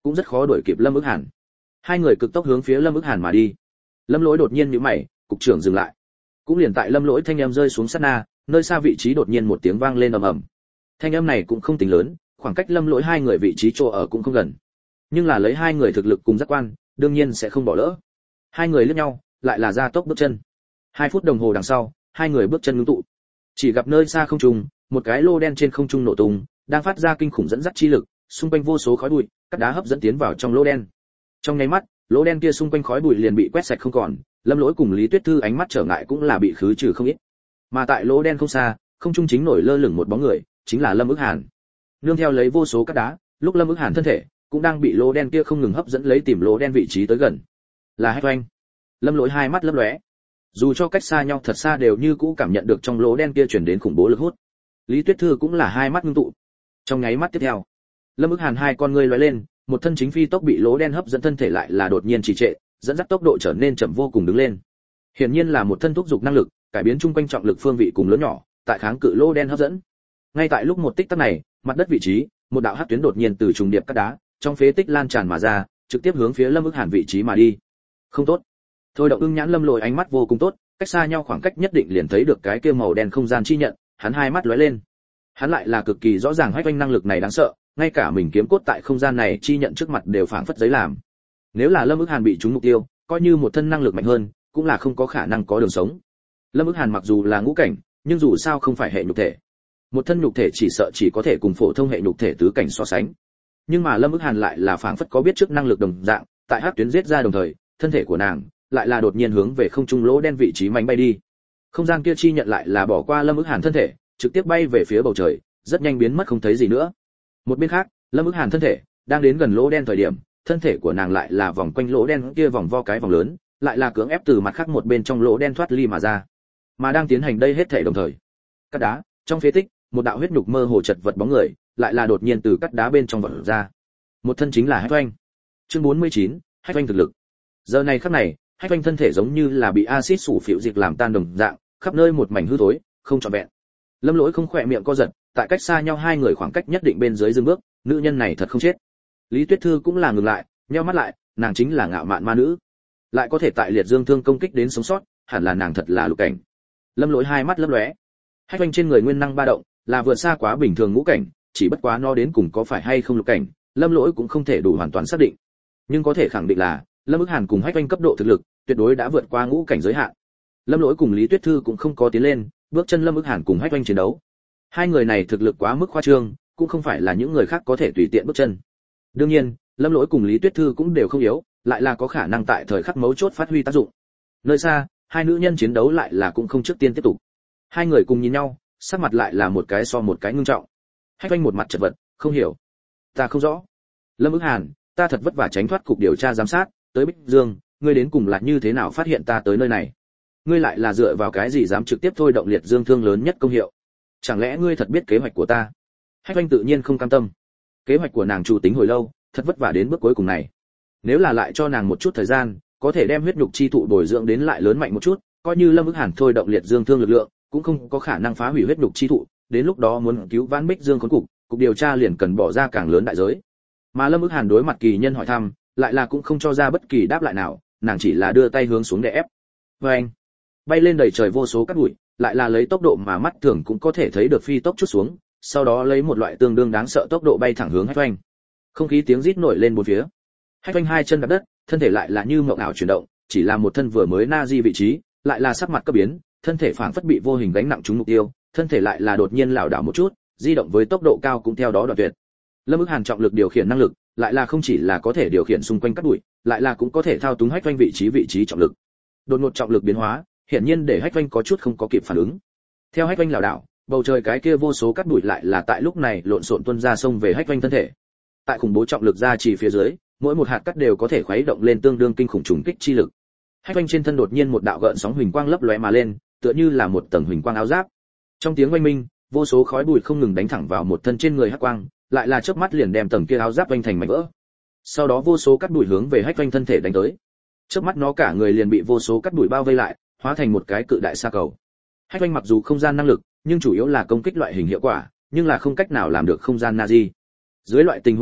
Speaker 1: cũng rất khó đuổi kịp Lâm Ức Hàn. Hai người cực tốc hướng phía Lâm Ức Hàn mà đi. Lâm Lỗi đột nhiên nhíu mày, cục trưởng dừng lại. Cũng liền tại Lâm Lỗi thanh âm rơi xuống sát na, nơi xa vị trí đột nhiên một tiếng vang lên ầm ầm. Thanh âm này cũng không tính lớn, khoảng cách Lâm Lỗi hai người vị trí chỗ ở cũng không gần. Nhưng là lấy hai người thực lực cùng giác quan, đương nhiên sẽ không bỏ lỡ. Hai người liếc nhau, lại là gia tốc bước chân. 2 phút đồng hồ đằng sau, hai người bước chân ngưng tụ. Chỉ gặp nơi xa không trung, một cái lô đen trên không trung nổ tung, đang phát ra kinh khủng dẫn dắt chi lực, xung quanh vô số khói bụi, cát đá hấp dẫn tiến vào trong lỗ đen. Trong nháy mắt, lỗ đen kia xung quanh khói bụi liền bị quét sạch không còn, Lâm Lỗi cùng Lý Tuyết Thư ánh mắt trở ngại cũng là bị khứ trừ không ít. Mà tại lỗ đen không xa, không trung chính nổi lơ lửng một bóng người, chính là Lâm Ức Hàn. Nương theo lấy vô số cát đá, lúc Lâm Ức Hàn thân thể cũng đang bị lỗ đen kia không ngừng hấp dẫn lấy tìm lỗ đen vị trí tới gần. Là Hách Oanh. Lâm Lỗi hai mắt lấp lóe. Dù cho cách xa nhau thật xa đều như cũ cảm nhận được trong lỗ đen kia truyền đến khủng bố lực hút. Lý Tuyết Thư cũng là hai mắt ngưng tụ. Trong nháy mắt tiếp theo, Lâm Ức Hàn hai con ngươi lóe lên, một thân chính phi tốc bị lỗ đen hấp dẫn thân thể lại là đột nhiên trì trệ, dẫn dắt tốc độ trở nên chậm vô cùng đứng lên. Hiển nhiên là một thân thúc dục năng lực, cải biến chung quanh trọng lực phương vị cùng lớn nhỏ, tại kháng cự lỗ đen hấp dẫn. Ngay tại lúc một tích tắc này, mặt đất vị trí, một đạo hắc tuyến đột nhiên từ trùng điệp cát đá, trong phế tích lan tràn mà ra, trực tiếp hướng phía Lâm Ức Hàn vị trí mà đi. Không tốt. Thôi Động Ưng nhãn Lâm Lỗi ánh mắt vô cùng tốt, cách xa nhau khoảng cách nhất định liền thấy được cái kia màu đen không gian chi nhận, hắn hai mắt lóe lên. Hắn lại là cực kỳ rõ ràng Hách Oanh năng lực này đáng sợ, ngay cả mình kiếm cốt tại không gian này chi nhận trước mặt đều phảng phất giấy làm. Nếu là Lâm Ức Hàn bị trúng mục tiêu, coi như một thân năng lực mạnh hơn, cũng là không có khả năng có đường sống. Lâm Ức Hàn mặc dù là ngũ cảnh, nhưng dù sao không phải hệ nhục thể. Một thân nhục thể chỉ sợ chỉ có thể cùng phổ thông hệ nhục thể tứ cảnh so sánh. Nhưng mà Lâm Ức Hàn lại là phảng phất có biết trước năng lực đồng dạng, tại hắc tuyến giết ra đồng thời, thân thể của nàng lại là đột nhiên hướng về không trung lỗ đen vị trí mạnh bay đi. Không gian kia chi nhận lại là bỏ qua Lâm Ức Hàn thân thể, trực tiếp bay về phía bầu trời, rất nhanh biến mất không thấy gì nữa. Một bên khác, Lâm Ức Hàn thân thể đang đến gần lỗ đen thời điểm, thân thể của nàng lại là vòng quanh lỗ đen kia vòng vo cái vòng lớn, lại là cưỡng ép từ mặt khác một bên trong lỗ đen thoát ly mà ra. Mà đang tiến hành đây hết thể đồng thời, cát đá trong phế tích, một đạo huyết nhục mơ hồ chật vật bóng người, lại là đột nhiên từ cát đá bên trong vọt ra. Một thân chính là Hách Oanh. Chương 49, Hách Oanh thực lực. Giờ này khắc này, Hách Oanh thân thể giống như là bị axit sủ phịu dịch làm tan đồng dạng, khắp nơi một mảnh hư thối, không trọn vẹn. Lâm Lỗi không khỏe miệng co giật, tại cách xa nhau hai người khoảng cách nhất định bên dưới dừng bước, nữ nhân này thật không chết. Lý Tuyết Thư cũng là ngừng lại, nheo mắt lại, nàng chính là ngạo mạn ma nữ, lại có thể tại liệt dương thương công kích đến sống sót, hẳn là nàng thật là lục cảnh. Lâm Lỗi hai mắt lấp lóe. Hách Oanh trên người nguyên năng ba động, là vượt xa quá bình thường ngũ cảnh, chỉ bất quá nó đến cùng có phải hay không lục cảnh, Lâm Lỗi cũng không thể đủ hoàn toàn xác định. Nhưng có thể khẳng định là, Lâm Ức Hàn cùng Hách Oanh cấp độ thực lực, tuyệt đối đã vượt qua ngũ cảnh giới hạn. Lâm Lỗi cùng Lý Tuyết Thư cũng không có tiến lên, bước chân Lâm Ức Hàn cùng Hách Oanh chiến đấu. Hai người này thực lực quá mức khoa trương, cũng không phải là những người khác có thể tùy tiện bước chân. Đương nhiên, Lâm Lỗi cùng Lý Tuyết Thư cũng đều không yếu, lại là có khả năng tại thời khắc mấu chốt phát huy tác dụng. Nơi xa, hai nữ nhân chiến đấu lại là cũng không trước tiên tiếp tục. Hai người cùng nhìn nhau, sắc mặt lại là một cái so một cái ngưng trọng. Hách Oanh một mặt chật vật, không hiểu. Ta không rõ. Lâm Ức Hàn, ta thật vất vả tránh thoát cục điều tra giám sát, tới Bích Dương, ngươi đến cùng là như thế nào phát hiện ta tới nơi này? Ngươi lại là dựa vào cái gì dám trực tiếp thôi động liệt dương thương lớn nhất công hiệu? Chẳng lẽ ngươi thật biết kế hoạch của ta? Hách Oanh tự nhiên không cam tâm. Kế hoạch của nàng chủ tính hồi lâu, thật vất vả đến bước cuối cùng này. Nếu là lại cho nàng một chút thời gian, có thể đem huyết nhục chi thụ bồi dưỡng đến lại lớn mạnh một chút, coi như Lâm Ức Hàn thôi động liệt dương thương lực lượng, cũng không có khả năng phá hủy huyết nhục chi thụ, đến lúc đó muốn cứu vãn Bích Dương khốn cục điều tra liền cần bỏ ra càng lớn đại giới. Mà Lâm Ức Hàn đối mặt kỳ nhân hỏi thăm, lại là cũng không cho ra bất kỳ đáp lại nào, nàng chỉ là đưa tay hướng xuống để ép. Oeng! Bay lên đầy trời vô số cát bụi, lại là lấy tốc độ mà mắt thường cũng có thể thấy được phi tốc chút xuống, sau đó lấy một loại tương đương đáng sợ tốc độ bay thẳng hướng Hách Oanh. Không khí tiếng rít nổi lên bốn phía. Hách Oanh hai chân đạp đất, thân thể lại là như mộng ảo chuyển động, chỉ là một thân vừa mới na di vị trí, lại là sắc mặt cấp biến, thân thể phảng phất bị vô hình gánh nặng trúng mục tiêu, thân thể lại là đột nhiên lảo đảo một chút, di động với tốc độ cao cũng theo đó đoạn tuyệt. Lâm Ức Hàn trọng lực điều khiển năng lực, lại là không chỉ là có thể điều khiển xung quanh cát bụi, lại là cũng có thể thao túng Hách Oanh vị trí trọng lực. Đột ngột trọng lực biến hóa, hiển nhiên để Hách Oanh có chút không có kịp phản ứng. Theo Hách Oanh lảo đảo, bầu trời cái kia vô số cát bụi lại là tại lúc này lộn xộn tuôn ra sông về Hách Oanh thân thể. Tại khủng bố trọng lực ra chỉ phía dưới, mỗi một hạt cát đều có thể khuấy động lên tương đương kinh khủng trùng kích chi lực. Hách Oanh trên thân đột nhiên một đạo gợn sóng huỳnh quang lấp lóe mà lên, tựa như là một tầng huỳnh quang áo giáp. Trong tiếng oanh minh, vô số khói bụi không ngừng đánh thẳng vào một thân trên người Hắc Quang, lại là chớp mắt liền đem tầng kia áo giáp vành thành mảnh vỡ. Sau đó vô số cát bụi hướng về Hách Oanh thân thể đánh tới. Chớp mắt nó cả người liền bị vô số cát bụi bao vây lại, hóa thành một cái cự đại sa cầu. Hách Oanh mặc dù không gian năng lực, nhưng chủ yếu là công kích loại hình hiệu quả, nhưng là không cách nào làm được không gian Nazi. Dưới loại tình huống này,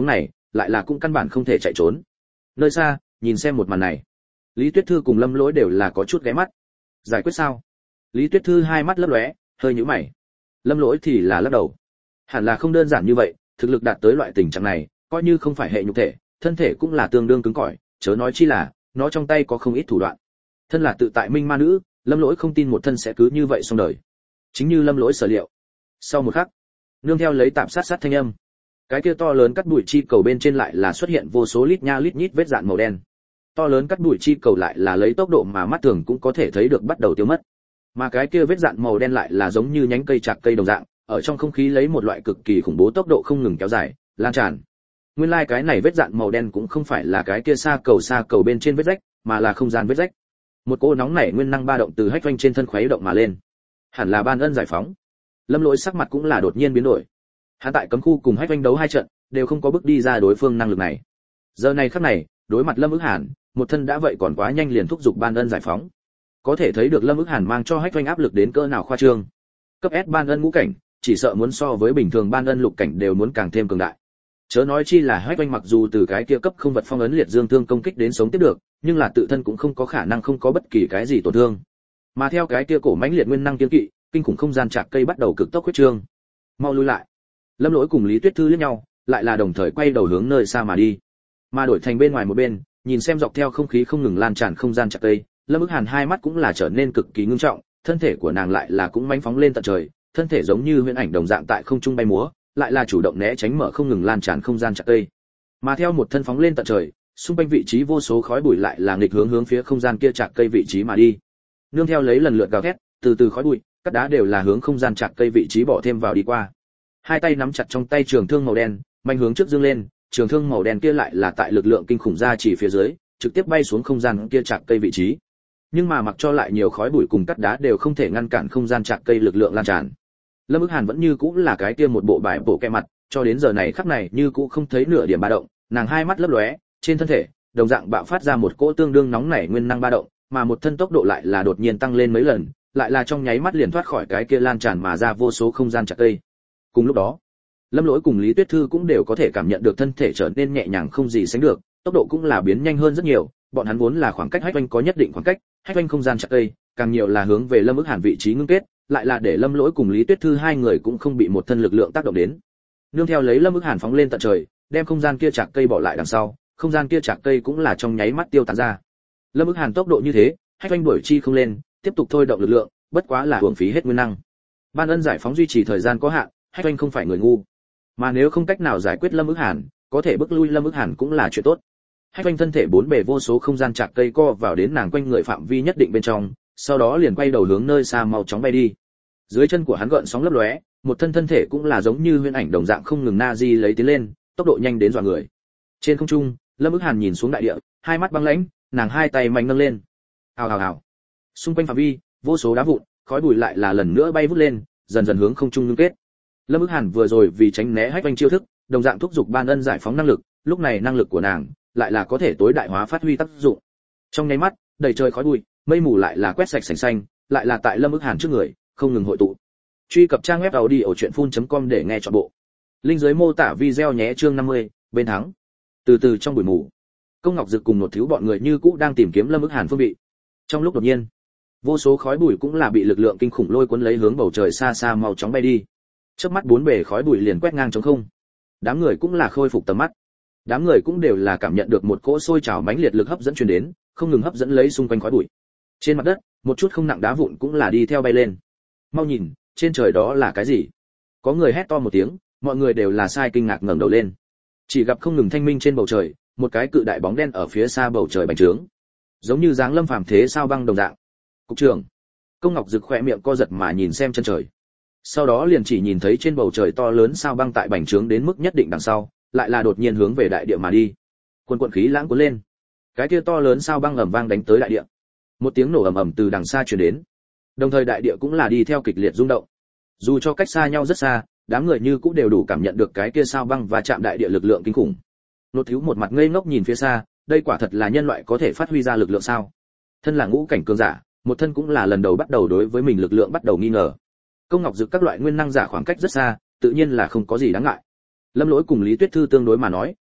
Speaker 1: lại là cũng căn bản không thể chạy trốn. Nơi xa, nhìn xem một màn này, Lý Tuyết Thư cùng Lâm Lỗi đều là có chút ghé mắt. Giải quyết sao? Lý Tuyết Thư hai mắt lấp lóe, hơi nhíu mày. Lâm Lỗi thì là lắc đầu. Hẳn là không đơn giản như vậy, thực lực đạt tới loại tình trạng này, coi như không phải hệ nhục thể, thân thể cũng là tương đương cứng cỏi, chớ nói chi là nó trong tay có không ít thủ đoạn. Thân là tự tại minh ma nữ, Lâm Lỗi không tin một thân sẽ cứ như vậy xong đời. Chính như Lâm Lỗi sở liệu. Sau một khắc, nương theo lấy tạm sát thanh âm, cái kia to lớn cắt bụi chi cầu bên trên lại là xuất hiện vô số lít nha lít nhít vết dạn màu đen. To lớn cắt bụi chi cầu lại là lấy tốc độ mà mắt thường cũng có thể thấy được bắt đầu tiêu mất. Mà cái kia vết dạn màu đen lại là giống như nhánh cây chạc cây đồng dạng, ở trong không khí lấy một loại cực kỳ khủng bố tốc độ không ngừng kéo dài, lan tràn. Nguyên lai cái này vết dạn màu đen cũng không phải là cái kia xa cầu bên trên vết rách, mà là không gian vết rách. Một cô nóng nảy nguyên năng ba động từ Hách Vanh trên thân khuấy động mà lên. Hẳn là ban ân giải phóng. Lâm Lỗi sắc mặt cũng là đột nhiên biến đổi. Hắn tại cấm khu cùng Hách Vanh đấu hai trận, đều không có bước đi ra đối phương năng lực này. Giờ này khắc này, đối mặt Lâm Ức Hàn, một thân đã vậy còn quá nhanh liền thúc giục ban ân giải phóng. Có thể thấy được Lâm Ức Hàn mang cho Hách Vanh áp lực đến cỡ nào khoa trương. Cấp S ban ân ngũ cảnh, chỉ sợ muốn so với bình thường ban ân lục cảnh đều muốn càng thêm cường đại. Chớ nói chi là Hách Vanh mặc dù từ cái kia cấp không vật phong ấn liệt dương thương công kích đến sống tiếp được, nhưng là tự thân cũng không có khả năng không có bất kỳ cái gì tổn thương. Mà theo cái kia cổ mãnh liệt nguyên năng kiên kỵ, kinh khủng không gian chạc cây bắt đầu cực tốc huyết trương. Mau lui lại. Lâm Lỗi cùng Lý Tuyết Thư liếc nhau, lại là đồng thời quay đầu hướng nơi xa mà đi. Mà đổi thành bên ngoài một bên, nhìn xem dọc theo không khí không ngừng lan tràn không gian chạc cây, Lâm Ức Hàn hai mắt cũng là trở nên cực kỳ ngưng trọng, thân thể của nàng lại là cũng mãnh phóng lên tận trời, thân thể giống như huyễn ảnh đồng dạng tại không trung bay múa, lại là chủ động né tránh mở không ngừng lan tràn không gian chạc cây. Mà theo một thân phóng lên tận trời, xung quanh vị trí vô số khói bụi lại là nghịch hướng phía không gian kia chạc cây vị trí mà đi. Nương theo lấy lần lượt gào thét, từ từ khói bụi, cát đá đều là hướng không gian chạc cây vị trí bỏ thêm vào đi qua. Hai tay nắm chặt trong tay trường thương màu đen, mạnh hướng trước dương lên, trường thương màu đen kia lại là tại lực lượng kinh khủng ra chỉ phía dưới, trực tiếp bay xuống không gian kia chạc cây vị trí. Nhưng mà mặc cho lại nhiều khói bụi cùng cát đá đều không thể ngăn cản không gian chạc cây lực lượng lan tràn. Lâm Ức Hàn vẫn như cũ là cái kia một bộ bài bộ kẹ mặt, cho đến giờ này khắc này như cũ không thấy nửa điểm ba động, nàng hai mắt lấp lóe, trên thân thể đồng dạng bạo phát ra một cỗ tương đương nóng nảy nguyên năng ba động, mà một thân tốc độ lại là đột nhiên tăng lên mấy lần, lại là trong nháy mắt liền thoát khỏi cái kia lan tràn mà ra vô số không gian chạc cây. Cùng lúc đó, Lâm Lỗi cùng Lý Tuyết Thư cũng đều có thể cảm nhận được thân thể trở nên nhẹ nhàng không gì sánh được, tốc độ cũng là biến nhanh hơn rất nhiều, bọn hắn vốn là khoảng cách Hách Vanh có nhất định khoảng cách, Hách Vanh không gian chạc cây, càng nhiều là hướng về Lâm Ức Hàn vị trí ngưng kết, lại là để Lâm Lỗi cùng Lý Tuyết Thư hai người cũng không bị một thân lực lượng tác động đến. Nương theo lấy Lâm Ức Hàn phóng lên tận trời, đem không gian kia chạc cây bỏ lại đằng sau, không gian kia chạc cây cũng là trong nháy mắt tiêu tán ra. Lâm Ức Hàn tốc độ như thế, Hách Vanh đuổi chi không lên, tiếp tục thôi động lực lượng, bất quá là uổng phí hết nguyên năng. Ban ân giải phóng duy trì thời gian có hạn, Hách Vanh không phải người ngu, mà nếu không cách nào giải quyết Lâm Ức Hàn, có thể bức lui Lâm Ức Hàn cũng là chuyện tốt. Hách Vanh thân thể bốn bề vô số không gian chạc cây co vào đến nàng quanh người phạm vi nhất định bên trong, sau đó liền quay đầu hướng nơi xa mau chóng bay đi. Dưới chân của hắn gợn sóng lấp lóe, một thân thể cũng là giống như huyễn ảnh đồng dạng không ngừng na di lấy tiến lên, tốc độ nhanh đến dọa người. Trên không trung, Lâm Ức Hàn nhìn xuống đại địa, hai mắt băng lãnh, nàng hai tay mạnh nâng lên. Hào hào hào. Xung quanh phạm vi, vô số đá vụn, khói bụi lại là lần nữa bay vút lên, dần dần hướng không trung ngưng kết. Lâm Ức Hàn vừa rồi vì tránh né Hách Vanh chiêu thức, đồng dạng thúc giục ban ân giải phóng năng lực, lúc này năng lực của nàng lại là có thể tối đại hóa phát huy tác dụng. Trong nháy mắt, đầy trời khói bụi, mây mù lại là quét sạch sành xanh, lại là tại Lâm Ức Hàn trước người, không ngừng hội tụ. Truy cập trang web audiochuyenphun.com để nghe trọn bộ. Link dưới mô tả video nhé. Chương 50, bên thắng. Từ từ trong buổi mù, Công Ngọc Dực cùng một thiếu bọn người như cũ đang tìm kiếm Lâm Ức Hàn phương vị. Trong lúc đột nhiên, vô số khói bụi cũng là bị lực lượng kinh khủng lôi cuốn lấy hướng bầu trời xa xa mau chóng bay đi. Chớp mắt bốn bề khói bụi liền quét ngang trống không. Đám người cũng là khôi phục tầm mắt. Đám người cũng đều là cảm nhận được một cỗ sôi trào mãnh liệt lực hấp dẫn truyền đến, không ngừng hấp dẫn lấy xung quanh khói bụi. Trên mặt đất, một chút không nặng đá vụn cũng là đi theo bay lên. Mau nhìn, trên trời đó là cái gì? Có người hét to một tiếng, mọi người đều là sai kinh ngạc ngẩng đầu lên. Chỉ gặp không ngừng thanh minh trên bầu trời, một cái cự đại bóng đen ở phía xa bầu trời bành trướng, giống như dáng lâm phàm thế sao băng đồng dạng. Cục trưởng. Công Ngọc Dực khẽ miệng co giật mà nhìn xem chân trời. Sau đó liền chỉ nhìn thấy trên bầu trời to lớn sao băng tại bành trướng đến mức nhất định đằng sau, lại là đột nhiên hướng về đại địa mà đi. Quần khí lãng cuốn lên. Cái kia to lớn sao băng ầm vang đánh tới đại địa. Một tiếng nổ ầm ầm từ đằng xa truyền đến. Đồng thời đại địa cũng là đi theo kịch liệt rung động. Dù cho cách xa nhau rất xa, đám người như cũng đều đủ cảm nhận được cái kia sao băng và chạm đại địa lực lượng kinh khủng. Nốt thiếu một mặt ngây ngốc nhìn phía xa, đây quả thật là nhân loại có thể phát huy ra lực lượng sao? Thân là ngũ cảnh cường giả, một thân cũng là lần đầu bắt đầu đối với mình lực lượng bắt đầu nghi ngờ. Công Ngọc Dực các loại nguyên năng giả khoảng cách rất xa, tự nhiên là không có gì đáng ngại. Lâm Lỗi cùng Lý Tuyết Thư tương đối mà nói,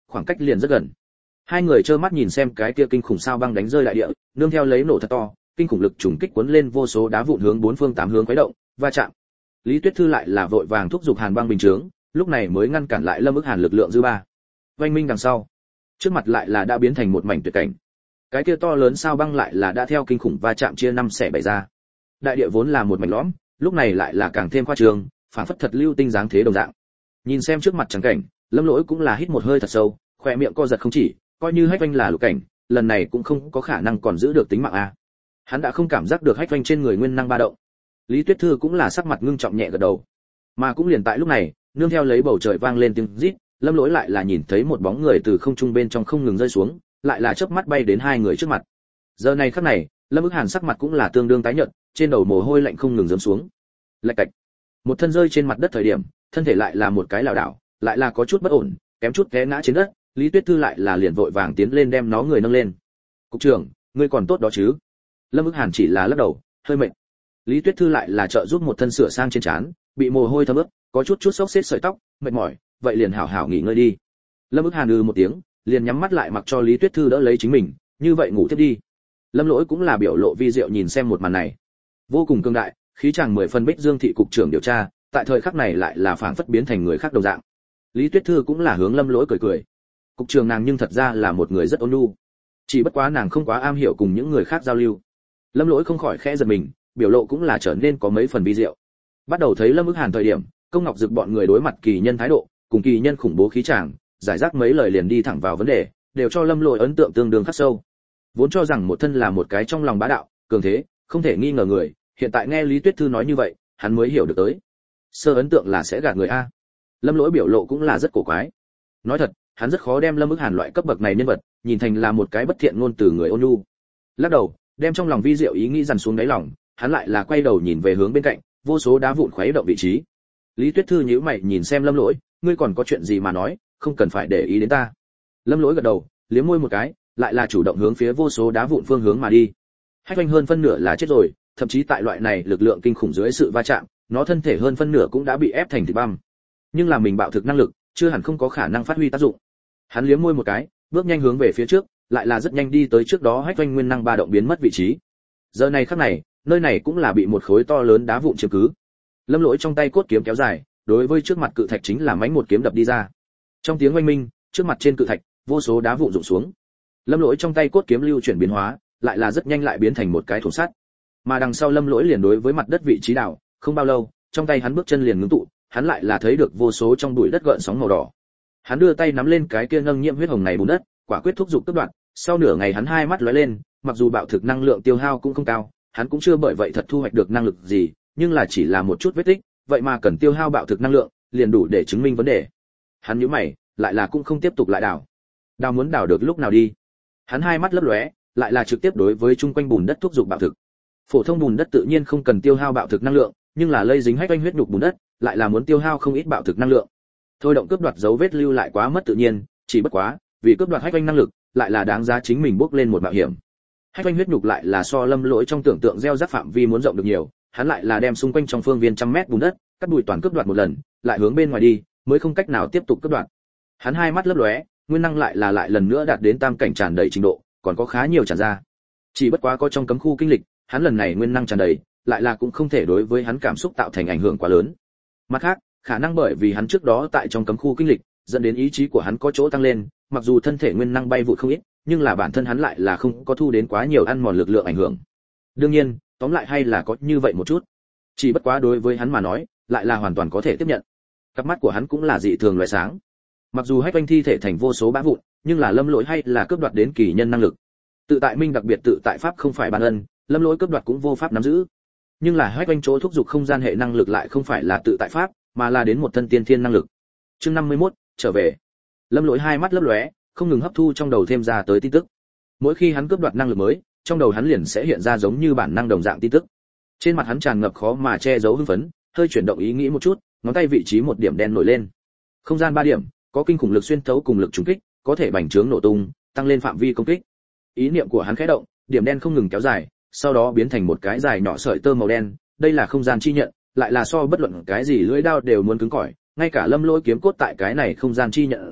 Speaker 1: khoảng cách liền rất gần. Hai người trơ mắt nhìn xem cái kia kinh khủng sao băng đánh rơi đại địa, nương theo lấy nổ thật to, kinh khủng lực trùng kích cuốn lên vô số đá vụn hướng bốn phương tám hướng khuấy động, va chạm. Lý Tuyết Thư lại là vội vàng thúc giục Hàn Băng bình chướng, lúc này mới ngăn cản lại Lâm Ức Hàn lực lượng dư ba. Oanh minh đằng sau, trước mặt lại là đã biến thành một mảnh tuyệt cảnh. Cái kia to lớn sao băng lại là đã theo kinh khủng va chạm chia năm xẻ bảy ra. Đại địa vốn là một mảnh lõm, lúc này lại là càng thêm khoa trương, phản phất thật lưu tinh dáng thế đồng dạng. Nhìn xem trước mặt chẳng cảnh, Lâm Lỗi cũng là hít một hơi thật sâu, khóe miệng co giật không chỉ, coi như Hách Oanh là lục cảnh, lần này cũng không có khả năng còn giữ được tính mạng a. Hắn đã không cảm giác được Hách Oanh trên người nguyên năng ba động. Lý Tuyết Thư cũng là sắc mặt ngưng trọng nhẹ gật đầu. Mà cũng liền tại lúc này, nương theo lấy bầu trời vang lên tiếng rít, Lâm Lỗi lại là nhìn thấy một bóng người từ không trung bên trong không ngừng rơi xuống, lại là chớp mắt bay đến hai người trước mặt. Giờ này khắc này, Lâm Ức Hàn sắc mặt cũng là tương đương tái nhợt, trên đầu mồ hôi lạnh không ngừng rớm xuống. Lạch cạch. Một thân rơi trên mặt đất thời điểm, thân thể lại là một cái lảo đảo, lại là có chút bất ổn, kém chút té ngã trên đất, Lý Tuyết Thư lại là liền vội vàng tiến lên đem nó người nâng lên. "Cục trưởng, ngươi còn tốt đó chứ?" Lâm Ức Hàn chỉ là lắc đầu, hơi mệt. Lý Tuyết Thư lại là trợ giúp một thân sửa sang trên trán, bị mồ hôi thấm ướt, có chút xốc xếp sợi tóc, mệt mỏi, vậy liền hảo hảo nghỉ ngơi đi. Lâm Ức Hàn một tiếng, liền nhắm mắt lại mặc cho Lý Tuyết Thư đỡ lấy chính mình, như vậy ngủ tiếp đi. Lâm Lỗi cũng là biểu lộ vi diệu nhìn xem một màn này, vô cùng cương đại, khí chàng 10 phân Bích Dương thị cục trưởng điều tra, tại thời khắc này lại là phảng phất biến thành người khác đồng dạng. Lý Tuyết Thư cũng là hướng Lâm Lỗi cười cười. Cục trưởng nàng nhưng thật ra là một người rất ôn nhu, chỉ bất quá nàng không quá am hiểu cùng những người khác giao lưu. Lâm Lỗi không khỏi khẽ giật mình, biểu lộ cũng là trở nên có mấy phần vi diệu. Bắt đầu thấy Lâm Ức Hàn thời điểm, Công Ngọc Dực bọn người đối mặt kỳ nhân thái độ, cùng kỳ nhân khủng bố khí chàng, giải rác mấy lời liền đi thẳng vào vấn đề, đều cho Lâm Lỗi ấn tượng tương đương khắc sâu. Vốn cho rằng một thân là một cái trong lòng bá đạo, cường thế, không thể nghi ngờ người, hiện tại nghe Lý Tuyết Thư nói như vậy, hắn mới hiểu được tới. Sơ ấn tượng là sẽ gạt người a. Lâm Lỗi biểu lộ cũng là rất cổ quái. Nói thật, hắn rất khó đem Lâm Ức Hàn loại cấp bậc này nhân vật nhìn thành là một cái bất thiện ngôn từ người ôn nhu. Lắc đầu, đem trong lòng vi diệu ý nghĩ dằn xuống đáy lòng, hắn lại là quay đầu nhìn về hướng bên cạnh, vô số đá vụn khuấy động vị trí. Lý Tuyết Thư nhíu mày nhìn xem Lâm Lỗi, ngươi còn có chuyện gì mà nói, không cần phải để ý đến ta. Lâm Lỗi gật đầu, liếm môi một cái, lại là chủ động hướng phía vô số đá vụn phương hướng mà đi. Hách Oanh hơn phân nửa là chết rồi, thậm chí tại loại này lực lượng kinh khủng dưới sự va chạm, nó thân thể hơn phân nửa cũng đã bị ép thành thịt băm. Nhưng là mình bạo thực năng lực, chưa hẳn không có khả năng phát huy tác dụng. Hắn liếm môi một cái, bước nhanh hướng về phía trước, lại là rất nhanh đi tới trước đó Hách Oanh nguyên năng ba động biến mất vị trí. Giờ này khắc này, nơi này cũng là bị một khối to lớn đá vụn chiếm cứ. Lâm Lỗi trong tay cốt kiếm kéo dài, đối với trước mặt cự thạch chính là mãnh một kiếm đập đi ra. Trong tiếng oanh minh, trước mặt trên cự thạch, vô số đá vụn rụng xuống. Lâm Lỗi trong tay cốt kiếm lưu chuyển biến hóa, lại là rất nhanh lại biến thành một cái thổ sắt. Mà đằng sau Lâm Lỗi liền đối với mặt đất vị trí đảo, không bao lâu, trong tay hắn bước chân liền ngưng tụ, hắn lại là thấy được vô số trong bụi đất gợn sóng màu đỏ. Hắn đưa tay nắm lên cái kia nâng nhiễm huyết hồng này bùn đất, quả quyết thúc giục cấp đoạn, sau nửa ngày hắn hai mắt lóe lên, mặc dù bạo thực năng lượng tiêu hao cũng không cao, hắn cũng chưa bởi vậy thật thu hoạch được năng lực gì, nhưng là chỉ là một chút vết tích, vậy mà cần tiêu hao bạo thực năng lượng, liền đủ để chứng minh vấn đề. Hắn nhíu mày, lại là cũng không tiếp tục lại đào. Đào muốn đào được lúc nào đi? Hắn hai mắt lấp lóe, lại là trực tiếp đối với chung quanh bùn đất thúc giục bạo thực. Phổ thông bùn đất tự nhiên không cần tiêu hao bạo thực năng lượng, nhưng là lây dính Hách Oanh huyết nhục bùn đất, lại là muốn tiêu hao không ít bạo thực năng lượng. Thôi động cướp đoạt dấu vết lưu lại quá mất tự nhiên, chỉ bất quá, vì cướp đoạt Hách Oanh năng lực, lại là đáng giá chính mình bước lên một mạo hiểm. Hách Oanh huyết nhục lại là so Lâm Lỗi trong tưởng tượng gieo rắc phạm vi muốn rộng được nhiều, hắn lại là đem xung quanh trong phương viên trăm mét bùn đất, cắt bụi toàn cướp đoạt một lần, lại hướng bên ngoài đi, mới không cách nào tiếp tục cướp đoạt. Hắn hai mắt lấp lóe, nguyên năng lại lần nữa đạt đến tam cảnh tràn đầy trình độ, còn có khá nhiều tràn ra. Chỉ bất quá có trong cấm khu kinh lịch, hắn lần này nguyên năng tràn đầy, lại là cũng không thể đối với hắn cảm xúc tạo thành ảnh hưởng quá lớn. Mặt khác, khả năng bởi vì hắn trước đó tại trong cấm khu kinh lịch, dẫn đến ý chí của hắn có chỗ tăng lên, mặc dù thân thể nguyên năng bay vụt không ít, nhưng là bản thân hắn lại là không có thu đến quá nhiều ăn mòn lực lượng ảnh hưởng. Đương nhiên, tóm lại hay là có như vậy một chút. Chỉ bất quá đối với hắn mà nói, lại là hoàn toàn có thể tiếp nhận. Cặp mắt của hắn cũng là dị thường loại sáng. Mặc dù Hách Oanh thi thể thành vô số bã vụn, nhưng là Lâm Lỗi hay là cướp đoạt đến kỳ nhân năng lực. Tự tại minh đặc biệt tự tại pháp không phải ban ân, Lâm Lỗi cướp đoạt cũng vô pháp nắm giữ. Nhưng là Hách Oanh chỗ thúc giục không gian hệ năng lực lại không phải là tự tại pháp, mà là đến một thân tiên thiên năng lực. Chương 51, trở về. Lâm Lỗi hai mắt lấp lóe, không ngừng hấp thu trong đầu thêm ra tới tin tức. Mỗi khi hắn cướp đoạt năng lực mới, trong đầu hắn liền sẽ hiện ra giống như bản năng đồng dạng tin tức. Trên mặt hắn tràn ngập khó mà che giấu hưng phấn, hơi chuyển động ý nghĩ một chút, ngón tay vị trí một điểm đen nổi lên. Không gian 3 điểm, có kinh khủng lực xuyên thấu cùng lực trùng kích, có thể bành trướng nổ tung, tăng lên phạm vi công kích. Ý niệm của hắn khẽ động, điểm đen không ngừng kéo dài, sau đó biến thành một cái dài nhỏ sợi tơ màu đen, đây là không gian chi nhận, lại là so bất luận cái gì lưỡi đao đều muốn cứng cỏi, ngay cả Lâm Lỗi kiếm cốt tại cái này không gian chi nhận ở dưới,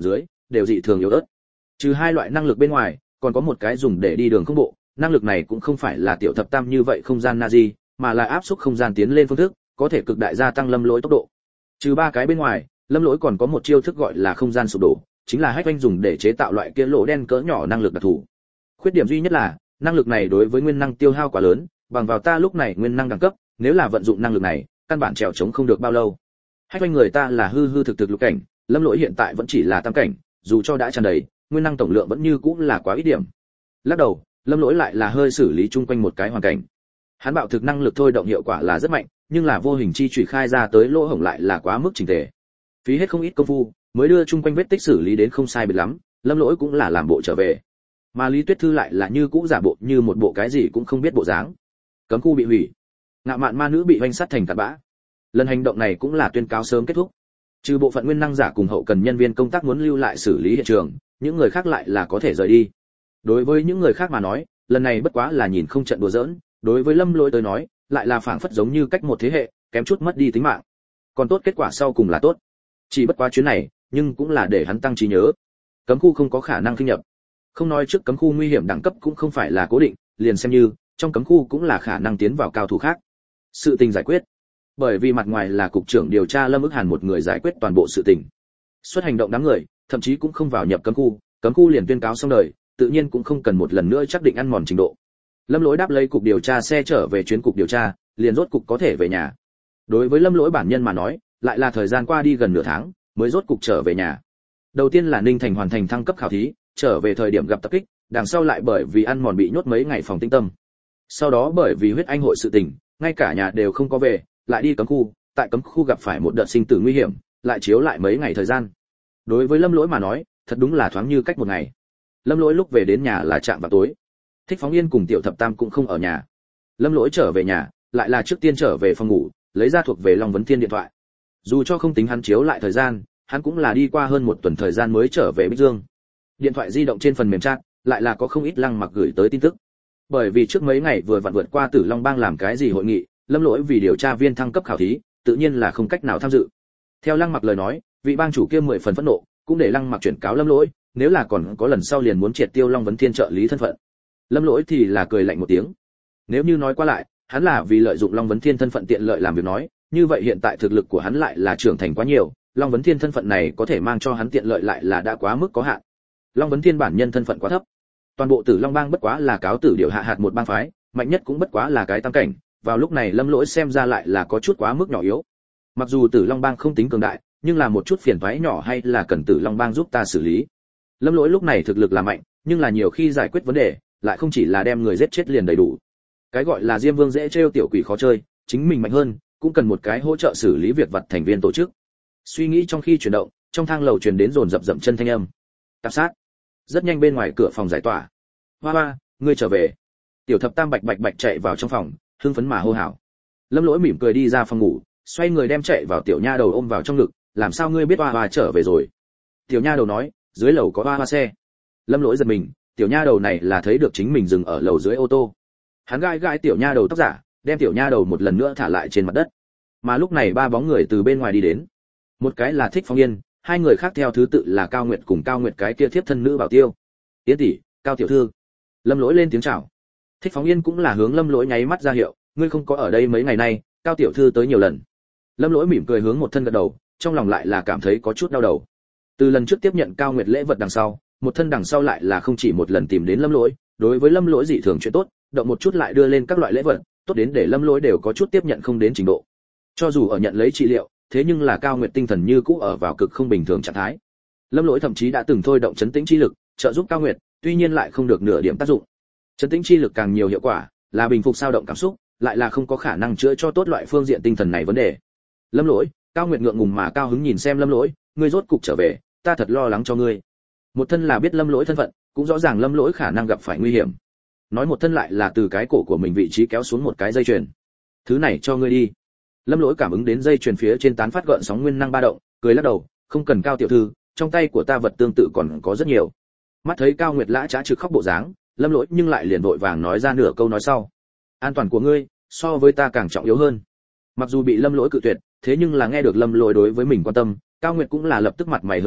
Speaker 1: đều dị thường yếu ớt. Trừ hai loại năng lực bên ngoài, còn có một cái dùng để đi đường không bộ, năng lực này cũng không phải là tiểu thập tam như vậy không gian Nazi, mà là áp suất không gian tiến lên phương thức, có thể cực đại gia tăng Lâm Lỗi tốc độ. Trừ ba cái bên ngoài, Lâm Lỗi còn có một chiêu thức gọi là không gian sụp đổ, chính là Hách Oanh dùng để chế tạo loại kia lỗ đen cỡ nhỏ năng lực đặc thù. Khuyết điểm duy nhất là, năng lực này đối với nguyên năng tiêu hao quá lớn, bằng vào ta lúc này nguyên năng đẳng cấp, nếu là vận dụng năng lực này, căn bản trèo chống không được bao lâu. Hách Oanh người ta là hư hư thực thực lục cảnh, Lâm Lỗi hiện tại vẫn chỉ là tam cảnh, dù cho đã tràn đầy, nguyên năng tổng lượng vẫn như cũng là quá ít điểm. Lắc đầu, Lâm Lỗi lại là hơi xử lý chung quanh một cái hoàn cảnh. Hắn bạo thực năng lực thôi động hiệu quả là rất mạnh, nhưng là vô hình chi chủy khai ra tới lỗ hổng lại là quá mức chỉnh tề. Phí hết không ít công phu, mới đưa chung quanh vết tích xử lý đến không sai biệt lắm, Lâm Lỗi cũng là làm bộ trở về. Mà Lý Tuyết Thư lại là như cũ giả bộ như một bộ cái gì cũng không biết bộ dáng. Cấm khu bị hủy, ngạo mạn ma nữ bị hoành sát thành tạt bã. Lần hành động này cũng là tuyên cáo sớm kết thúc. Trừ bộ phận nguyên năng giả cùng hậu cần nhân viên công tác muốn lưu lại xử lý hiện trường, những người khác lại là có thể rời đi. Đối với những người khác mà nói, lần này bất quá là nhìn không trận đùa giỡn, đối với Lâm Lỗi tới nói, lại là phảng phất giống như cách một thế hệ, kém chút mất đi tính mạng. Còn tốt kết quả sau cùng là tốt. Chỉ bất quá chuyến này, nhưng cũng là để hắn tăng trí nhớ. Cấm khu không có khả năng khinh nhập. Không nói trước cấm khu nguy hiểm đẳng cấp cũng không phải là cố định, liền xem như trong cấm khu cũng là khả năng tiến vào cao thủ khác. Sự tình giải quyết. Bởi vì mặt ngoài là cục trưởng điều tra Lâm Ức Hàn một người giải quyết toàn bộ sự tình. Xuất hành động đám người, thậm chí cũng không vào nhập cấm khu liền tuyên cáo xong đời, tự nhiên cũng không cần một lần nữa xác định ăn mòn trình độ. Lâm Lỗi đáp lấy cục điều tra xe trở về chuyến cục điều tra, liền rốt cục có thể về nhà. Đối với Lâm Lỗi bản nhân mà nói, lại là thời gian qua đi gần nửa tháng, mới rốt cục trở về nhà. Đầu tiên là Ninh Thành hoàn thành thăng cấp khảo thí, trở về thời điểm gặp tập kích, đằng sau lại bởi vì ăn mòn bị nhốt mấy ngày phòng tinh tâm. Sau đó bởi vì huyết anh hội sự tình, ngay cả nhà đều không có về, lại đi cấm khu, tại cấm khu gặp phải một đợt sinh tử nguy hiểm, lại chiếu lại mấy ngày thời gian. Đối với Lâm Lỗi mà nói, thật đúng là thoáng như cách một ngày. Lâm Lỗi lúc về đến nhà là chạm vào tối. Thích Phóng Yên cùng Tiểu Thập Tam cũng không ở nhà. Lâm Lỗi trở về nhà, lại là trước tiên trở về phòng ngủ, lấy ra thuộc về Long Vấn Thiên điện thoại. Dù cho không tính hắn chiếu lại thời gian, hắn cũng là đi qua hơn một tuần thời gian mới trở về Bích Dương. Điện thoại di động trên phần mềm chat, lại là có không ít Lăng Mặc gửi tới tin tức. Bởi vì trước mấy ngày vừa vặn vượt qua Tử Long Bang làm cái gì hội nghị, Lâm Lỗi vì điều tra viên thăng cấp khảo thí, tự nhiên là không cách nào tham dự. Theo Lăng Mặc lời nói, vị bang chủ kia 10 phần phẫn nộ, cũng để Lăng Mặc chuyển cáo Lâm Lỗi, nếu là còn có lần sau liền muốn triệt tiêu Long Vấn Thiên trợ lý thân phận. Lâm Lỗi thì là cười lạnh một tiếng. Nếu như nói qua lại, hắn là vì lợi dụng Long Vấn Thiên thân phận tiện lợi làm việc nói, như vậy hiện tại thực lực của hắn lại là trưởng thành quá nhiều, Long Vấn Thiên thân phận này có thể mang cho hắn tiện lợi lại là đã quá mức có hạn. Long Vấn Thiên bản nhân thân phận quá thấp. Toàn bộ Tử Long Bang bất quá là cáo tử điều hạ hạt một bang phái, mạnh nhất cũng bất quá là cái tam cảnh, vào lúc này Lâm Lỗi xem ra lại là có chút quá mức nhỏ yếu. Mặc dù Tử Long Bang không tính cường đại, nhưng là một chút phiền toái nhỏ hay là cần Tử Long Bang giúp ta xử lý. Lâm Lỗi lúc này thực lực là mạnh, nhưng là nhiều khi giải quyết vấn đề, lại không chỉ là đem người giết chết liền đầy đủ. Cái gọi là Diêm Vương dễ trêu tiểu quỷ khó chơi, chính mình mạnh hơn, cũng cần một cái hỗ trợ xử lý việc vặt thành viên tổ chức. Suy nghĩ trong khi chuyển động, trong thang lầu truyền đến dồn dập dậm chân thanh âm. Tạp sát. Rất nhanh bên ngoài cửa phòng giải tỏa. Hoa hoa, ngươi trở về. Tiểu Thập Tam bạch bạch bạch chạy vào trong phòng, hưng phấn mà hô hào. Lâm Lỗi mỉm cười đi ra phòng ngủ, xoay người đem chạy vào tiểu nha đầu ôm vào trong ngực, làm sao ngươi biết Hoa Hoa trở về rồi? Tiểu nha đầu nói, dưới lầu có Hoa Hoa xe. Lâm Lỗi giật mình, tiểu nha đầu này là thấy được chính mình dừng ở lầu dưới ô tô. Hắn gãi gãi tiểu nha đầu tóc giả, đem tiểu nha đầu một lần nữa thả lại trên mặt đất. Mà lúc này ba bóng người từ bên ngoài đi đến. Một cái là Thích Phong Yên, hai người khác theo thứ tự là Cao Nguyệt cùng Cao Nguyệt cái kia thiếp thân nữ Bảo Tiêu. Yến tỷ, Cao tiểu thư. Lâm Lỗi lên tiếng chào. Thích Phóng Yên cũng là hướng Lâm Lỗi nháy mắt ra hiệu, ngươi không có ở đây mấy ngày nay, Cao tiểu thư tới nhiều lần. Lâm Lỗi mỉm cười hướng một thân gật đầu, trong lòng lại là cảm thấy có chút đau đầu. Từ lần trước tiếp nhận Cao Nguyệt lễ vật đằng sau, một thân đằng sau lại là không chỉ một lần tìm đến Lâm Lỗi, đối với Lâm Lỗi dị thường chuyện tốt, động một chút lại đưa lên các loại lễ vật, tốt đến để Lâm Lỗi đều có chút tiếp nhận không đến trình độ. Cho dù ở nhận lấy trị liệu, thế nhưng là Cao Nguyệt tinh thần như cũ ở vào cực không bình thường trạng thái. Lâm Lỗi thậm chí đã từng thôi động chấn tĩnh chi lực, trợ giúp Cao Nguyệt, tuy nhiên lại không được nửa điểm tác dụng. Chấn tĩnh chi lực càng nhiều hiệu quả, là bình phục dao động cảm xúc, lại là không có khả năng chữa cho tốt loại phương diện tinh thần này vấn đề. Lâm Lỗi, Cao Nguyệt ngượng ngùng mà cao hứng nhìn xem Lâm Lỗi, ngươi rốt cục trở về, ta thật lo lắng cho ngươi. Một thân là biết Lâm Lỗi thân phận, cũng rõ ràng Lâm Lỗi khả năng gặp phải nguy hiểm. Nói một thân lại là từ cái cổ của mình vị trí kéo xuống một cái dây chuyền. Thứ này cho ngươi đi. Lâm Lỗi cảm ứng đến dây chuyền phía trên tán phát gợn sóng nguyên năng ba động, cười lắc đầu, không cần Cao tiểu thư, trong tay của ta vật tương tự còn có rất nhiều. Mắt thấy Cao Nguyệt lã chã trực khóc bộ dáng, Lâm Lỗi nhưng lại liền vội vàng nói ra nửa câu nói sau. An toàn của ngươi, so với ta càng trọng yếu hơn. Mặc dù bị Lâm Lỗi cự tuyệt, thế nhưng là nghe được Lâm Lỗi đối với mình quan tâm, Cao Nguyệt cũng là lập tức mặt mày hớn hở,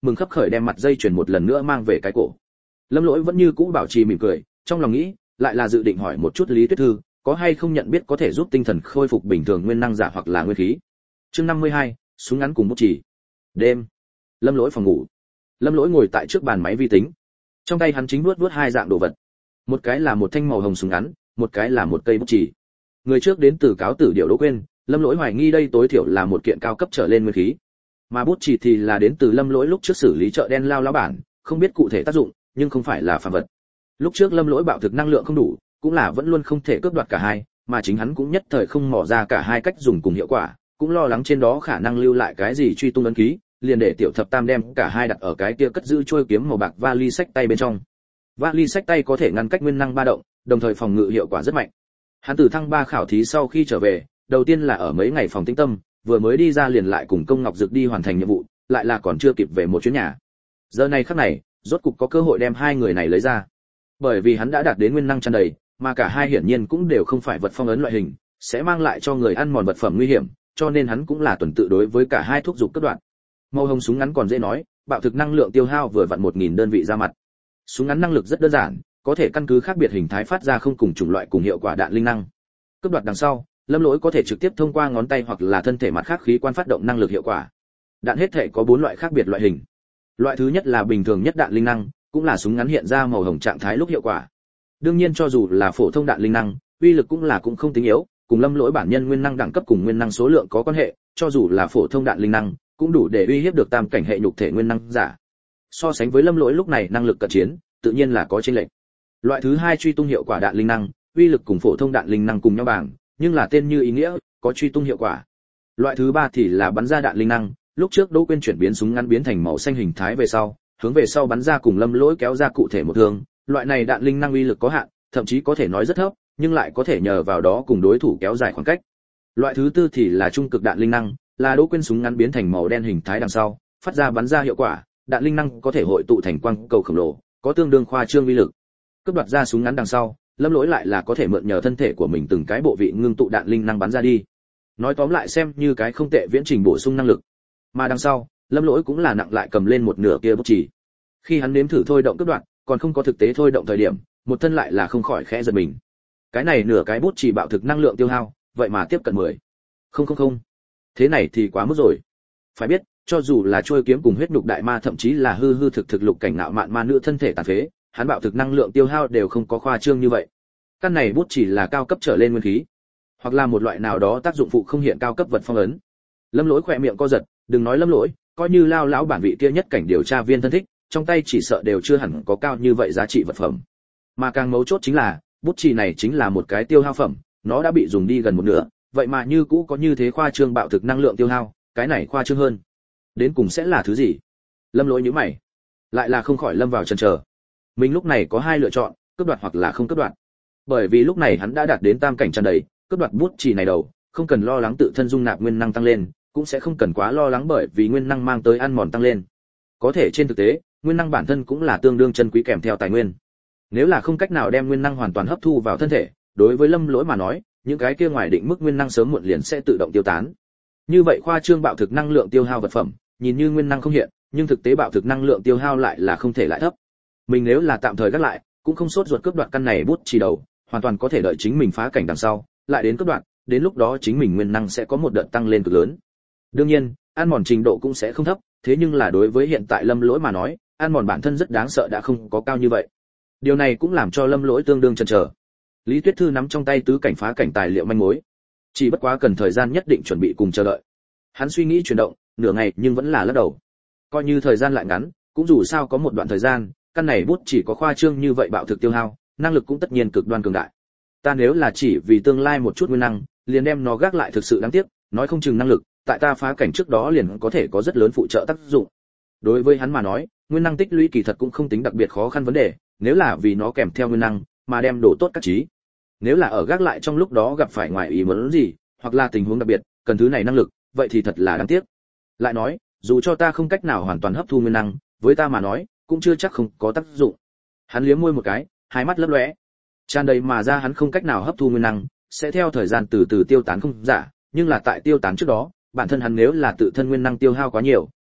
Speaker 1: mừng khấp khởi đem mặt dây chuyền một lần nữa mang về cái cổ. Lâm Lỗi vẫn như cũ bảo trì mỉm cười, trong lòng nghĩ, lại là dự định hỏi một chút Lý Tuyết Thư, có hay không nhận biết có thể giúp tinh thần khôi phục bình thường nguyên năng giả hoặc là nguyên khí. Chương 52, súng ngắn cùng bút chì. Đêm. Lâm Lỗi phòng ngủ. Lâm Lỗi ngồi tại trước bàn máy vi tính. Trong tay hắn chính vuốt hai dạng đồ vật. Một cái là một thanh màu hồng súng ngắn, một cái là một cây bút chì. Người trước đến từ cáo tử điệu Đỗ Quyên, Lâm Lỗi hoài nghi đây tối thiểu là một kiện cao cấp trở lên nguyên khí. Mà bút chì thì là đến từ Lâm Lỗi lúc trước xử lý chợ đen lao lão bản, không biết cụ thể tác dụng, nhưng không phải là phàm vật. Lúc trước Lâm Lỗi bạo thực năng lượng không đủ, cũng là vẫn luôn không thể cướp đoạt cả hai, mà chính hắn cũng nhất thời không mò ra cả hai cách dùng cùng hiệu quả, cũng lo lắng trên đó khả năng lưu lại cái gì truy tung ấn ký, liền để Tiểu Thập Tam đem cả hai đặt ở cái kia cất giữ trôi kiếm màu bạc vali sách tay bên trong. Vali sách tay có thể ngăn cách nguyên năng ba động, đồng thời phòng ngự hiệu quả rất mạnh. Hắn từ thăng 3 khảo thí sau khi trở về, đầu tiên là ở mấy ngày phòng tĩnh tâm, vừa mới đi ra liền lại cùng Công Ngọc Dực đi hoàn thành nhiệm vụ, lại là còn chưa kịp về một chuyến nhà. Giờ này khắc này, rốt cục có cơ hội đem hai người này lấy ra. Bởi vì hắn đã đạt đến nguyên năng tràn đầy, mà cả hai hiển nhiên cũng đều không phải vật phong ấn loại hình, sẽ mang lại cho người ăn mòn vật phẩm nguy hiểm, cho nên hắn cũng là tuần tự đối với cả hai thuốc dục cấp đoạn. Màu hồng súng ngắn còn dễ nói, bạo thực năng lượng tiêu hao vừa vặn 1000 đơn vị ra mặt. Súng ngắn năng lực rất đơn giản, có thể căn cứ khác biệt hình thái phát ra không cùng chủng loại cùng hiệu quả đạn linh năng. Cấp đoạt đằng sau, Lâm Lỗi có thể trực tiếp thông qua ngón tay hoặc là thân thể mặt khác khí quan phát động năng lực hiệu quả. Đạn hết thể có 4 loại khác biệt loại hình. Loại thứ nhất là bình thường nhất đạn linh năng, cũng là súng ngắn hiện ra màu hồng trạng thái lúc hiệu quả. Đương nhiên cho dù là phổ thông đạn linh năng, uy lực cũng không tính yếu, cùng Lâm Lỗi bản nhân nguyên năng đẳng cấp cùng nguyên năng số lượng có quan hệ, cho dù là phổ thông đạn linh năng, cũng đủ để uy hiếp được tam cảnh hệ nhục thể nguyên năng giả. So sánh với Lâm Lỗi lúc này năng lực cận chiến, tự nhiên là có chênh lệch. Loại thứ hai truy tung hiệu quả đạn linh năng, uy lực cùng phổ thông đạn linh năng cùng nhau bảng, nhưng là tên như ý nghĩa, có truy tung hiệu quả. Loại thứ ba thì là bắn ra đạn linh năng, lúc trước Đỗ Quyên chuyển biến súng ngắn biến thành màu xanh hình thái về sau, hướng về sau bắn ra cùng Lâm Lỗi kéo ra cụ thể một thương, loại này đạn linh năng uy lực có hạn, thậm chí có thể nói rất thấp, nhưng lại có thể nhờ vào đó cùng đối thủ kéo dài khoảng cách. Loại thứ tư thì là trung cực đạn linh năng, là Đỗ Quyên súng ngắn biến thành màu đen hình thái đằng sau, phát ra bắn ra hiệu quả, đạn linh năng có thể hội tụ thành quang cầu khổng lồ, có tương đương khoa trương uy lực. Cướp đoạt ra súng ngắn đằng sau, Lâm Lỗi lại là có thể mượn nhờ thân thể của mình từng cái bộ vị ngưng tụ đạn linh năng bắn ra đi. Nói tóm lại xem như cái không tệ viễn trình bổ sung năng lực. Mà đằng sau, Lâm Lỗi cũng là nặng lại cầm lên một nửa kia bút chì. Khi hắn nếm thử thôi động cướp đoạt, còn không có thực tế thôi động thời điểm, một thân lại là không khỏi khẽ giật mình. Cái này nửa cái bút chì bạo thực năng lượng tiêu hao, vậy mà tiếp cận 10. Không. Thế này thì quá mức rồi. Phải biết, cho dù là trôi kiếm cùng huyết nhục đại ma thậm chí là hư thực lục cảnh ngạo mạn ma nữ thân thể tàn phế, hắn bạo thực năng lượng tiêu hao đều không có khoa trương như vậy. Căn này bút chỉ là cao cấp trở lên nguyên khí, hoặc là một loại nào đó tác dụng phụ không hiện cao cấp vật phong ấn. Lâm Lỗi khỏe miệng co giật, đừng nói Lâm Lỗi, coi như Lao lão bản vị kia nhất cảnh điều tra viên thân thích, trong tay chỉ sợ đều chưa hẳn có cao như vậy giá trị vật phẩm. Mà càng mấu chốt chính là, bút chì này chính là một cái tiêu hao phẩm, nó đã bị dùng đi gần một nửa, vậy mà như cũ có như thế khoa trương bạo thực năng lượng tiêu hao, cái này khoa trương hơn. Đến cùng sẽ là thứ gì? Lâm Lỗi nhíu mày, lại là không khỏi lâm vào chần chờ. Mình lúc này có hai lựa chọn, cướp đoạt hoặc là không cướp đoạt. Bởi vì lúc này hắn đã đạt đến tam cảnh tràn đầy, cướp đoạt bút chì này đầu, không cần lo lắng tự thân dung nạp nguyên năng tăng lên, cũng sẽ không cần quá lo lắng bởi vì nguyên năng mang tới ăn mòn tăng lên. Có thể trên thực tế, nguyên năng bản thân cũng là tương đương chân quý kèm theo tài nguyên. Nếu là không cách nào đem nguyên năng hoàn toàn hấp thu vào thân thể, đối với Lâm Lỗi mà nói, những cái kia ngoài định mức nguyên năng sớm muộn liền sẽ tự động tiêu tán. Như vậy khoa trương bạo thực năng lượng tiêu hao vật phẩm, nhìn như nguyên năng không hiện, nhưng thực tế bạo thực năng lượng tiêu hao lại là không thể lại thấp. Mình nếu là tạm thời gác lại, cũng không sốt ruột cướp đoạt căn này bút chì đầu, hoàn toàn có thể đợi chính mình phá cảnh đằng sau, lại đến cướp đoạt, đến lúc đó chính mình nguyên năng sẽ có một đợt tăng lên cực lớn. Đương nhiên, ăn mòn trình độ cũng sẽ không thấp, thế nhưng là đối với hiện tại Lâm Lỗi mà nói, ăn mòn bản thân rất đáng sợ đã không có cao như vậy. Điều này cũng làm cho Lâm Lỗi tương đương chần chờ. Lý Tuyết Thư nắm trong tay tứ cảnh phá cảnh tài liệu manh mối, chỉ bất quá cần thời gian nhất định chuẩn bị cùng chờ đợi. Hắn suy nghĩ chuyển động, nửa ngày nhưng vẫn là lắc đầu. Coi như thời gian lại ngắn, cũng dù sao có một đoạn thời gian, căn này bút chỉ có khoa trương như vậy bạo thực tiêu hao, năng lực cũng tất nhiên cực đoan cường đại. Ta nếu là chỉ vì tương lai một chút nguyên năng, liền đem nó gác lại thực sự đáng tiếc, nói không chừng năng lực, tại ta phá cảnh trước đó liền có thể có rất lớn phụ trợ tác dụng. Đối với hắn mà nói, nguyên năng tích lũy kỳ thật cũng không tính đặc biệt khó khăn vấn đề, nếu là vì nó kèm theo nguyên năng, mà đem đổ tốt các trí. Nếu là ở gác lại trong lúc đó gặp phải ngoài ý muốn gì, hoặc là tình huống đặc biệt, cần thứ này năng lực, vậy thì thật là đáng tiếc. Lại nói, dù cho ta không cách nào hoàn toàn hấp thu nguyên năng, với ta mà nói, cũng chưa chắc không có tác dụng. Hắn liếm môi một cái, hai mắt lấp lóe. Tràn đầy mà ra hắn không cách nào hấp thu nguyên năng, sẽ theo thời gian từ từ tiêu tán không giả, nhưng là tại tiêu tán trước đó, bản thân hắn nếu là tự thân nguyên năng tiêu hao quá nhiều,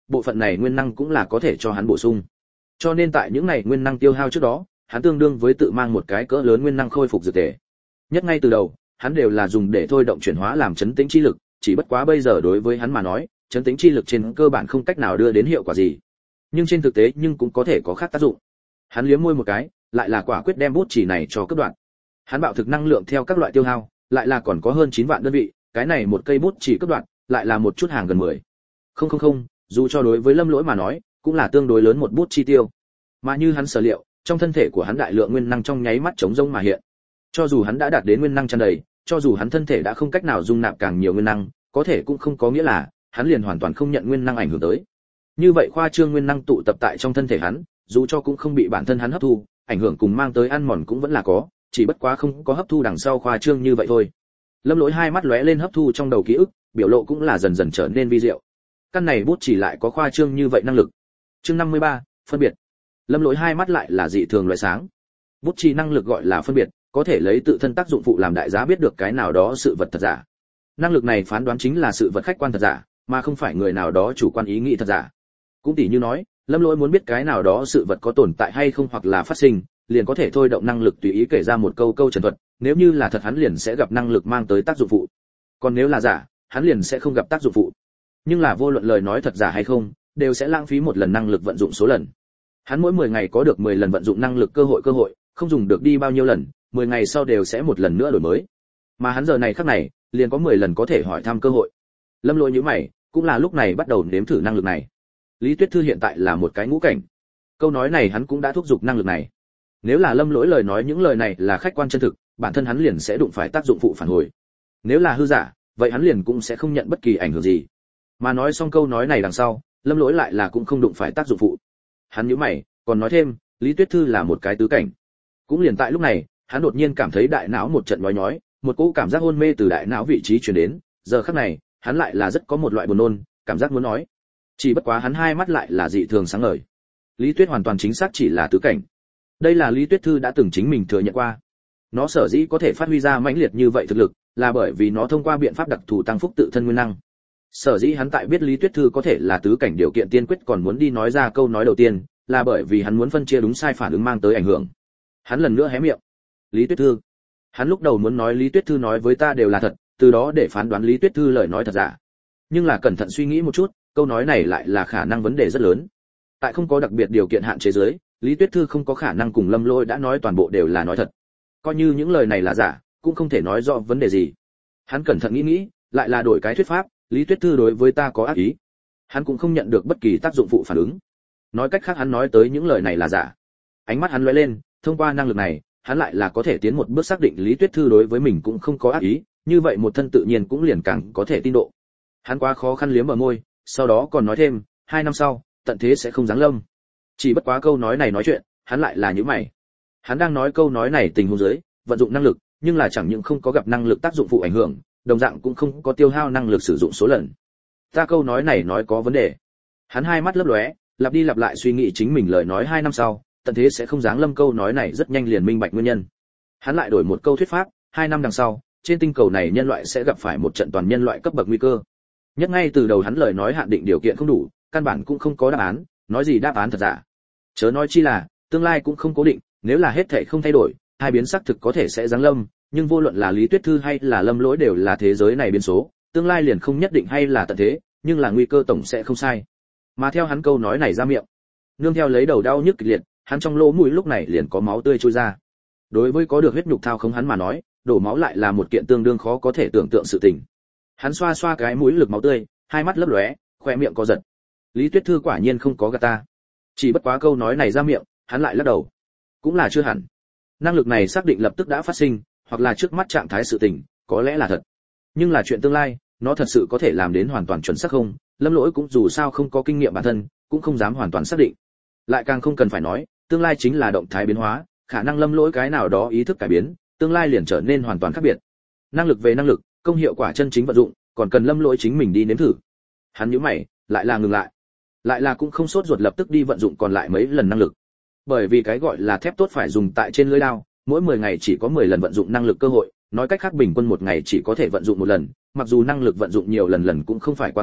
Speaker 1: bộ phận này nguyên năng cũng là có thể cho hắn bổ sung. Cho nên tại những này nguyên năng tiêu hao trước đó, hắn tương đương với tự mang một cái cỡ lớn nguyên năng khôi phục dược tề. Nhất ngay từ đầu, hắn đều là dùng để thôi động chuyển hóa làm chấn tĩnh chi lực, chỉ bất quá bây giờ đối với hắn mà nói, chấn tĩnh chi lực trên cơ bản không cách nào đưa đến hiệu quả gì. Nhưng trên thực tế nhưng cũng có thể có khác tác dụng. Hắn liếm môi một cái, lại là quả quyết đem bút chỉ này cho cắt đoạn. Hắn bạo thực năng lượng theo các loại tiêu hao, lại là còn có hơn 9 vạn đơn vị, cái này một cây bút chỉ cắt đoạn, lại là một chút hàng gần 10. Không, dù cho đối với Lâm Lỗi mà nói, cũng là tương đối lớn một bút chi tiêu. Mà như hắn sở liệu, trong thân thể của hắn đại lượng nguyên năng trong nháy mắt chống rỗng mà hiện. Cho dù hắn đã đạt đến nguyên năng tràn đầy, cho dù hắn thân thể đã không cách nào dung nạp càng nhiều nguyên năng, có thể cũng không có nghĩa là hắn liền hoàn toàn không nhận nguyên năng ảnh hưởng tới. Như vậy khoa trương nguyên năng tụ tập tại trong thân thể hắn, dù cho cũng không bị bản thân hắn hấp thu, ảnh hưởng cùng mang tới ăn mòn cũng vẫn là có, chỉ bất quá không có hấp thu đằng sau khoa trương như vậy thôi. Lâm Lỗi hai mắt lóe lên hấp thu trong đầu ký ức, biểu lộ cũng là dần dần trở nên vi diệu. Căn này bút chỉ lại có khoa trương như vậy năng lực. Chương 53, phân biệt. Lâm Lỗi hai mắt lại là dị thường loại sáng. Bút chỉ năng lực gọi là phân biệt, có thể lấy tự thân tác dụng phụ làm đại giá biết được cái nào đó sự vật thật giả. Năng lực này phán đoán chính là sự vật khách quan thật giả, mà không phải người nào đó chủ quan ý nghĩ thật giả. Cũng tỉ như nói, Lâm Lỗi muốn biết cái nào đó sự vật có tồn tại hay không hoặc là phát sinh, liền có thể thôi động năng lực tùy ý kể ra một câu trần thuật, nếu như là thật hắn liền sẽ gặp năng lực mang tới tác dụng phụ. Còn nếu là giả, hắn liền sẽ không gặp tác dụng phụ. Nhưng là vô luận lời nói thật giả hay không, đều sẽ lãng phí một lần năng lực vận dụng số lần. Hắn mỗi 10 ngày có được 10 lần vận dụng năng lực cơ hội, không dùng được đi bao nhiêu lần, 10 ngày sau đều sẽ một lần nữa đổi mới. Mà hắn giờ này khắc này, liền có 10 lần có thể hỏi thăm cơ hội. Lâm Lỗi nhíu mày, cũng là lúc này bắt đầu nếm thử năng lực này. Lý Tuyết Thư hiện tại là một cái ngũ cảnh. Câu nói này hắn cũng đã thúc giục năng lực này. Nếu là Lâm Lỗi lời nói những lời này là khách quan chân thực, bản thân hắn liền sẽ đụng phải tác dụng phụ phản hồi. Nếu là hư giả, vậy hắn liền cũng sẽ không nhận bất kỳ ảnh hưởng gì. Mà nói xong câu nói này đằng sau, Lâm Lỗi lại là cũng không đụng phải tác dụng phụ. Hắn nhíu mày, còn nói thêm, Lý Tuyết Thư là một cái tứ cảnh. Cũng liền tại lúc này, hắn đột nhiên cảm thấy đại não một trận nhói, một cỗ cảm giác hôn mê từ đại não vị trí truyền đến, giờ khắc này, hắn lại là rất có một loại buồn nôn, cảm giác muốn nói. Chỉ bất quá hắn hai mắt lại là dị thường sáng ngời. Lý Tuyết hoàn toàn chính xác chỉ là tứ cảnh. Đây là Lý Tuyết Thư đã từng chính mình thừa nhận qua. Nó sở dĩ có thể phát huy ra mãnh liệt như vậy thực lực, là bởi vì nó thông qua biện pháp đặc thù tăng phúc tự thân nguyên năng. Sở dĩ hắn tại biết Lý Tuyết Thư có thể là tứ cảnh điều kiện tiên quyết còn muốn đi nói ra câu nói đầu tiên, là bởi vì hắn muốn phân chia đúng sai phản ứng mang tới ảnh hưởng. Hắn lần nữa hé miệng. Lý Tuyết Thư. Hắn lúc đầu muốn nói Lý Tuyết Thư nói với ta đều là thật, từ đó để phán đoán Lý Tuyết Thư lời nói thật giả. Nhưng là cẩn thận suy nghĩ một chút, câu nói này lại là khả năng vấn đề rất lớn. Tại không có đặc biệt điều kiện hạn chế dưới, Lý Tuyết Thư không có khả năng cùng Lâm Lỗi đã nói toàn bộ đều là nói thật. Coi như những lời này là giả, cũng không thể nói rõ vấn đề gì. Hắn cẩn thận nghĩ, lại là đổi cái thuyết pháp, Lý Tuyết Thư đối với ta có ác ý. Hắn cũng không nhận được bất kỳ tác dụng phụ phản ứng. Nói cách khác hắn nói tới những lời này là giả. Ánh mắt hắn lóe lên, thông qua năng lực này, hắn lại là có thể tiến một bước xác định Lý Tuyết Thư đối với mình cũng không có ác ý, như vậy một thân tự nhiên cũng liền càng có thể tin độ. Hắn quá khó khăn liếm bờ môi, sau đó còn nói thêm, 2 năm sau, tận thế sẽ không giáng lâm. Chỉ bất quá câu nói này nói chuyện, hắn lại là nhíu mày. Hắn đang nói câu nói này tình huống dưới, vận dụng năng lực, nhưng là chẳng những không có gặp năng lực tác dụng phụ ảnh hưởng, đồng dạng cũng không có tiêu hao năng lực sử dụng số lần. Ta câu nói này nói có vấn đề. Hắn hai mắt lấp lóe, lặp đi lặp lại suy nghĩ chính mình lời nói 2 năm sau, tận thế sẽ không giáng lâm câu nói này rất nhanh liền minh bạch nguyên nhân. Hắn lại đổi một câu thuyết pháp, 2 năm đằng sau, trên tinh cầu này nhân loại sẽ gặp phải một trận toàn nhân loại cấp bậc nguy cơ. Nhất ngay từ đầu hắn lời nói hạn định điều kiện không đủ, căn bản cũng không có đáp án, nói gì đáp án thật giả. Chớ nói chi là, tương lai cũng không cố định, nếu là hết thảy không thay đổi, hai biến xác thực có thể sẽ giáng lâm, nhưng vô luận là Lý Tuyết Thư hay là Lâm Lỗi đều là thế giới này biến số, tương lai liền không nhất định hay là tận thế, nhưng là nguy cơ tổng sẽ không sai. Mà theo hắn câu nói này ra miệng, nương theo lấy đầu đau nhức kịch liệt, hắn trong lỗ mũi lúc này liền có máu tươi trôi ra. Đối với có được huyết nhục thao khống hắn mà nói, đổ máu lại là một kiện tương đương khó có thể tưởng tượng sự tình. Hắn xoa xoa cái mũi lực máu tươi, hai mắt lấp lóe, khóe miệng co giật. Lý Tuyết Thư quả nhiên không có gạt ta. Chỉ bất quá câu nói này ra miệng, hắn lại lắc đầu. Cũng là chưa hẳn. Năng lực này xác định lập tức đã phát sinh, hoặc là trước mắt trạng thái sự tình, có lẽ là thật. Nhưng là chuyện tương lai, nó thật sự có thể làm đến hoàn toàn chuẩn xác không? Lâm Lỗi cũng dù sao không có kinh nghiệm bản thân, cũng không dám hoàn toàn xác định. Lại càng không cần phải nói, tương lai chính là động thái biến hóa, khả năng Lâm Lỗi cái nào đó ý thức cải biến, tương lai liền trở nên hoàn toàn khác biệt. Năng lực về năng lực, công hiệu quả chân chính vận dụng, còn cần Lâm Lỗi chính mình đi nếm thử. Hắn nhíu mày, lại là ngừng lại là cũng không sốt ruột lập tức đi vận dụng còn lại mấy lần năng lực. Bởi vì cái gọi là thép tốt phải dùng tại trên lưỡi dao, mỗi 10 ngày chỉ có 10 lần vận dụng năng lực cơ hội, nói cách khác bình quân một ngày chỉ có thể vận dụng một lần, mặc dù năng lực vận dụng nhiều lần cũng không phải quá thấp,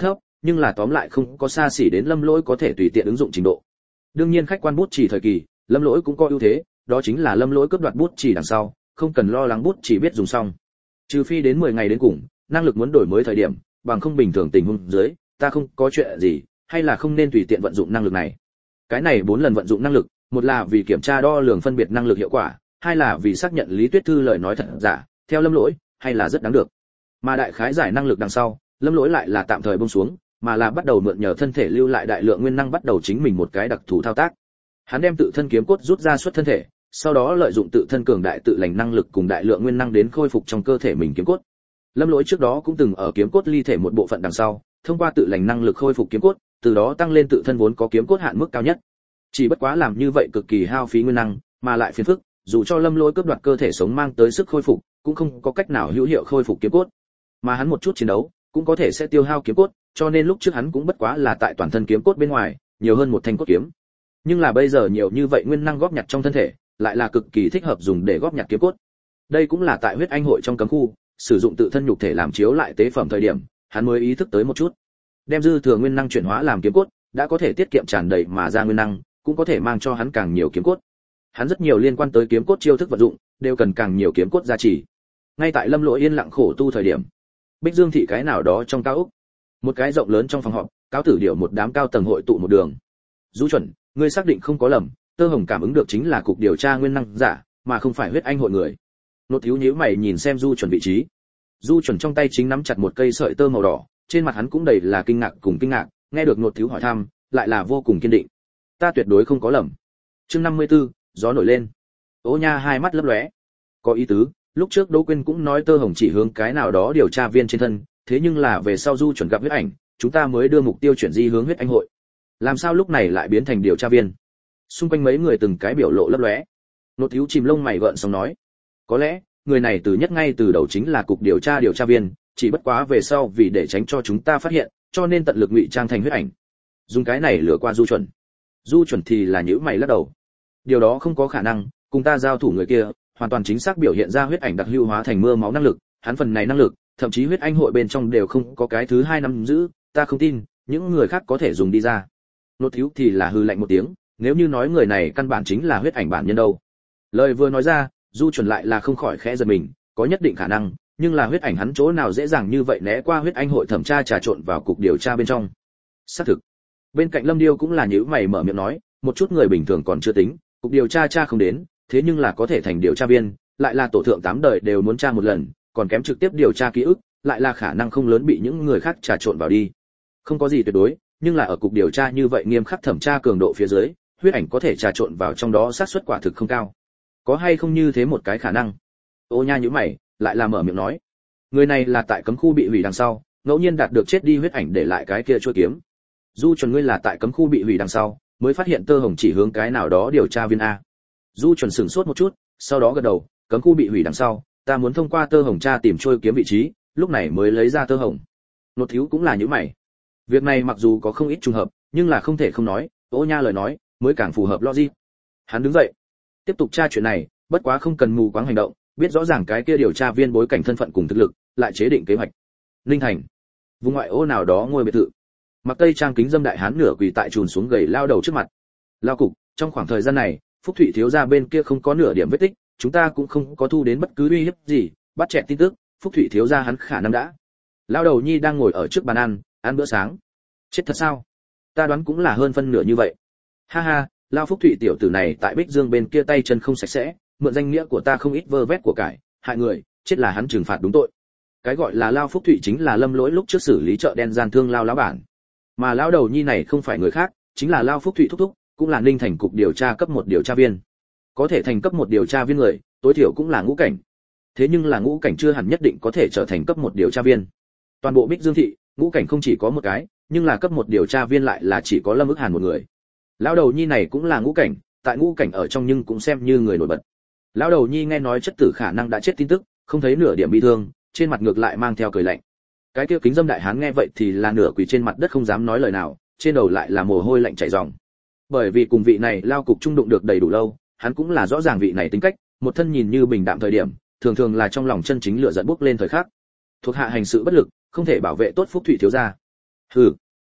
Speaker 1: nhưng là tóm lại không có xa xỉ đến Lâm Lỗi có thể tùy tiện ứng dụng trình độ. Đương nhiên khách quan bút chì thời kỳ, Lâm Lỗi cũng có ưu thế, đó chính là Lâm Lỗi cướp đoạt bút chì đằng sau, không cần lo lắng bút chì biết dùng xong. Trừ phi đến 10 ngày đến cùng, năng lực muốn đổi mới thời điểm, bằng không bình thường tình huống dưới, ta không có chuyện gì, hay là không nên tùy tiện vận dụng năng lực này. Cái này 4 lần vận dụng năng lực, một là vì kiểm tra đo lường phân biệt năng lực hiệu quả, hai là vì xác nhận Lý Tuyết Thư lời nói thật giả, theo Lâm Lỗi, hay là rất đáng được. Mà đại khái giải năng lực đằng sau, Lâm Lỗi lại là tạm thời buông xuống, mà là bắt đầu mượn nhờ thân thể lưu lại đại lượng nguyên năng bắt đầu chính mình một cái đặc thù thao tác. Hắn đem tự thân kiếm cốt rút ra xuất thân thể, sau đó lợi dụng tự thân cường đại tự lành năng lực cùng đại lượng nguyên năng đến khôi phục trong cơ thể mình kiếm cốt. Lâm Lỗi trước đó cũng từng ở kiếm cốt ly thể một bộ phận đằng sau, thông qua tự lành năng lực khôi phục kiếm cốt, từ đó tăng lên tự thân vốn có kiếm cốt hạn mức cao nhất. Chỉ bất quá làm như vậy cực kỳ hao phí nguyên năng, mà lại phiền phức, dù cho Lâm Lỗi cướp đoạt cơ thể sống mang tới sức khôi phục, cũng không có cách nào hữu hiệu khôi phục kiếm cốt. Mà hắn một chút chiến đấu, cũng có thể sẽ tiêu hao kiếm cốt, cho nên lúc trước hắn cũng bất quá là tại toàn thân kiếm cốt bên ngoài, nhiều hơn một thanh cốt kiếm. Nhưng là bây giờ nhiều như vậy nguyên năng góp nhặt trong thân thể, lại là cực kỳ thích hợp dùng để góp nhặt kiếm cốt. Đây cũng là tại huyết anh hội trong cấm khu, sử dụng tự thân nhục thể làm chiếu lại tế phẩm thời điểm, hắn mới ý thức tới một chút. Đem dư thừa nguyên năng chuyển hóa làm kiếm cốt, đã có thể tiết kiệm tràn đầy mà ra nguyên năng, cũng có thể mang cho hắn càng nhiều kiếm cốt. Hắn rất nhiều liên quan tới kiếm cốt chiêu thức vận dụng, đều cần càng nhiều kiếm cốt gia trì. Ngay tại Lâm Lỗi yên lặng khổ tu thời điểm, Bích Dương thị cái nào đó trong cao ốc, một cái rộng lớn trong phòng họp, cáo tử điệu một đám cao tầng hội tụ một đường. Du chuẩn, ngươi xác định không có lầm, Tơ Hồng cảm ứng được chính là cục điều tra nguyên năng giả, mà không phải huyết anh hội người. Nốt thiếu nhíu mày nhìn xem Du chuẩn vị trí. Du chuẩn trong tay chính nắm chặt một cây sợi tơ màu đỏ, trên mặt hắn cũng đầy là kinh ngạc cùng kinh ngạc, nghe được Nốt thiếu hỏi thăm, lại là vô cùng kiên định. Ta tuyệt đối không có lầm. Chương 54, gió nổi lên. Ô Nha hai mắt lấp lóe. Có ý tứ, lúc trước Đỗ Quyên cũng nói Tơ Hồng chỉ hướng cái nào đó điều tra viên trên thân, thế nhưng là về sau Du chuẩn gặp huyết ảnh, chúng ta mới đưa mục tiêu chuyển di hướng huyết anh hội. Làm sao lúc này lại biến thành điều tra viên? Xung quanh mấy người từng cái biểu lộ lấp lóe. Nốt thiếu chìm lông mày gợn sóng nói, có lẽ người này từ nhất ngay từ đầu chính là cục điều tra viên, chỉ bất quá về sau vì để tránh cho chúng ta phát hiện, cho nên tận lực ngụy trang thành huyết ảnh, dùng cái này lừa qua Du chuẩn. Du chuẩn thì là nhíu mày lắc đầu. Điều đó không có khả năng, cùng ta giao thủ người kia, hoàn toàn chính xác biểu hiện ra huyết ảnh đặc hữu hóa thành mưa máu năng lực, hắn phần này năng lực, thậm chí huyết anh hội bên trong đều không có cái thứ hai nắm giữ, ta không tin, những người khác có thể dùng đi ra. Nốt thiếu thì là hư lạnh một tiếng, nếu như nói người này căn bản chính là huyết ảnh bản nhân đâu. Lời vừa nói ra, Du chuẩn lại là không khỏi khẽ giật mình, có nhất định khả năng, nhưng là huyết ảnh hắn chỗ nào dễ dàng như vậy né qua huyết anh hội thẩm tra trà trộn vào cục điều tra bên trong. Xác thực. Bên cạnh Lâm Điêu cũng là nhíu mày mở miệng nói, một chút người bình thường còn chưa tính, cục điều tra không đến, thế nhưng là có thể thành điều tra viên, lại là tổ thượng 8 đời đều muốn tra một lần, còn kém trực tiếp điều tra ký ức, lại là khả năng không lớn bị những người khác trà trộn vào đi. Không có gì tuyệt đối, nhưng là ở cục điều tra như vậy nghiêm khắc thẩm tra cường độ phía dưới, huyết ảnh có thể trà trộn vào trong đó xác suất quả thực không cao. Có hay không như thế một cái khả năng? Ô Nha nhíu mày, lại là mở miệng nói, người này là tại cấm khu bị hủy đằng sau, ngẫu nhiên đạt được chết đi huyết ảnh để lại cái kia chuôi kiếm. Du chuẩn ngươi là tại cấm khu bị hủy đằng sau, mới phát hiện Tơ Hồng chỉ hướng cái nào đó điều tra viên a. Du chuẩn sửng sốt một chút, sau đó gật đầu, cấm khu bị hủy đằng sau, ta muốn thông qua Tơ Hồng tra tìm trôi kiếm vị trí, lúc này mới lấy ra Tơ Hồng. Nốt thiếu cũng là nhíu mày. Việc này mặc dù có không ít trùng hợp, nhưng là không thể không nói, Ô Nha lời nói mới càng phù hợp logic. Hắn đứng dậy, tiếp tục tra chuyện này, bất quá không cần mù quáng hành động, biết rõ ràng cái kia điều tra viên bối cảnh thân phận cùng thực lực, lại chế định kế hoạch. Linh Thành, vùng ngoại ô nào đó ngôi biệt thự. Mặc tây trang kính dâm đại hán nửa quỳ tại trùn xuống gầy lao đầu trước mặt. Lao cục, trong khoảng thời gian này, Phúc Thụy thiếu gia bên kia không có nửa điểm vết tích, chúng ta cũng không có thu đến bất cứ uy hiếp gì, bắt chẹt tin tức, Phúc Thụy thiếu gia hắn khả năng đã. Lao đầu nhi đang ngồi ở trước bàn ăn bữa sáng. Chết thật sao? Ta đoán cũng là hơn phân nửa như vậy. Ha ha, Lao Phúc Thụy tiểu tử này tại Bích Dương bên kia tay chân không sạch sẽ, mượn danh nghĩa của ta không ít vơ vét của cải, hại người, chết là hắn trừng phạt đúng tội. Cái gọi là Lao Phúc Thụy chính là Lâm Lỗi lúc trước xử lý chợ đen gian thương Lao lão bản. Mà lão đầu nhi này không phải người khác, chính là Lao Phúc Thụy thúc thúc, cũng là Ninh Thành cục điều tra cấp 1 điều tra viên. Có thể thành cấp 1 điều tra viên người, tối thiểu cũng là ngũ cảnh. Thế nhưng là ngũ cảnh chưa hẳn nhất định có thể trở thành cấp 1 điều tra viên. Toàn bộ Bích Dương thị, ngũ cảnh không chỉ có một cái, nhưng là cấp 1 điều tra viên lại là chỉ có Lâm Ức Hàn một người. Lão đầu nhi này cũng là ngũ cảnh, tại ngũ cảnh ở trong nhưng cũng xem như người nổi bật. Lão đầu nhi nghe nói chất tử khả năng đã chết tin tức, không thấy nửa điểm bị thương, trên mặt ngược lại mang theo cười lạnh. Cái kia kính dâm đại hán nghe vậy thì là nửa quỳ trên mặt đất không dám nói lời nào, trên đầu lại là mồ hôi lạnh chảy ròng. Bởi vì cùng vị này Lao cục trung đụng được đầy đủ lâu, hắn cũng là rõ ràng vị này tính cách, một thân nhìn như bình đạm thời điểm, thường thường là trong lòng chân chính lửa giận bốc lên thời khắc. Thuộc hạ hành sự bất lực, không thể bảo vệ tốt Phúc Thụy thiếu gia. Hừ,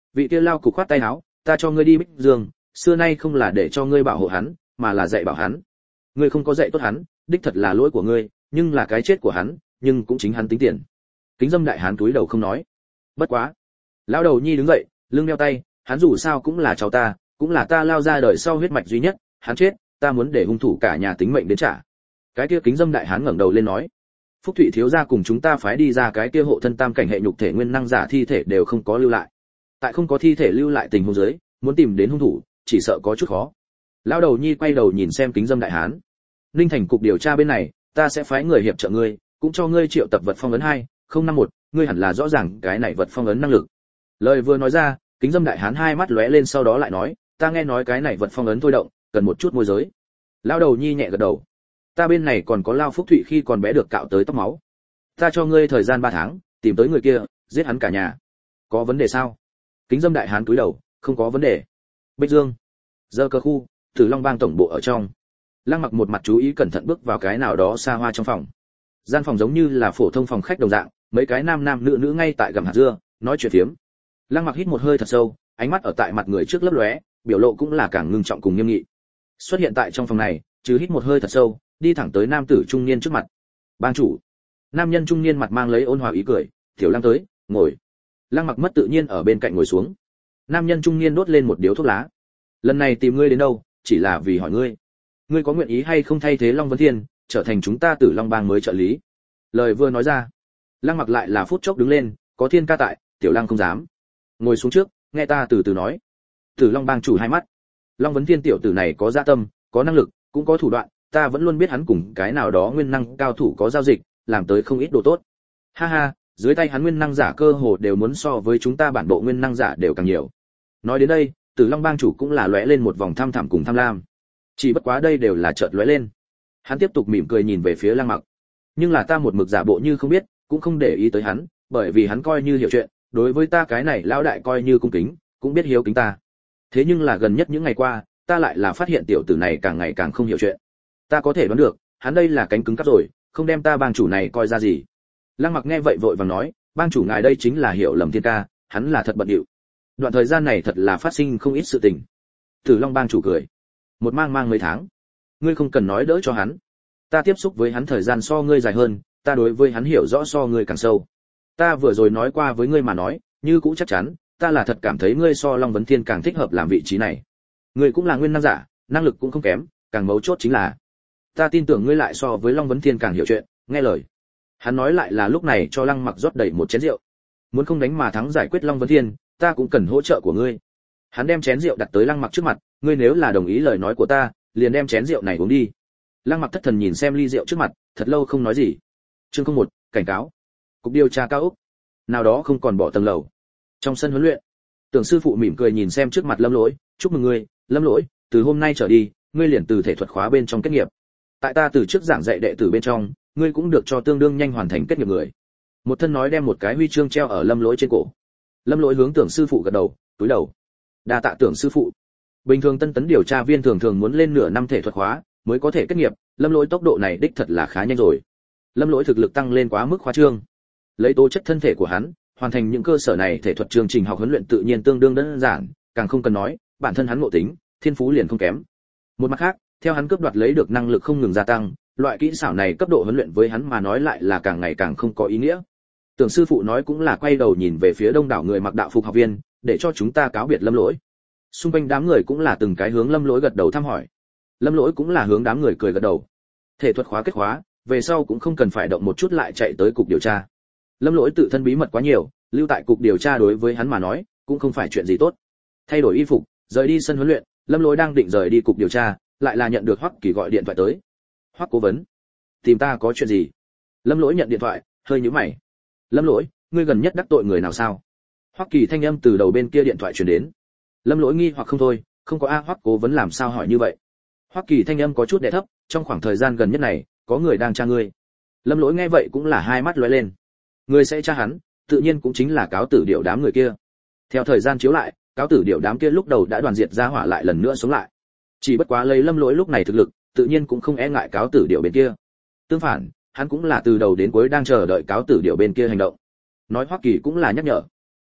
Speaker 1: Vị kia lao cục khoát tay áo, ta cho ngươi đi Bích Dương, xưa nay không là để cho ngươi bảo hộ hắn, mà là dạy bảo hắn. Ngươi không có dạy tốt hắn, đích thật là lỗi của ngươi, nhưng là cái chết của hắn, nhưng cũng chính hắn tính tiền. Kính Dâm đại hán túi đầu không nói. Bất quá, lão đầu nhi đứng dậy, lưng đeo tay, hắn dù sao cũng là cháu ta, cũng là ta lao ra đời sau huyết mạch duy nhất, hắn chết, ta muốn để hung thủ cả nhà tính mệnh đến trả. Cái kia Kính Dâm đại hán ngẩng đầu lên nói, Phúc Thụy thiếu gia cùng chúng ta phái đi ra cái kia hộ thân tam cảnh hệ nhục thể nguyên năng giả thi thể đều không có lưu lại. Tại không có thi thể lưu lại tình huống dưới, muốn tìm đến hung thủ, chỉ sợ có chút khó. Lão đầu nhi quay đầu nhìn xem Kính Dâm đại hán. Ninh Thành cục điều tra bên này, ta sẽ phái người hiệp trợ ngươi, cũng cho ngươi triệu tập vật phong ấn 2051, ngươi hẳn là rõ ràng cái này vật phong ấn năng lực. Lời vừa nói ra, Kính Dâm đại hán hai mắt lóe lên, sau đó lại nói, ta nghe nói cái này vật phong ấn thôi động, cần một chút môi giới. Lão đầu nhi nhẹ gật đầu. Ta bên này còn có Lao Phúc Thụy khi còn bé được cạo tới tóc máu. Ta cho ngươi thời gian 3 tháng, tìm tới người kia, giết hắn cả nhà. Có vấn đề sao? Kính Dâm đại hán cúi đầu, không có vấn đề. Bích Dương, Giơ Cơ khu, Tử Long Bang tổng bộ ở trong. Lăng Mặc một mặt chú ý cẩn thận bước vào cái nào đó xa hoa trong phòng. Gian phòng giống như là phổ thông phòng khách đồng dạng, mấy cái nam nam nữ nữ ngay tại gặm hạt dưa, nói chuyện phiếm. Lăng Mặc hít một hơi thật sâu, ánh mắt ở tại mặt người trước lấp lóe, biểu lộ cũng là càng ngưng trọng cùng nghiêm nghị. Xuất hiện tại trong phòng này, chứ hít một hơi thật sâu, đi thẳng tới nam tử trung niên trước mặt. Bang chủ. Nam nhân trung niên mặt mang lấy ôn hòa ý cười, "Tiểu Lăng tới, ngồi." Lăng Mặc mất tự nhiên ở bên cạnh ngồi xuống. Nam nhân trung niên đốt lên một điếu thuốc lá. "Lần này tìm ngươi đến đâu, chỉ là vì hỏi ngươi, ngươi có nguyện ý hay không thay thế Long Vấn Thiên, trở thành chúng ta Tử Long Bang mới trợ lý?" Lời vừa nói ra, Lăng Mặc lại là phút chốc đứng lên, "Có Thiên ca tại, Tiểu Lăng không dám." "Ngồi xuống trước, nghe ta từ từ nói." Tử Long Bang chủ hai mắt. Long Vấn Thiên tiểu tử này có dạ tâm, có năng lực, cũng có thủ đoạn, ta vẫn luôn biết hắn cùng cái nào đó nguyên năng cao thủ có giao dịch, làm tới không ít đồ tốt. Ha ha, dưới tay hắn nguyên năng giả cơ hồ đều muốn so với chúng ta bản bộ nguyên năng giả đều càng nhiều. Nói đến đây, Tử Long Bang chủ cũng là lóe lên một vòng tham thẳm cùng tham lam. Chỉ bất quá đây đều là chợt lóe lên. Hắn tiếp tục mỉm cười nhìn về phía Lăng Mặc. Nhưng là ta một mực giả bộ như không biết, cũng không để ý tới hắn, bởi vì hắn coi như hiểu chuyện, đối với ta cái này lão đại coi như cung kính, cũng biết hiếu kính ta. Thế nhưng là gần nhất những ngày qua, ta lại là phát hiện tiểu tử này càng ngày càng không hiểu chuyện. Ta có thể đoán được, hắn đây là cánh cứng cắp rồi, không đem ta bang chủ này coi ra gì. Lăng Mặc nghe vậy vội vàng nói, bang chủ ngài đây chính là hiểu lầm Thiên ca, hắn là thật bận rộn. Đoạn thời gian này thật là phát sinh không ít sự tình. Tử Long bang chủ cười, một mang mấy tháng, ngươi không cần nói đỡ cho hắn. Ta tiếp xúc với hắn thời gian so ngươi dài hơn, ta đối với hắn hiểu rõ so ngươi càng sâu. Ta vừa rồi nói qua với ngươi mà nói, như cũng chắc chắn, ta là thật cảm thấy ngươi so Long Vấn Thiên càng thích hợp làm vị trí này. Ngươi cũng là nguyên năng giả, năng lực cũng không kém, càng mấu chốt chính là ta tin tưởng ngươi lại so với Long Vấn Thiên càng hiểu chuyện, nghe lời. Hắn nói lại là lúc này cho Lăng Mặc rót đầy một chén rượu. Muốn không đánh mà thắng giải quyết Long Vấn Thiên, ta cũng cần hỗ trợ của ngươi. Hắn đem chén rượu đặt tới Lăng Mặc trước mặt, ngươi nếu là đồng ý lời nói của ta, liền đem chén rượu này uống đi. Lăng Mặc thất thần nhìn xem ly rượu trước mặt, thật lâu không nói gì. Chương 01, cảnh cáo. Cục điều tra cao ốc. Nào đó không còn bỏ tầng lầu. Trong sân huấn luyện, Tưởng sư phụ mỉm cười nhìn xem trước mặt Lâm Lỗi, "Chúc mừng ngươi, Lâm Lỗi, từ hôm nay trở đi, ngươi liền từ thể thuật khóa bên trong kết nghiệp. Tại ta từ trước giảng dạy đệ tử bên trong, ngươi cũng được cho tương đương nhanh hoàn thành kết nghiệp người." Một thân nói đem một cái huy chương treo ở Lâm Lỗi trên cổ. Lâm Lỗi hướng Tưởng sư phụ gật đầu, cúi đầu. "Đa tạ Tưởng sư phụ." Bình thường tân tấn điều tra viên thường thường muốn lên nửa năm thể thuật khóa mới có thể kết nghiệp, Lâm Lỗi tốc độ này đích thật là khá nhanh rồi. Lâm Lỗi thực lực tăng lên quá mức khoa trương. Lấy tố chất thân thể của hắn, hoàn thành những cơ sở này thể thuật chương trình học huấn luyện tự nhiên tương đương đơn giản, càng không cần nói, bản thân hắn ngộ tính, thiên phú liền không kém. Một mặt khác, theo hắn cướp đoạt lấy được năng lực không ngừng gia tăng, loại kỹ xảo này cấp độ huấn luyện với hắn mà nói lại là càng ngày càng không có ý nghĩa. Tưởng sư phụ nói cũng là quay đầu nhìn về phía đông đảo người mặc đạo phục học viên, để cho chúng ta cáo biệt Lâm Lỗi. Xung quanh đám người cũng là từng cái hướng Lâm Lỗi gật đầu thăm hỏi. Lâm Lỗi cũng là hướng đám người cười gật đầu. Thể thuật khóa kết khóa, về sau cũng không cần phải động một chút lại chạy tới cục điều tra. Lâm Lỗi tự thân bí mật quá nhiều, lưu tại cục điều tra đối với hắn mà nói, cũng không phải chuyện gì tốt. Thay đổi y phục, rời đi sân huấn luyện, Lâm Lỗi đang định rời đi cục điều tra, lại là nhận được Hoắc Kỳ gọi điện thoại tới. "Hoắc cố vấn, tìm ta có chuyện gì?" Lâm Lỗi nhận điện thoại, hơi nhíu mày. "Lâm Lỗi, ngươi gần nhất đắc tội người nào sao?" Hoắc Kỳ thanh âm từ đầu bên kia điện thoại truyền đến. Lâm Lỗi nghi hoặc không thôi, không có a. Hoắc cố vấn làm sao hỏi như vậy? Hoắc Kỳ thanh âm có chút đè thấp, "Trong khoảng thời gian gần nhất này, có người đang tra ngươi." Lâm Lỗi nghe vậy cũng là hai mắt lóe lên. Người sẽ tra hắn, tự nhiên cũng chính là cáo tử điệu đám người kia. Theo thời gian chiếu lại, cáo tử điệu đám kia lúc đầu đã đoàn diệt ra hỏa lại lần nữa sống lại. Chỉ bất quá lấy Lâm Lỗi lúc này thực lực, tự nhiên cũng không e ngại cáo tử điệu bên kia. Tương phản, hắn cũng là từ đầu đến cuối đang chờ đợi cáo tử điệu bên kia hành động. Nói Hoắc Kỳ cũng là nhắc nhở.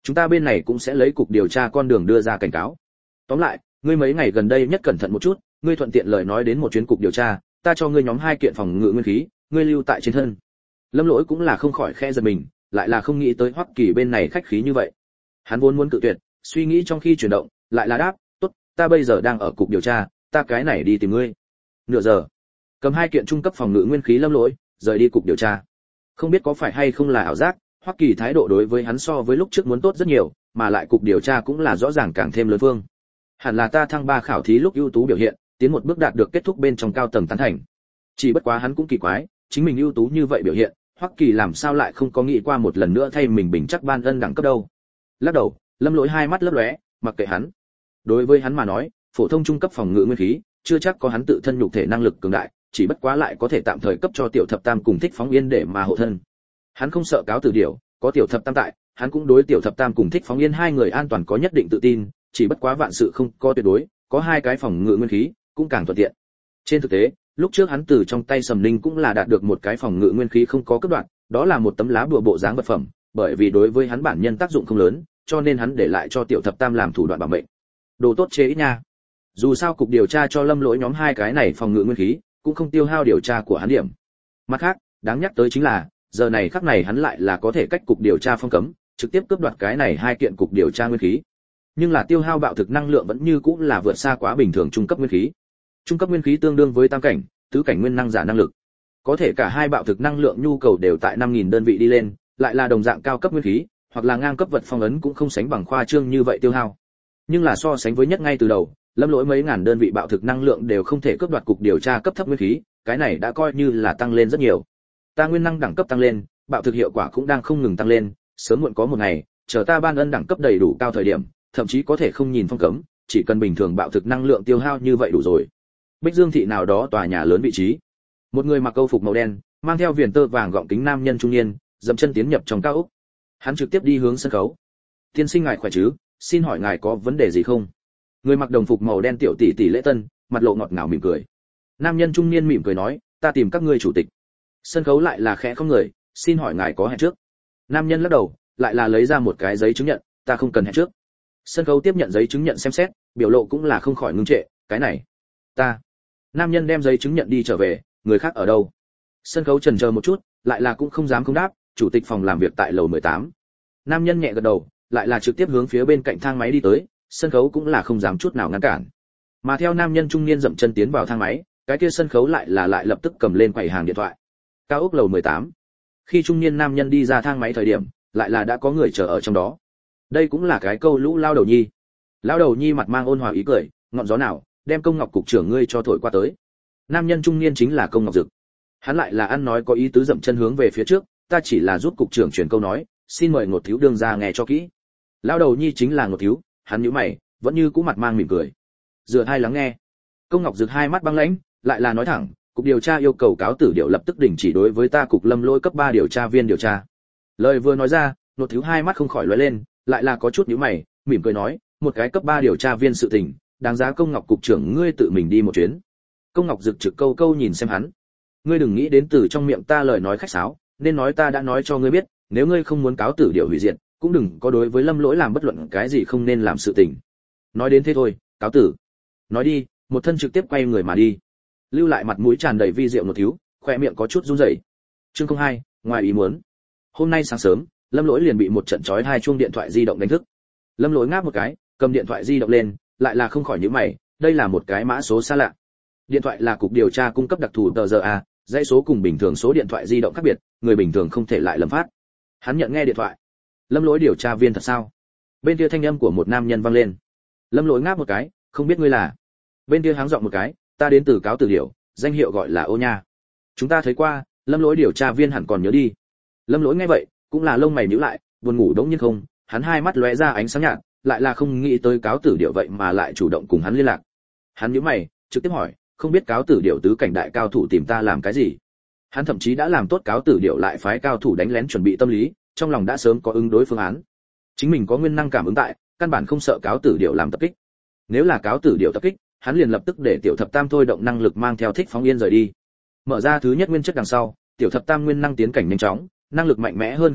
Speaker 1: Chúng ta bên này cũng sẽ lấy cục điều tra con đường đưa ra cảnh cáo. Tóm lại, ngươi mấy ngày gần đây nhất cẩn thận một chút, ngươi thuận tiện lời nói đến một chuyến cục điều tra, ta cho ngươi nhóm 2 kiện phòng ngự nguyên khí, ngươi lưu tại trên thân. Lâm Lỗi cũng là không khỏi khẽ giật mình, lại là không nghĩ tới Hoắc Kỳ bên này khách khí như vậy. Hắn vốn muốn cự tuyệt, suy nghĩ trong khi chuyển động, lại là đáp, "Tốt, ta bây giờ đang ở cục điều tra, ta cái này đi tìm ngươi." Nửa giờ, cầm 2 kiện trung cấp phòng ngự nguyên khí Lâm Lỗi, rời đi cục điều tra. Không biết có phải hay không là ảo giác, Hoắc Kỳ thái độ đối với hắn so với lúc trước muốn tốt rất nhiều, mà lại cục điều tra cũng là rõ ràng càng thêm lớn phương. Hẳn là ta thăng 3 khảo thí lúc ưu tú biểu hiện, tiến một bước đạt được kết thúc bên trong cao tầng tán thành. Chỉ bất quá hắn cũng kỳ quái, chính mình ưu tú như vậy biểu hiện, Hoắc Kỳ làm sao lại không có nghĩ qua một lần nữa thay mình bình chắc ban ân đẳng cấp đâu. Lắc đầu, Lâm Lỗi hai mắt lấp lóe, mặc kệ hắn. Đối với hắn mà nói, phổ thông trung cấp phòng ngự nguyên khí, chưa chắc có hắn tự thân nhục thể năng lực cường đại, chỉ bất quá lại có thể tạm thời cấp cho tiểu thập tam cùng thích phóng yên để mà hộ thân. Hắn không sợ cáo tử điểu, có tiểu thập tam tại, hắn cũng đối tiểu thập tam cùng thích phóng yên 2 người an toàn có nhất định tự tin, chỉ bất quá vạn sự không có tuyệt đối, có 2 cái phòng ngự nguyên khí, cũng càng thuận tiện. Trên thực tế, lúc trước hắn từ trong tay Sầm Ninh cũng là đạt được một cái phòng ngự nguyên khí không có cấp đoạn, đó là một tấm lá bùa bộ dáng vật phẩm, bởi vì đối với hắn bản nhân tác dụng không lớn, cho nên hắn để lại cho tiểu thập tam làm thủ đoạn bảo mệnh. Đồ tốt chế ít nha. Dù sao cục điều tra cho Lâm Lỗi nhóm 2 cái này phòng ngự nguyên khí, cũng không tiêu hao điều tra của hắn điểm. Mặt khác, đáng nhắc tới chính là, giờ này khắc này hắn lại là có thể cách cục điều tra phong cấm, trực tiếp cướp đoạt cái này 2 kiện cục điều tra nguyên khí. Nhưng là tiêu hao bạo thực năng lượng vẫn như cũng là vượt xa quá bình thường trung cấp nguyên khí. Trung cấp nguyên khí tương đương với tam cảnh, tứ cảnh nguyên năng giả năng lực. Có thể cả hai bạo thực năng lượng nhu cầu đều tại 5000 đơn vị đi lên, lại là đồng dạng cao cấp nguyên khí, hoặc là ngang cấp vật phong ấn cũng không sánh bằng khoa trương như vậy tiêu hao. Nhưng là so sánh với nhất ngay từ đầu, Lâm Lỗi mấy ngàn đơn vị bạo thực năng lượng đều không thể cướp đoạt cục điều tra cấp thấp nguyên khí, cái này đã coi như là tăng lên rất nhiều. Ta nguyên năng đẳng cấp tăng lên, bạo thực hiệu quả cũng đang không ngừng tăng lên, sớm muộn có một ngày, chờ ta ban ân đẳng cấp đầy đủ cao thời điểm, thậm chí có thể không nhìn phong cấm, chỉ cần bình thường bạo thực năng lượng tiêu hao như vậy đủ rồi. Bích Dương thị nào đó tòa nhà lớn vị trí. Một người mặc câu phục màu đen, mang theo viền tơ vàng gọng kính nam nhân trung niên, dậm chân tiến nhập trong cao ốc. Hắn trực tiếp đi hướng sân khấu. "Tiên sinh ngài khỏe chứ, xin hỏi ngài có vấn đề gì không?" Người mặc đồng phục màu đen tiểu tỷ tỷ Lễ Tân, mặt lộ ngọt ngào mỉm cười. Nam nhân trung niên mỉm cười nói, "Ta tìm các ngươi chủ tịch." Sân khấu lại là khẽ không người, "Xin hỏi ngài có hẹn trước?" Nam nhân lắc đầu, lại là lấy ra một cái giấy chứng nhận, "Ta không cần hẹn trước." Sân khấu tiếp nhận giấy chứng nhận xem xét, biểu lộ cũng là không khỏi ngưng trệ, "Cái này, ta." Nam nhân đem giấy chứng nhận đi trở về, "Người khác ở đâu?" Sân khấu chần chờ một chút, lại là cũng không dám không đáp, "Chủ tịch phòng làm việc tại lầu 18." Nam nhân nhẹ gật đầu, lại là trực tiếp hướng phía bên cạnh thang máy đi tới, sân khấu cũng là không dám chút nào ngăn cản. Mà theo nam nhân trung niên dậm chân tiến vào thang máy, cái kia sân khấu lại lập tức cầm lên quầy hàng điện thoại. Cao ốc lầu 18. Khi trung niên nam nhân đi ra thang máy thời điểm, lại là đã có người chờ ở trong đó. Đây cũng là cái câu lũ lao đầu nhi. Lao đầu nhi mặt mang ôn hòa ý cười, "Ngọn gió nào, đem Công Ngọc cục trưởng ngươi cho thổi qua tới." Nam nhân trung niên chính là Công Ngọc Dực. Hắn lại là ăn nói có ý tứ dậm chân hướng về phía trước, "Ta chỉ là giúp cục trưởng truyền câu nói, xin mời Ngột Thiếu đương ra nghe cho kỹ." Lao đầu nhi chính là Ngột Thiếu, hắn nhíu mày, vẫn như cũ mặt mang mỉm cười. Dựa hai lắng nghe. Công Ngọc Dực hai mắt băng lãnh, lại là nói thẳng, "Cục điều tra yêu cầu cáo tử điệu lập tức đình chỉ đối với ta cục Lâm Lỗi cấp 3 điều tra viên điều tra." Lời vừa nói ra, Ngột Thiếu hai mắt không khỏi lóe lên, lại là có chút nhíu mày, mỉm cười nói, "Một cái cấp 3 điều tra viên sự tình, đáng giá Công Ngọc cục trưởng ngươi tự mình đi một chuyến." Công Ngọc Dực trực câu câu nhìn xem hắn. "Ngươi đừng nghĩ đến từ trong miệng ta lời nói khách sáo, nên nói ta đã nói cho ngươi biết, nếu ngươi không muốn cáo tử điệu hủy diệt, cũng đừng có đối với Lâm Lỗi làm bất luận cái gì không nên làm sự tình." Nói đến thế thôi, cáo tử. Nói đi, một thân trực tiếp quay người mà đi. Lưu lại mặt mũi tràn đầy vi diệu một thiếu, khóe miệng có chút run rẩy. Chương 02, ngoài ý muốn. Hôm nay sáng sớm, Lâm Lỗi liền bị một trận chói tai chuông điện thoại di động đánh thức. Lâm Lỗi ngáp một cái, cầm điện thoại di động lên, lại là không khỏi nhíu mày, đây là một cái mã số xa lạ. Điện thoại là cục điều tra cung cấp đặc thù tờ giờ a, dãy số cùng bình thường số điện thoại di động khác biệt, người bình thường không thể lại lầm phát. Hắn nhận nghe điện thoại. "Lâm Lỗi điều tra viên thật sao?" Bên kia thanh âm của một nam nhân vang lên. Lâm Lỗi ngáp một cái, "Không biết ngươi là?" Bên kia háng giọng một cái, "Ta đến từ cáo tử điểu, danh hiệu gọi là Ô Nha. Chúng ta thấy qua, Lâm Lỗi điều tra viên hẳn còn nhớ đi." Lâm Lỗi nghe vậy, cũng là lông mày nhíu lại, buồn ngủ đống nhiên không, hắn hai mắt lóe ra ánh sáng nhạt, lại là không nghĩ tới cáo tử điểu vậy mà lại chủ động cùng hắn liên lạc. Hắn nhíu mày, trực tiếp hỏi, "Không biết cáo tử điểu tứ cảnh đại cao thủ tìm ta làm cái gì?" Hắn thậm chí đã làm tốt cáo tử điểu lại phái cao thủ đánh lén chuẩn bị tâm lý, trong lòng đã sớm có ứng đối phương án. Chính mình có nguyên năng cảm ứng tại, căn bản không sợ cáo tử điểu làm tập kích. Nếu là cáo tử điểu tập kích, hắn liền lập tức để tiểu thập tam thôi động năng lực mang theo thích phóng yên rời đi. Mở ra thứ nhất nguyên chất đằng sau, tiểu thập tam nguyên năng tiến cảnh nhanh chóng, năng lực mạnh mẽ hơn không ít,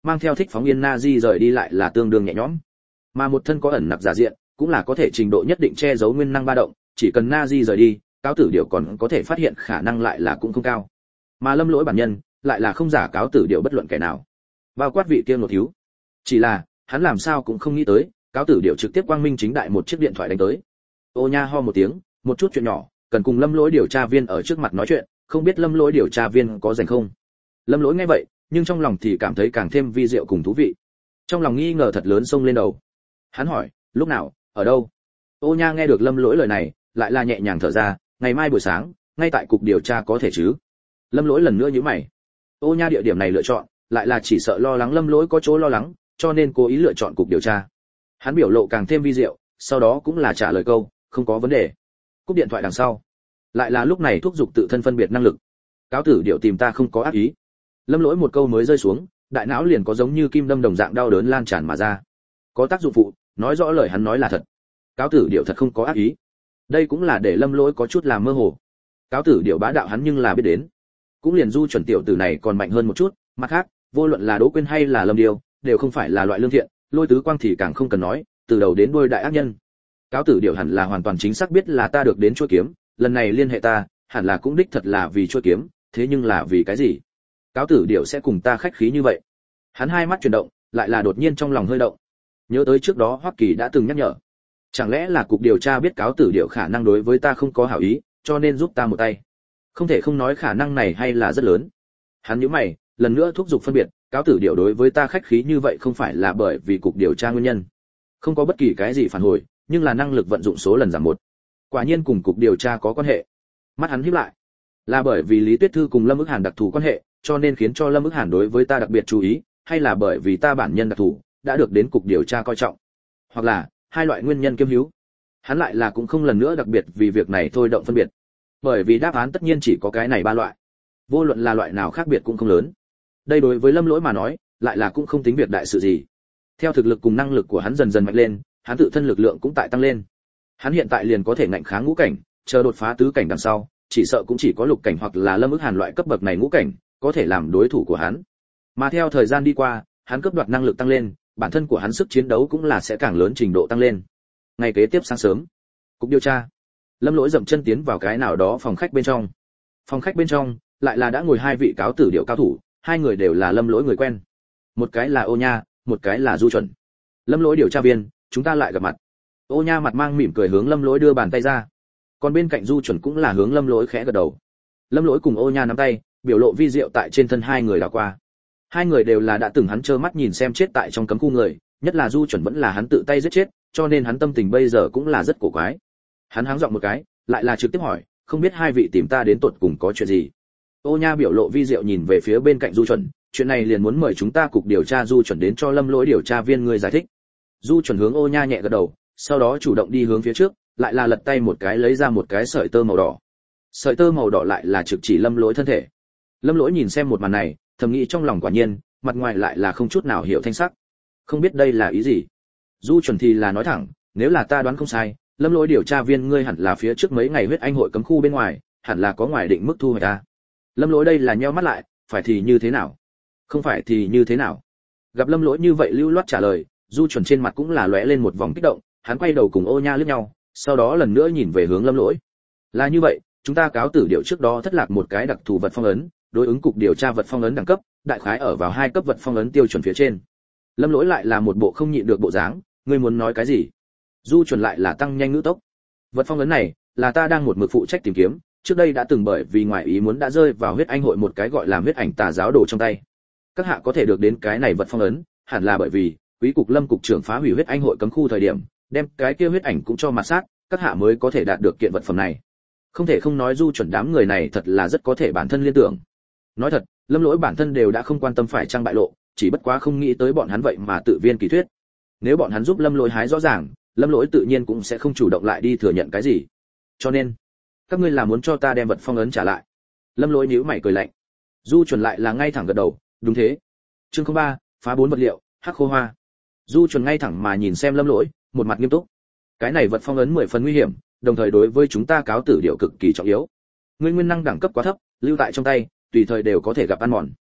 Speaker 1: mang theo thích phóng yên Nazi rời đi lại là tương đương nhẹ nhõm. Mà một thân có ẩn nặc giả diện, cũng là có thể trình độ nhất định che giấu nguyên năng ba động, chỉ cần Nazi rời đi, cáo tử điệu còn có thể phát hiện khả năng lại là cũng không cao. Mà Lâm Lỗi bản nhân, lại là không giả cáo tử điệu bất luận kẻ nào, bao quát vị kia một thiếu. Chỉ là, hắn làm sao cũng không nghĩ tới, cáo tử điệu trực tiếp quang minh chính đại một chiếc điện thoại đánh tới. Ô Nha ho một tiếng, một chút chuyện nhỏ, cần cùng Lâm Lỗi điều tra viên ở trước mặt nói chuyện, không biết Lâm Lỗi điều tra viên có rảnh không. Lâm Lỗi nghe vậy, nhưng trong lòng thì cảm thấy càng thêm vi diệu cùng thú vị. Trong lòng nghi ngờ thật lớn xông lên đầu. Hắn hỏi, lúc nào, ở đâu? Ô Nha nghe được Lâm Lỗi lời này, lại là nhẹ nhàng thở ra, ngày mai buổi sáng, ngay tại cục điều tra có thể chứ? Lâm Lỗi lần nữa nhíu mày. Ô Nha địa điểm này lựa chọn, lại là chỉ sợ lo lắng Lâm Lỗi có chỗ lo lắng, cho nên cố ý lựa chọn cục điều tra. Hắn biểu lộ càng thêm vi diệu, sau đó cũng là trả lời câu, không có vấn đề. Cúp điện thoại đằng sau, lại là lúc này thúc giục tự thân phân biệt năng lực. Cáo tử điệu tìm ta không có ác ý. Lâm Lỗi một câu mới rơi xuống, đại não liền có giống như kim đâm đồng dạng đau đớn lan tràn mà ra. Có tác dụng phụ, nói rõ lời hắn nói là thật. Cáo tử điệu thật không có ác ý. Đây cũng là để Lâm Lỗi có chút làm mơ hồ. Cáo tử điệu bá đạo hắn nhưng là biết đến. Cũng liền Du chuẩn tiểu tử này còn mạnh hơn một chút, mặt khác, vô luận là Đỗ Quyên hay là Lâm Điêu, đều không phải là loại lương thiện, Lôi Tứ Quang thì càng không cần nói, từ đầu đến đuôi đại ác nhân. Cáo tử điệu hẳn là hoàn toàn chính xác biết là ta được đến chuôi kiếm, lần này liên hệ ta, hẳn là cũng đích thật là vì chuôi kiếm, thế nhưng là vì cái gì? Cáo tử điệu sẽ cùng ta khách khí như vậy? Hắn hai mắt chuyển động, lại là đột nhiên trong lòng hơi động. Nhớ tới trước đó Hoắc Kỳ đã từng nhắc nhở. Chẳng lẽ là cục điều tra biết cáo tử điệu khả năng đối với ta không có hảo ý, cho nên giúp ta một tay? Không thể không nói khả năng này hay là rất lớn. Hắn nhíu mày, lần nữa thúc giục phân biệt, cáo tử điệu đối với ta khách khí như vậy không phải là bởi vì cục điều tra nguyên nhân. Không có bất kỳ cái gì phản hồi, nhưng là năng lực vận dụng số lần giảm một. Quả nhiên cùng cục điều tra có quan hệ. Mắt hắn híp lại. Là bởi vì Lý Tuyết Thư cùng Lâm Ức Hàn đặc thù quan hệ, cho nên khiến cho Lâm Ức Hàn đối với ta đặc biệt chú ý, hay là bởi vì ta bản nhân đặc thù, đã được đến cục điều tra coi trọng. Hoặc là, hai loại nguyên nhân kiêm hữu. Hắn lại là cũng không lần nữa đặc biệt vì việc này thôi động phân biệt. Bởi vì đáp án tất nhiên chỉ có cái này ba loại. Vô luận là loại nào khác biệt cũng không lớn. Đây đối với Lâm Lỗi mà nói, lại là cũng không tính việc đại sự gì. Theo thực lực cùng năng lực của hắn dần dần mạnh lên, hắn tự thân lực lượng cũng tại tăng lên. Hắn hiện tại liền có thể ngạnh kháng ngũ cảnh, chờ đột phá tứ cảnh đằng sau, chỉ sợ cũng chỉ có lục cảnh hoặc là Lâm Ức Hàn loại cấp bậc này ngũ cảnh, có thể làm đối thủ của hắn. Mà theo thời gian đi qua, hắn cướp đoạt năng lực tăng lên, bản thân của hắn sức chiến đấu cũng là sẽ càng lớn trình độ tăng lên. Ngày kế tiếp sáng sớm, cục điều tra, Lâm Lỗi dậm chân tiến vào cái nào đó phòng khách bên trong. Phòng khách bên trong, lại là đã ngồi hai vị cáo tử điệu cao thủ, hai người đều là Lâm Lỗi người quen. Một cái là Ô Nha, một cái là Du Chuẩn. Lâm Lỗi điều tra viên, chúng ta lại gặp mặt. Ô Nha mặt mang mỉm cười hướng Lâm Lỗi đưa bàn tay ra. Còn bên cạnh Du Chuẩn cũng là hướng Lâm Lỗi khẽ gật đầu. Lâm Lỗi cùng Ô Nha nắm tay, biểu lộ vi diệu tại trên thân hai người đảo qua. Hai người đều là đã từng hắn trơ mắt nhìn xem chết tại trong cấm khu người, nhất là Du Chuẩn vẫn là hắn tự tay giết chết, cho nên hắn tâm tình bây giờ cũng là rất cổ quái. Hắn háng giọng một cái, lại là trực tiếp hỏi, không biết hai vị tìm ta đến tột cùng có chuyện gì? Ô Nha biểu lộ vi diệu nhìn về phía bên cạnh Du Chuẩn, chuyện này liền muốn mời chúng ta cục điều tra Du Chuẩn đến cho Lâm Lỗi điều tra viên người giải thích. Du Chuẩn hướng Ô Nha nhẹ gật đầu, sau đó chủ động đi hướng phía trước, lại là lật tay một cái lấy ra một cái sợi tơ màu đỏ. Sợi tơ màu đỏ lại là trực chỉ Lâm Lỗi thân thể. Lâm Lỗi nhìn xem một màn này, thầm nghĩ trong lòng quả nhiên, mặt ngoài lại là không chút nào hiểu thanh sắc. Không biết đây là ý gì. Du Chuẩn thì là nói thẳng, nếu là ta đoán không sai, Lâm Lỗi điều tra viên ngươi hẳn là phía trước mấy ngày huyết anh hội cấm khu bên ngoài, hẳn là có ngoài định mức thu hoạch ta. Lâm Lỗi đây là nheo mắt lại, phải thì như thế nào? Không phải thì như thế nào? Gặp Lâm Lỗi như vậy lưu loát trả lời, Du Chuẩn trên mặt cũng là lóe lên một vòng kích động, hắn quay đầu cùng Ô Nha liếc nhau, sau đó lần nữa nhìn về hướng Lâm Lỗi. Là như vậy, chúng ta cáo tử điệu trước đó thất lạc một cái đặc thù vật phong ấn, đối ứng cục điều tra vật phong ấn đẳng cấp, đại khái ở vào 2 cấp vật phong ấn tiêu chuẩn phía trên. Lâm Lỗi lại là một bộ không nhịn được bộ dáng, ngươi muốn nói cái gì? Du Chuẩn lại là tăng nhanh ngữ tốc. Vật phong ấn này, là ta đang một mực phụ trách tìm kiếm, trước đây đã từng bởi vì ngoài ý muốn đã rơi vào huyết anh hội một cái gọi là huyết ảnh tà giáo đồ trong tay. Các hạ có thể được đến cái này vật phong ấn, hẳn là bởi vì Quý cục Lâm cục trưởng phá hủy huyết anh hội cấm khu thời điểm, đem cái kia huyết ảnh cũng cho mặt sát, các hạ mới có thể đạt được kiện vật phẩm này. Không thể không nói Du Chuẩn đám người này thật là rất có thể bản thân liên tưởng. Nói thật, Lâm Lỗi bản thân đều đã không quan tâm phải trang bại lộ, chỉ bất quá không nghĩ tới bọn hắn vậy mà tự viên kỳ thuyết. Nếu bọn hắn giúp Lâm Lỗi hái rõ ràng, Lâm Lỗi tự nhiên cũng sẽ không chủ động lại đi thừa nhận cái gì. Cho nên, các ngươi là muốn cho ta đem vật phong ấn trả lại? Lâm Lỗi nhíu mày cười lạnh. Du Chuẩn lại là ngay thẳng gật đầu, đúng thế. Chương 03, phá 4 vật liệu, hắc khô hoa. Du Chuẩn ngay thẳng mà nhìn xem Lâm Lỗi, một mặt nghiêm túc. Cái này vật phong ấn 10 phần nguy hiểm, đồng thời đối với chúng ta cáo tử điệu cực kỳ trọng yếu. Ngươi nguyên năng đẳng cấp quá thấp, lưu tại trong tay, tùy thời đều có thể gặp ăn mòn.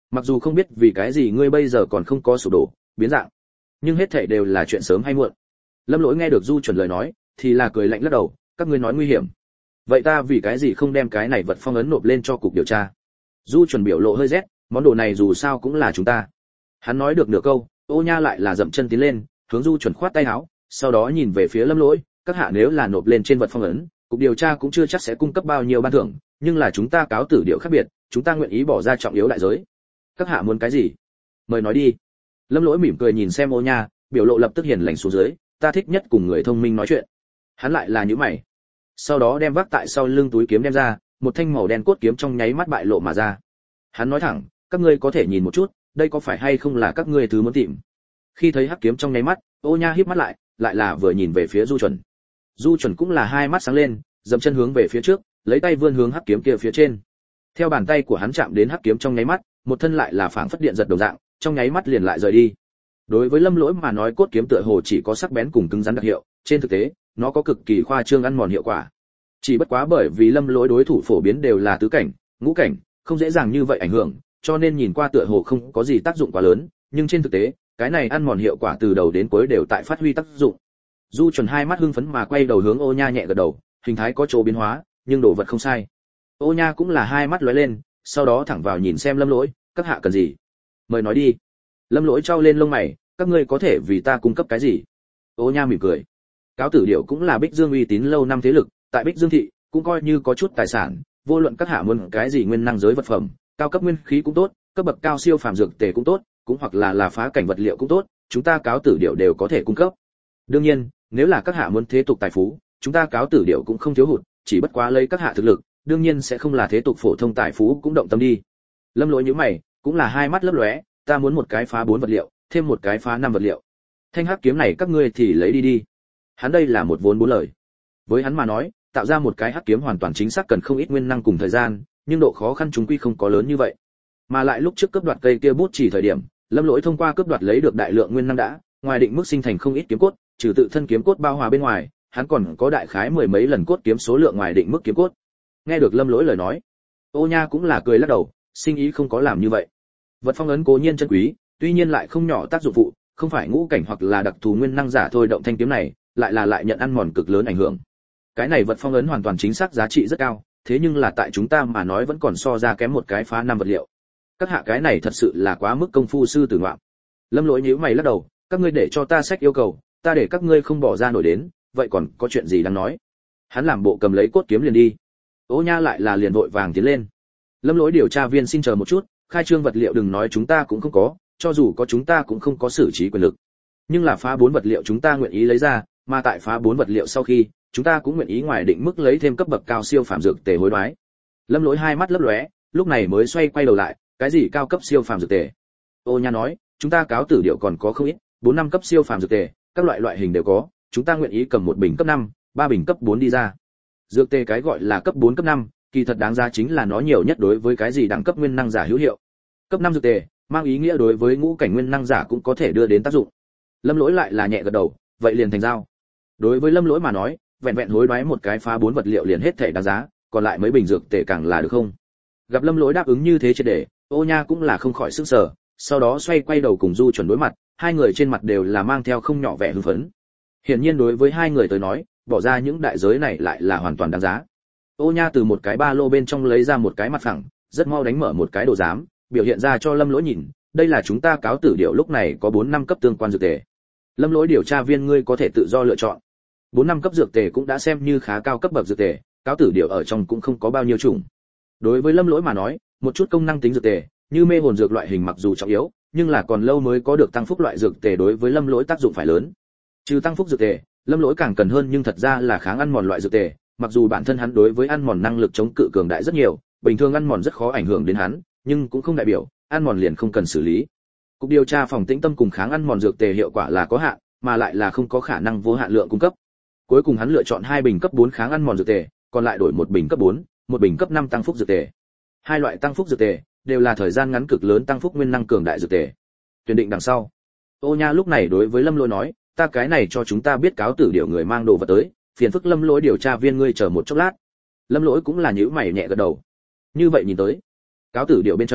Speaker 1: Mặc dù không biết vì cái gì ngươi bây giờ còn không có sụp đổ biến dạng, nhưng hết thảy đều là chuyện sớm hay muộn. Lâm Lỗi nghe được Du Chuẩn lời nói thì là cười lạnh lắc đầu, các ngươi nói nguy hiểm, vậy ta vì cái gì không đem cái này vật phong ấn nộp lên cho cục điều tra? Du Chuẩn biểu lộ hơi rét, món đồ này dù sao cũng là chúng ta. Hắn nói được nửa câu, Ô Nha lại là dậm chân tiến lên, hướng Du Chuẩn khoát tay áo, sau đó nhìn về phía Lâm Lỗi, các hạ nếu là nộp lên trên vật phong ấn, cục điều tra cũng chưa chắc sẽ cung cấp bao nhiêu ban thưởng, nhưng là chúng ta cáo tử điệu khác biệt, chúng ta nguyện ý bỏ ra trọng yếu đại giới. Các hạ muốn cái gì? Mời nói đi. Lâm Lỗi mỉm cười nhìn xem Ô Nha, biểu lộ lập tức hiền lành xuống dưới, ta thích nhất cùng người thông minh nói chuyện. Hắn lại là nhíu mày, sau đó đem vác tại sau lưng túi kiếm đem ra, một thanh màu đen cốt kiếm trong nháy mắt bại lộ mà ra. Hắn nói thẳng, các ngươi có thể nhìn một chút, đây có phải hay không là các ngươi thứ muốn tìm. Khi thấy hắc kiếm trong nháy mắt, Ô Nha híp mắt lại là vừa nhìn về phía Du Chuẩn. Du Chuẩn cũng là hai mắt sáng lên, dậm chân hướng về phía trước, lấy tay vươn hướng hắc kiếm kia phía trên. Theo bàn tay của hắn chạm đến hắc kiếm trong nháy mắt, một thân lại là phảng phất điện giật đồng dạng, trong nháy mắt liền lại rời đi. Đối với Lâm Lỗi mà nói, cốt kiếm tựa hồ chỉ có sắc bén cùng cứng rắn đặc hiệu, trên thực tế, nó có cực kỳ khoa trương ăn mòn hiệu quả. Chỉ bất quá bởi vì Lâm Lỗi đối thủ phổ biến đều là tứ cảnh, ngũ cảnh, không dễ dàng như vậy ảnh hưởng, cho nên nhìn qua tựa hồ không có gì tác dụng quá lớn, nhưng trên thực tế, cái này ăn mòn hiệu quả từ đầu đến cuối đều tại phát huy tác dụng. Du Chuẩn hai mắt hưng phấn mà quay đầu hướng Ô Nha nhẹ gật đầu, hình thái có chỗ biến hóa, nhưng đồ vật không sai. Ô Nha cũng là hai mắt lóe lên, sau đó thẳng vào nhìn xem Lâm Lỗi, các hạ cần gì? Mời nói đi. Lâm Lỗi trao lên lông mày, các ngươi có thể vì ta cung cấp cái gì? Ô Nha mỉm cười. Cáo tử điệu cũng là Bích Dương uy tín lâu năm thế lực, tại Bích Dương thị cũng coi như có chút tài sản, vô luận các hạ muốn cái gì nguyên năng giới vật phẩm, cao cấp nguyên khí cũng tốt, cấp bậc cao siêu phàm dược tề cũng tốt, cũng hoặc là phá cảnh vật liệu cũng tốt, chúng ta cáo tử điệu đều có thể cung cấp. Đương nhiên, nếu là các hạ muốn thế tục tài phú, chúng ta cáo tử điệu cũng không thiếu hụt, chỉ bất quá lấy các hạ thực lực, đương nhiên sẽ không là thế tục phổ thông tài phú cũng động tâm đi. Lâm Lỗi nhíu mày, cũng là hai mắt lấp lóe, ta muốn một cái phá 4 vật liệu, thêm một cái phá 5 vật liệu. Thanh hắc kiếm này các ngươi thì lấy đi đi. Hắn đây là một vốn bốn lời. Với hắn mà nói, tạo ra một cái hắc kiếm hoàn toàn chính xác cần không ít nguyên năng cùng thời gian, nhưng độ khó khăn chúng quy không có lớn như vậy. Mà lại lúc trước cướp đoạt cây kia bút chỉ thời điểm, Lâm Lỗi thông qua cướp đoạt lấy được đại lượng nguyên năng đã, ngoài định mức sinh thành không ít kiếm cốt, trừ tự thân kiếm cốt bao hòa bên ngoài, hắn còn có đại khái mười mấy lần cốt kiếm số lượng ngoài định mức kiếm cốt. Nghe được Lâm Lỗi lời nói, Ô Nha cũng là cười lắc đầu, sinh ý không có làm như vậy. Vật phong ấn cố nhiên chân quý, tuy nhiên lại không nhỏ tác dụng phụ, không phải ngũ cảnh hoặc là đặc thù nguyên năng giả thôi động thanh kiếm này, lại nhận ăn mòn cực lớn ảnh hưởng. Cái này vật phong ấn hoàn toàn chính xác giá trị rất cao, thế nhưng là tại chúng ta mà nói vẫn còn so ra kém một cái phá 5 vật liệu. Các hạ cái này thật sự là quá mức công phu sư tử ngoạm. Lâm Lỗi nhíu mày lắc đầu, các ngươi để cho ta sách yêu cầu, ta để các ngươi không bỏ ra nổi đến, vậy còn có chuyện gì đáng nói? Hắn làm bộ cầm lấy cốt kiếm liền đi. Ô Nha lại là liền vội vàng tiến lên. Lâm Lỗi điều tra viên xin chờ một chút, khai trương vật liệu đừng nói chúng ta cũng không có, cho dù có chúng ta cũng không có xử trí quyền lực. Nhưng là phá 4 vật liệu chúng ta nguyện ý lấy ra, mà tại phá 4 vật liệu sau khi, chúng ta cũng nguyện ý ngoài định mức lấy thêm cấp bậc cao siêu phàm dược tề hối đoái. Lâm Lỗi hai mắt lấp lóe, lúc này mới quay đầu lại, cái gì cao cấp siêu phàm dược tề? Ô Nha nói, chúng ta cáo tử điệu còn có không ít, 4 năm cấp siêu phàm dược tề, các loại hình đều có, chúng ta nguyện ý cầm một bình cấp 5, 3 bình cấp 4 đi ra. Dược tề cái gọi là cấp 4 cấp 5, kỳ thật đáng giá chính là nó nhiều nhất đối với cái gì đẳng cấp nguyên năng giả hữu hiệu. Cấp 5 dược tề, mang ý nghĩa đối với ngũ cảnh nguyên năng giả cũng có thể đưa đến tác dụng. Lâm Lỗi lại là nhẹ gật đầu, vậy liền thành giao. Đối với Lâm Lỗi mà nói, vẹn vẹn hối đoái một cái phá 4 vật liệu liền hết thảy đáng giá, còn lại mấy bình dược tề càng là được không? Gặp Lâm Lỗi đáp ứng như thế triệt để, Ô Nha cũng là không khỏi sửng sở, sau đó quay đầu cùng Du Chuẩn đối mặt, hai người trên mặt đều là mang theo không nhỏ vẻ hưng phấn. Hiển nhiên đối với hai người tới nói, bỏ ra những đại giới này lại là hoàn toàn đáng giá. Ô Nha từ một cái ba lô bên trong lấy ra một cái mặt phẳng, rất mau đánh mở một cái đồ giám, biểu hiện ra cho Lâm Lỗi nhìn, đây là chúng ta cáo tử điệu lúc này có 4 năm cấp tương quan dược tề. Lâm Lỗi điều tra viên ngươi có thể tự do lựa chọn. 4 năm cấp dược tề cũng đã xem như khá cao cấp bậc dược tề, cáo tử điệu ở trong cũng không có bao nhiêu chủng. Đối với Lâm Lỗi mà nói, một chút công năng tính dược tề, như mê hồn dược loại hình mặc dù trọng yếu, nhưng là còn lâu mới có được tăng phúc loại dược tề đối với Lâm Lỗi tác dụng phải lớn. Trừ tăng phúc dược tề, Lâm Lỗi càng cần hơn nhưng thật ra là kháng ăn mòn loại dược tề, mặc dù bản thân hắn đối với ăn mòn năng lực chống cự cường đại rất nhiều, bình thường ăn mòn rất khó ảnh hưởng đến hắn, nhưng cũng không đại biểu ăn mòn liền không cần xử lý. Cục điều tra phòng Tĩnh Tâm cùng kháng ăn mòn dược tề hiệu quả là có hạn, mà lại là không có khả năng vô hạn lượng cung cấp. Cuối cùng hắn lựa chọn 2 bình cấp 4 kháng ăn mòn dược tề, còn lại đổi một bình cấp 4, một bình cấp 5 tăng phúc dược tề. Hai loại tăng phúc dược tề đều là thời gian ngắn cực lớn tăng phúc nguyên năng cường đại dược tề. Tuyển định đằng sau, Ô Nha lúc này đối với Lâm Lỗi nói, ta cái này cho chúng ta biết cáo tử điệu người mang đồ vật tới, phiền phức Lâm Lỗi điều tra viên ngươi chờ một chốc lát. Lâm Lỗi cũng là nhíu mày nhẹ gật đầu. Như vậy nhìn tới, cáo tử điệu bên trong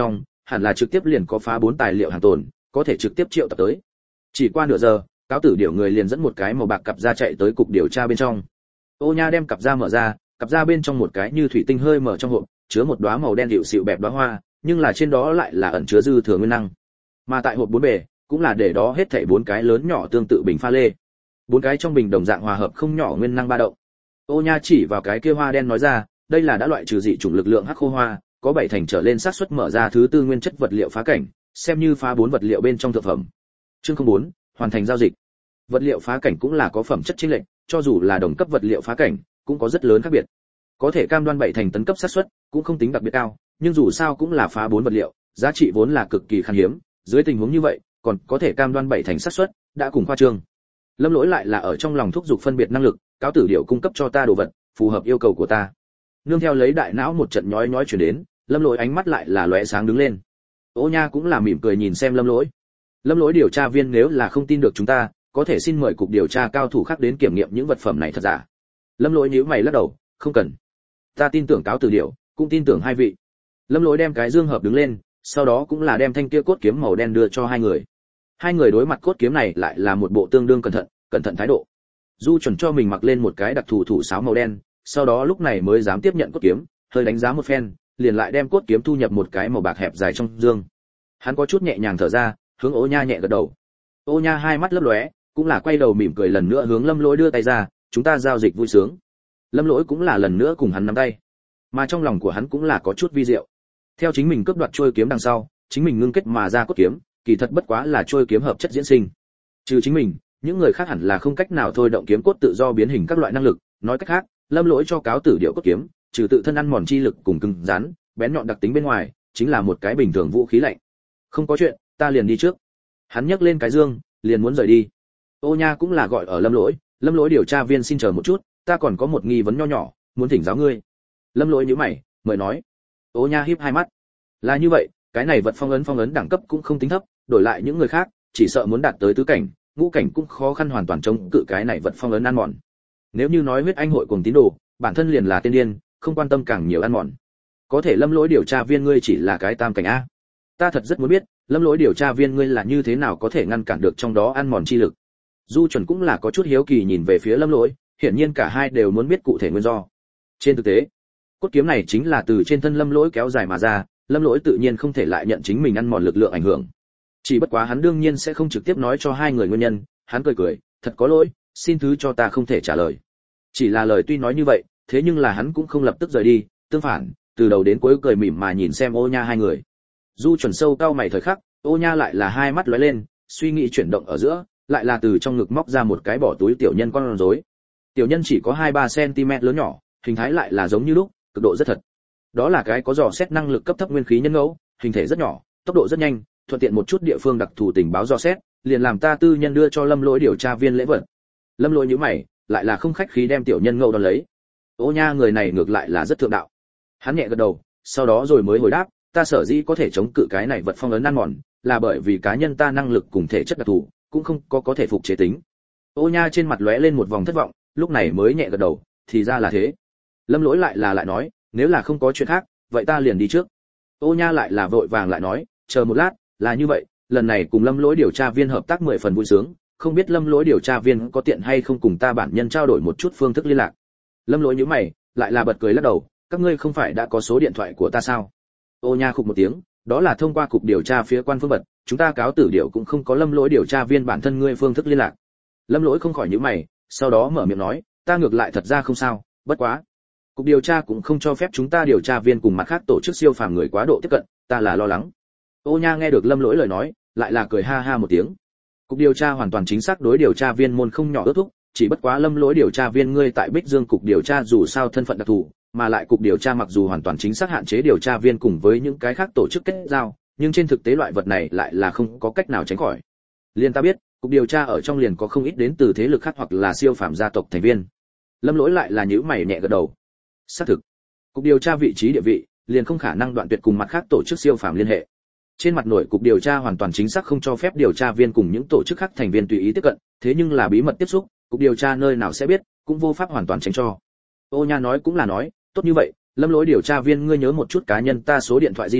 Speaker 1: hẳn là trực tiếp liền có phá 4 tài liệu hàng tồn, có thể trực tiếp triệu tập tới. Chỉ qua nửa giờ, cáo tử điểu người liền dẫn một cái màu bạc cặp da chạy tới cục điều tra bên trong. Ô Nha đem cặp da mở ra, cặp da bên trong một cái như thủy tinh hơi mở trong hộp, chứa một đóa màu đen dịu xịu bẹp đóa hoa, nhưng là trên đó lại là ẩn chứa dư thừa nguyên năng. Mà tại hộp 4 bề, cũng là để đó hết thảy 4 cái lớn nhỏ tương tự bình pha lê. 4 cái trong bình đồng dạng hòa hợp không nhỏ nguyên năng ba động. Ô Nha chỉ vào cái kia hoa đen nói ra, đây là đã loại trừ dị chủng lực lượng hắc khô hoa, có 7 thành trở lên xác suất mở ra thứ tư nguyên chất vật liệu phá cảnh, xem như phá 4 vật liệu bên trong thượng phẩm. Chương 04, hoàn thành giao dịch. Vật liệu phá cảnh cũng là có phẩm chất chênh lệch, cho dù là đồng cấp vật liệu phá cảnh, cũng có rất lớn khác biệt. Có thể cam đoan 7 thành tấn cấp xác suất, cũng không tính đặc biệt cao, nhưng dù sao cũng là phá 4 vật liệu, giá trị vốn là cực kỳ khan hiếm, dưới tình huống như vậy, còn có thể cam đoan 7 thành xác suất, đã cùng khoa trương. Lâm Lỗi lại là ở trong lòng thúc giục phân biệt năng lực, cáo tử điểu cung cấp cho ta đồ vật, phù hợp yêu cầu của ta. Nương theo lấy đại não một trận nhói nhói truyền đến, Lâm Lỗi ánh mắt lại là lóe sáng đứng lên. Ô Nha cũng là mỉm cười nhìn xem Lâm Lỗi. Lâm Lỗi điều tra viên nếu là không tin được chúng ta, có thể xin mời cục điều tra cao thủ khác đến kiểm nghiệm những vật phẩm này thật giả. Lâm Lỗi nhíu mày lắc đầu, không cần. Ta tin tưởng cáo tử điểu, cũng tin tưởng hai vị. Lâm Lỗi đem cái dương hợp đứng lên, sau đó cũng là đem thanh kia cốt kiếm màu đen đưa cho hai người. Hai người đối mặt cốt kiếm này lại là một bộ tương đương cẩn thận thái độ. Du chuẩn cho mình mặc lên một cái đặc thù thủ sáo màu đen, sau đó lúc này mới dám tiếp nhận cốt kiếm, hơi đánh giá một phen, liền lại đem cốt kiếm thu nhập một cái màu bạc hẹp dài trong dương. Hắn có chút nhẹ nhàng thở ra, hướng Ô Nha nhẹ gật đầu. Ô Nha hai mắt lấp lóe, cũng là quay đầu mỉm cười lần nữa hướng Lâm Lỗi đưa tay ra, chúng ta giao dịch vui sướng. Lâm Lỗi cũng là lần nữa cùng hắn nắm tay, mà trong lòng của hắn cũng là có chút vi diệu. Theo chính mình cướp đoạt trôi kiếm đằng sau, chính mình ngưng kết mà ra cốt kiếm, kỳ thật bất quá là trôi kiếm hợp chất diễn sinh. Trừ chính mình, những người khác hẳn là không cách nào thôi động kiếm cốt tự do biến hình các loại năng lực, nói cách khác, Lâm Lỗi cho cáo tử điệu cốt kiếm, trừ tự thân ăn mòn chi lực cùng cứng rắn, bén nhọn đặc tính bên ngoài, chính là một cái bình thường vũ khí lạnh. Không có chuyện, ta liền đi trước. Hắn nhấc lên cái dương, liền muốn rời đi. Ô Nha cũng là gọi ở Lâm Lỗi điều tra viên xin chờ một chút, ta còn có một nghi vấn nho nhỏ, muốn thỉnh giáo ngươi. Lâm Lỗi nhíu mày, mời nói. Ô Nha híp hai mắt. Là như vậy, cái này vật phong ấn đẳng cấp cũng không tính thấp, đổi lại những người khác, chỉ sợ muốn đạt tới tứ cảnh, ngũ cảnh cũng khó khăn hoàn toàn chống cự cái này vật phong ấn ăn mòn. Nếu như nói huyết anh hội cùng tín đồ, bản thân liền là tiên điên, không quan tâm càng nhiều ăn mòn. Có thể Lâm Lỗi điều tra viên ngươi chỉ là cái tam cảnh a. Ta thật rất muốn biết, Lâm Lỗi điều tra viên ngươi là như thế nào có thể ngăn cản được trong đó ăn mòn chi lực. Du chuẩn cũng là có chút hiếu kỳ nhìn về phía Lâm Lỗi, hiển nhiên cả hai đều muốn biết cụ thể nguyên do. Trên thực tế, cốt kiếm này chính là từ trên thân Lâm Lỗi kéo dài mà ra, Lâm Lỗi tự nhiên không thể lại nhận chính mình ăn mòn lực lượng ảnh hưởng. Chỉ bất quá hắn đương nhiên sẽ không trực tiếp nói cho hai người nguyên nhân, hắn cười, thật có lỗi, xin thứ cho ta không thể trả lời. Chỉ là lời tuy nói như vậy, thế nhưng là hắn cũng không lập tức rời đi, tương phản, từ đầu đến cuối cười mỉm mà nhìn xem Ô Nha hai người. Du chuẩn sâu cau mày thời khắc, Ô Nha lại là hai mắt lóe lên, suy nghĩ chuyển động ở giữa, lại là từ trong ngực móc ra một cái bỏ túi tiểu nhân con rối. Tiểu nhân chỉ có 2-3 cm lớn nhỏ, hình thái lại là giống như lúc, cực độ rất thật. Đó là cái có dò xét năng lực cấp thấp nguyên khí nhân ngẫu, hình thể rất nhỏ, tốc độ rất nhanh, thuận tiện một chút địa phương đặc thù tình báo dò xét, liền làm ta tư nhân đưa cho Lâm Lỗi điều tra viên lễ vật. Lâm Lỗi nhíu mày, lại là không khách khí đem tiểu nhân ngẫu đón lấy. Ô Nha người này ngược lại là rất thượng đạo. Hắn nhẹ gật đầu, sau đó rồi mới hồi đáp, ta sở dĩ có thể chống cự cái này vật phong ấn ăn mòn, là bởi vì cá nhân ta năng lực cùng thể chất đặc thù, cũng không có thể phục chế tính. Ô Nha trên mặt lóe lên một vòng thất vọng, lúc này mới nhẹ gật đầu, thì ra là thế. Lâm Lỗi lại nói, nếu là không có chuyện khác, vậy ta liền đi trước. Ô Nha lại là vội vàng lại nói, chờ một lát, là như vậy, lần này cùng Lâm Lỗi điều tra viên hợp tác 10 phần vui sướng, không biết Lâm Lỗi điều tra viên có tiện hay không cùng ta bản nhân trao đổi một chút phương thức liên lạc. Lâm Lỗi nhíu mày, lại là bật cười lắc đầu, các ngươi không phải đã có số điện thoại của ta sao? Ô Nha khục một tiếng, đó là thông qua cục điều tra phía quan phương vật, chúng ta cáo tử điệu cũng không có Lâm Lỗi điều tra viên bản thân ngươi phương thức liên lạc. Lâm Lỗi không khỏi nhíu mày, sau đó mở miệng nói, ta ngược lại thật ra không sao, bất quá cục điều tra cũng không cho phép chúng ta điều tra viên cùng mặt khác tổ chức siêu phàm người quá độ tiếp cận, ta là lo lắng. Ô Nha nghe được Lâm Lỗi lời nói, lại là cười ha ha một tiếng. Cục điều tra hoàn toàn chính xác đối điều tra viên môn không nhỏ ước thúc, chỉ bất quá Lâm Lỗi điều tra viên ngươi tại Bích Dương cục điều tra dù sao thân phận đặc thù, mà lại cục điều tra mặc dù hoàn toàn chính xác hạn chế điều tra viên cùng với những cái khác tổ chức kết giao, nhưng trên thực tế loại vật này lại là không có cách nào tránh khỏi. Liên ta biết, cục điều tra ở trong liền có không ít đến từ thế lực khác hoặc là siêu phàm gia tộc thành viên. Lâm Lỗi lại là nhíu mày nhẹ gật đầu. Xác thực, cục điều tra vị trí địa vị, liền không khả năng đoạn tuyệt cùng mặt khác tổ chức siêu phàm liên hệ. Trên mặt nổi cục điều tra hoàn toàn chính xác không cho phép điều tra viên cùng những tổ chức khác thành viên tùy ý tiếp cận, thế nhưng là bí mật tiếp xúc, cục điều tra nơi nào sẽ biết, cũng vô pháp hoàn toàn tránh cho. Ô Nha nói cũng là nói, tốt như vậy, Lâm Lỗi điều tra viên ngươi nhớ một chút cá nhân ta số điện thoại di động,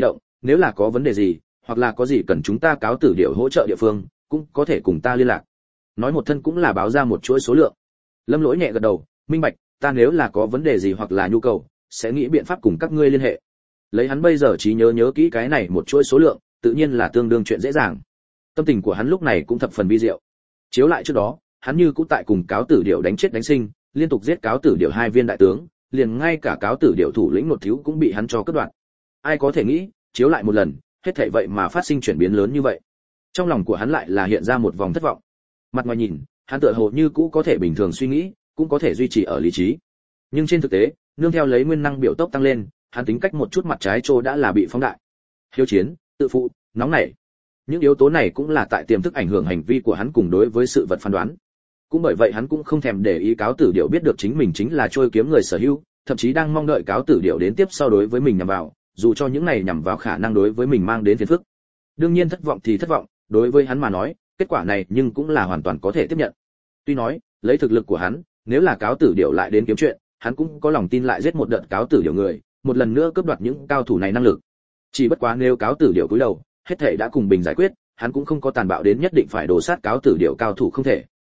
Speaker 1: nếu là có vấn đề gì, hoặc là có gì cần chúng ta cáo tử điểu hỗ trợ địa phương, cũng có thể cùng ta liên lạc. Nói một thân cũng là báo ra một chuỗi số lượng. Lâm Lỗi nhẹ gật đầu, minh bạch, ta nếu là có vấn đề gì hoặc là nhu cầu, sẽ nghĩ biện pháp cùng các ngươi liên hệ. Lấy hắn bây giờ trí nhớ kỹ cái này một chuỗi số lượng, tự nhiên là tương đương chuyện dễ dàng. Tâm tình của hắn lúc này cũng thập phần vi diệu. Chiếu lại trước đó, hắn như cũ tại cùng cáo tử điểu đánh chết đánh sinh, liên tục giết cáo tử điểu 2 viên đại tướng, liền ngay cả cáo tử điểu thủ lĩnh Nột Thiếu cũng bị hắn cho cắt đoạn. Ai có thể nghĩ, chiếu lại một lần, hết thảy vậy mà phát sinh chuyển biến lớn như vậy. Trong lòng của hắn lại là hiện ra một vòng thất vọng. Mặt ngoài nhìn, hắn tựa hồ như cũ có thể bình thường suy nghĩ, cũng có thể duy trì ở lý trí. Nhưng trên thực tế, nương theo lấy nguyên năng biểu tốc tăng lên, hắn tính cách một chút mặt trái trô đã là bị phóng đại. Hiếu chiến, tự phụ, nóng nảy. Những yếu tố này cũng là tại tiềm thức ảnh hưởng hành vi của hắn cùng đối với sự vật phán đoán. Cũng bởi vậy hắn cũng không thèm để ý cáo tử điểu biết được chính mình chính là trôi kiếm người sở hữu, thậm chí đang mong đợi cáo tử điểu đến tiếp sau đối với mình nhằm vào, dù cho những này nhằm vào khả năng đối với mình mang đến phiền phức. Đương nhiên thất vọng thì thất vọng, đối với hắn mà nói, kết quả này nhưng cũng là hoàn toàn có thể tiếp nhận. Tuy nói, lấy thực lực của hắn, nếu là cáo tử điểu lại đến kiếm chuyện, hắn cũng có lòng tin lại giết một đợt cáo tử điểu người, một lần nữa cướp đoạt những cao thủ này năng lực. Chỉ bất quá nếu cáo tử điểu cúi đầu, hết thảy đã cùng bình giải quyết, hắn cũng không có tàn bạo đến nhất định phải đổ sát cáo tử điểu cao thủ không thể.